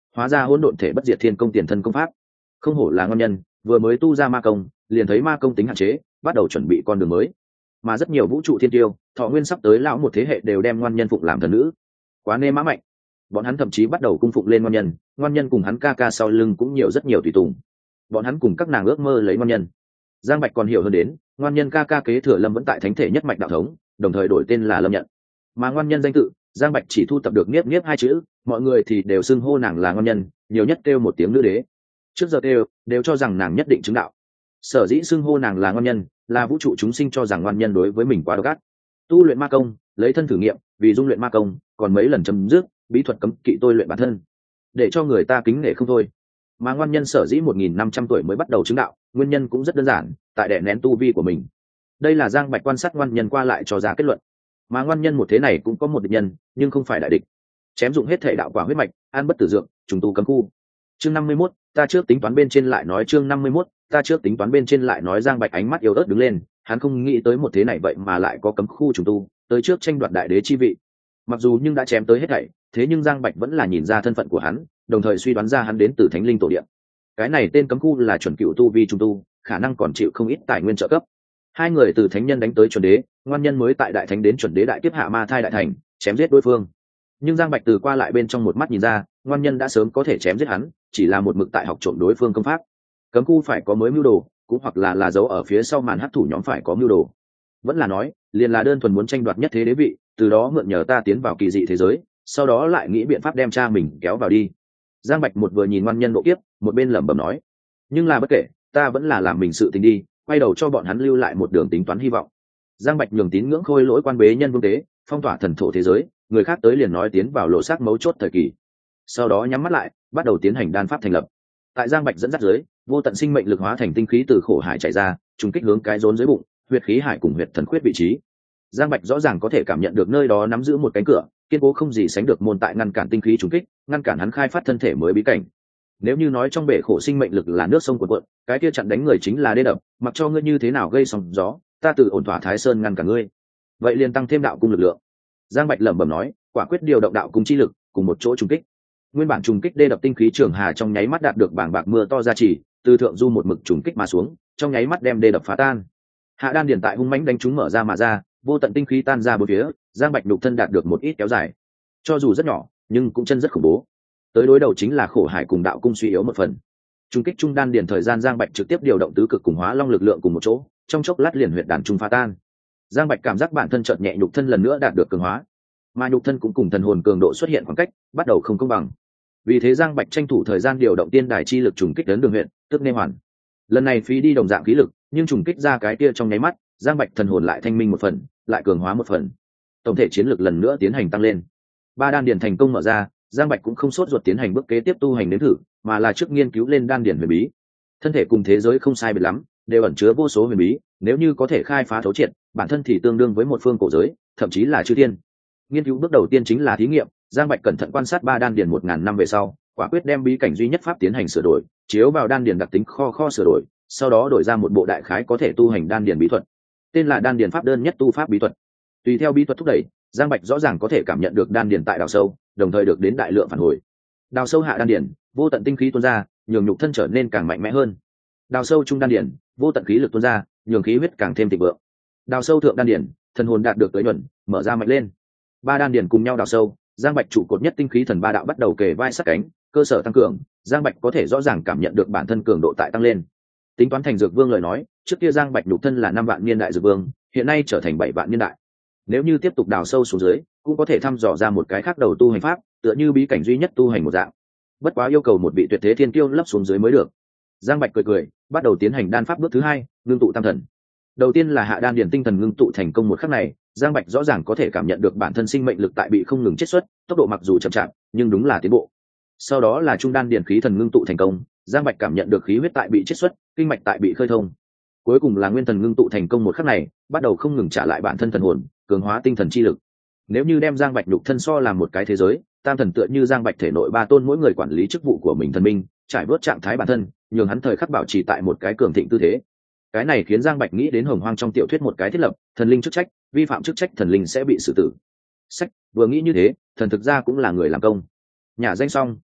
hóa ra hỗn độn thể bất diệt thiên công tiền thân công pháp. Không hổ là ngon nhân, vừa mới tu ra ma công liền thấy ma công tính hạn chế, bắt đầu chuẩn bị con đường mới. Mà rất nhiều vũ trụ thiên tiêu thọ nguyên sắp tới lão một thế hệ đều đem ngoan nhân phụng làm thần nữ, quá nê mã mạnh. Bọn hắn thậm chí bắt đầu cung phụng lên ngoan nhân cùng hắn ca ca sau lưng cũng nhiều rất nhiều tùy tùng. Bọn hắn cùng các nàng ước mơ lấy ngoan nhân. Giang Bạch còn hiểu hơn đến ngoan nhân ca ca kế thừa Lâm vẫn tại thánh thể nhất mạch đạo thống, đồng thời đổi tên là Lâm Nhận. Mà ngoan nhân danh tự Giang Bạch chỉ thu tập được niếp niếp hai chữ, mọi người thì đều xưng hô nàng là ngoan nhân, nhiều nhất kêu một tiếng nữ đế. Trước giờ kêu đều cho rằng nàng nhất định chứng đạo. Sở dĩ xưng hô nàng là ngoan nhân là vũ trụ chúng sinh cho rằng ngoan nhân đối với mình quá độc ác. Tu luyện ma công lấy thân thử nghiệm, vì dung luyện ma công còn mấy lần chấm dứt bí thuật cấm kỵ tôi luyện bản thân, để cho người ta kính nể không thôi. Mà ngoan nhân sở dĩ 1.500 tuổi mới bắt đầu chứng đạo, nguyên nhân cũng rất đơn giản, tại đè nén tu vi của mình. Đây là Giang Bạch quan sát ngoan nhân qua lại cho ra kết luận. Mà ngoan nhân một thế này cũng có một địch nhân, nhưng không phải đại địch. Chém dụng hết thể đạo quả huyết mạch, an bất tử dược, trùng tu cấm khu. Chương 51, ta trước tính toán bên trên lại nói. Chương 51, ta trước tính toán bên trên lại nói. Giang Bạch ánh mắt yếu ớt đứng lên, hắn không nghĩ tới một thế này vậy mà lại có cấm khu trùng tu, tới trước tranh đoạt đại đế chi vị. Mặc dù nhưng đã chém tới hết thảy, thế nhưng Giang Bạch vẫn là nhìn ra thân phận của hắn, đồng thời suy đoán ra hắn đến từ Thánh Linh tổ địa. Cái này tên cấm khu là chuẩn cựu tu vi trùng tu, khả năng còn chịu không ít tài nguyên trợ cấp. Hai người từ thánh nhân đánh tới chuẩn đế, ngoan nhân mới tại đại thánh đến chuẩn đế đại kiếp hạ ma thai đại thành, chém giết đối phương. Nhưng Giang Bạch từ qua lại bên trong một mắt nhìn ra, ngoan nhân đã sớm có thể chém giết hắn, chỉ là một mực tại học trộm đối phương công pháp. Cấm khu phải có mới mưu đồ, cũng hoặc là giấu ở phía sau màn hắc thủ nhóm phải có mưu đồ. Vẫn là nói, liền là đơn thuần muốn tranh đoạt nhất thế đế vị, từ đó mượn nhờ ta tiến vào kỳ dị thế giới, sau đó lại nghĩ biện pháp đem cha mình kéo vào đi. Giang Bạch một vừa nhìn ngoan nhân độ kiếp, một bên lẩm bẩm nói, nhưng là bất kể, ta vẫn là làm mình sự tình đi, quay đầu cho bọn hắn lưu lại một đường tính toán hy vọng. Giang Bạch nhường tín ngưỡng khôi lỗi quan bế nhân vương tế, phong tỏa thần thổ thế giới, người khác tới liền nói tiến vào lộ xác mấu chốt thời kỳ. Sau đó nhắm mắt lại, bắt đầu tiến hành đan pháp thành lập. Tại Giang Bạch dẫn dắt dưới, vô tận sinh mệnh lực hóa thành tinh khí từ khổ hải chạy ra, trùng kích hướng cái rốn dưới bụng, huyệt khí hải cùng huyệt thần khuyết vị trí. Giang Bạch rõ ràng có thể cảm nhận được nơi đó nắm giữ một cánh cửa, kiên cố không gì sánh được môn tại ngăn cản tinh khí trùng kích, ngăn cản hắn khai phát thân thể mới bí cảnh. Nếu như nói trong bể khổ sinh mệnh lực là nước sông cuộn cuộn, cái kia chặn đánh người chính là đê đập, mặc cho ngươi như thế nào gây sóng gió, ta tự ổn thỏa Thái Sơn ngăn cả ngươi. Vậy liền tăng thêm đạo cung lực lượng. Giang Bạch lẩm bẩm nói, quả quyết điều động đạo cung chi lực, cùng một chỗ trùng kích. Nguyên bản trùng kích đê đập tinh khí trường hà trong nháy mắt đạt được bảng bạc mưa to ra chỉ, từ thượng du một mực trùng kích mà xuống, trong nháy mắt đem đê đập phá tan. Hạ đan điển tại hung mãnh đánh chúng mở ra mà ra, vô tận tinh khí tan ra bốn phía, Giang Bạch nhục thân đạt được một ít kéo dài. Cho dù rất nhỏ, nhưng cũng chân rất khủng bố. Tới đối đầu chính là khổ hải cùng đạo cung suy yếu một phần. Trung kích trung đan điển thời gian Giang Bạch trực tiếp điều động tứ cực cùng hóa long lực lượng cùng một chỗ, trong chốc lát liền huyệt đàn trung phá tan. Giang Bạch cảm giác bản thân chợt nhẹ, nhục thân lần nữa đạt được cường hóa, mà nhục thân cũng cùng thần hồn cường độ xuất hiện khoảng cách, bắt đầu không công bằng. Vì thế Giang Bạch tranh thủ thời gian điều động tiên đài chi lực trùng kích đến đường huyện, tức nê hoàn. Lần này phí đi đồng dạng khí lực, nhưng trùng kích ra cái kia trong nháy mắt, Giang Bạch thần hồn lại thanh minh một phần, lại cường hóa một phần. Tổng thể chiến lực lần nữa tiến hành tăng lên. Ba đan điển thành công mở ra, Giang Bạch cũng không sốt ruột tiến hành bước kế tiếp tu hành đến thử, mà là trước nghiên cứu lên đan điển huyền bí. Thân thể cùng thế giới không sai biệt lắm, đều ẩn chứa vô số huyền bí, nếu như có thể khai phá thấu triệt, bản thân thì tương đương với một phương cổ giới, thậm chí là chư thiên. Nghiên cứu bước đầu tiên chính là thí nghiệm, Giang Bạch cẩn thận quan sát ba đan điển 1000 năm về sau, quả quyết đem bí cảnh duy nhất pháp tiến hành sửa đổi, chiếu vào đan điển đặc tính kho sửa đổi, sau đó đổi ra một bộ đại khái có thể tu hành đan điển bí thuật, tên là đan điển pháp đơn nhất tu pháp bí thuật. Tùy theo bí thuật thúc đẩy, Giang Bạch rõ ràng có thể cảm nhận được đan điển tại đào sâu, đồng thời được đến đại lượng phản hồi. Đào sâu hạ đan điển, vô tận tinh khí tuôn ra, nhường nhục thân trở nên càng mạnh mẽ hơn. Đào sâu trung đan điển, vô tận khí lực tuôn ra, nhường khí huyết càng thêm thịnh vượng. Đào sâu thượng đan điển, thần hồn đạt được tới nhuần, mở ra mạnh lên. Ba đan điển cùng nhau đào sâu, Giang Bạch trụ cột nhất tinh khí thần ba đạo bắt đầu kề vai sát cánh, cơ sở tăng cường, Giang Bạch có thể rõ ràng cảm nhận được bản thân cường độ tại tăng lên. Tính toán thành dược vương lời nói, trước kia Giang Bạch nhục thân là 5 vạn niên đại dược vương, hiện nay trở thành 7 vạn niên đại. Nếu như tiếp tục đào sâu xuống dưới, cũng có thể thăm dò ra một cái khác đầu tu hành pháp, tựa như bí cảnh duy nhất tu hành một dạng. Bất quá yêu cầu một vị tuyệt thế thiên kiêu lấp xuống dưới mới được. Giang Bạch cười, bắt đầu tiến hành đan pháp bước thứ 2, ngưng tụ tam thần. Đầu tiên là hạ đan điển tinh thần ngưng tụ thành công một khắc này, Giang Bạch rõ ràng có thể cảm nhận được bản thân sinh mệnh lực tại bị không ngừng chiết xuất, tốc độ mặc dù chậm chạp, nhưng đúng là tiến bộ. Sau đó là trung đan điển khí thần ngưng tụ thành công, Giang Bạch cảm nhận được khí huyết tại bị chiết xuất, kinh mạch tại bị khơi thông. Cuối cùng là nguyên thần ngưng tụ thành công một khắc này, bắt đầu không ngừng trả lại bản thân thần hồn, cường hóa tinh thần chi lực. Nếu như đem Giang Bạch nhục thân so làm một cái thế giới, tam thần tựa như Giang Bạch thể nội ba tôn mỗi người quản lý chức vụ của mình thần minh, trải bớt trạng thái bản thân, nhường hắn thời khắc bảo trì tại một cái cường thịnh tư thế. Cái này khiến Giang Bạch nghĩ đến Hồng Hoang trong tiểu thuyết một cái thiết lập, thần linh chức trách, vi phạm chức trách thần linh sẽ bị xử tử. Sách, vừa nghĩ như thế, thần thực ra cũng là người làm công. Nhà danh xong,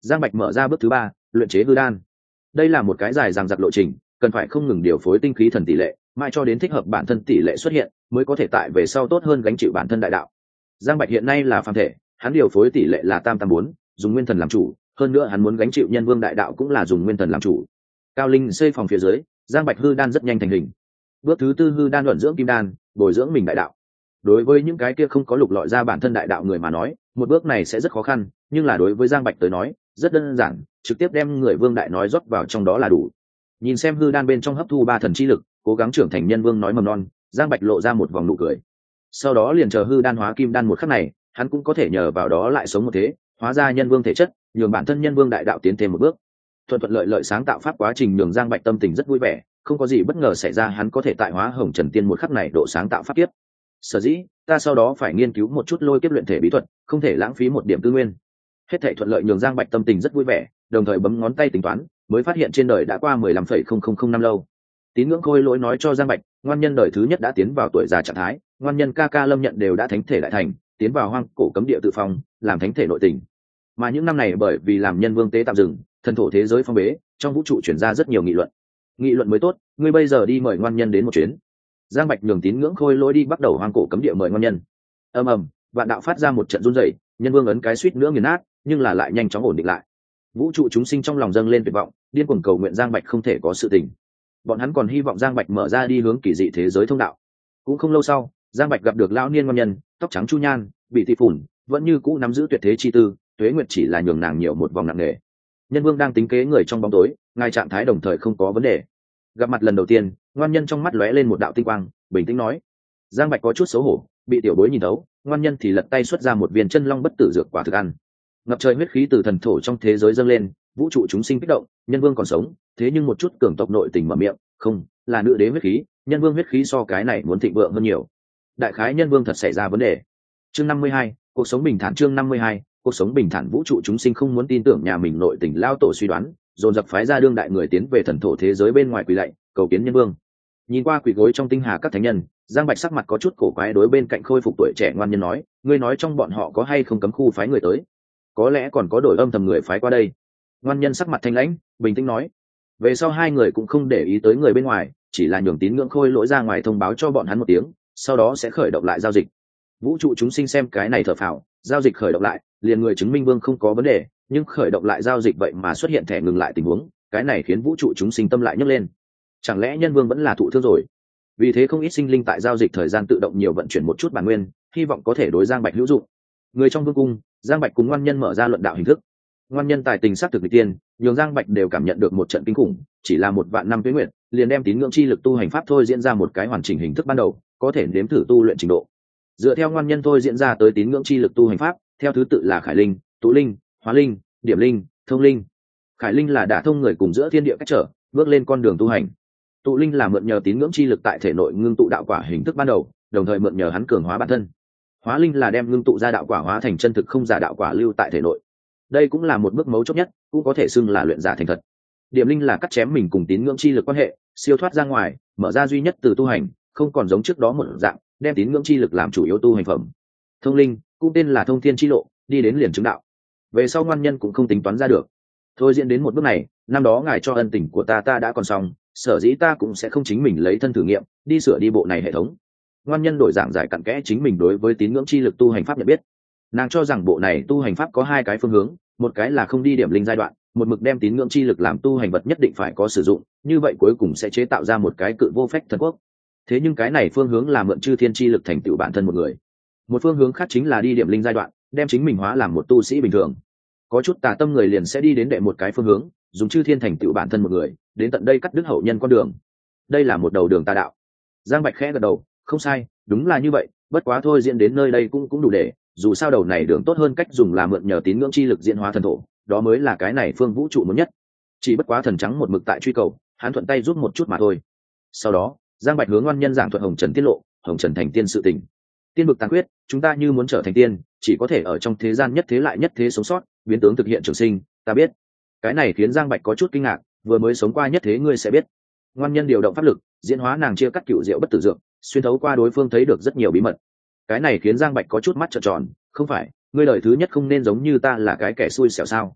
Giang Bạch mở ra bước thứ 3, luyện chế hư đan. Đây là một cái dài dằng dặc lộ trình, cần phải không ngừng điều phối tinh khí thần tỷ lệ, mãi cho đến thích hợp bản thân tỷ lệ xuất hiện, mới có thể tại về sau tốt hơn gánh chịu bản thân đại đạo. Giang Bạch hiện nay là phàm thể, hắn điều phối tỷ lệ là tam tam bốn, dùng nguyên thần làm chủ, hơn nữa hắn muốn gánh chịu nhân vương đại đạo cũng là dùng nguyên thần làm chủ. Cao Linh xây phòng phía dưới, Giang Bạch hư đan rất nhanh thành hình. Bước thứ 4 hư đan luận dưỡng kim đan, bồi dưỡng mình đại đạo. Đối với những cái kia không có lục lọi ra bản thân đại đạo người mà nói, một bước này sẽ rất khó khăn, nhưng là đối với Giang Bạch tới nói, rất đơn giản, trực tiếp đem người vương đại nói rót vào trong đó là đủ. Nhìn xem hư đan bên trong hấp thu 3 thần chi lực, cố gắng trưởng thành nhân vương nói mầm non, Giang Bạch lộ ra một vòng nụ cười. Sau đó liền chờ hư đan hóa kim đan một khắc này, hắn cũng có thể nhờ vào đó lại sống một thế, hóa ra nhân vương thể chất, nhường bản thân nhân vương đại đạo tiến thêm một bước. Thuận thuận lợi lợi sáng tạo pháp quá trình nhường Giang Bạch tâm tình rất vui vẻ, không có gì bất ngờ xảy ra, hắn có thể tại hóa hồng trần tiên một khắc này độ sáng tạo pháp kiếp. Sở dĩ ta sau đó phải nghiên cứu một chút lôi kiếp luyện thể bí thuật, không thể lãng phí một điểm tư nguyên. Hết thảy thuận lợi nhường Giang Bạch tâm tình rất vui vẻ, đồng thời bấm ngón tay tính toán, mới phát hiện trên đời đã qua 15,0005 năm lâu. Tín ngưỡng khôi lỗi nói cho Giang Bạch, ngoan nhân đời thứ nhất đã tiến vào tuổi già trạng thái, ngoan nhân ca ca Lâm Nhận đều đã thánh thể đại thành, tiến vào hoang cổ cấm địa tự phong, làm thánh thể nội tình. Mà những năm này bởi vì làm nhân vương tế tạm dừng, thần thổ thế giới phong bế, trong vũ trụ chuyển ra rất nhiều nghị luận. Nghị luận mới tốt, ngươi bây giờ đi mời ngoan nhân đến một chuyến. Giang Bạch nhường tín ngưỡng khôi lỗi đi bắt đầu hoang cổ cấm địa mời ngoan nhân. Ầm ầm, vạn đạo phát ra một trận run rẩy, nhân vương ấn cái suýt nữa nghiền nát, nhưng là lại nhanh chóng ổn định lại. Vũ trụ chúng sinh trong lòng dâng lên tuyệt vọng, điên cuồng cầu nguyện Giang Bạch không thể có sự tình. Bọn hắn còn hy vọng Giang Bạch mở ra đi hướng kỳ dị thế giới thông đạo. Cũng không lâu sau, Giang Bạch gặp được lão niên ngoan nhân, tóc trắng chu nhan, bị thị phủn, vẫn như cũ nắm giữ tuyệt thế chi tư, Tuế Nguyệt chỉ là nhường nàng nhiều một vòng nặng nề. Nhân vương đang tính kế người trong bóng tối, ngài trạng thái đồng thời không có vấn đề. Gặp mặt lần đầu tiên, ngoan nhân trong mắt lóe lên một đạo tinh quang, bình tĩnh nói. Giang Bạch có chút xấu hổ, bị tiểu bối nhìn thấu, ngoan nhân thì lật tay xuất ra một viên chân long bất tử dược quả thực ăn. Ngập trời huyết khí từ thần thổ trong thế giới dâng lên, vũ trụ chúng sinh kích động, nhân vương còn sống, thế nhưng một chút cường tộc nội tình mở miệng, không, là nữ đế huyết khí, nhân vương huyết khí so cái này muốn thịnh vượng hơn nhiều. Đại khái nhân vương thật xảy ra vấn đề. Chương 52, cuộc sống bình thản. Chương 52, cuộc sống bình thản. Vũ trụ chúng sinh không muốn tin tưởng nhà mình nội tình lao tổ suy đoán, dồn dập phái ra đương đại người tiến về thần thổ thế giới bên ngoài quỳ lạy, cầu kiến nhân vương. Nhìn qua quỳ gối trong tinh hà các thánh nhân, Giang Bạch sắc mặt có chút cổ quái, đối bên cạnh khôi phục tuổi trẻ ngoan nhân nói, ngươi nói trong bọn họ có hay không cấm khu phái người tới? Có lẽ còn có đổi âm thầm người phái qua đây. Ngoan nhân sắc mặt thanh lãnh, bình tĩnh nói. Về sau hai người cũng không để ý tới người bên ngoài, chỉ là nhường tín ngưỡng khôi lỗi ra ngoài thông báo cho bọn hắn một tiếng, sau đó sẽ khởi động lại giao dịch. Vũ trụ chúng sinh xem cái này thở phào, giao dịch khởi động lại, liền người chứng minh vương không có vấn đề, nhưng khởi động lại giao dịch vậy mà xuất hiện thẻ ngừng lại tình huống, cái này khiến vũ trụ chúng sinh tâm lại nhấc lên. Chẳng lẽ nhân vương vẫn là thụ thương rồi? Vì thế không ít sinh linh tại giao dịch thời gian tự động nhiều vận chuyển một chút bản nguyên, hy vọng có thể đối Giang Bạch hữu dụng. Người trong vương cung, Giang Bạch cùng ngoan nhân mở ra luận đạo hình thức. Ngoan nhân tài tình sắc thực lịch tiên, nhường Giang Bạch đều cảm nhận được một trận kinh khủng, chỉ là 1.000 năm tuế nguyệt, liền đem tín ngưỡng chi lực tu hành pháp thôi diễn ra một cái hoàn chỉnh hình thức ban đầu, có thể nếm thử tu luyện trình độ. Dựa theo ngoan nhân thôi diễn ra tới tín ngưỡng chi lực tu hành pháp, theo thứ tự là Khải Linh, Tụ Linh, Hóa Linh, Điểm Linh, Thông Linh. Khải Linh là đả thông người cùng giữa thiên địa cách trở, bước lên con đường tu hành. Tụ Linh là mượn nhờ tín ngưỡng chi lực tại thể nội ngưng tụ đạo quả hình thức ban đầu, đồng thời mượn nhờ hắn cường hóa bản thân. Hóa Linh là đem ngưng tụ ra đạo quả hóa thành chân thực không giả đạo quả lưu tại thể nội. Đây cũng là một bước mấu chốt nhất, cũng có thể xưng là luyện giả thành thật. Điểm Linh là cắt chém mình cùng tín ngưỡng chi lực quan hệ, siêu thoát ra ngoài, mở ra duy nhất từ tu hành, không còn giống trước đó một dạng, đem tín ngưỡng chi lực làm chủ yếu tu hành phẩm. Thông Linh cũng tên là thông thiên chi lộ, đi đến liền chứng đạo. Về sau ngoan nhân cũng không tính toán ra được. Thôi diễn đến một bước này, năm đó ngài cho ân tình của ta đã còn xong, sở dĩ ta cũng sẽ không chính mình lấy thân thử nghiệm, đi sửa đi bộ này hệ thống. Ngoan nhân đổi giảng giải cặn kẽ chính mình đối với tín ngưỡng chi lực tu hành pháp nhận biết. Nàng cho rằng bộ này tu hành pháp có hai cái phương hướng, một cái là không đi điểm linh giai đoạn, một mực đem tín ngưỡng chi lực làm tu hành vật nhất định phải có sử dụng, như vậy cuối cùng sẽ chế tạo ra một cái cự vô phách thần quốc. Thế nhưng cái này phương hướng là mượn chư thiên chi lực thành tựu bản thân một người. Một phương hướng khác chính là đi điểm linh giai đoạn, đem chính mình hóa làm một tu sĩ bình thường. Có chút tà tâm người liền sẽ đi đến đệ một cái phương hướng, dùng chư thiên thành tựu bản thân một người, đến tận đây cắt đứt hậu nhân con đường. Đây là một đầu đường tà đạo. Giang Bạch khẽ gật đầu, không sai, đúng là như vậy, bất quá thôi diễn đến nơi đây cũng đủ để, dù sao đầu này đường tốt hơn cách dùng là mượn nhờ tín ngưỡng chi lực diễn hóa thần thổ, đó mới là cái này phương vũ trụ muốn nhất. Chỉ bất quá thần trắng một mực tại truy cầu, hắn thuận tay giúp một chút mà thôi. Sau đó, Giang Bạch hướng ngoan nhân giảng thuật hồng trần tiết lộ, hồng trần thành tiên sự tình. Tiên vực tàn quyết, chúng ta như muốn trở thành tiên, chỉ có thể ở trong thế gian nhất thế lại nhất thế sống sót, biến tướng thực hiện trường sinh, ta biết. Cái này khiến Giang Bạch có chút kinh ngạc, vừa mới sống qua nhất thế ngươi sẽ biết. Ngoan nhân điều động pháp lực, diễn hóa nàng chia cắt cựu diệu bất tử dược, xuyên thấu qua đối phương thấy được rất nhiều bí mật. Cái này khiến Giang Bạch có chút mắt trợn tròn, không phải, ngươi đời thứ nhất không nên giống như ta là cái kẻ xui xẻo sao?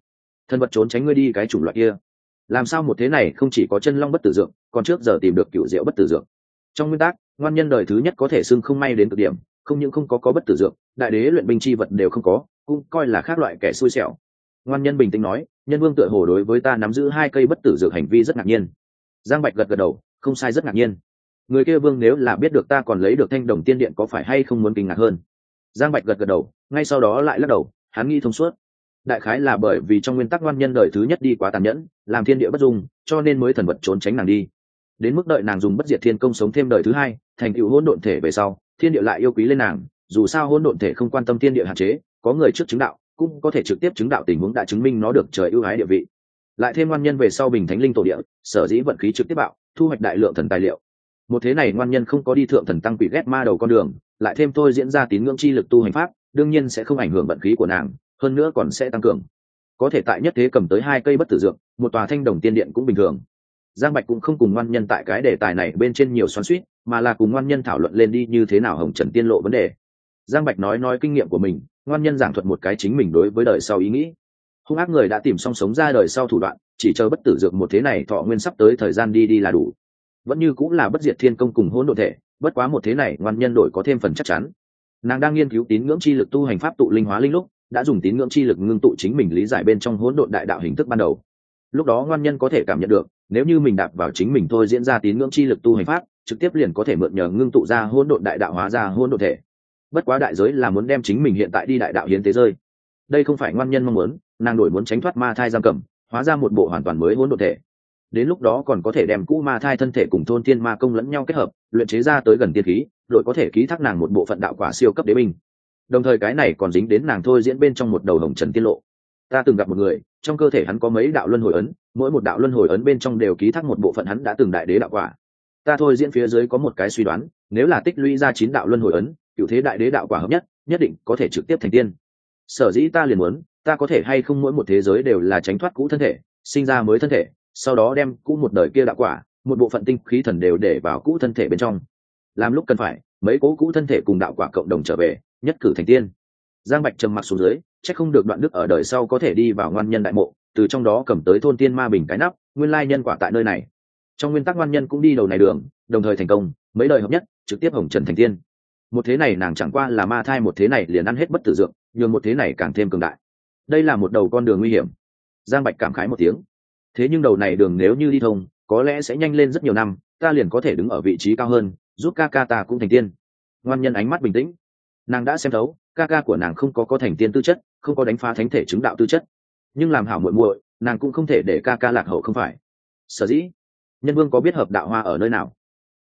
Thần vật trốn tránh ngươi đi cái chủng loại kia. Làm sao một thế này không chỉ có chân long bất tử dược, còn trước giờ tìm được cựu diệu bất tử dược. Trong nguyên tắc, ngoan nhân đời thứ nhất có thể xưng không may đến cực điểm, không những không có bất tử dược, đại đế luyện binh chi vật đều không có, cũng coi là khác loại kẻ xui xẻo. Ngoan nhân bình tĩnh nói, nhân vương tựa hồ đối với ta nắm giữ 2 cây bất tử dược hành vi rất ngạc nhiên. Giang Bạch gật gật đầu, không sai, rất ngạc nhiên. Người kia vương nếu là biết được ta còn lấy được Thanh Đồng Tiên Điện có phải hay không muốn kinh ngạc hơn. Giang Bạch gật gật đầu, ngay sau đó lại lắc đầu, hắn nghĩ thông suốt. Đại khái là bởi vì trong nguyên tắc ngoan nhân đời thứ nhất đi quá tàn nhẫn, làm thiên địa bất dung, cho nên mới thần vật trốn tránh nàng đi. Đến mức đợi nàng dùng bất diệt thiên công sống thêm đời thứ 2, thành tựu hỗn độn thể về sau, thiên địa lại yêu quý lên nàng, dù sao hỗn độn thể không quan tâm thiên địa hạn chế, có người trước chứng đạo, cũng có thể trực tiếp chứng đạo, tình huống đã chứng minh nó được trời ưu ái địa vị. Lại thêm ngoan nhân về sau bình thánh linh tổ địa, sở dĩ vận khí trực tiếp bạo, thu hoạch đại lượng thần tài liệu. Một thế này ngoan nhân không có đi thượng thần tăng quỷ ghét ma đầu con đường, lại thêm tôi diễn ra tín ngưỡng chi lực tu hành pháp, đương nhiên sẽ không ảnh hưởng vận khí của nàng, hơn nữa còn sẽ tăng cường. Có thể tại nhất thế cầm tới 2 cây bất tử dược, một tòa Thanh Đồng Tiên Điện cũng bình thường. Giang Bạch cũng không cùng ngoan nhân tại cái đề tài này bên trên nhiều xoắn xuýt, mà là cùng ngoan nhân thảo luận lên đi như thế nào hồng trần tiên lộ vấn đề. Giang Bạch nói kinh nghiệm của mình, ngoan nhân giảng thuật một cái chính mình đối với đời sau ý nghĩ. Hung ác người đã tìm xong sống ra đời sau thủ đoạn, chỉ chờ bất tử dược một thế này thọ nguyên sắp tới thời gian đi là đủ. Vẫn như cũng là bất diệt thiên công cùng hỗn độn thể, bất quá một thế này ngoan nhân đổi có thêm phần chắc chắn. Nàng đang nghiên cứu tín ngưỡng chi lực tu hành pháp tụ linh hóa linh lúc, đã dùng tín ngưỡng chi lực ngưng tụ chính mình lý giải bên trong hỗn độn đại đạo hình thức ban đầu. Lúc đó ngoan nhân có thể cảm nhận được, nếu như mình đạp vào chính mình thôi diễn ra tín ngưỡng chi lực tu hành pháp, trực tiếp liền có thể mượn nhờ ngưng tụ ra hỗn độn đại đạo hóa ra hỗn độn thể. Bất quá đại giới là muốn đem chính mình hiện tại đi đại đạo hiến tế rơi. Đây không phải ngoan nhân mong muốn, nàng đổi muốn tránh thoát ma thai giam cầm, hóa ra một bộ hoàn toàn mới hỗn độn thể. Đến lúc đó còn có thể đem cũ ma thai thân thể cùng thôn thiên ma công lẫn nhau kết hợp, luyện chế ra tới gần tiên khí, đội có thể ký thác nàng một bộ phận đạo quả siêu cấp đế binh. Đồng thời cái này còn dính đến nàng thôi diễn bên trong một đầu hồng trần tiên lộ. Ta từng gặp một người, trong cơ thể hắn có mấy đạo luân hồi ấn, mỗi một đạo luân hồi ấn bên trong đều ký thác một bộ phận hắn đã từng đại đế đạo quả. Ta thôi diễn phía dưới có một cái suy đoán, nếu là tích lũy ra 9 đạo luân hồi ấn, cựu thế đại đế đạo quả hợp nhất, nhất định có thể trực tiếp thành tiên. Sở dĩ ta liền muốn, ta có thể hay không mỗi một thế giới đều là tránh thoát cũ thân thể, sinh ra mới thân thể, sau đó đem cũ một đời kia đạo quả, một bộ phận tinh khí thần đều để vào cũ thân thể bên trong. Làm lúc cần phải, mấy cố cũ thân thể cùng đạo quả cộng đồng trở về, nhất cử thành tiên. Giang Bạch trầm mặc xuống dưới, chắc không được Đoạn Đức ở đời sau có thể đi vào ngoan nhân đại mộ, từ trong đó cầm tới thôn tiên ma bình cái nắp, nguyên lai nhân quả tại nơi này. Trong nguyên tắc ngoan nhân cũng đi đầu này đường, đồng thời thành công, mấy đời hợp nhất, trực tiếp hồng trần thành tiên. Một thế này nàng chẳng qua là ma thai, một thế này liền ăn hết bất tử dược, nhường một thế này càng thêm cường đại. Đây là một đầu con đường nguy hiểm. Giang Bạch cảm khái một tiếng. Thế nhưng đầu này đường nếu như đi thông, có lẽ sẽ nhanh lên rất nhiều năm, ta liền có thể đứng ở vị trí cao hơn, giúp ca ca ta cũng thành tiên. Ngoan nhân ánh mắt bình tĩnh, nàng đã xem thấu, ca ca của nàng không có thành tiên tư chất, không có đánh phá thánh thể chứng đạo tư chất, nhưng làm hảo muội muội, nàng cũng không thể để ca ca lạc hậu không phải. Sở dĩ, nhân vương có biết hợp đạo hoa ở nơi nào?